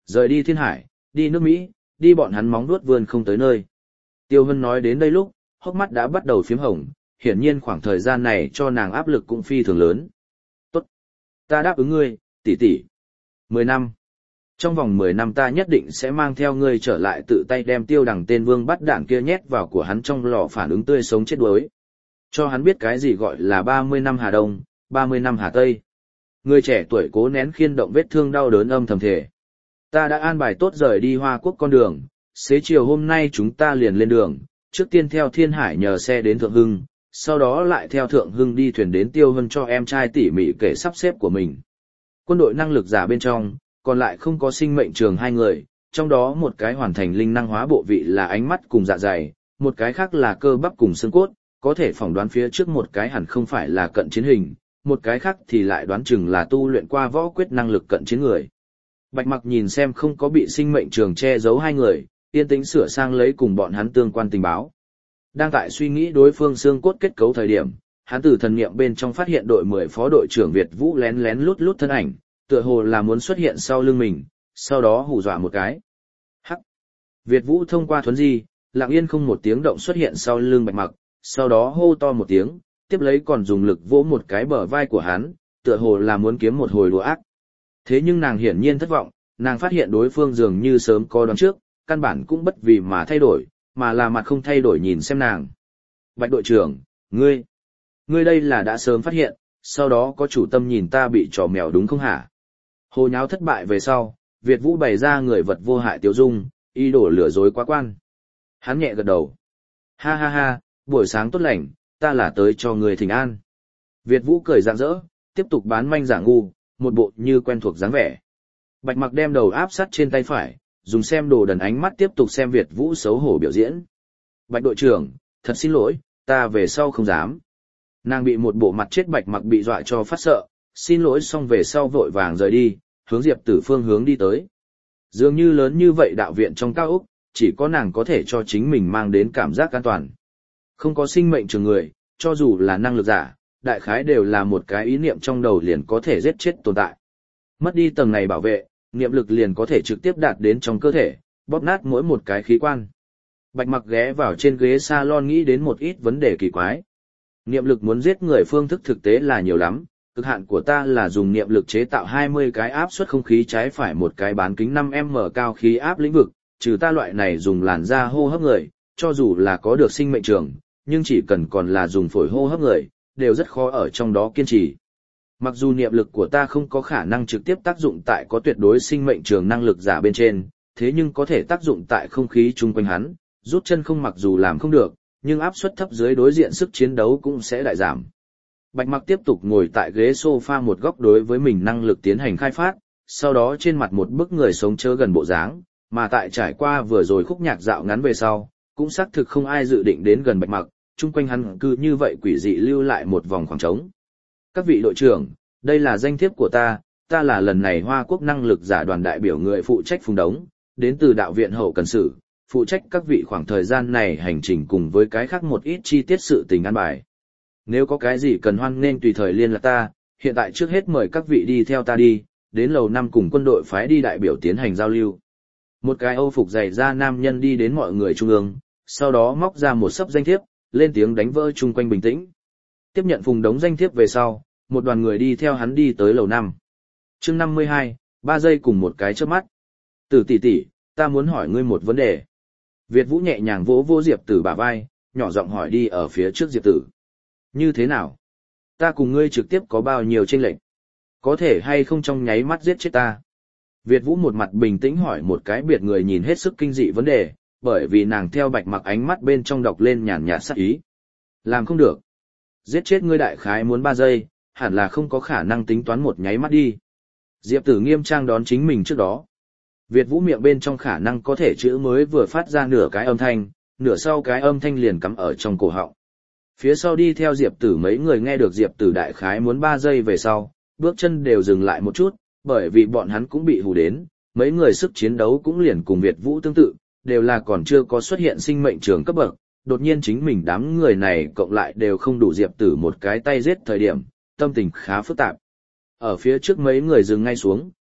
Rời đi thiên hải, đi nước Mỹ, đi bọn hắn móng vuốt vươn không tới nơi. Tiêu Hân nói đến đây lúc, hốc mắt đã bắt đầu phiếm hồng, hiển nhiên khoảng thời gian này cho nàng áp lực cũng phi thường lớn. Tốt. Ta đáp ứng ngươi, tỷ tỷ. Mười năm. Trong vòng mười năm ta nhất định sẽ mang theo ngươi trở lại tự tay đem Tiêu Đằng tên vương bắt đạn kia nhét vào của hắn trong lò phản ứng tươi sống chết đuối. Cho hắn biết cái gì gọi là ba mươi năm Hà Đông, ba mươi năm Hà Tây. Người trẻ tuổi cố nén khiên động vết thương đau đớn âm thầm thể. Ta đã an bài tốt rời đi Hoa Quốc con đường, xế chiều hôm nay chúng ta liền lên đường, trước tiên theo Thiên Hải nhờ xe đến Thượng Hưng, sau đó lại theo Thượng Hưng đi thuyền đến Tiêu Hân cho em trai tỉ mỉ kể sắp xếp của mình. Quân đội năng lực giả bên trong, còn lại không có sinh mệnh trường hai người, trong đó một cái hoàn thành linh năng hóa bộ vị là ánh mắt cùng dạ dày, một cái khác là cơ bắp cùng xương cốt, có thể phỏng đoán phía trước một cái hẳn không phải là cận chiến hình, một cái khác thì lại đoán chừng là tu luyện qua võ quyết năng lực cận chiến người. Bạch Mặc nhìn xem không có bị sinh mệnh trường che giấu hai người, yên tĩnh sửa sang lấy cùng bọn hắn tương quan tình báo. Đang tại suy nghĩ đối phương xương cốt kết cấu thời điểm, hắn từ thần niệm bên trong phát hiện đội mười phó đội trưởng Việt Vũ lén lén lút lút thân ảnh, tựa hồ là muốn xuất hiện sau lưng mình, sau đó hù dọa một cái. Hắc. Việt Vũ thông qua thuấn di, lặng yên không một tiếng động xuất hiện sau lưng Bạch Mặc, sau đó hô to một tiếng, tiếp lấy còn dùng lực vỗ một cái bờ vai của hắn, tựa hồ là muốn kiếm một hồi đùa ác. Thế nhưng nàng hiển nhiên thất vọng, nàng phát hiện đối phương dường như sớm có đoán trước, căn bản cũng bất vì mà thay đổi, mà là mặt không thay đổi nhìn xem nàng. Bạch đội trưởng, ngươi, ngươi đây là đã sớm phát hiện, sau đó có chủ tâm nhìn ta bị trò mèo đúng không hả? Hồ nháo thất bại về sau, Việt Vũ bày ra người vật vô hại tiêu dung, ý đồ lừa dối quá quan. Hắn nhẹ gật đầu. Ha ha ha, buổi sáng tốt lành, ta là tới cho người thỉnh an. Việt Vũ cười rạng rỡ, tiếp tục bán manh giả ngu, một bộ như quen thuộc dáng vẻ. Bạch Mặc đem đầu áp sát trên tay phải, dùng xem đồ đần ánh mắt tiếp tục xem Việt Vũ xấu hổ biểu diễn. Bạch đội trưởng, thật xin lỗi, ta về sau không dám. Nàng bị một bộ mặt chết Bạch Mặc bị dọa cho phát sợ, xin lỗi xong về sau vội vàng rời đi, hướng Diệp Tử phương hướng đi tới. Dường như lớn như vậy đạo viện trong cao ốc, chỉ có nàng có thể cho chính mình mang đến cảm giác an toàn. Không có sinh mệnh trường người, cho dù là năng lực giả, đại khái đều là một cái ý niệm trong đầu liền có thể giết chết tồn tại. Mất đi tầng này bảo vệ, niệm lực liền có thể trực tiếp đạt đến trong cơ thể, bóp nát mỗi một cái khí quan. Bạch Mặc ghé vào trên ghế salon nghĩ đến một ít vấn đề kỳ quái. Niệm lực muốn giết người phương thức thực tế là nhiều lắm, cực hạn của ta là dùng niệm lực chế tạo hai mươi cái áp suất không khí trái phải một cái bán kính năm m cao khí áp lĩnh vực, trừ ta loại này dùng làn da hô hấp người, cho dù là có được sinh mệnh trường, nhưng chỉ cần còn là dùng phổi hô hấp người, đều rất khó ở trong đó kiên trì. Mặc dù niệm lực của ta không có khả năng trực tiếp tác dụng tại có tuyệt đối sinh mệnh trường năng lực giả bên trên, thế nhưng có thể tác dụng tại không khí chung quanh hắn, rút chân không mặc dù làm không được, nhưng áp suất thấp dưới đối diện sức chiến đấu cũng sẽ đại giảm. Bạch Mặc tiếp tục ngồi tại ghế sofa một góc đối với mình năng lực tiến hành khai phát, sau đó trên mặt một bức người sống chớ gần bộ dáng, mà tại trải qua vừa rồi khúc nhạc dạo ngắn về sau, cũng xác thực không ai dự định đến gần Bạch Mặc, chung quanh hắn cứ như vậy quỷ dị lưu lại một vòng khoảng trống. Các vị đội trưởng, đây là danh thiếp của ta, ta là lần này Hoa Quốc năng lực giả đoàn đại biểu người phụ trách Phùng Đống, đến từ đạo viện hậu cần sự, phụ trách các vị khoảng thời gian này hành trình cùng với cái khác một ít chi tiết sự tình an bài. Nếu có cái gì cần hoan nên tùy thời liên lạc ta, hiện tại trước hết mời các vị đi theo ta đi, đến lầu năm cùng quân đội phái đi đại biểu tiến hành giao lưu. Một cái Âu phục dày da nam nhân đi đến mọi người trung ương, sau đó móc ra một sấp danh thiếp, lên tiếng đánh vỡ chung quanh bình tĩnh. Tiếp nhận Phùng Đống danh thiếp về sau, một đoàn người đi theo hắn đi tới lầu năm. Chương năm mươi hai, ba giây cùng một cái chớp mắt. Tử tỷ tỷ, ta muốn hỏi ngươi một vấn đề. Việt Vũ nhẹ nhàng vỗ vỗ Diệp Tử bả vai, nhỏ giọng hỏi đi ở phía trước Diệp Tử. Như thế nào? Ta cùng ngươi trực tiếp có bao nhiêu chênh lệch? Có thể hay không trong nháy mắt giết chết ta? Việt Vũ một mặt bình tĩnh hỏi một cái biệt người nhìn hết sức kinh dị vấn đề, bởi vì nàng theo Bạch Mặc ánh mắt bên trong đọc lên nhàn nhạt sát ý. Làm không được. Giết chết ngươi đại khái muốn ba giây, hẳn là không có khả năng tính toán một nháy mắt đi. Diệp Tử nghiêm trang đón chính mình trước đó. Việt Vũ miệng bên trong khả năng có thể chữ mới vừa phát ra nửa cái âm thanh, nửa sau cái âm thanh liền cắm ở trong cổ họng. Phía sau đi theo Diệp Tử mấy người nghe được Diệp Tử đại khái muốn ba giây về sau, bước chân đều dừng lại một chút, bởi vì bọn hắn cũng bị hù đến, mấy người sức chiến đấu cũng liền cùng Việt Vũ tương tự, đều là còn chưa có xuất hiện sinh mệnh trường cấp bậc, đột nhiên chính mình đám người này cộng lại đều không đủ Diệp Tử một cái tay giết thời điểm, tâm tình khá phức tạp. Ở phía trước mấy người dừng ngay xuống,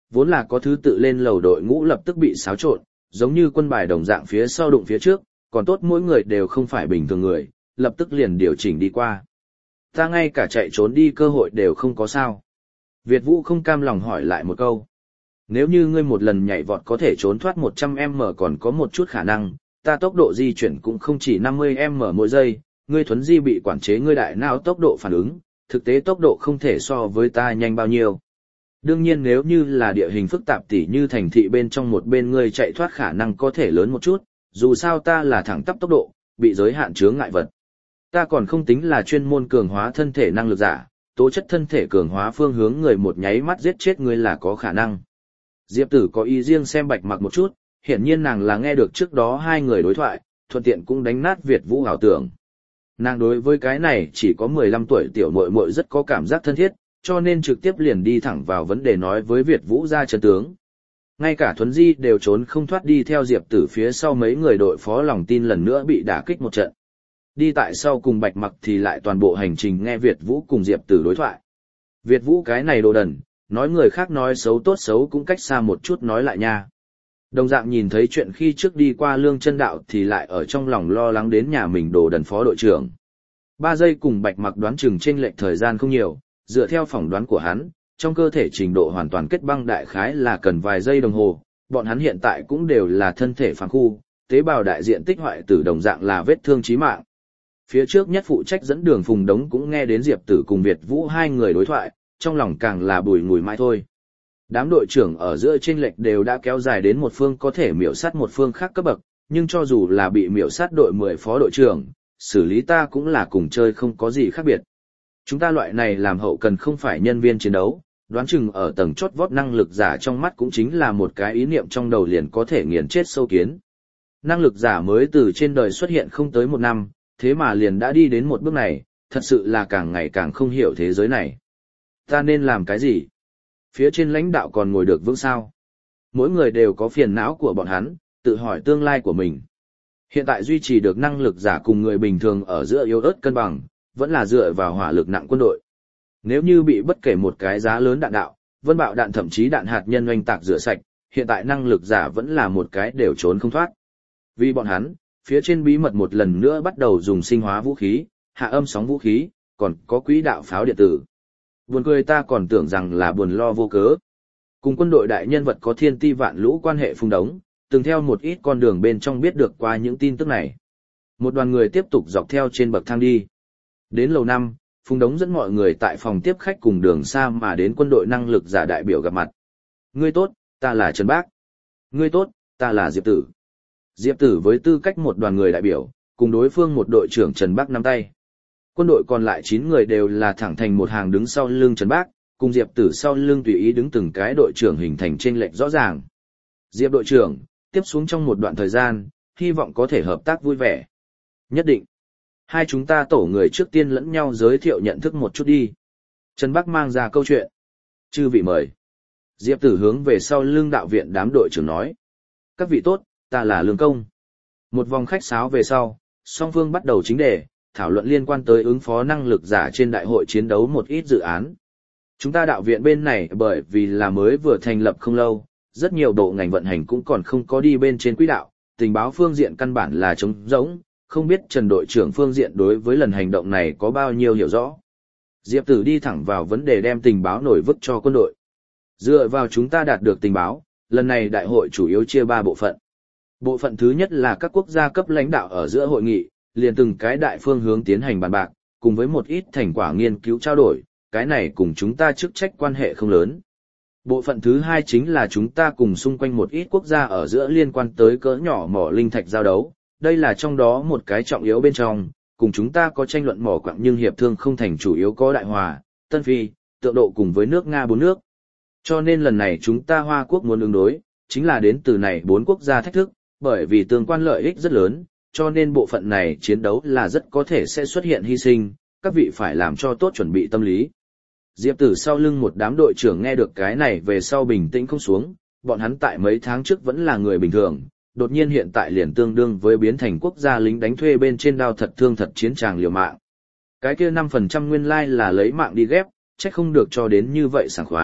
vốn là có thứ tự lên lầu đội ngũ lập tức bị xáo trộn, giống như quân bài đồng dạng phía sau đụng phía trước, còn tốt mỗi người đều không phải bình thường người, lập tức liền điều chỉnh đi qua. Ta ngay cả chạy trốn đi cơ hội đều không có sao. Việt Vũ không cam lòng hỏi lại một câu. Nếu như ngươi một lần nhảy vọt có thể trốn thoát một trăm mét còn có một chút khả năng, ta tốc độ di chuyển cũng không chỉ năm mươi mét mỗi giây, ngươi thuấn di bị quản chế ngươi đại não tốc độ phản ứng, thực tế tốc độ không thể so với ta nhanh bao nhiêu. Đương nhiên nếu như là địa hình phức tạp tỉ như thành thị bên trong một bên ngươi chạy thoát khả năng có thể lớn một chút, dù sao ta là thẳng tắp tốc độ, bị giới hạn chướng ngại vật. Ta còn không tính là chuyên môn cường hóa thân thể năng lực giả, tố chất thân thể cường hóa phương hướng người một nháy mắt giết chết ngươi là có khả năng. Diệp Tử có ý riêng xem Bạch Mặc một chút, hiển nhiên nàng là nghe được trước đó hai người đối thoại, thuận tiện cũng đánh nát Việt Vũ ảo tưởng. Nàng đối với cái này chỉ có mười lăm tuổi tiểu muội muội rất có cảm giác thân thiết, cho nên trực tiếp liền đi thẳng vào vấn đề nói với Việt Vũ ra chân tướng. Ngay cả Thuấn Di đều trốn không thoát đi theo Diệp Tử phía sau mấy người đội phó lòng tin lần nữa bị đả kích một trận. Đi tại sau cùng Bạch Mặc thì lại toàn bộ hành trình nghe Việt Vũ cùng Diệp Tử đối thoại. Việt Vũ cái này đồ đần, nói người khác nói xấu tốt xấu cũng cách xa một chút nói lại nha. Đồng dạng nhìn thấy chuyện khi trước đi qua Lương Chân Đạo thì lại ở trong lòng lo lắng đến nhà mình đồ đần phó đội trưởng. Ba giây cùng Bạch Mặc đoán chừng chênh lệch thời gian không nhiều, dựa theo phỏng đoán của hắn, trong cơ thể trình độ hoàn toàn kết băng đại khái là cần vài giây đồng hồ, bọn hắn hiện tại cũng đều là thân thể phàm khu, tế bào đại diện tích hoại tử đồng dạng là vết thương chí mạng. Phía trước nhất phụ trách dẫn đường Phùng Đống cũng nghe đến Diệp Tử cùng Việt Vũ hai người đối thoại, trong lòng càng là bùi ngùi mãi thôi. Đám đội trưởng ở giữa chênh lệch đều đã kéo dài đến một phương có thể miểu sát một phương khác cấp bậc, nhưng cho dù là bị miểu sát đội mười phó đội trưởng, xử lý ta cũng là cùng chơi không có gì khác biệt. Chúng ta loại này làm hậu cần không phải nhân viên chiến đấu, đoán chừng ở tầng chót vót năng lực giả trong mắt cũng chính là một cái ý niệm trong đầu liền có thể nghiền chết sâu kiến. Năng lực giả mới từ trên đời xuất hiện không tới một năm, thế mà liền đã đi đến một bước này, thật sự là càng ngày càng không hiểu thế giới này. Ta nên làm cái gì? Phía trên lãnh đạo còn ngồi được vững sao? Mỗi người đều có phiền não của bọn hắn, tự hỏi tương lai của mình. Hiện tại duy trì được năng lực giả cùng người bình thường ở giữa yếu ớt cân bằng, vẫn là dựa vào hỏa lực nặng quân đội. Nếu như bị bất kể một cái giá lớn đạn đạo, vân bạo đạn thậm chí đạn hạt nhân oanh tạc rửa sạch, hiện tại năng lực giả vẫn là một cái đều trốn không thoát. Vì bọn hắn, phía trên bí mật một lần nữa bắt đầu dùng sinh hóa vũ khí, hạ âm sóng vũ khí, còn có quỹ đạo pháo điện tử. Buồn cười ta còn tưởng rằng là buồn lo vô cớ. Cùng quân đội đại nhân vật có thiên ti vạn lũ quan hệ Phùng Đống, từng theo một ít con đường bên trong biết được qua những tin tức này. Một đoàn người tiếp tục dọc theo trên bậc thang đi. Đến lầu năm, Phùng Đống dẫn mọi người tại phòng tiếp khách cùng đường xa mà đến quân đội năng lực giả đại biểu gặp mặt. Ngươi tốt, ta là Trần Bác. Ngươi tốt, ta là Diệp Tử. Diệp Tử với tư cách một đoàn người đại biểu, cùng đối phương một đội trưởng Trần Bác nắm tay. Quân đội còn lại chín người đều là thẳng thành một hàng đứng sau lưng Trần Bác, cùng Diệp Tử sau lưng tùy ý đứng từng cái đội trưởng hình thành chênh lệch rõ ràng. Diệp đội trưởng, tiếp xuống trong một đoạn thời gian, hy vọng có thể hợp tác vui vẻ. Nhất định. Hai chúng ta tổ người trước tiên lẫn nhau giới thiệu nhận thức một chút đi. Trần Bác mang ra câu chuyện. Chư vị mời. Diệp Tử hướng về sau lưng đạo viện đám đội trưởng nói. Các vị tốt, ta là Lương Công. Một vòng khách sáo về sau, song phương bắt đầu chính đề, thảo luận liên quan tới ứng phó năng lực giả trên đại hội chiến đấu một ít dự án. Chúng ta đạo viện bên này bởi vì là mới vừa thành lập không lâu, rất nhiều bộ ngành vận hành cũng còn không có đi bên trên quỹ đạo, tình báo phương diện căn bản là trống rỗng, không biết Trần đội trưởng phương diện đối với lần hành động này có bao nhiêu hiểu rõ. Diệp Tử đi thẳng vào vấn đề đem tình báo nổi vứt cho quân đội. Dựa vào chúng ta đạt được tình báo, lần này đại hội chủ yếu chia ba bộ phận. Bộ phận thứ nhất là các quốc gia cấp lãnh đạo ở giữa hội nghị, liền từng cái đại phương hướng tiến hành bàn bạc, cùng với một ít thành quả nghiên cứu trao đổi, cái này cùng chúng ta chức trách quan hệ không lớn. Bộ phận thứ hai chính là chúng ta cùng xung quanh một ít quốc gia ở giữa liên quan tới cỡ nhỏ mỏ linh thạch giao đấu, đây là trong đó một cái trọng yếu bên trong, cùng chúng ta có tranh luận mỏ quặng nhưng hiệp thương không thành chủ yếu có Đại Hòa, Tân Phi, Tượng Độ cùng với nước Nga bốn nước. Cho nên lần này chúng ta Hoa Quốc muốn ứng đối, chính là đến từ này bốn quốc gia thách thức, bởi vì tương quan lợi ích rất lớn, cho nên bộ phận này chiến đấu là rất có thể sẽ xuất hiện hy sinh, các vị phải làm cho tốt chuẩn bị tâm lý. Diệp Tử sau lưng một đám đội trưởng nghe được cái này về sau bình tĩnh không xuống, bọn hắn tại mấy tháng trước vẫn là người bình thường, đột nhiên hiện tại liền tương đương với biến thành quốc gia lính đánh thuê bên trên đao thật thương thật chiến tràng liều mạng. Cái kia năm phần trăm nguyên lai là lấy mạng đi ghép, chắc không được cho đến như vậy sảng khoái,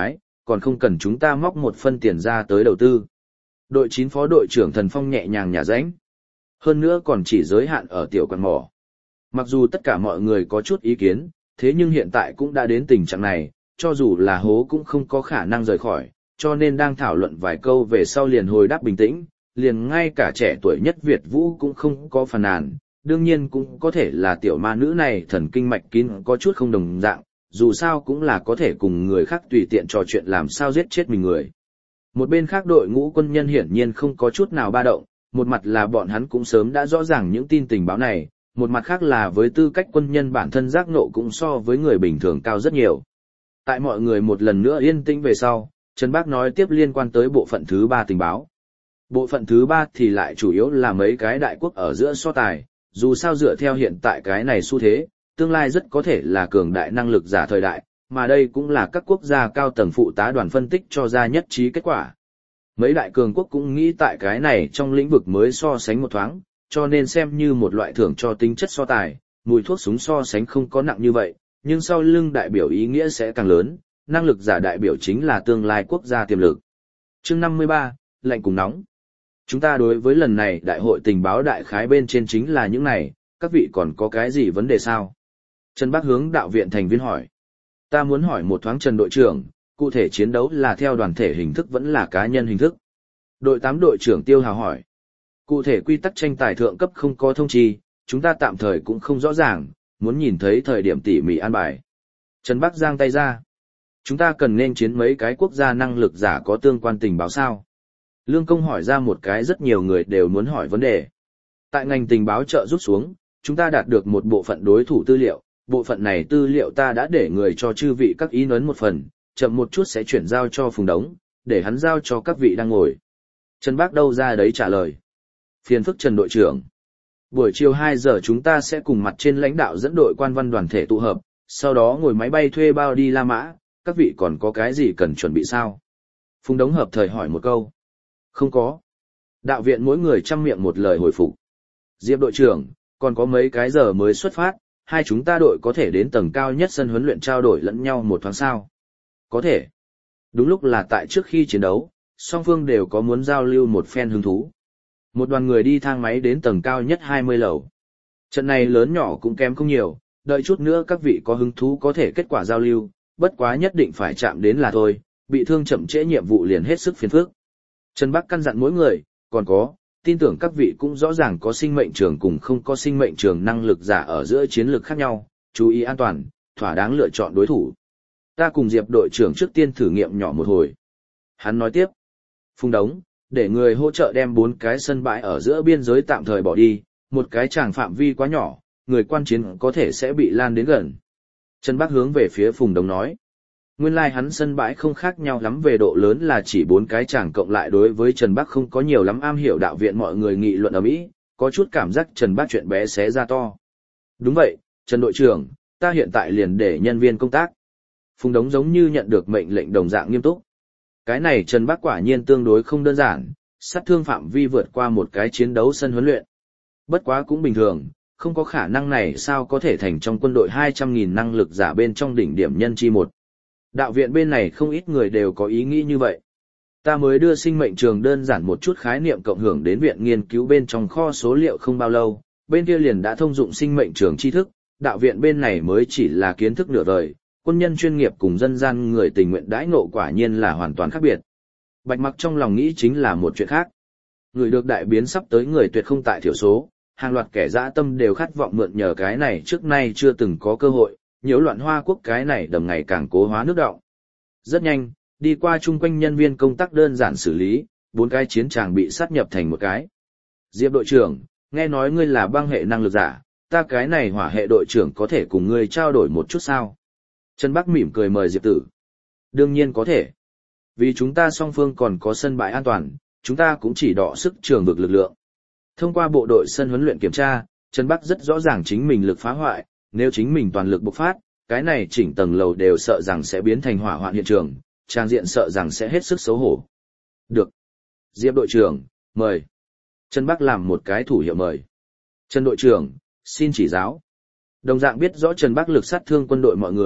còn không cần chúng ta móc một phân tiền ra tới đầu tư. Đội chín phó đội trưởng Thần Phong nhẹ nhàng nhả rãnh. Hơn nữa còn chỉ giới hạn ở tiểu quán mỏ. Mặc dù tất cả mọi người có chút ý kiến, thế nhưng hiện tại cũng đã đến tình trạng này, cho dù là hố cũng không có khả năng rời khỏi, cho nên đang thảo luận vài câu về sau liền hồi đáp bình tĩnh, liền ngay cả trẻ tuổi nhất Việt Vũ cũng không có phàn nàn, đương nhiên cũng có thể là tiểu ma nữ này thần kinh mạch kín có chút không đồng dạng, dù sao cũng là có thể cùng người khác tùy tiện trò chuyện làm sao giết chết mình người. Một bên khác đội ngũ quân nhân hiển nhiên không có chút nào ba động, một mặt là bọn hắn cũng sớm đã rõ ràng những tin tình báo này, một mặt khác là với tư cách quân nhân bản thân giác ngộ cũng so với người bình thường cao rất nhiều. Tại mọi người một lần nữa yên tĩnh về sau, Trần Bác nói tiếp liên quan tới bộ phận thứ ba tình báo. Bộ phận thứ ba thì lại chủ yếu là mấy cái đại quốc ở giữa so tài, dù sao dựa theo hiện tại cái này xu thế, tương lai rất có thể là cường đại năng lực giả thời đại, mà đây cũng là các quốc gia cao tầng phụ tá đoàn phân tích cho ra nhất trí kết quả. Mấy đại cường quốc cũng nghĩ tại cái này trong lĩnh vực mới so sánh một thoáng, cho nên xem như một loại thưởng cho tính chất so tài, mùi thuốc súng so sánh không có nặng như vậy, nhưng sau lưng đại biểu ý nghĩa sẽ càng lớn, năng lực giả đại biểu chính là tương lai quốc gia tiềm lực. Chương năm mươi ba, lạnh cùng nóng. Chúng ta đối với lần này đại hội tình báo đại khái bên trên chính là những này, các vị còn có cái gì vấn đề sao? Trần Bác hướng đạo viện thành viên hỏi. Ta muốn hỏi một thoáng Trần đội trưởng, cụ thể chiến đấu là theo đoàn thể hình thức vẫn là cá nhân hình thức? Đội tám đội trưởng Tiêu Hào hỏi. Cụ thể quy tắc tranh tài thượng cấp không có thông chi, chúng ta tạm thời cũng không rõ ràng, muốn nhìn thấy thời điểm tỉ mỉ an bài. Trần Bác giang tay ra. Chúng ta cần nên chiến mấy cái quốc gia năng lực giả có tương quan tình báo sao? Lương Công hỏi ra một cái rất nhiều người đều muốn hỏi vấn đề. Tại ngành tình báo trợ rút xuống, chúng ta đạt được một bộ phận đối thủ tư liệu, bộ phận này tư liệu ta đã để người cho chư vị các ý nấn một phần, chậm một chút sẽ chuyển giao cho Phùng Đống, để hắn giao cho các vị đang ngồi. Trần Bác đâu ra đấy trả lời. Phiền phức Trần đội trưởng. Buổi chiều hai giờ chúng ta sẽ cùng mặt trên lãnh đạo dẫn đội quan văn đoàn thể tụ hợp, sau đó ngồi máy bay thuê bao đi La Mã, các vị còn có cái gì cần chuẩn bị sao? Phùng Đống hợp thời hỏi một câu. Không có. Đạo viện mỗi người chăm miệng một lời hồi phục. Diệp đội trưởng, còn có mấy cái giờ mới xuất phát, hai chúng ta đội có thể đến tầng cao nhất sân huấn luyện trao đổi lẫn nhau một thoáng sao? Có thể. Đúng lúc là tại trước khi chiến đấu, song phương đều có muốn giao lưu một phen hứng thú. Một đoàn người đi thang máy đến tầng cao nhất hai mươi lầu. Trận này lớn nhỏ cũng kém không nhiều, đợi chút nữa các vị có hứng thú có thể kết quả giao lưu, bất quá nhất định phải chạm đến là thôi, bị thương chậm trễ nhiệm vụ liền hết sức phiền phức. Trần Bắc căn dặn mỗi người, còn có, tin tưởng các vị cũng rõ ràng có sinh mệnh trường cùng không có sinh mệnh trường năng lực giả ở giữa chiến lược khác nhau, chú ý an toàn, thỏa đáng lựa chọn đối thủ. Ta cùng Diệp đội trưởng trước tiên thử nghiệm nhỏ một hồi. Hắn nói tiếp, Phùng Đống, để người hỗ trợ đem bốn cái sân bãi ở giữa biên giới tạm thời bỏ đi, một cái tràng phạm vi quá nhỏ, người quan chiến có thể sẽ bị lan đến gần. Trần Bắc hướng về phía Phùng Đống nói, nguyên lai like hắn sân bãi không khác nhau lắm về độ lớn là chỉ bốn cái tràng cộng lại đối với Trần Bắc không có nhiều lắm am hiểu đạo viện mọi người nghị luận ở Mỹ, có chút cảm giác Trần Bắc chuyện bé xé ra to. Đúng vậy, Trần đội trưởng, ta hiện tại liền để nhân viên công tác. Phùng Đống giống như nhận được mệnh lệnh đồng dạng nghiêm túc. Cái này Trần Bắc quả nhiên tương đối không đơn giản, sát thương phạm vi vượt qua một cái chiến đấu sân huấn luyện. Bất quá cũng bình thường, không có khả năng này sao có thể thành trong quân đội hai trăm nghìn năng lực giả bên trong đỉnh điểm nhân chi một. Đạo viện bên này không ít người đều có ý nghĩ như vậy. Ta mới đưa sinh mệnh trường đơn giản một chút khái niệm cộng hưởng đến viện nghiên cứu bên trong kho số liệu không bao lâu, bên kia liền đã thông dụng sinh mệnh trường tri thức, đạo viện bên này mới chỉ là kiến thức nửa vời, quân nhân chuyên nghiệp cùng dân gian người tình nguyện đãi ngộ quả nhiên là hoàn toàn khác biệt. Bạch Mặc trong lòng nghĩ chính là một chuyện khác. Người được đại biến sắp tới người tuyệt không tại thiểu số, hàng loạt kẻ dã tâm đều khát vọng mượn nhờ cái này trước nay chưa từng có cơ hội, nhiễu loạn Hoa Quốc cái này đầm ngày càng cố hóa nước đọng. Rất nhanh, đi qua chung quanh nhân viên công tác đơn giản xử lý, bốn cái chiến tràng bị sát nhập thành một cái. Diệp đội trưởng, nghe nói ngươi là băng hệ năng lực giả, ta cái này hỏa hệ đội trưởng có thể cùng ngươi trao đổi một chút sao? Trần Bắc mỉm cười mời Diệp Tử. Đương nhiên có thể. Vì chúng ta song phương còn có sân bãi an toàn, chúng ta cũng chỉ đọ sức trường vực lực lượng. Thông qua bộ đội sân huấn luyện kiểm tra, Trần Bắc rất rõ ràng chính mình lực phá hoại, nếu chính mình toàn lực bộc phát, cái này chỉnh tầng lầu đều sợ rằng sẽ biến thành hỏa hoạn hiện trường, trang diện sợ rằng sẽ hết sức xấu hổ. Được. Diệp đội trưởng, mời. Trần Bắc làm một cái thủ hiệu mời. Trần đội trưởng, xin chỉ giáo. Đồng dạng biết rõ Trần Bắc lực sát thương quân đội mọi người,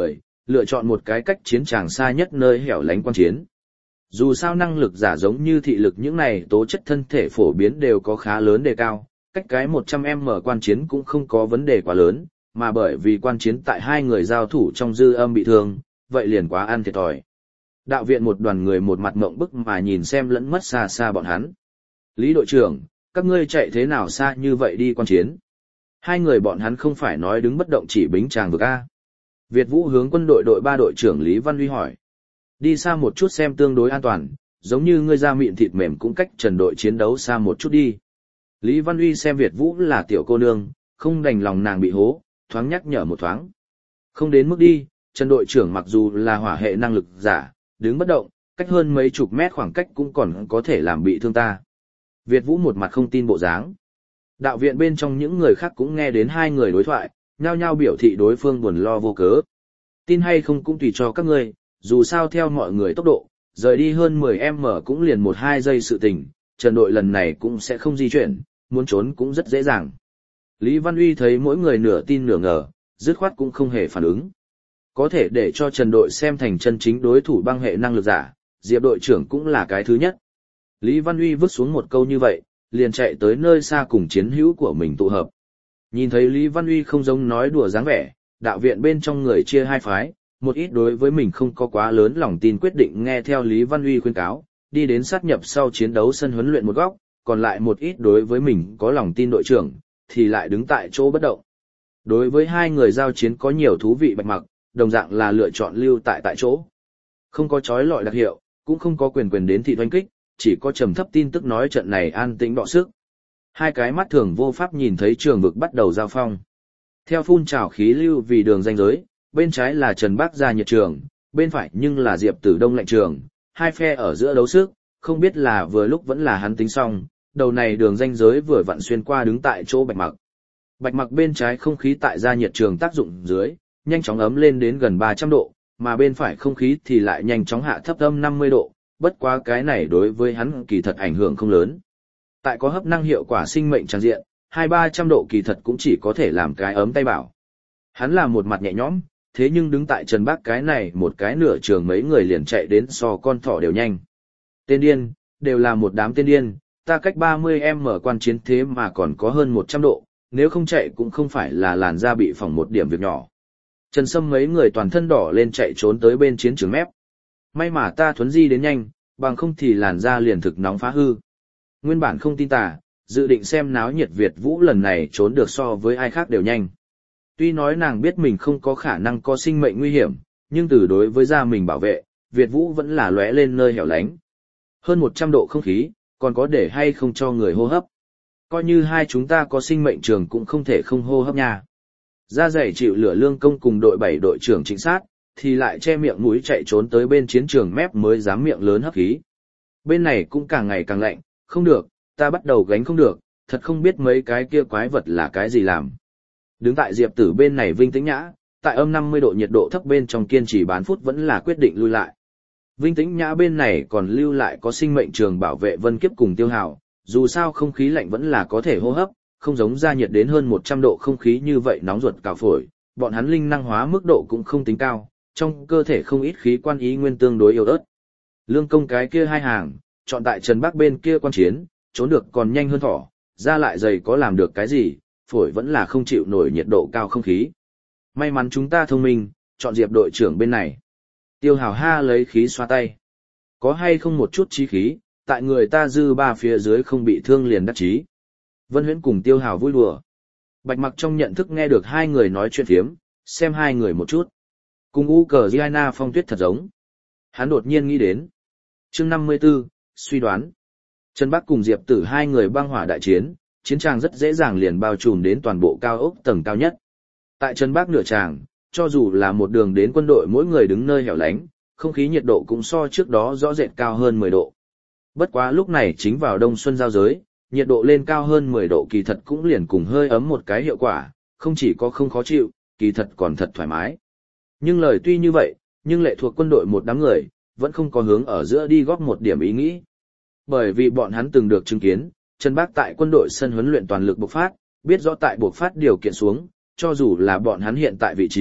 lựa chọn một cái cách chiến tràng xa nhất nơi hẻo lánh quan chiến. Dù sao năng lực giả giống như thị lực những này tố chất thân thể phổ biến đều có khá lớn đề cao, cách cái một trăm mét quan chiến cũng không có vấn đề quá lớn, mà bởi vì quan chiến tại hai người giao thủ trong dư âm bị thương, vậy liền quá ăn thiệt thòi. Đạo viện một đoàn người một mặt mộng bức mà nhìn xem lẫn mất xa xa bọn hắn. Lý đội trưởng, các ngươi chạy thế nào xa như vậy đi quan chiến? Hai người bọn hắn không phải nói đứng bất động chỉ bính tràng vực A. Việt Vũ hướng quân đội đội ba đội trưởng Lý Văn Huy hỏi. Đi xa một chút xem tương đối an toàn, giống như ngươi ra miệng thịt mềm cũng cách trần đội chiến đấu xa một chút đi. Lý Văn Huy xem Việt Vũ là tiểu cô nương, không đành lòng nàng bị hố, thoáng nhắc nhở một thoáng. Không đến mức đi, trần đội trưởng mặc dù là hỏa hệ năng lực giả, đứng bất động, cách hơn mấy chục mét khoảng cách cũng còn có thể làm bị thương ta. Việt Vũ một mặt không tin bộ dáng. Đạo viện bên trong những người khác cũng nghe đến hai người đối thoại, nhao nhao biểu thị đối phương buồn lo vô cớ. Tin hay không cũng tùy cho các ngươi, dù sao theo mọi người tốc độ, rời đi hơn mười mét cũng liền một hai giây sự tình, trần đội lần này cũng sẽ không di chuyển, muốn trốn cũng rất dễ dàng. Lý Văn Uy thấy mỗi người nửa tin nửa ngờ, dứt khoát cũng không hề phản ứng. Có thể để cho trần đội xem thành chân chính đối thủ băng hệ năng lực giả, Diệp đội trưởng cũng là cái thứ nhất. Lý Văn Uy vứt xuống một câu như vậy, liền chạy tới nơi xa cùng chiến hữu của mình tụ hợp. Nhìn thấy Lý Văn Uy không giống nói đùa dáng vẻ, đạo viện bên trong người chia hai phái, một ít đối với mình không có quá lớn lòng tin quyết định nghe theo Lý Văn Uy khuyên cáo, đi đến sát nhập sau chiến đấu sân huấn luyện một góc, còn lại một ít đối với mình có lòng tin đội trưởng, thì lại đứng tại chỗ bất động. Đối với hai người giao chiến có nhiều thú vị Bạch Mặc, đồng dạng là lựa chọn lưu tại tại chỗ. Không có chói lọi đặc hiệu, cũng không có quyền quyền đến thị doanh kích, chỉ có trầm thấp tin tức nói trận này an tĩnh đọ sức. Hai cái mắt thường vô pháp nhìn thấy trường vực bắt đầu giao phong. Theo phun trào khí lưu vì đường ranh giới, bên trái là Trần Bác ra nhiệt trường, bên phải nhưng là Diệp Tử Đông lạnh trường, hai phe ở giữa đấu sức, không biết là vừa lúc vẫn là hắn tính xong, đầu này đường ranh giới vừa vặn xuyên qua đứng tại chỗ Bạch Mặc. Bạch Mặc bên trái không khí tại ra nhiệt trường tác dụng dưới, nhanh chóng ấm lên đến gần ba trăm độ, mà bên phải không khí thì lại nhanh chóng hạ thấp âm năm mươi độ, bất quá cái này đối với hắn kỳ thật ảnh hưởng không lớn. Tại có hấp năng hiệu quả sinh mệnh tràn diện, hai ba trăm độ kỳ thật cũng chỉ có thể làm cái ấm tay bảo. Hắn là một mặt nhẹ nhõm, thế nhưng đứng tại Trần Bác cái này một cái nửa trường mấy người liền chạy đến so con thỏ đều nhanh. Tên điên, đều là một đám tên điên, ta cách ba mươi mét quan chiến thế mà còn có hơn một trăm độ, nếu không chạy cũng không phải là làn da bị phỏng một điểm việc nhỏ. Trần Sâm mấy người toàn thân đỏ lên chạy trốn tới bên chiến trường mép. May mà ta thuấn di đến nhanh, bằng không thì làn da liền thực nóng phá hư. Nguyên bản không tin tà, dự định xem náo nhiệt Việt Vũ lần này trốn được so với ai khác đều nhanh. Tuy nói nàng biết mình không có khả năng có sinh mệnh nguy hiểm, nhưng từ đối với da mình bảo vệ, Việt Vũ vẫn là lóe lên nơi hẻo lánh. Hơn một trăm độ không khí, còn có để hay không cho người hô hấp. Coi như hai chúng ta có sinh mệnh trường cũng không thể không hô hấp nha. Da dày chịu lửa Lương Công cùng đội bảy đội trưởng trinh sát, thì lại che miệng mũi chạy trốn tới bên chiến trường mép mới dám miệng lớn hấp khí. Bên này cũng càng ngày càng lạnh, không được, ta bắt đầu gánh không được, thật không biết mấy cái kia quái vật là cái gì làm. Đứng tại Diệp Tử bên này Vinh Tĩnh Nhã, tại âm năm mươi độ nhiệt độ thấp bên trong kiên trì bán phút vẫn là quyết định lui lại. Vinh Tĩnh Nhã bên này còn lưu lại có sinh mệnh trường bảo vệ Vân Kiếp cùng Tiêu Hào, dù sao không khí lạnh vẫn là có thể hô hấp, không giống ra nhiệt đến hơn một trăm độ không khí như vậy nóng ruột cào phổi, bọn hắn linh năng hóa mức độ cũng không tính cao, trong cơ thể không ít khí quan ý nguyên tương đối yếu ớt. Lương Công cái kia hai hàng, chọn tại Trần Bắc bên kia quan chiến, trốn được còn nhanh hơn thỏ, ra lại dày có làm được cái gì, phổi vẫn là không chịu nổi nhiệt độ cao không khí. May mắn chúng ta thông minh, chọn Diệp đội trưởng bên này. Tiêu Hào ha lấy khí xoa tay. Có hay không một chút chí khí, tại người ta dư ba phía dưới không bị thương liền đắc chí. Vân Huyễn cùng Tiêu Hào vui đùa. Bạch Mặc trong nhận thức nghe được hai người nói chuyện phiếm, xem hai người một chút. Cùng U Cờ Giana Phong Tuyết thật giống. Hắn đột nhiên nghĩ đến. Chương năm mươi 54, suy đoán. Trần Bắc cùng Diệp Tử hai người băng hỏa đại chiến, chiến tràng rất dễ dàng liền bao trùm đến toàn bộ cao ốc tầng cao nhất. Tại Trần Bắc nửa tràng, cho dù là một đường đến quân đội mỗi người đứng nơi hẻo lánh, không khí nhiệt độ cũng so trước đó rõ rệt cao hơn mười độ. Bất quá lúc này chính vào đông xuân giao giới, nhiệt độ lên cao hơn mười độ kỳ thật cũng liền cùng hơi ấm một cái hiệu quả, không chỉ có không khó chịu, kỳ thật còn thật thoải mái. Nhưng lời tuy như vậy, nhưng lệ thuộc quân đội một đám người, vẫn không có hướng ở giữa đi góp một điểm ý nghĩ. Bởi vì bọn hắn từng được chứng kiến, Trần Bác tại quân đội sân huấn luyện toàn lực bộc phát, biết rõ tại bộc phát điều kiện xuống, cho dù là bọn hắn hiện tại vị trí,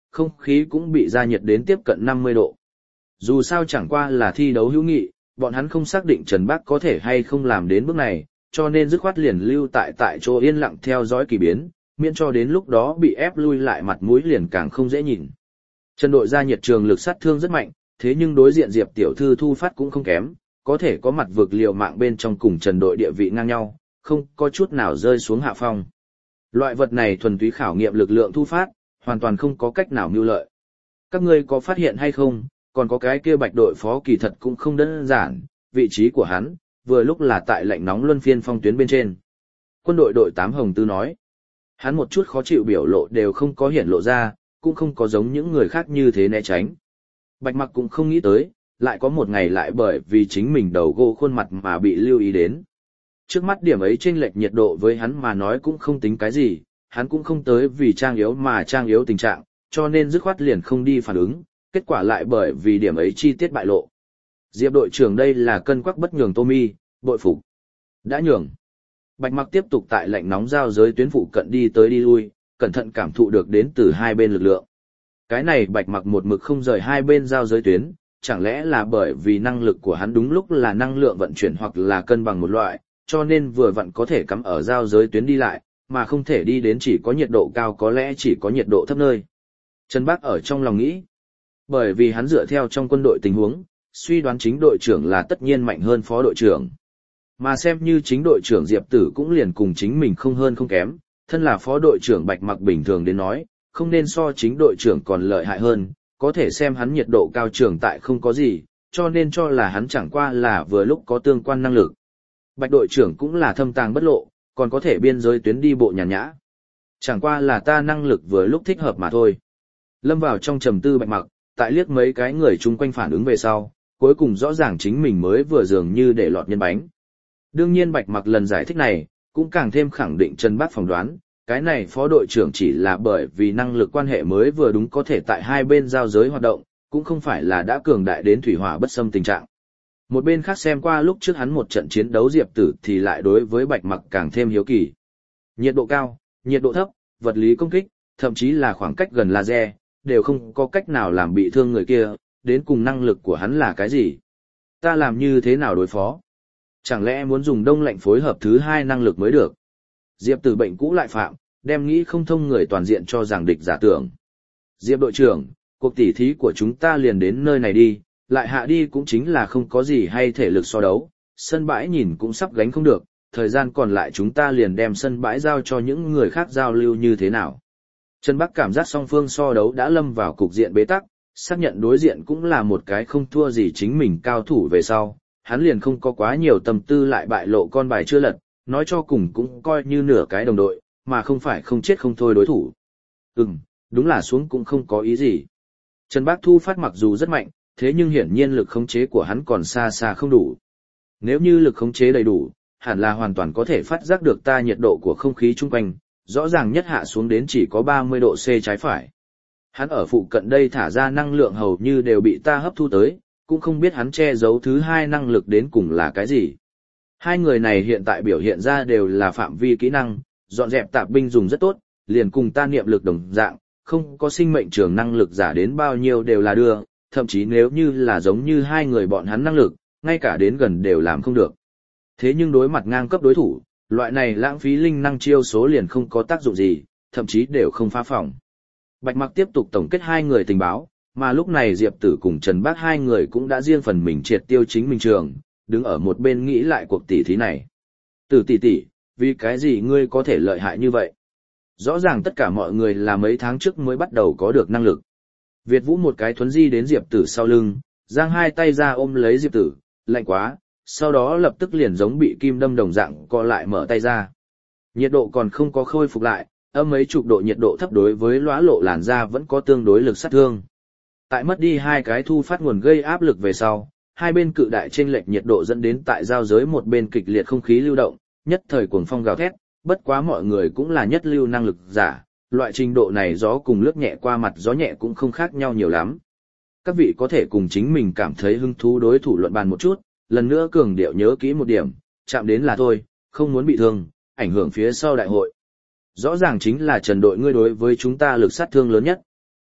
không khí cũng bị gia nhiệt đến tiếp cận năm mươi độ. Dù sao chẳng qua là thi đấu hữu nghị, bọn hắn không xác định Trần Bác có thể hay không làm đến bước này, cho nên dứt khoát liền lưu tại tại chỗ yên lặng theo dõi kỳ biến, miễn cho đến lúc đó bị ép lui lại mặt mũi liền càng không dễ nhìn. Trần đội ra nhiệt trường lực sát thương rất mạnh, thế nhưng đối diện Diệp tiểu thư thu phát cũng không kém, có thể có mặt vực liều mạng bên trong cùng Trần đội địa vị ngang nhau, không có chút nào rơi xuống hạ phong. Loại vật này thuần túy khảo nghiệm lực lượng thu phát, hoàn toàn không có cách nào mưu lợi. Các ngươi có phát hiện hay không, còn có cái kia Bạch đội phó kỳ thật cũng không đơn giản, vị trí của hắn, vừa lúc là tại lạnh nóng luân phiên phong tuyến bên trên. Quân đội đội tám Hồng Tư nói, hắn một chút khó chịu biểu lộ đều không có hiển lộ ra, cũng không có giống những người khác như thế né tránh. Bạch Mặc cũng không nghĩ tới, lại có một ngày lại bởi vì chính mình đầu gỗ khuôn mặt mà bị lưu ý đến. Trước mắt điểm ấy chênh lệch nhiệt độ với hắn mà nói cũng không tính cái gì, hắn cũng không tới vì trang yếu mà trang yếu tình trạng, cho nên dứt khoát liền không đi phản ứng, kết quả lại bởi vì điểm ấy chi tiết bại lộ. Diệp đội trưởng đây là cân quắc bất nhường Tommy, bội phục. Đã nhường. Bạch Mặc tiếp tục tại lạnh nóng giao giới tuyến phụ cận đi tới đi lui, cẩn thận cảm thụ được đến từ hai bên lực lượng. Cái này Bạch Mặc một mực không rời hai bên giao giới tuyến, chẳng lẽ là bởi vì năng lực của hắn đúng lúc là năng lượng vận chuyển hoặc là cân bằng một loại, cho nên vừa vặn có thể cắm ở giao giới tuyến đi lại, mà không thể đi đến chỉ có nhiệt độ cao có lẽ chỉ có nhiệt độ thấp nơi. Trần Bác ở trong lòng nghĩ, bởi vì hắn dựa theo trong quân đội tình huống, suy đoán chính đội trưởng là tất nhiên mạnh hơn phó đội trưởng. Mà xem như chính đội trưởng Diệp Tử cũng liền cùng chính mình không hơn không kém, thân là phó đội trưởng Bạch Mặc bình thường đến nói, không nên so chính đội trưởng còn lợi hại hơn, có thể xem hắn nhiệt độ cao trưởng tại không có gì, cho nên cho là hắn chẳng qua là vừa lúc có tương quan năng lực. Bạch đội trưởng cũng là thâm tàng bất lộ, còn có thể biên giới tuyến đi bộ nhàn nhã. Chẳng qua là ta năng lực vừa lúc thích hợp mà thôi. Lâm vào trong trầm tư Bạch Mặc, tại liếc mấy cái người chung quanh phản ứng về sau, cuối cùng rõ ràng chính mình mới vừa dường như để lọt nhân bánh. Đương nhiên Bạch Mặc lần giải thích này, cũng càng thêm khẳng định Trần Bác phỏng đoán, cái này phó đội trưởng chỉ là bởi vì năng lực quan hệ mới vừa đúng có thể tại hai bên giao giới hoạt động, cũng không phải là đã cường đại đến thủy hỏa bất xâm tình trạng. Một bên khác xem qua lúc trước hắn một trận chiến đấu Diệp Tử thì lại đối với Bạch Mặc càng thêm hiếu kỳ. Nhiệt độ cao, nhiệt độ thấp, vật lý công kích, thậm chí là khoảng cách gần laser, đều không có cách nào làm bị thương người kia, đến cùng năng lực của hắn là cái gì? Ta làm như thế nào đối phó? Chẳng lẽ muốn dùng đông lạnh phối hợp thứ hai năng lực mới được? Diệp Tử bệnh cũ lại phạm, đem nghĩ không thông người toàn diện cho rằng địch giả tưởng. Diệp đội trưởng, cuộc tỉ thí của chúng ta liền đến nơi này đi, lại hạ đi cũng chính là không có gì hay thể lực so đấu, sân bãi nhìn cũng sắp gánh không được, thời gian còn lại chúng ta liền đem sân bãi giao cho những người khác giao lưu như thế nào. Trần Bắc cảm giác song phương so đấu đã lâm vào cục diện bế tắc, xác nhận đối diện cũng là một cái không thua gì chính mình cao thủ về sau, hắn liền không có quá nhiều tâm tư lại bại lộ con bài chưa lật, nói cho cùng cũng coi như nửa cái đồng đội, mà không phải không chết không thôi đối thủ. Ừm, đúng là xuống cũng không có ý gì. Trần Bác Thu phát mặc dù rất mạnh, thế nhưng hiển nhiên lực khống chế của hắn còn xa xa không đủ. Nếu như lực khống chế đầy đủ, hẳn là hoàn toàn có thể phát giác được ta nhiệt độ của không khí chung quanh, rõ ràng nhất hạ xuống đến chỉ có ba mươi độ C trái phải. Hắn ở phụ cận đây thả ra năng lượng hầu như đều bị ta hấp thu tới, cũng không biết hắn che giấu thứ hai năng lực đến cùng là cái gì. Hai người này hiện tại biểu hiện ra đều là phạm vi kỹ năng, dọn dẹp tạp binh dùng rất tốt, liền cùng ta niệm lực đồng dạng, không có sinh mệnh trường năng lực giả đến bao nhiêu đều là đưa, thậm chí nếu như là giống như hai người bọn hắn năng lực, ngay cả đến gần đều làm không được. Thế nhưng đối mặt ngang cấp đối thủ, loại này lãng phí linh năng chiêu số liền không có tác dụng gì, thậm chí đều không phá phòng. Bạch Mặc tiếp tục tổng kết hai người tình báo, mà lúc này Diệp Tử cùng Trần Bác hai người cũng đã riêng phần mình triệt tiêu chính mình trường, đứng ở một bên nghĩ lại cuộc tỷ thí này. Tử tỷ tỷ, vì cái gì ngươi có thể lợi hại như vậy? Rõ ràng tất cả mọi người là mấy tháng trước mới bắt đầu có được năng lực. Việt Vũ một cái thuấn di đến Diệp Tử sau lưng, giang hai tay ra ôm lấy Diệp Tử, lạnh quá, sau đó lập tức liền giống bị kim đâm đồng dạng co lại mở tay ra. Nhiệt độ còn không có khôi phục lại, âm mấy chục độ nhiệt độ thấp đối với lóa lộ làn da vẫn có tương đối lực sát thương. Tại mất đi hai cái thu phát nguồn gây áp lực về sau, hai bên cự đại chênh lệch nhiệt độ dẫn đến tại giao giới một bên kịch liệt không khí lưu động, nhất thời cuồng phong gào thét, bất quá mọi người cũng là nhất lưu năng lực giả, loại trình độ này gió cùng lướt nhẹ qua mặt gió nhẹ cũng không khác nhau nhiều lắm. Các vị có thể cùng chính mình cảm thấy hứng thú đối thủ luận bàn một chút, lần nữa cường điệu nhớ kỹ một điểm, chạm đến là thôi, không muốn bị thương, ảnh hưởng phía sau đại hội. Rõ ràng chính là Trần đội ngươi đối với chúng ta lực sát thương lớn nhất.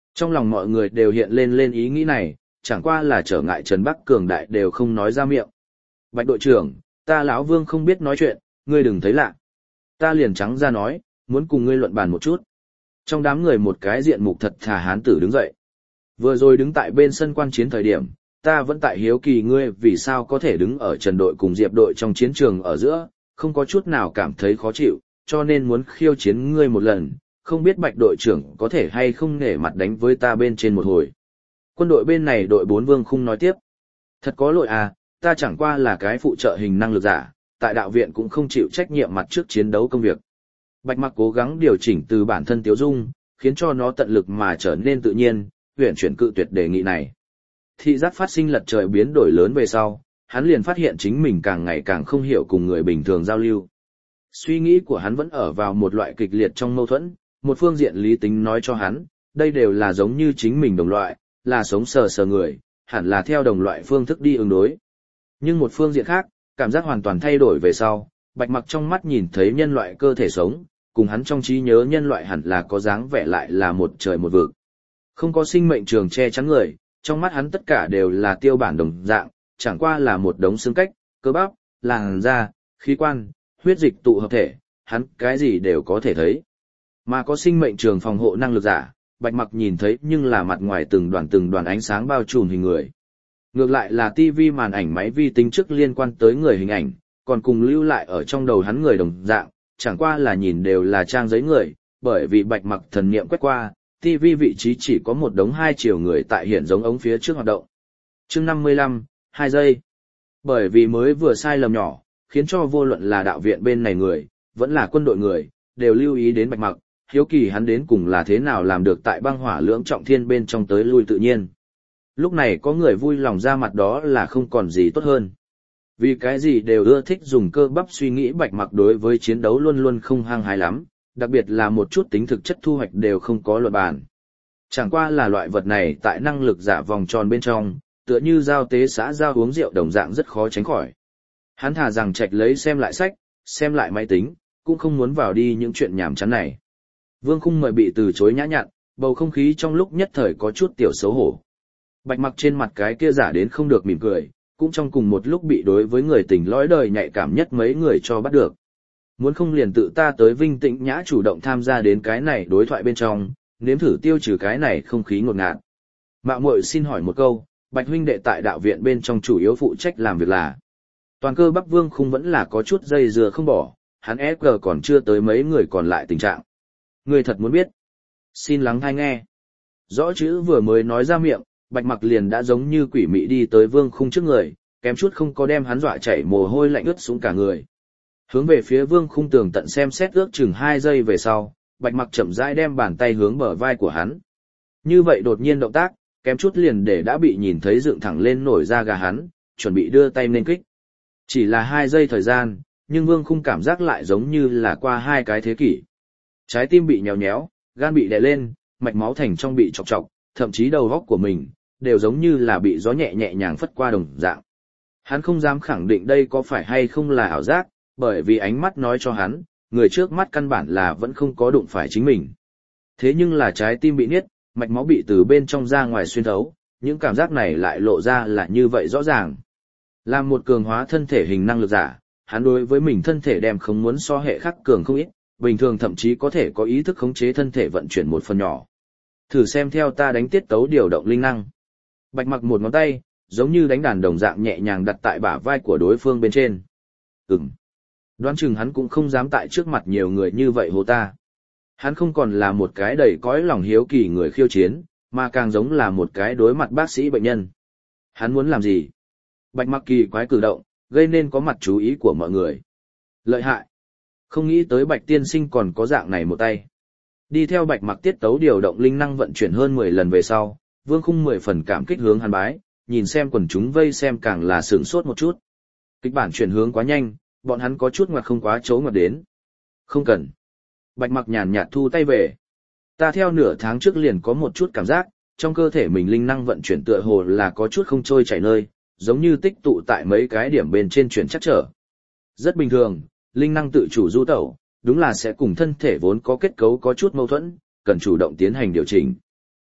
Trong lòng mọi người đều hiện lên lên ý nghĩ này, chẳng qua là trở ngại Trần Bắc cường đại đều không nói ra miệng. Bạch đội trưởng, ta lão Vương không biết nói chuyện, ngươi đừng thấy lạ. Ta liền trắng ra nói, muốn cùng ngươi luận bàn một chút. Trong đám người một cái diện mục thật thà hán tử đứng dậy. Vừa rồi đứng tại bên sân quan chiến thời điểm, ta vẫn tại hiếu kỳ ngươi vì sao có thể đứng ở Trần đội cùng Diệp đội trong chiến trường ở giữa, không có chút nào cảm thấy khó chịu, cho nên muốn khiêu chiến ngươi một lần, không biết Bạch đội trưởng có thể hay không nể mặt đánh với ta bên trên một hồi. Quân đội bên này đội bốn Vương Khung nói tiếp. Thật có lỗi à, ta chẳng qua là cái phụ trợ hình năng lực giả, tại đạo viện cũng không chịu trách nhiệm mặt trước chiến đấu công việc. Bạch Mặc cố gắng điều chỉnh từ bản thân Tiếu Dung, khiến cho nó tận lực mà trở nên tự nhiên, huyền chuyển cự tuyệt đề nghị này. Thị giác phát sinh lật trời biến đổi lớn về sau, hắn liền phát hiện chính mình càng ngày càng không hiểu cùng người bình thường giao lưu. Suy nghĩ của hắn vẫn ở vào một loại kịch liệt trong mâu thuẫn, một phương diện lý tính nói cho hắn, đây đều là giống như chính mình đồng loại, là sống sờ sờ người, hẳn là theo đồng loại phương thức đi ứng đối. Nhưng một phương diện khác, cảm giác hoàn toàn thay đổi về sau, Bạch Mặc trong mắt nhìn thấy nhân loại cơ thể sống, cùng hắn trong trí nhớ nhân loại hẳn là có dáng vẻ lại là một trời một vực. Không có sinh mệnh trường che chắn người, trong mắt hắn tất cả đều là tiêu bản đồng dạng, chẳng qua là một đống xương cách, cơ bắp, làn da, khí quan, huyết dịch tụ hợp thể, hắn cái gì đều có thể thấy. Mà có sinh mệnh trường phòng hộ năng lực giả, Bạch Mặc nhìn thấy nhưng là mặt ngoài từng đoàn từng đoàn ánh sáng bao trùm hình người. Ngược lại là tivi màn ảnh máy vi tính trước liên quan tới người hình ảnh, còn cùng lưu lại ở trong đầu hắn người đồng dạng, chẳng qua là nhìn đều là trang giấy người, bởi vì Bạch Mặc thần niệm quét qua, tivi vị trí chỉ có một đống hai chiều người tại hiện giống ống phía trước hoạt động. Chương năm mươi lăm, hai giây. Bởi vì mới vừa sai lầm nhỏ, khiến cho vô luận là đạo viện bên này người, vẫn là quân đội người, đều lưu ý đến Bạch Mặc, hiếu kỳ hắn đến cùng là thế nào làm được tại băng hỏa lưỡng trọng thiên bên trong tới lui tự nhiên. Lúc này có người vui lòng ra mặt đó là không còn gì tốt hơn. Vì cái gì đều ưa thích dùng cơ bắp suy nghĩ Bạch Mặc đối với chiến đấu luôn luôn không hăng hái lắm, đặc biệt là một chút tính thực chất thu hoạch đều không có luận bàn. Chẳng qua là loại vật này tại năng lực giả vòng tròn bên trong, tựa như giao tế xã giao uống rượu đồng dạng rất khó tránh khỏi. Hắn thà rằng trạch lấy xem lại sách, xem lại máy tính, cũng không muốn vào đi những chuyện nhảm chán này. Vương Khung mời bị từ chối nhã nhặn, bầu không khí trong lúc nhất thời có chút tiểu xấu hổ. Bạch Mặc trên mặt cái kia giả đến không được mỉm cười, cũng trong cùng một lúc bị đối với người tình lõi đời nhạy cảm nhất mấy người cho bắt được. Muốn không liền tự ta tới Vinh Tĩnh Nhã chủ động tham gia đến cái này đối thoại bên trong, nếm thử tiêu trừ cái này không khí ngột ngạt. Mạo muội xin hỏi một câu, Bạch huynh đệ tại đạo viện bên trong chủ yếu phụ trách làm việc là. Toàn cơ Bắc Vương Khung vẫn là có chút dây dưa không bỏ, hắn ép gờ còn chưa tới mấy người còn lại tình trạng. Người thật muốn biết. Xin lắng tai nghe. Rõ chữ vừa mới nói ra miệng, Bạch Mặc liền đã giống như quỷ mị đi tới Vương Khung trước người, kém chút không có đem hắn dọa chảy mồ hôi lạnh ướt xuống cả người. Hướng về phía Vương Khung tường tận xem xét ước chừng hai giây về sau, Bạch Mặc chậm rãi đem bàn tay hướng bờ vai của hắn. Như vậy đột nhiên động tác, kém chút liền để đã bị nhìn thấy dựng thẳng lên nổi da gà hắn, chuẩn bị đưa tay nên kích. Chỉ là hai giây thời gian, nhưng Vương Khung cảm giác lại giống như là qua hai cái thế kỷ. Trái tim bị nhéo nhéo, gan bị đè lên, mạch máu thành trong bị chọc chọc, thậm chí đầu óc của mình, đều giống như là bị gió nhẹ nhẹ nhàng phất qua đồng dạng. Hắn không dám khẳng định đây có phải hay không là ảo giác, bởi vì ánh mắt nói cho hắn, người trước mắt căn bản là vẫn không có đụng phải chính mình. Thế nhưng là trái tim bị niết, mạch máu bị từ bên trong ra ngoài xuyên thấu, những cảm giác này lại lộ ra là như vậy rõ ràng. Làm một cường hóa thân thể hình năng lực giả, hắn đối với mình thân thể đem không muốn so hệ khắc cường không ít, bình thường thậm chí có thể có ý thức khống chế thân thể vận chuyển một phần nhỏ. Thử xem theo ta đánh tiết tấu điều động linh năng. Bạch Mặc một ngón tay, giống như đánh đàn đồng dạng nhẹ nhàng đặt tại bả vai của đối phương bên trên. Ừm. Đoán chừng hắn cũng không dám tại trước mặt nhiều người như vậy hô ta. Hắn không còn là một cái đầy cõi lòng hiếu kỳ người khiêu chiến, mà càng giống là một cái đối mặt bác sĩ bệnh nhân. Hắn muốn làm gì? Bạch Mặc kỳ quái cử động, gây nên có mặt chú ý của mọi người. Lợi hại. Không nghĩ tới Bạch tiên sinh còn có dạng này một tay. Đi theo Bạch Mặc tiết tấu điều động linh năng vận chuyển hơn mười lần về sau, Vương Khung mười phần cảm kích hướng hắn bái, nhìn xem quần chúng vây xem càng là sửng sốt một chút. Kịch bản chuyển hướng quá nhanh, bọn hắn có chút ngoặt không quá chấu ngoặt đến. Không cần. Bạch Mặc nhàn nhạt thu tay về. Ta theo nửa tháng trước liền có một chút cảm giác, trong cơ thể mình linh năng vận chuyển tựa hồ là có chút không trôi chảy nơi, giống như tích tụ tại mấy cái điểm bên trên chuyển chắc trở. Rất bình thường, linh năng tự chủ du tẩu, đúng là sẽ cùng thân thể vốn có kết cấu có chút mâu thuẫn, cần chủ động tiến hành điều chỉnh.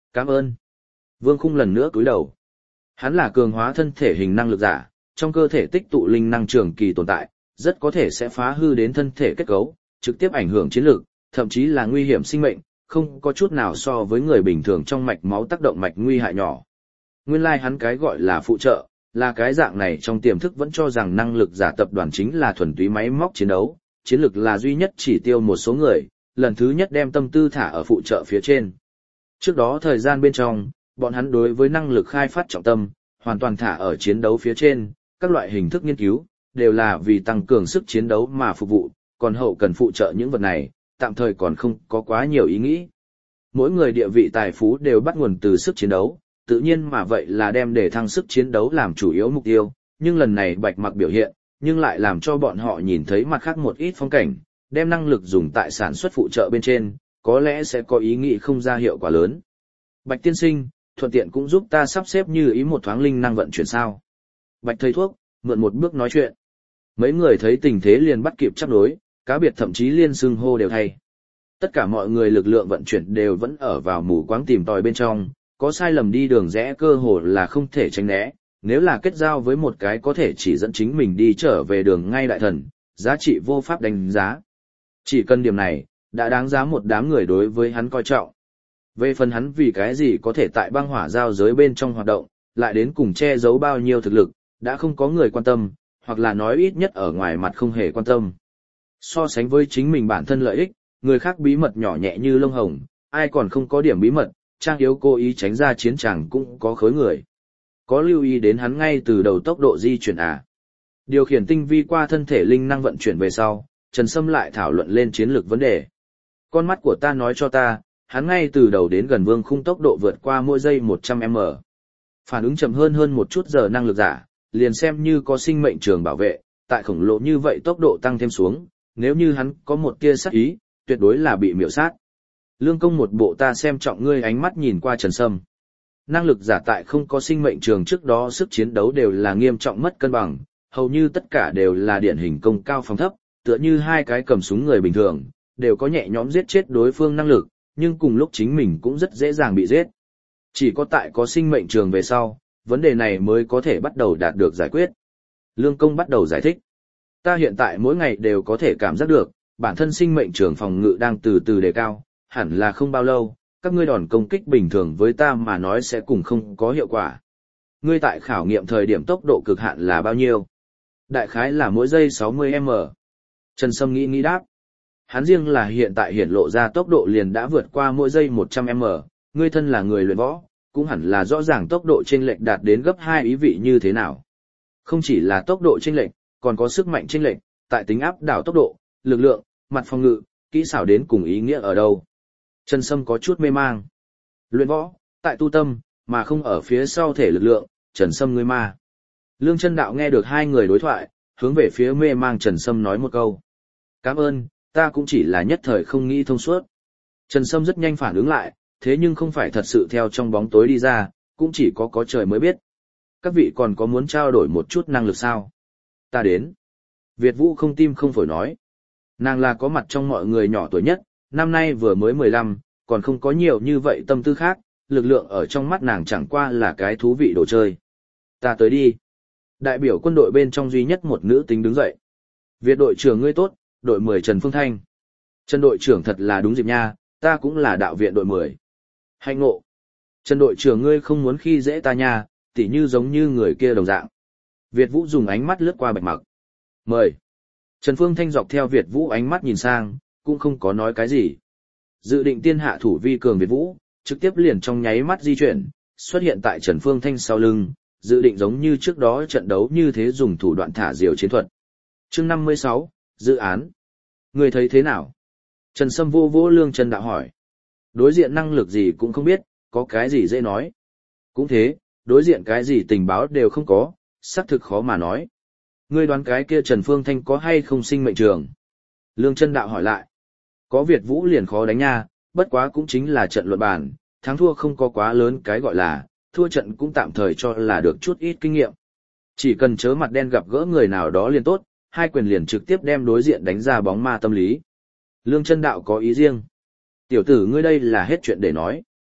Cảm ơn. Vương Khung lần nữa cúi đầu. Hắn là cường hóa thân thể hình năng lực giả, trong cơ thể tích tụ linh năng trường kỳ tồn tại, rất có thể sẽ phá hư đến thân thể kết cấu, trực tiếp ảnh hưởng chiến lược, thậm chí là nguy hiểm sinh mệnh, không có chút nào so với người bình thường trong mạch máu tác động mạch nguy hại nhỏ. Nguyên lai like hắn cái gọi là phụ trợ, là cái dạng này trong tiềm thức vẫn cho rằng năng lực giả tập đoàn chính là thuần túy máy móc chiến đấu, chiến lược là duy nhất chỉ tiêu một số người, lần thứ nhất đem tâm tư thả ở phụ trợ phía trên. Trước đó thời gian bên trong, bọn hắn đối với năng lực khai phát trọng tâm, hoàn toàn thả ở chiến đấu phía trên, các loại hình thức nghiên cứu, đều là vì tăng cường sức chiến đấu mà phục vụ, còn hậu cần phụ trợ những vật này, tạm thời còn không có quá nhiều ý nghĩ. Mỗi người địa vị tài phú đều bắt nguồn từ sức chiến đấu, tự nhiên mà vậy là đem để thăng sức chiến đấu làm chủ yếu mục tiêu, nhưng lần này Bạch Mặc biểu hiện, nhưng lại làm cho bọn họ nhìn thấy mặt khác một ít phong cảnh, đem năng lực dùng tại sản xuất phụ trợ bên trên, có lẽ sẽ có ý nghĩ không ra hiệu quả lớn. Bạch tiên sinh, thuận tiện cũng giúp ta sắp xếp như ý một thoáng linh năng vận chuyển sao. Bạch thầy thuốc, mượn một bước nói chuyện. Mấy người thấy tình thế liền bắt kịp chấp đối, cá biệt thậm chí liên xưng hô đều thay. Tất cả mọi người lực lượng vận chuyển đều vẫn ở vào mù quáng tìm tòi bên trong, có sai lầm đi đường rẽ cơ hồ là không thể tránh né, nếu là kết giao với một cái có thể chỉ dẫn chính mình đi trở về đường ngay đại thần, giá trị vô pháp đánh giá. Chỉ cần điểm này, đã đáng giá một đám người đối với hắn coi trọng. Về phần hắn vì cái gì có thể tại băng hỏa giao giới bên trong hoạt động, lại đến cùng che giấu bao nhiêu thực lực, đã không có người quan tâm, hoặc là nói ít nhất ở ngoài mặt không hề quan tâm. So sánh với chính mình bản thân lợi ích, người khác bí mật nhỏ nhẹ như lông hồng, ai còn không có điểm bí mật, trang yếu cố ý tránh ra chiến tràng cũng có khối người. Có lưu ý đến hắn ngay từ đầu tốc độ di chuyển à. Điều khiển tinh vi qua thân thể linh năng vận chuyển về sau, Trần Sâm lại thảo luận lên chiến lược vấn đề. Con mắt của ta nói cho ta, hắn ngay từ đầu đến gần Vương Khung tốc độ vượt qua mỗi giây một trăm mét. Phản ứng chậm hơn hơn một chút giờ năng lực giả, liền xem như có sinh mệnh trường bảo vệ, tại khổng lồ như vậy tốc độ tăng thêm xuống, nếu như hắn có một tia sát ý, tuyệt đối là bị miểu sát. Lương Công một bộ ta xem trọng ngươi ánh mắt nhìn qua Trần Sâm. Năng lực giả tại không có sinh mệnh trường trước đó sức chiến đấu đều là nghiêm trọng mất cân bằng, hầu như tất cả đều là điển hình công cao phòng thấp, tựa như hai cái cầm súng người bình thường, đều có nhẹ nhõm giết chết đối phương năng lực, nhưng cùng lúc chính mình cũng rất dễ dàng bị giết. Chỉ có tại có sinh mệnh trường về sau, vấn đề này mới có thể bắt đầu đạt được giải quyết. Lương Công bắt đầu giải thích. Ta hiện tại mỗi ngày đều có thể cảm giác được, bản thân sinh mệnh trường phòng ngự đang từ từ đề cao, hẳn là không bao lâu, các ngươi đòn công kích bình thường với ta mà nói sẽ cùng không có hiệu quả. Ngươi tại khảo nghiệm thời điểm tốc độ cực hạn là bao nhiêu? Đại khái là mỗi giây sáu mươi mét. Trần Sâm nghĩ nghĩ đáp. Hắn riêng là hiện tại hiển lộ ra tốc độ liền đã vượt qua mỗi giây một trăm mét, ngươi thân là người luyện võ, cũng hẳn là rõ ràng tốc độ chênh lệch đạt đến gấp hai ý vị như thế nào. Không chỉ là tốc độ chênh lệch, còn có sức mạnh chênh lệch, tại tính áp đảo tốc độ, lực lượng, mặt phòng ngự, kỹ xảo đến cùng ý nghĩa ở đâu. Trần Sâm có chút mê mang. Luyện võ, tại tu tâm, mà không ở phía sau thể lực lượng, Trần Sâm ngươi ma. Lương Chân Đạo nghe được hai người đối thoại, hướng về phía mê mang Trần Sâm nói một câu. Cảm ơn, ta cũng chỉ là nhất thời không nghĩ thông suốt. Trần Sâm rất nhanh phản ứng lại, thế nhưng không phải thật sự theo trong bóng tối đi ra, cũng chỉ có có trời mới biết. Các vị còn có muốn trao đổi một chút năng lực sao? Ta đến. Việt Vũ không tim không phổi nói. Nàng là có mặt trong mọi người nhỏ tuổi nhất, năm nay vừa mới mười lăm, còn không có nhiều như vậy tâm tư khác, lực lượng ở trong mắt nàng chẳng qua là cái thú vị đồ chơi. Ta tới đi. Đại biểu quân đội bên trong duy nhất một nữ tính đứng dậy. Việt đội trưởng ngươi tốt, đội mười Trần Phương Thanh. Trần đội trưởng thật là đúng dịp nha, ta cũng là đạo viện đội mười. Hạnh ngộ. Trần đội trưởng ngươi không muốn khi dễ ta nha, tỉ như giống như người kia đồng dạng. Việt Vũ dùng ánh mắt lướt qua Bạch Mặc. Mời. Trần Phương Thanh dọc theo Việt Vũ ánh mắt nhìn sang, cũng không có nói cái gì. Dự định tiên hạ thủ vi cường Việt Vũ, trực tiếp liền trong nháy mắt di chuyển, xuất hiện tại Trần Phương Thanh sau lưng, dự định giống như trước đó trận đấu như thế dùng thủ đoạn thả diều chiến thuật. Chương năm mươi sáu, dự án. Người thấy thế nào? Trần Sâm vô vô Lương Trần Đạo hỏi. Đối diện năng lực gì cũng không biết, có cái gì dễ nói. Cũng thế, đối diện cái gì tình báo đều không có, xác thực khó mà nói. Ngươi đoán cái kia Trần Phương Thanh có hay không sinh mệnh trường? Lương Trân Đạo hỏi lại. Có Việt Vũ liền khó đánh nha, bất quá cũng chính là trận luận bàn, thắng thua không có quá lớn cái gọi là, thua trận cũng tạm thời cho là được chút ít kinh nghiệm. Chỉ cần chớ mặt đen gặp gỡ người nào đó liền tốt, hai quyền liền trực tiếp đem đối diện đánh ra bóng ma tâm lý. Lương Trân Đạo có ý riêng. Tiểu tử ngươi đây là hết chuyện để nói.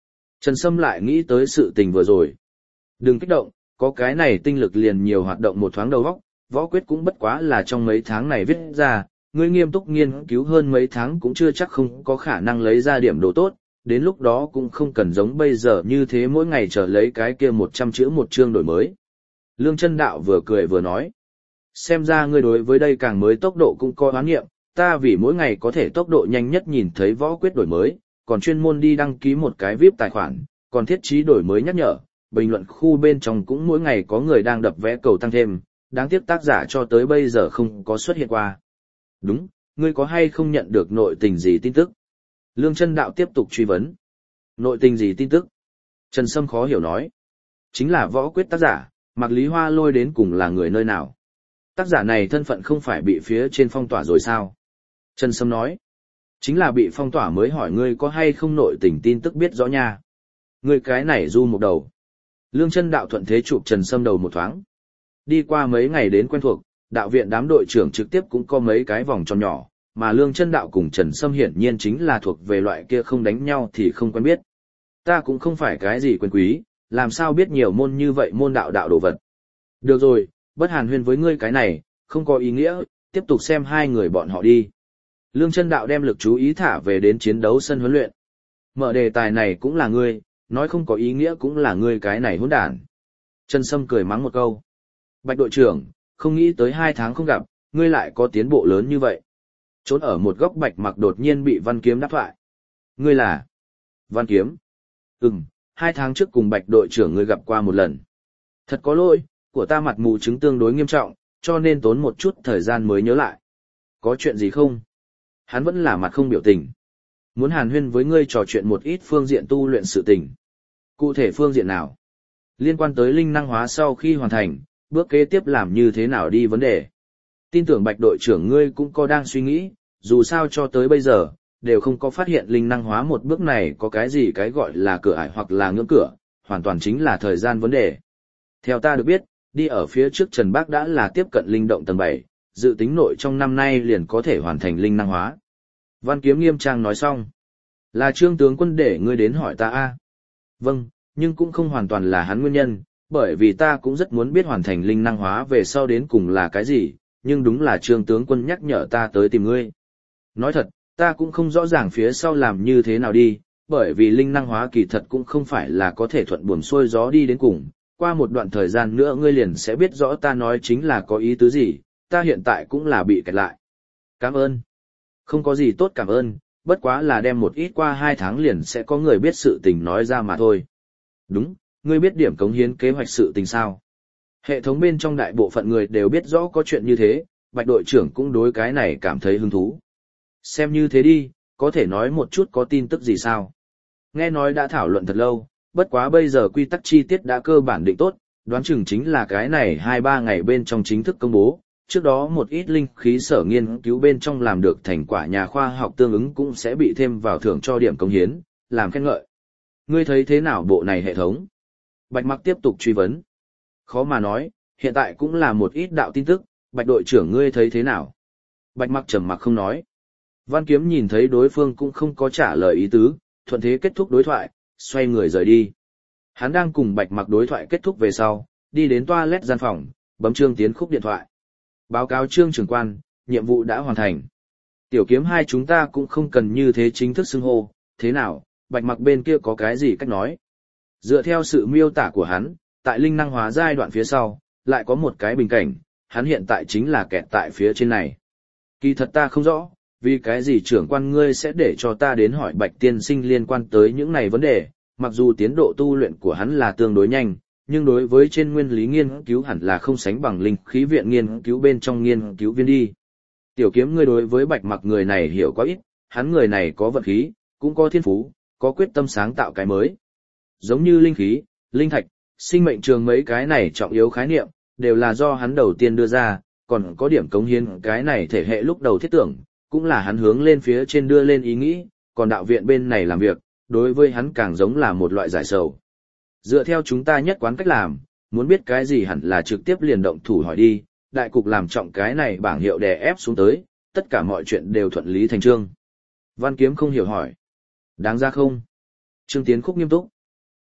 Trần Sâm lại nghĩ tới sự tình vừa rồi. Đừng kích động, có cái này tinh lực liền nhiều hoạt động một thoáng đầu óc, võ quyết cũng bất quá là trong mấy tháng này viết ra, ngươi nghiêm túc nghiên cứu hơn mấy tháng cũng chưa chắc không có khả năng lấy ra điểm đồ tốt, đến lúc đó cũng không cần giống bây giờ như thế mỗi ngày chờ lấy cái kia một trăm chữ một chương đổi mới. Lương Chân Đạo vừa cười vừa nói, xem ra ngươi đối với đây càng mới tốc độ cũng có oán nghiệm, ta vì mỗi ngày có thể tốc độ nhanh nhất nhìn thấy võ quyết đổi mới, còn chuyên môn đi đăng ký một cái vi ai pi tài khoản, còn thiết trí đổi mới nhắc nhở, bình luận khu bên trong cũng mỗi ngày có người đang đập vé cầu tăng thêm, đáng tiếc tác giả cho tới bây giờ không có xuất hiện qua. Đúng, ngươi có hay không nhận được nội tình gì tin tức? Lương Chân Đạo tiếp tục truy vấn. Nội tình gì tin tức? Trần Sâm khó hiểu nói. Chính là võ quyết tác giả, Mạc Lý Hoa lôi đến cùng là người nơi nào? Tác giả này thân phận không phải bị phía trên phong tỏa rồi sao? Trần Sâm nói. Chính là bị phong tỏa mới hỏi ngươi có hay không nội tình tin tức biết rõ nha. Ngươi cái này du một đầu. Lương Chân Đạo thuận thế chụp Trần Sâm đầu một thoáng. Đi qua mấy ngày đến quen thuộc, đạo viện đám đội trưởng trực tiếp cũng có mấy cái vòng tròn nhỏ, mà Lương Chân Đạo cùng Trần Sâm hiển nhiên chính là thuộc về loại kia không đánh nhau thì không quen biết. Ta cũng không phải cái gì quyền quý, làm sao biết nhiều môn như vậy môn đạo đạo đồ vật. Được rồi, bất hàn huyên với ngươi cái này, không có ý nghĩa, tiếp tục xem hai người bọn họ đi. Lương Chân Đạo đem lực chú ý thả về đến chiến đấu sân huấn luyện. Mở đề tài này cũng là ngươi, nói không có ý nghĩa cũng là ngươi cái này hỗn đản. Trần Sâm cười mắng một câu. Bạch đội trưởng, không nghĩ tới hai tháng không gặp, ngươi lại có tiến bộ lớn như vậy. Trốn ở một góc Bạch Mặc đột nhiên bị Văn Kiếm đáp thoại. Ngươi là? Văn Kiếm. Ừm, hai tháng trước cùng Bạch đội trưởng ngươi gặp qua một lần. Thật có lỗi, của ta mặt mù chứng tương đối nghiêm trọng, cho nên tốn một chút thời gian mới nhớ lại. Có chuyện gì không? Hắn vẫn là mặt không biểu tình. Muốn hàn huyên với ngươi trò chuyện một ít phương diện tu luyện sự tình. Cụ thể phương diện nào? Liên quan tới linh năng hóa sau khi hoàn thành, bước kế tiếp làm như thế nào đi vấn đề. Tin tưởng Bạch đội trưởng ngươi cũng có đang suy nghĩ, dù sao cho tới bây giờ, đều không có phát hiện linh năng hóa một bước này có cái gì cái gọi là cửa ải hoặc là ngưỡng cửa, hoàn toàn chính là thời gian vấn đề. Theo ta được biết, đi ở phía trước Trần Bác đã là tiếp cận linh động tầng bảy, dự tính nội trong năm nay liền có thể hoàn thành linh năng hóa. Văn Kiếm nghiêm trang nói xong. Là Trương tướng quân để ngươi đến hỏi ta a. Vâng, nhưng cũng không hoàn toàn là hắn nguyên nhân, bởi vì ta cũng rất muốn biết hoàn thành linh năng hóa về sau đến cùng là cái gì, nhưng đúng là Trương tướng quân nhắc nhở ta tới tìm ngươi. Nói thật, ta cũng không rõ ràng phía sau làm như thế nào đi, bởi vì linh năng hóa kỳ thật cũng không phải là có thể thuận buồm xuôi gió đi đến cùng, qua một đoạn thời gian nữa ngươi liền sẽ biết rõ ta nói chính là có ý tứ gì, ta hiện tại cũng là bị kẹt lại. Cảm ơn. Không có gì tốt cảm ơn, bất quá là đem một ít qua hai tháng liền sẽ có người biết sự tình nói ra mà thôi. Đúng, ngươi biết điểm cống hiến kế hoạch sự tình sao? Hệ thống bên trong đại bộ phận người đều biết rõ có chuyện như thế, Bạch đội trưởng cũng đối cái này cảm thấy hứng thú. Xem như thế đi, có thể nói một chút có tin tức gì sao? Nghe nói đã thảo luận thật lâu, bất quá bây giờ quy tắc chi tiết đã cơ bản định tốt, đoán chừng chính là cái này hai ba ngày bên trong chính thức công bố. Trước đó một ít linh khí sở nghiên cứu bên trong làm được thành quả nhà khoa học tương ứng cũng sẽ bị thêm vào thưởng cho điểm cống hiến, làm khen ngợi. Ngươi thấy thế nào bộ này hệ thống? Bạch Mặc tiếp tục truy vấn. Khó mà nói, hiện tại cũng là một ít đạo tin tức, Bạch đội trưởng ngươi thấy thế nào? Bạch Mặc trầm mặc không nói. Văn Kiếm nhìn thấy đối phương cũng không có trả lời ý tứ, thuận thế kết thúc đối thoại, xoay người rời đi. Hắn đang cùng Bạch Mặc đối thoại kết thúc về sau, đi đến toilet gian phòng, bấm Trương Tiến Khúc điện thoại. Báo cáo Trương trưởng quan, nhiệm vụ đã hoàn thành. Tiểu Kiếm hai chúng ta cũng không cần như thế chính thức xưng hô, thế nào, Bạch Mặc bên kia có cái gì cách nói? Dựa theo sự miêu tả của hắn, tại linh năng hóa giai đoạn phía sau, lại có một cái bình cảnh, hắn hiện tại chính là kẹt tại phía trên này. Kỳ thật ta không rõ, vì cái gì trưởng quan ngươi sẽ để cho ta đến hỏi Bạch tiên sinh liên quan tới những này vấn đề, mặc dù tiến độ tu luyện của hắn là tương đối nhanh, nhưng đối với trên nguyên lý nghiên cứu hẳn là không sánh bằng linh khí viện nghiên cứu bên trong nghiên cứu viên đi. Tiểu Kiếm ngươi đối với Bạch Mặc người này hiểu quá ít, hắn người này có vận khí, cũng có thiên phú, có quyết tâm sáng tạo cái mới. Giống như linh khí, linh thạch, sinh mệnh trường mấy cái này trọng yếu khái niệm, đều là do hắn đầu tiên đưa ra, còn có điểm cống hiến cái này thể hệ lúc đầu thiết tưởng, cũng là hắn hướng lên phía trên đưa lên ý nghĩ, còn đạo viện bên này làm việc, đối với hắn càng giống là một loại giải sầu. Dựa theo chúng ta nhất quán cách làm, muốn biết cái gì hẳn là trực tiếp liền động thủ hỏi đi, đại cục làm trọng cái này bảng hiệu đè ép xuống tới, tất cả mọi chuyện đều thuận lý thành trương. Văn Kiếm không hiểu hỏi. Đáng ra không? Trương Tiến Khúc nghiêm túc.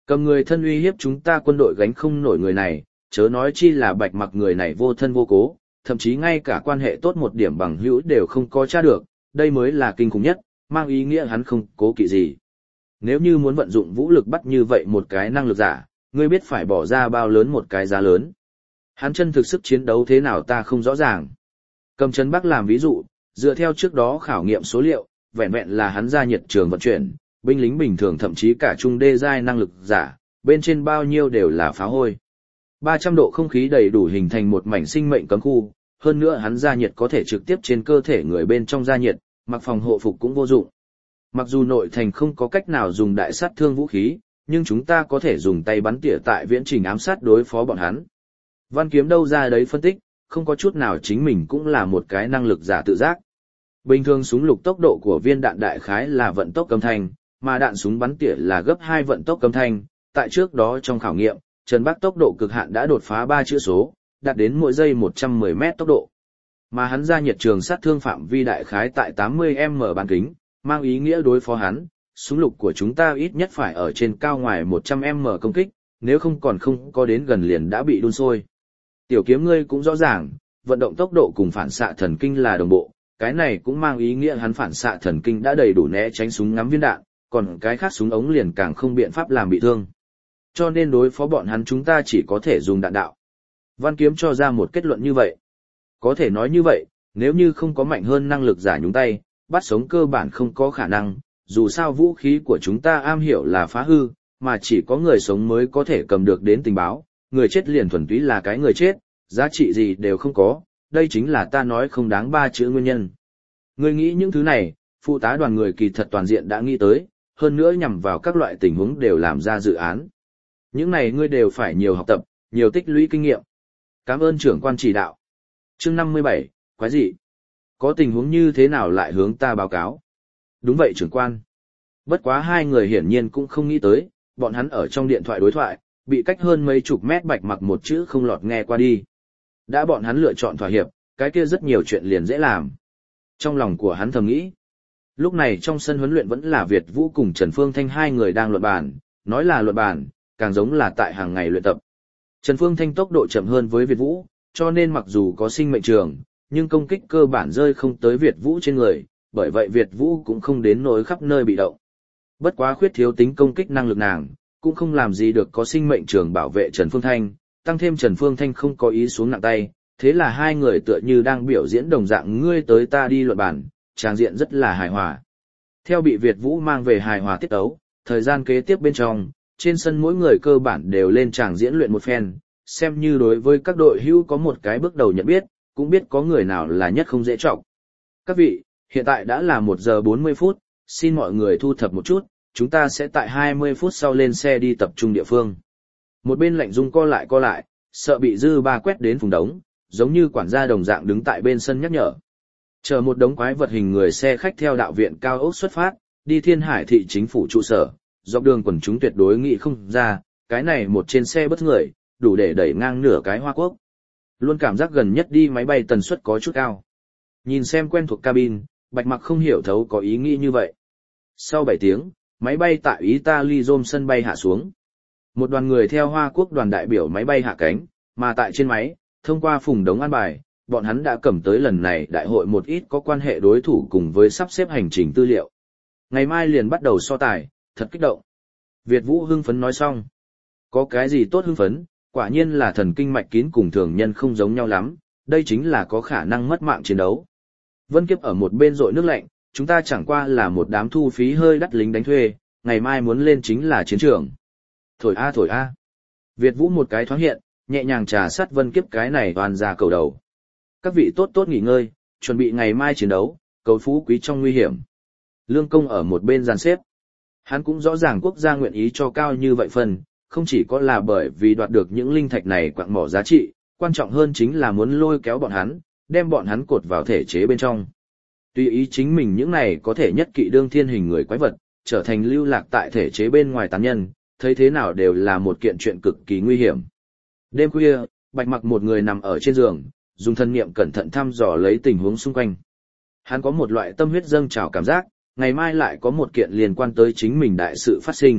Cầm người thân uy hiếp chúng ta quân đội gánh không nổi người này, chớ nói chi là Bạch Mặc người này vô thân vô cố, thậm chí ngay cả quan hệ tốt một điểm bằng hữu đều không có tra được, đây mới là kinh khủng nhất, mang ý nghĩa hắn không cố kỵ gì. Nếu như muốn vận dụng vũ lực bắt như vậy một cái năng lực giả, ngươi biết phải bỏ ra bao lớn một cái giá lớn. Hắn chân thực sức chiến đấu thế nào ta không rõ ràng. Cầm Trấn Bắc làm ví dụ, dựa theo trước đó khảo nghiệm số liệu, vẹn vẹn là hắn ra nhiệt trường vận chuyển, binh lính bình thường thậm chí cả trung đê giai năng lực giả, bên trên bao nhiêu đều là phá hôi. ba trăm độ không khí đầy đủ hình thành một mảnh sinh mệnh cấm khu, hơn nữa hắn ra nhiệt có thể trực tiếp trên cơ thể người bên trong ra nhiệt, mặc phòng hộ phục cũng vô dụng. Mặc dù nội thành không có cách nào dùng đại sát thương vũ khí, nhưng chúng ta có thể dùng tay bắn tỉa tại viễn trình ám sát đối phó bọn hắn. Văn Kiếm đâu ra đấy phân tích, không có chút nào chính mình cũng là một cái năng lực giả tự giác. Bình thường súng lục tốc độ của viên đạn đại khái là vận tốc âm thanh, mà đạn súng bắn tỉa là gấp hai vận tốc âm thanh. Tại trước đó trong khảo nghiệm, Trần Bắc tốc độ cực hạn đã đột phá ba chữ số, đạt đến mỗi giây một trăm mười mét tốc độ. Mà hắn ra nhiệt trường sát thương phạm vi đại khái tại tám mươi mét bán kính, mang ý nghĩa đối phó hắn, súng lục của chúng ta ít nhất phải ở trên cao ngoài một trăm mét công kích, nếu không còn không có đến gần liền đã bị đun sôi. Tiểu Kiếm ngươi cũng rõ ràng, vận động tốc độ cùng phản xạ thần kinh là đồng bộ, cái này cũng mang ý nghĩa hắn phản xạ thần kinh đã đầy đủ né tránh súng ngắm viên đạn, còn cái khác súng ống liền càng không biện pháp làm bị thương. Cho nên đối phó bọn hắn chúng ta chỉ có thể dùng đạn đạo. Văn Kiếm cho ra một kết luận như vậy. Có thể nói như vậy, nếu như không có mạnh hơn năng lực giả nhúng tay, bắt sống cơ bản không có khả năng, dù sao vũ khí của chúng ta am hiểu là phá hư, mà chỉ có người sống mới có thể cầm được đến tình báo, người chết liền thuần túy là cái người chết, giá trị gì đều không có, đây chính là ta nói không đáng ba chữ nguyên nhân. Ngươi nghĩ những thứ này, phụ tá đoàn người kỳ thật toàn diện đã nghĩ tới, hơn nữa nhằm vào các loại tình huống đều làm ra dự án. Những này ngươi đều phải nhiều học tập, nhiều tích lũy kinh nghiệm. Cảm ơn trưởng quan chỉ đạo. Chương năm mươi bảy, quái gì? Có tình huống như thế nào lại hướng ta báo cáo? Đúng vậy trưởng quan. Bất quá hai người hiển nhiên cũng không nghĩ tới, bọn hắn ở trong điện thoại đối thoại, bị cách hơn mấy chục mét Bạch Mặc một chữ không lọt nghe qua đi. Đã bọn hắn lựa chọn thỏa hiệp, cái kia rất nhiều chuyện liền dễ làm. Trong lòng của hắn thầm nghĩ. Lúc này trong sân huấn luyện vẫn là Việt Vũ cùng Trần Phương Thanh hai người đang luận bàn, nói là luận bàn, càng giống là tại hàng ngày luyện tập. Trần Phương Thanh tốc độ chậm hơn với Việt Vũ, cho nên mặc dù có sinh mệnh trường, nhưng công kích cơ bản rơi không tới Việt Vũ trên người, bởi vậy Việt Vũ cũng không đến nỗi khắp nơi bị động. Bất quá khuyết thiếu tính công kích năng lực nàng, cũng không làm gì được có sinh mệnh trường bảo vệ Trần Phương Thanh, tăng thêm Trần Phương Thanh không có ý xuống nặng tay, thế là hai người tựa như đang biểu diễn đồng dạng ngươi tới ta đi luận bàn, tràng diện rất là hài hòa. Theo bị Việt Vũ mang về hài hòa tiết tấu, thời gian kế tiếp bên trong, trên sân mỗi người cơ bản đều lên tràng diễn luyện một phen, xem như đối với các đội hữu có một cái bước đầu nhận biết, cũng biết có người nào là nhất không dễ trọng. Các vị, hiện tại đã là một giờ bốn mươi phút, xin mọi người thu thập một chút, chúng ta sẽ tại hai mươi phút sau lên xe đi tập trung địa phương. Một bên Lạnh Dung co lại co lại, sợ bị dư ba quét đến vùng đống, giống như quản gia đồng dạng đứng tại bên sân nhắc nhở. Chờ một đống quái vật hình người xe khách theo đạo viện cao ốc xuất phát, đi Thiên Hải thị chính phủ trụ sở, dọc đường quần chúng tuyệt đối nghĩ không ra, cái này một trên xe bất người, đủ để đẩy ngang nửa cái Hoa Quốc. Luôn cảm giác gần nhất đi máy bay tần suất có chút cao. Nhìn xem quen thuộc cabin, Bạch Mặc không hiểu thấu có ý nghĩ như vậy. Sau bảy tiếng, máy bay tại Italy Rome sân bay hạ xuống. Một đoàn người theo Hoa Quốc đoàn đại biểu máy bay hạ cánh, mà tại trên máy, thông qua phùng đống an bài, bọn hắn đã cầm tới lần này đại hội một ít có quan hệ đối thủ cùng với sắp xếp hành trình tư liệu. Ngày mai liền bắt đầu so tài, thật kích động. Việt Vũ hưng phấn nói xong. Có cái gì tốt hưng phấn, quả nhiên là thần kinh mạch kín cùng thường nhân không giống nhau lắm, đây chính là có khả năng mất mạng chiến đấu. Vân Kiếp ở một bên rội nước lạnh, chúng ta chẳng qua là một đám thu phí hơi đắt lính đánh thuê, ngày mai muốn lên chính là chiến trường. Thổi a thổi a. Việt Vũ một cái thoáng hiện, nhẹ nhàng trà sát Vân Kiếp cái này toàn ra cầu đầu. Các vị tốt tốt nghỉ ngơi, chuẩn bị ngày mai chiến đấu, cầu phú quý trong nguy hiểm. Lương Công ở một bên dàn xếp. Hắn cũng rõ ràng quốc gia nguyện ý cho cao như vậy phần, không chỉ có là bởi vì đoạt được những linh thạch này quặng mỏ giá trị, quan trọng hơn chính là muốn lôi kéo bọn hắn, đem bọn hắn cột vào thể chế bên trong. Tùy ý chính mình những này có thể nhất kỵ đương thiên hình người quái vật, trở thành lưu lạc tại thể chế bên ngoài tán nhân, thấy thế nào đều là một kiện chuyện cực kỳ nguy hiểm. Đêm khuya, Bạch Mặc một người nằm ở trên giường, dùng thân niệm cẩn thận thăm dò lấy tình huống xung quanh. Hắn có một loại tâm huyết dâng trào cảm giác, ngày mai lại có một kiện liên quan tới chính mình đại sự phát sinh,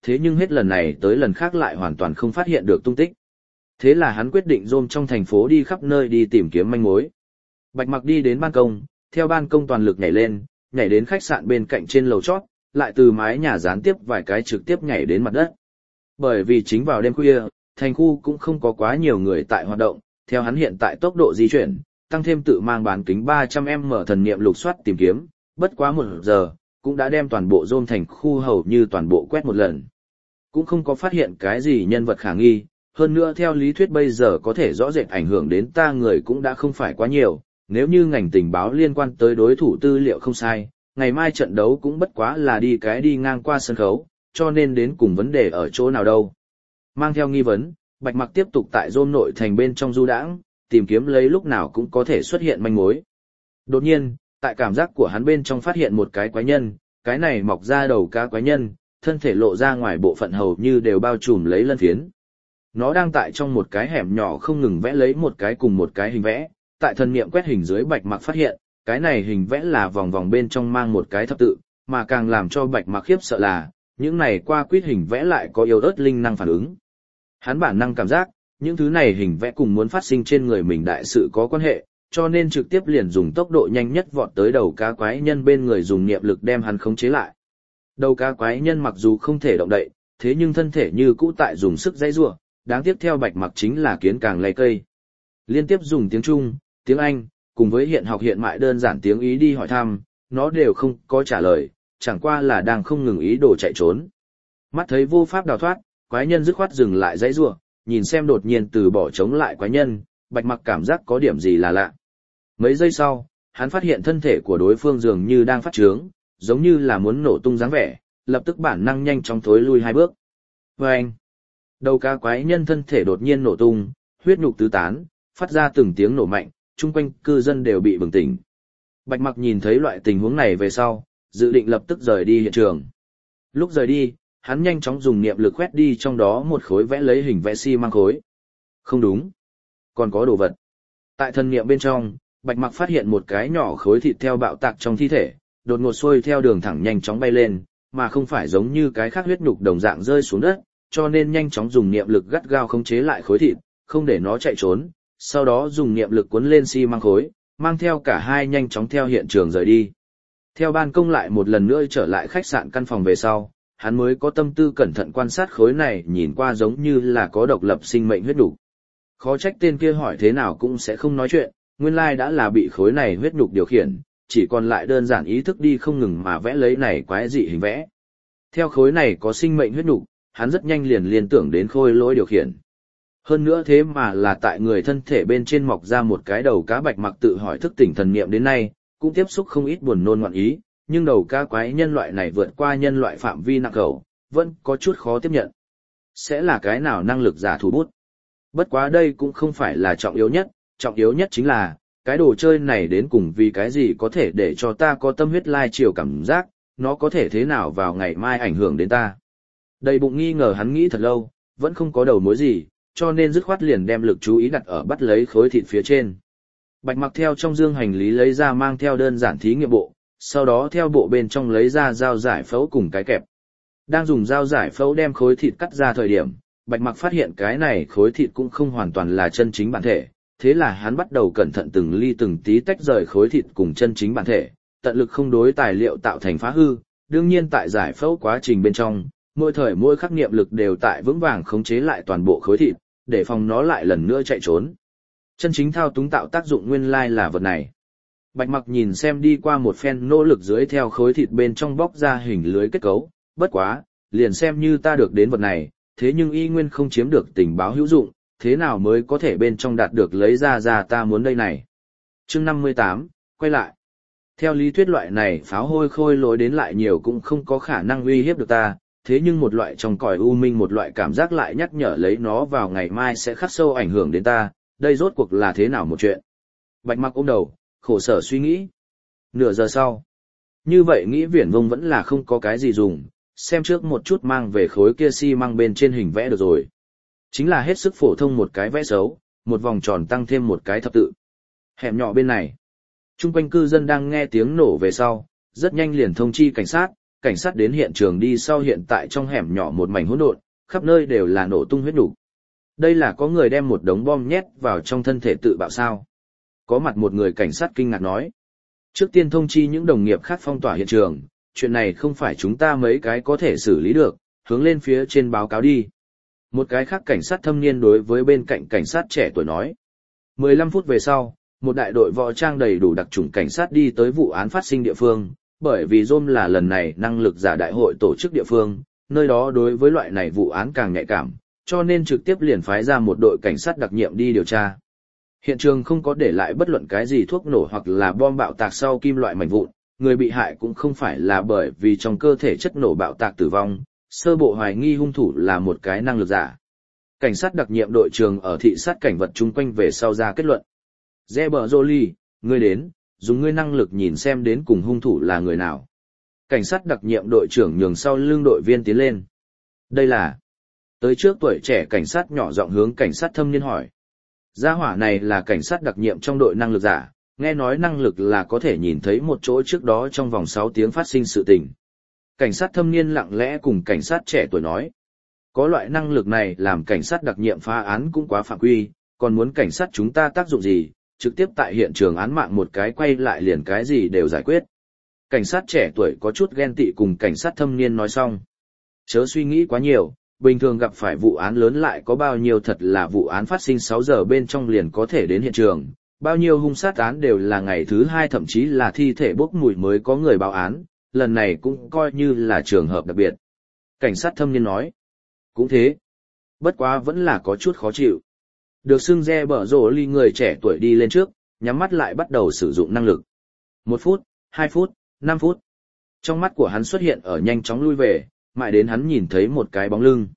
thế nhưng hết lần này tới lần khác lại hoàn toàn không phát hiện được tung tích. Thế là hắn quyết định rôm trong thành phố đi khắp nơi đi tìm kiếm manh mối. Bạch Mặc đi đến ban công, theo ban công toàn lực nhảy lên, nhảy đến khách sạn bên cạnh trên lầu chót, lại từ mái nhà gián tiếp vài cái trực tiếp nhảy đến mặt đất. Bởi vì chính vào đêm khuya, thành khu cũng không có quá nhiều người tại hoạt động, theo hắn hiện tại tốc độ di chuyển, tăng thêm tự mang bán kính ba trăm mét thần niệm lục soát tìm kiếm, bất quá một giờ, cũng đã đem toàn bộ rôm thành khu hầu như toàn bộ quét một lần. Cũng không có phát hiện cái gì nhân vật khả nghi, hơn nữa theo lý thuyết bây giờ có thể rõ rệt ảnh hưởng đến ta người cũng đã không phải quá nhiều, nếu như ngành tình báo liên quan tới đối thủ tư liệu không sai, ngày mai trận đấu cũng bất quá là đi cái đi ngang qua sân khấu, cho nên đến cùng vấn đề ở chỗ nào đâu. Mang theo nghi vấn, Bạch Mặc tiếp tục tại rôm nội thành bên trong du đãng, tìm kiếm lấy lúc nào cũng có thể xuất hiện manh mối. Đột nhiên, tại cảm giác của hắn bên trong phát hiện một cái quái nhân, cái này mọc ra đầu cá quái nhân, thân thể lộ ra ngoài bộ phận hầu như đều bao trùm lấy lân phiến. Nó đang tại trong một cái hẻm nhỏ không ngừng vẽ lấy một cái cùng một cái hình vẽ, tại thần niệm quét hình dưới Bạch Mặc phát hiện, cái này hình vẽ là vòng vòng bên trong mang một cái thập tự, mà càng làm cho Bạch Mặc khiếp sợ là, những này qua quýt hình vẽ lại có yếu ớt linh năng phản ứng. Hắn bản năng cảm giác, những thứ này hình vẽ cùng muốn phát sinh trên người mình đại sự có quan hệ, cho nên trực tiếp liền dùng tốc độ nhanh nhất vọt tới đầu cá quái nhân bên người dùng niệm lực đem hắn khống chế lại. Đầu cá quái nhân mặc dù không thể động đậy, thế nhưng thân thể như cũ tại dùng sức dãy rủa, đáng tiếc theo Bạch Mặc chính là kiến càng lay cây. Liên tiếp dùng tiếng Trung, tiếng Anh, cùng với hiện học hiện mại đơn giản tiếng Ý đi hỏi thăm, nó đều không có trả lời, chẳng qua là đang không ngừng ý đồ chạy trốn. Mắt thấy vô pháp đào thoát, quái nhân dứt khoát dừng lại dãy rủa, nhìn xem đột nhiên từ bỏ chống lại quái nhân, Bạch Mặc cảm giác có điểm gì là lạ. Mấy giây sau, hắn phát hiện thân thể của đối phương dường như đang phát trướng, giống như là muốn nổ tung dáng vẻ, lập tức bản năng nhanh chóng thối lui hai bước. Vâng! Đầu cá quái nhân thân thể đột nhiên nổ tung, huyết nhục tứ tán, phát ra từng tiếng nổ mạnh, chung quanh cư dân đều bị bừng tỉnh. Bạch Mặc nhìn thấy loại tình huống này về sau, dự định lập tức rời đi hiện trường. Lúc rời đi, hắn nhanh chóng dùng niệm lực quét đi trong đó một khối vẽ lấy hình vẽ xi măng khối. Không đúng, còn có đồ vật. Tại thân niệm bên trong, Bạch Mặc phát hiện một cái nhỏ khối thịt theo bạo tạc trong thi thể, đột ngột xuôi theo đường thẳng nhanh chóng bay lên, mà không phải giống như cái khác huyết nhục đồng dạng rơi xuống đất, cho nên nhanh chóng dùng niệm lực gắt gao khống chế lại khối thịt, không để nó chạy trốn, sau đó dùng niệm lực cuốn lên xi măng khối, mang theo cả hai nhanh chóng theo hiện trường rời đi. Theo ban công lại một lần nữa trở lại khách sạn căn phòng về sau, hắn mới có tâm tư cẩn thận quan sát khối này nhìn qua giống như là có độc lập sinh mệnh huyết nhục. Khó trách tên kia hỏi thế nào cũng sẽ không nói chuyện, nguyên lai đã là bị khối này huyết nhục điều khiển, chỉ còn lại đơn giản ý thức đi không ngừng mà vẽ lấy này quái dị hình vẽ. Theo khối này có sinh mệnh huyết nhục, hắn rất nhanh liền liên tưởng đến khôi lỗi điều khiển. Hơn nữa thế mà là tại người thân thể bên trên mọc ra một cái đầu cá. Bạch Mặc tự hỏi thức tỉnh thần niệm đến nay, cũng tiếp xúc không ít buồn nôn ngoạn ý, nhưng đầu cá quái nhân loại này vượt qua nhân loại phạm vi nặng khẩu, vẫn có chút khó tiếp nhận. Sẽ là cái nào năng lực giả thủ bút? Bất quá đây cũng không phải là trọng yếu nhất, trọng yếu nhất chính là, cái đồ chơi này đến cùng vì cái gì có thể để cho ta có tâm huyết lai chiều cảm giác, nó có thể thế nào vào ngày mai ảnh hưởng đến ta. Đầy bụng nghi ngờ hắn nghĩ thật lâu, vẫn không có đầu mối gì, cho nên dứt khoát liền đem lực chú ý đặt ở bắt lấy khối thịt phía trên. Bạch Mặc theo trong dương hành lý lấy ra mang theo đơn giản thí nghiệm bộ, sau đó theo bộ bên trong lấy ra dao giải phẫu cùng cái kẹp. Đang dùng dao giải phẫu đem khối thịt cắt ra thời điểm, Bạch Mặc phát hiện cái này khối thịt cũng không hoàn toàn là chân chính bản thể, thế là hắn bắt đầu cẩn thận từng ly từng tí tách rời khối thịt cùng chân chính bản thể, tận lực không đối tài liệu tạo thành phá hư. Đương nhiên tại giải phẫu quá trình bên trong, mỗi thời mỗi khắc niệm lực đều tại vững vàng khống chế lại toàn bộ khối thịt, để phòng nó lại lần nữa chạy trốn. Chân chính thao túng tạo tác dụng nguyên lai là vật này. Bạch Mặc nhìn xem đi qua một phen nỗ lực dưới theo khối thịt bên trong bóc ra hình lưới kết cấu, bất quá, liền xem như ta được đến vật này, thế nhưng y nguyên không chiếm được tình báo hữu dụng, thế nào mới có thể bên trong đạt được lấy ra ra ta muốn đây này. Chương năm mươi tám, quay lại. Theo lý thuyết loại này pháo hôi khôi lối đến lại nhiều cũng không có khả năng uy hiếp được ta, thế nhưng một loại trong cõi u minh một loại cảm giác lại nhắc nhở lấy nó vào ngày mai sẽ khắc sâu ảnh hưởng đến ta, đây rốt cuộc là thế nào một chuyện. Bạch Mặc ôm đầu, khổ sở suy nghĩ. Nửa giờ sau, như vậy nghĩ viển vông vẫn là không có cái gì dùng, xem trước một chút mang về khối kia xi măng bên trên hình vẽ được rồi. Chính là hết sức phổ thông một cái vẽ xấu, một vòng tròn tăng thêm một cái thập tự. Hẻm nhỏ bên này, chung quanh cư dân đang nghe tiếng nổ về sau, rất nhanh liền thông chi cảnh sát, cảnh sát đến hiện trường đi sau hiện tại trong hẻm nhỏ một mảnh hỗn độn, khắp nơi đều là nổ tung huyết nục. Đây là có người đem một đống bom nhét vào trong thân thể tự bạo sao? Có mặt một người cảnh sát kinh ngạc nói. Trước tiên thông chi những đồng nghiệp khác phong tỏa hiện trường, chuyện này không phải chúng ta mấy cái có thể xử lý được, hướng lên phía trên báo cáo đi. Một cái khác cảnh sát thâm niên đối với bên cạnh cảnh sát trẻ tuổi nói. mười lăm phút về sau, một đại đội võ trang đầy đủ đặc chủng cảnh sát đi tới vụ án phát sinh địa phương, bởi vì Rome là lần này năng lực giả đại hội tổ chức địa phương, nơi đó đối với loại này vụ án càng nhạy cảm, cho nên trực tiếp liền phái ra một đội cảnh sát đặc nhiệm đi điều tra. Hiện trường không có để lại bất luận cái gì thuốc nổ hoặc là bom bạo tạc sau kim loại mảnh vụn, người bị hại cũng không phải là bởi vì trong cơ thể chất nổ bạo tạc tử vong, sơ bộ hoài nghi hung thủ là một cái năng lực giả. Cảnh sát đặc nhiệm đội trưởng ở thị sát cảnh vật chung quanh về sau ra kết luận. Zeberjoli, ngươi đến, dùng ngươi năng lực nhìn xem đến cùng hung thủ là người nào. Cảnh sát đặc nhiệm đội trưởng nhường sau lưng đội viên tiến lên. Đây là... Tới trước tuổi trẻ cảnh sát nhỏ giọng hướng cảnh sát thâm niên hỏi. Gia hỏa này là cảnh sát đặc nhiệm trong đội năng lực giả, nghe nói năng lực là có thể nhìn thấy một chỗ trước đó trong vòng sáu tiếng phát sinh sự tình. Cảnh sát thâm niên lặng lẽ cùng cảnh sát trẻ tuổi nói. Có loại năng lực này làm cảnh sát đặc nhiệm phá án cũng quá phạm quy, còn muốn cảnh sát chúng ta tác dụng gì, trực tiếp tại hiện trường án mạng một cái quay lại liền cái gì đều giải quyết. Cảnh sát trẻ tuổi có chút ghen tị cùng cảnh sát thâm niên nói xong. Chớ suy nghĩ quá nhiều, bình thường gặp phải vụ án lớn lại có bao nhiêu thật là vụ án phát sinh sáu giờ bên trong liền có thể đến hiện trường, bao nhiêu hung sát án đều là ngày thứ hai thậm chí là thi thể bốc mùi mới có người báo án, lần này cũng coi như là trường hợp đặc biệt. Cảnh sát thâm niên nói. Cũng thế. Bất quá vẫn là có chút khó chịu. Được xưng Zeberjoli người trẻ tuổi đi lên trước, nhắm mắt lại bắt đầu sử dụng năng lực. Một phút, hai phút, năm phút. Trong mắt của hắn xuất hiện ở nhanh chóng lui về, mãi đến hắn nhìn thấy một cái bóng lưng.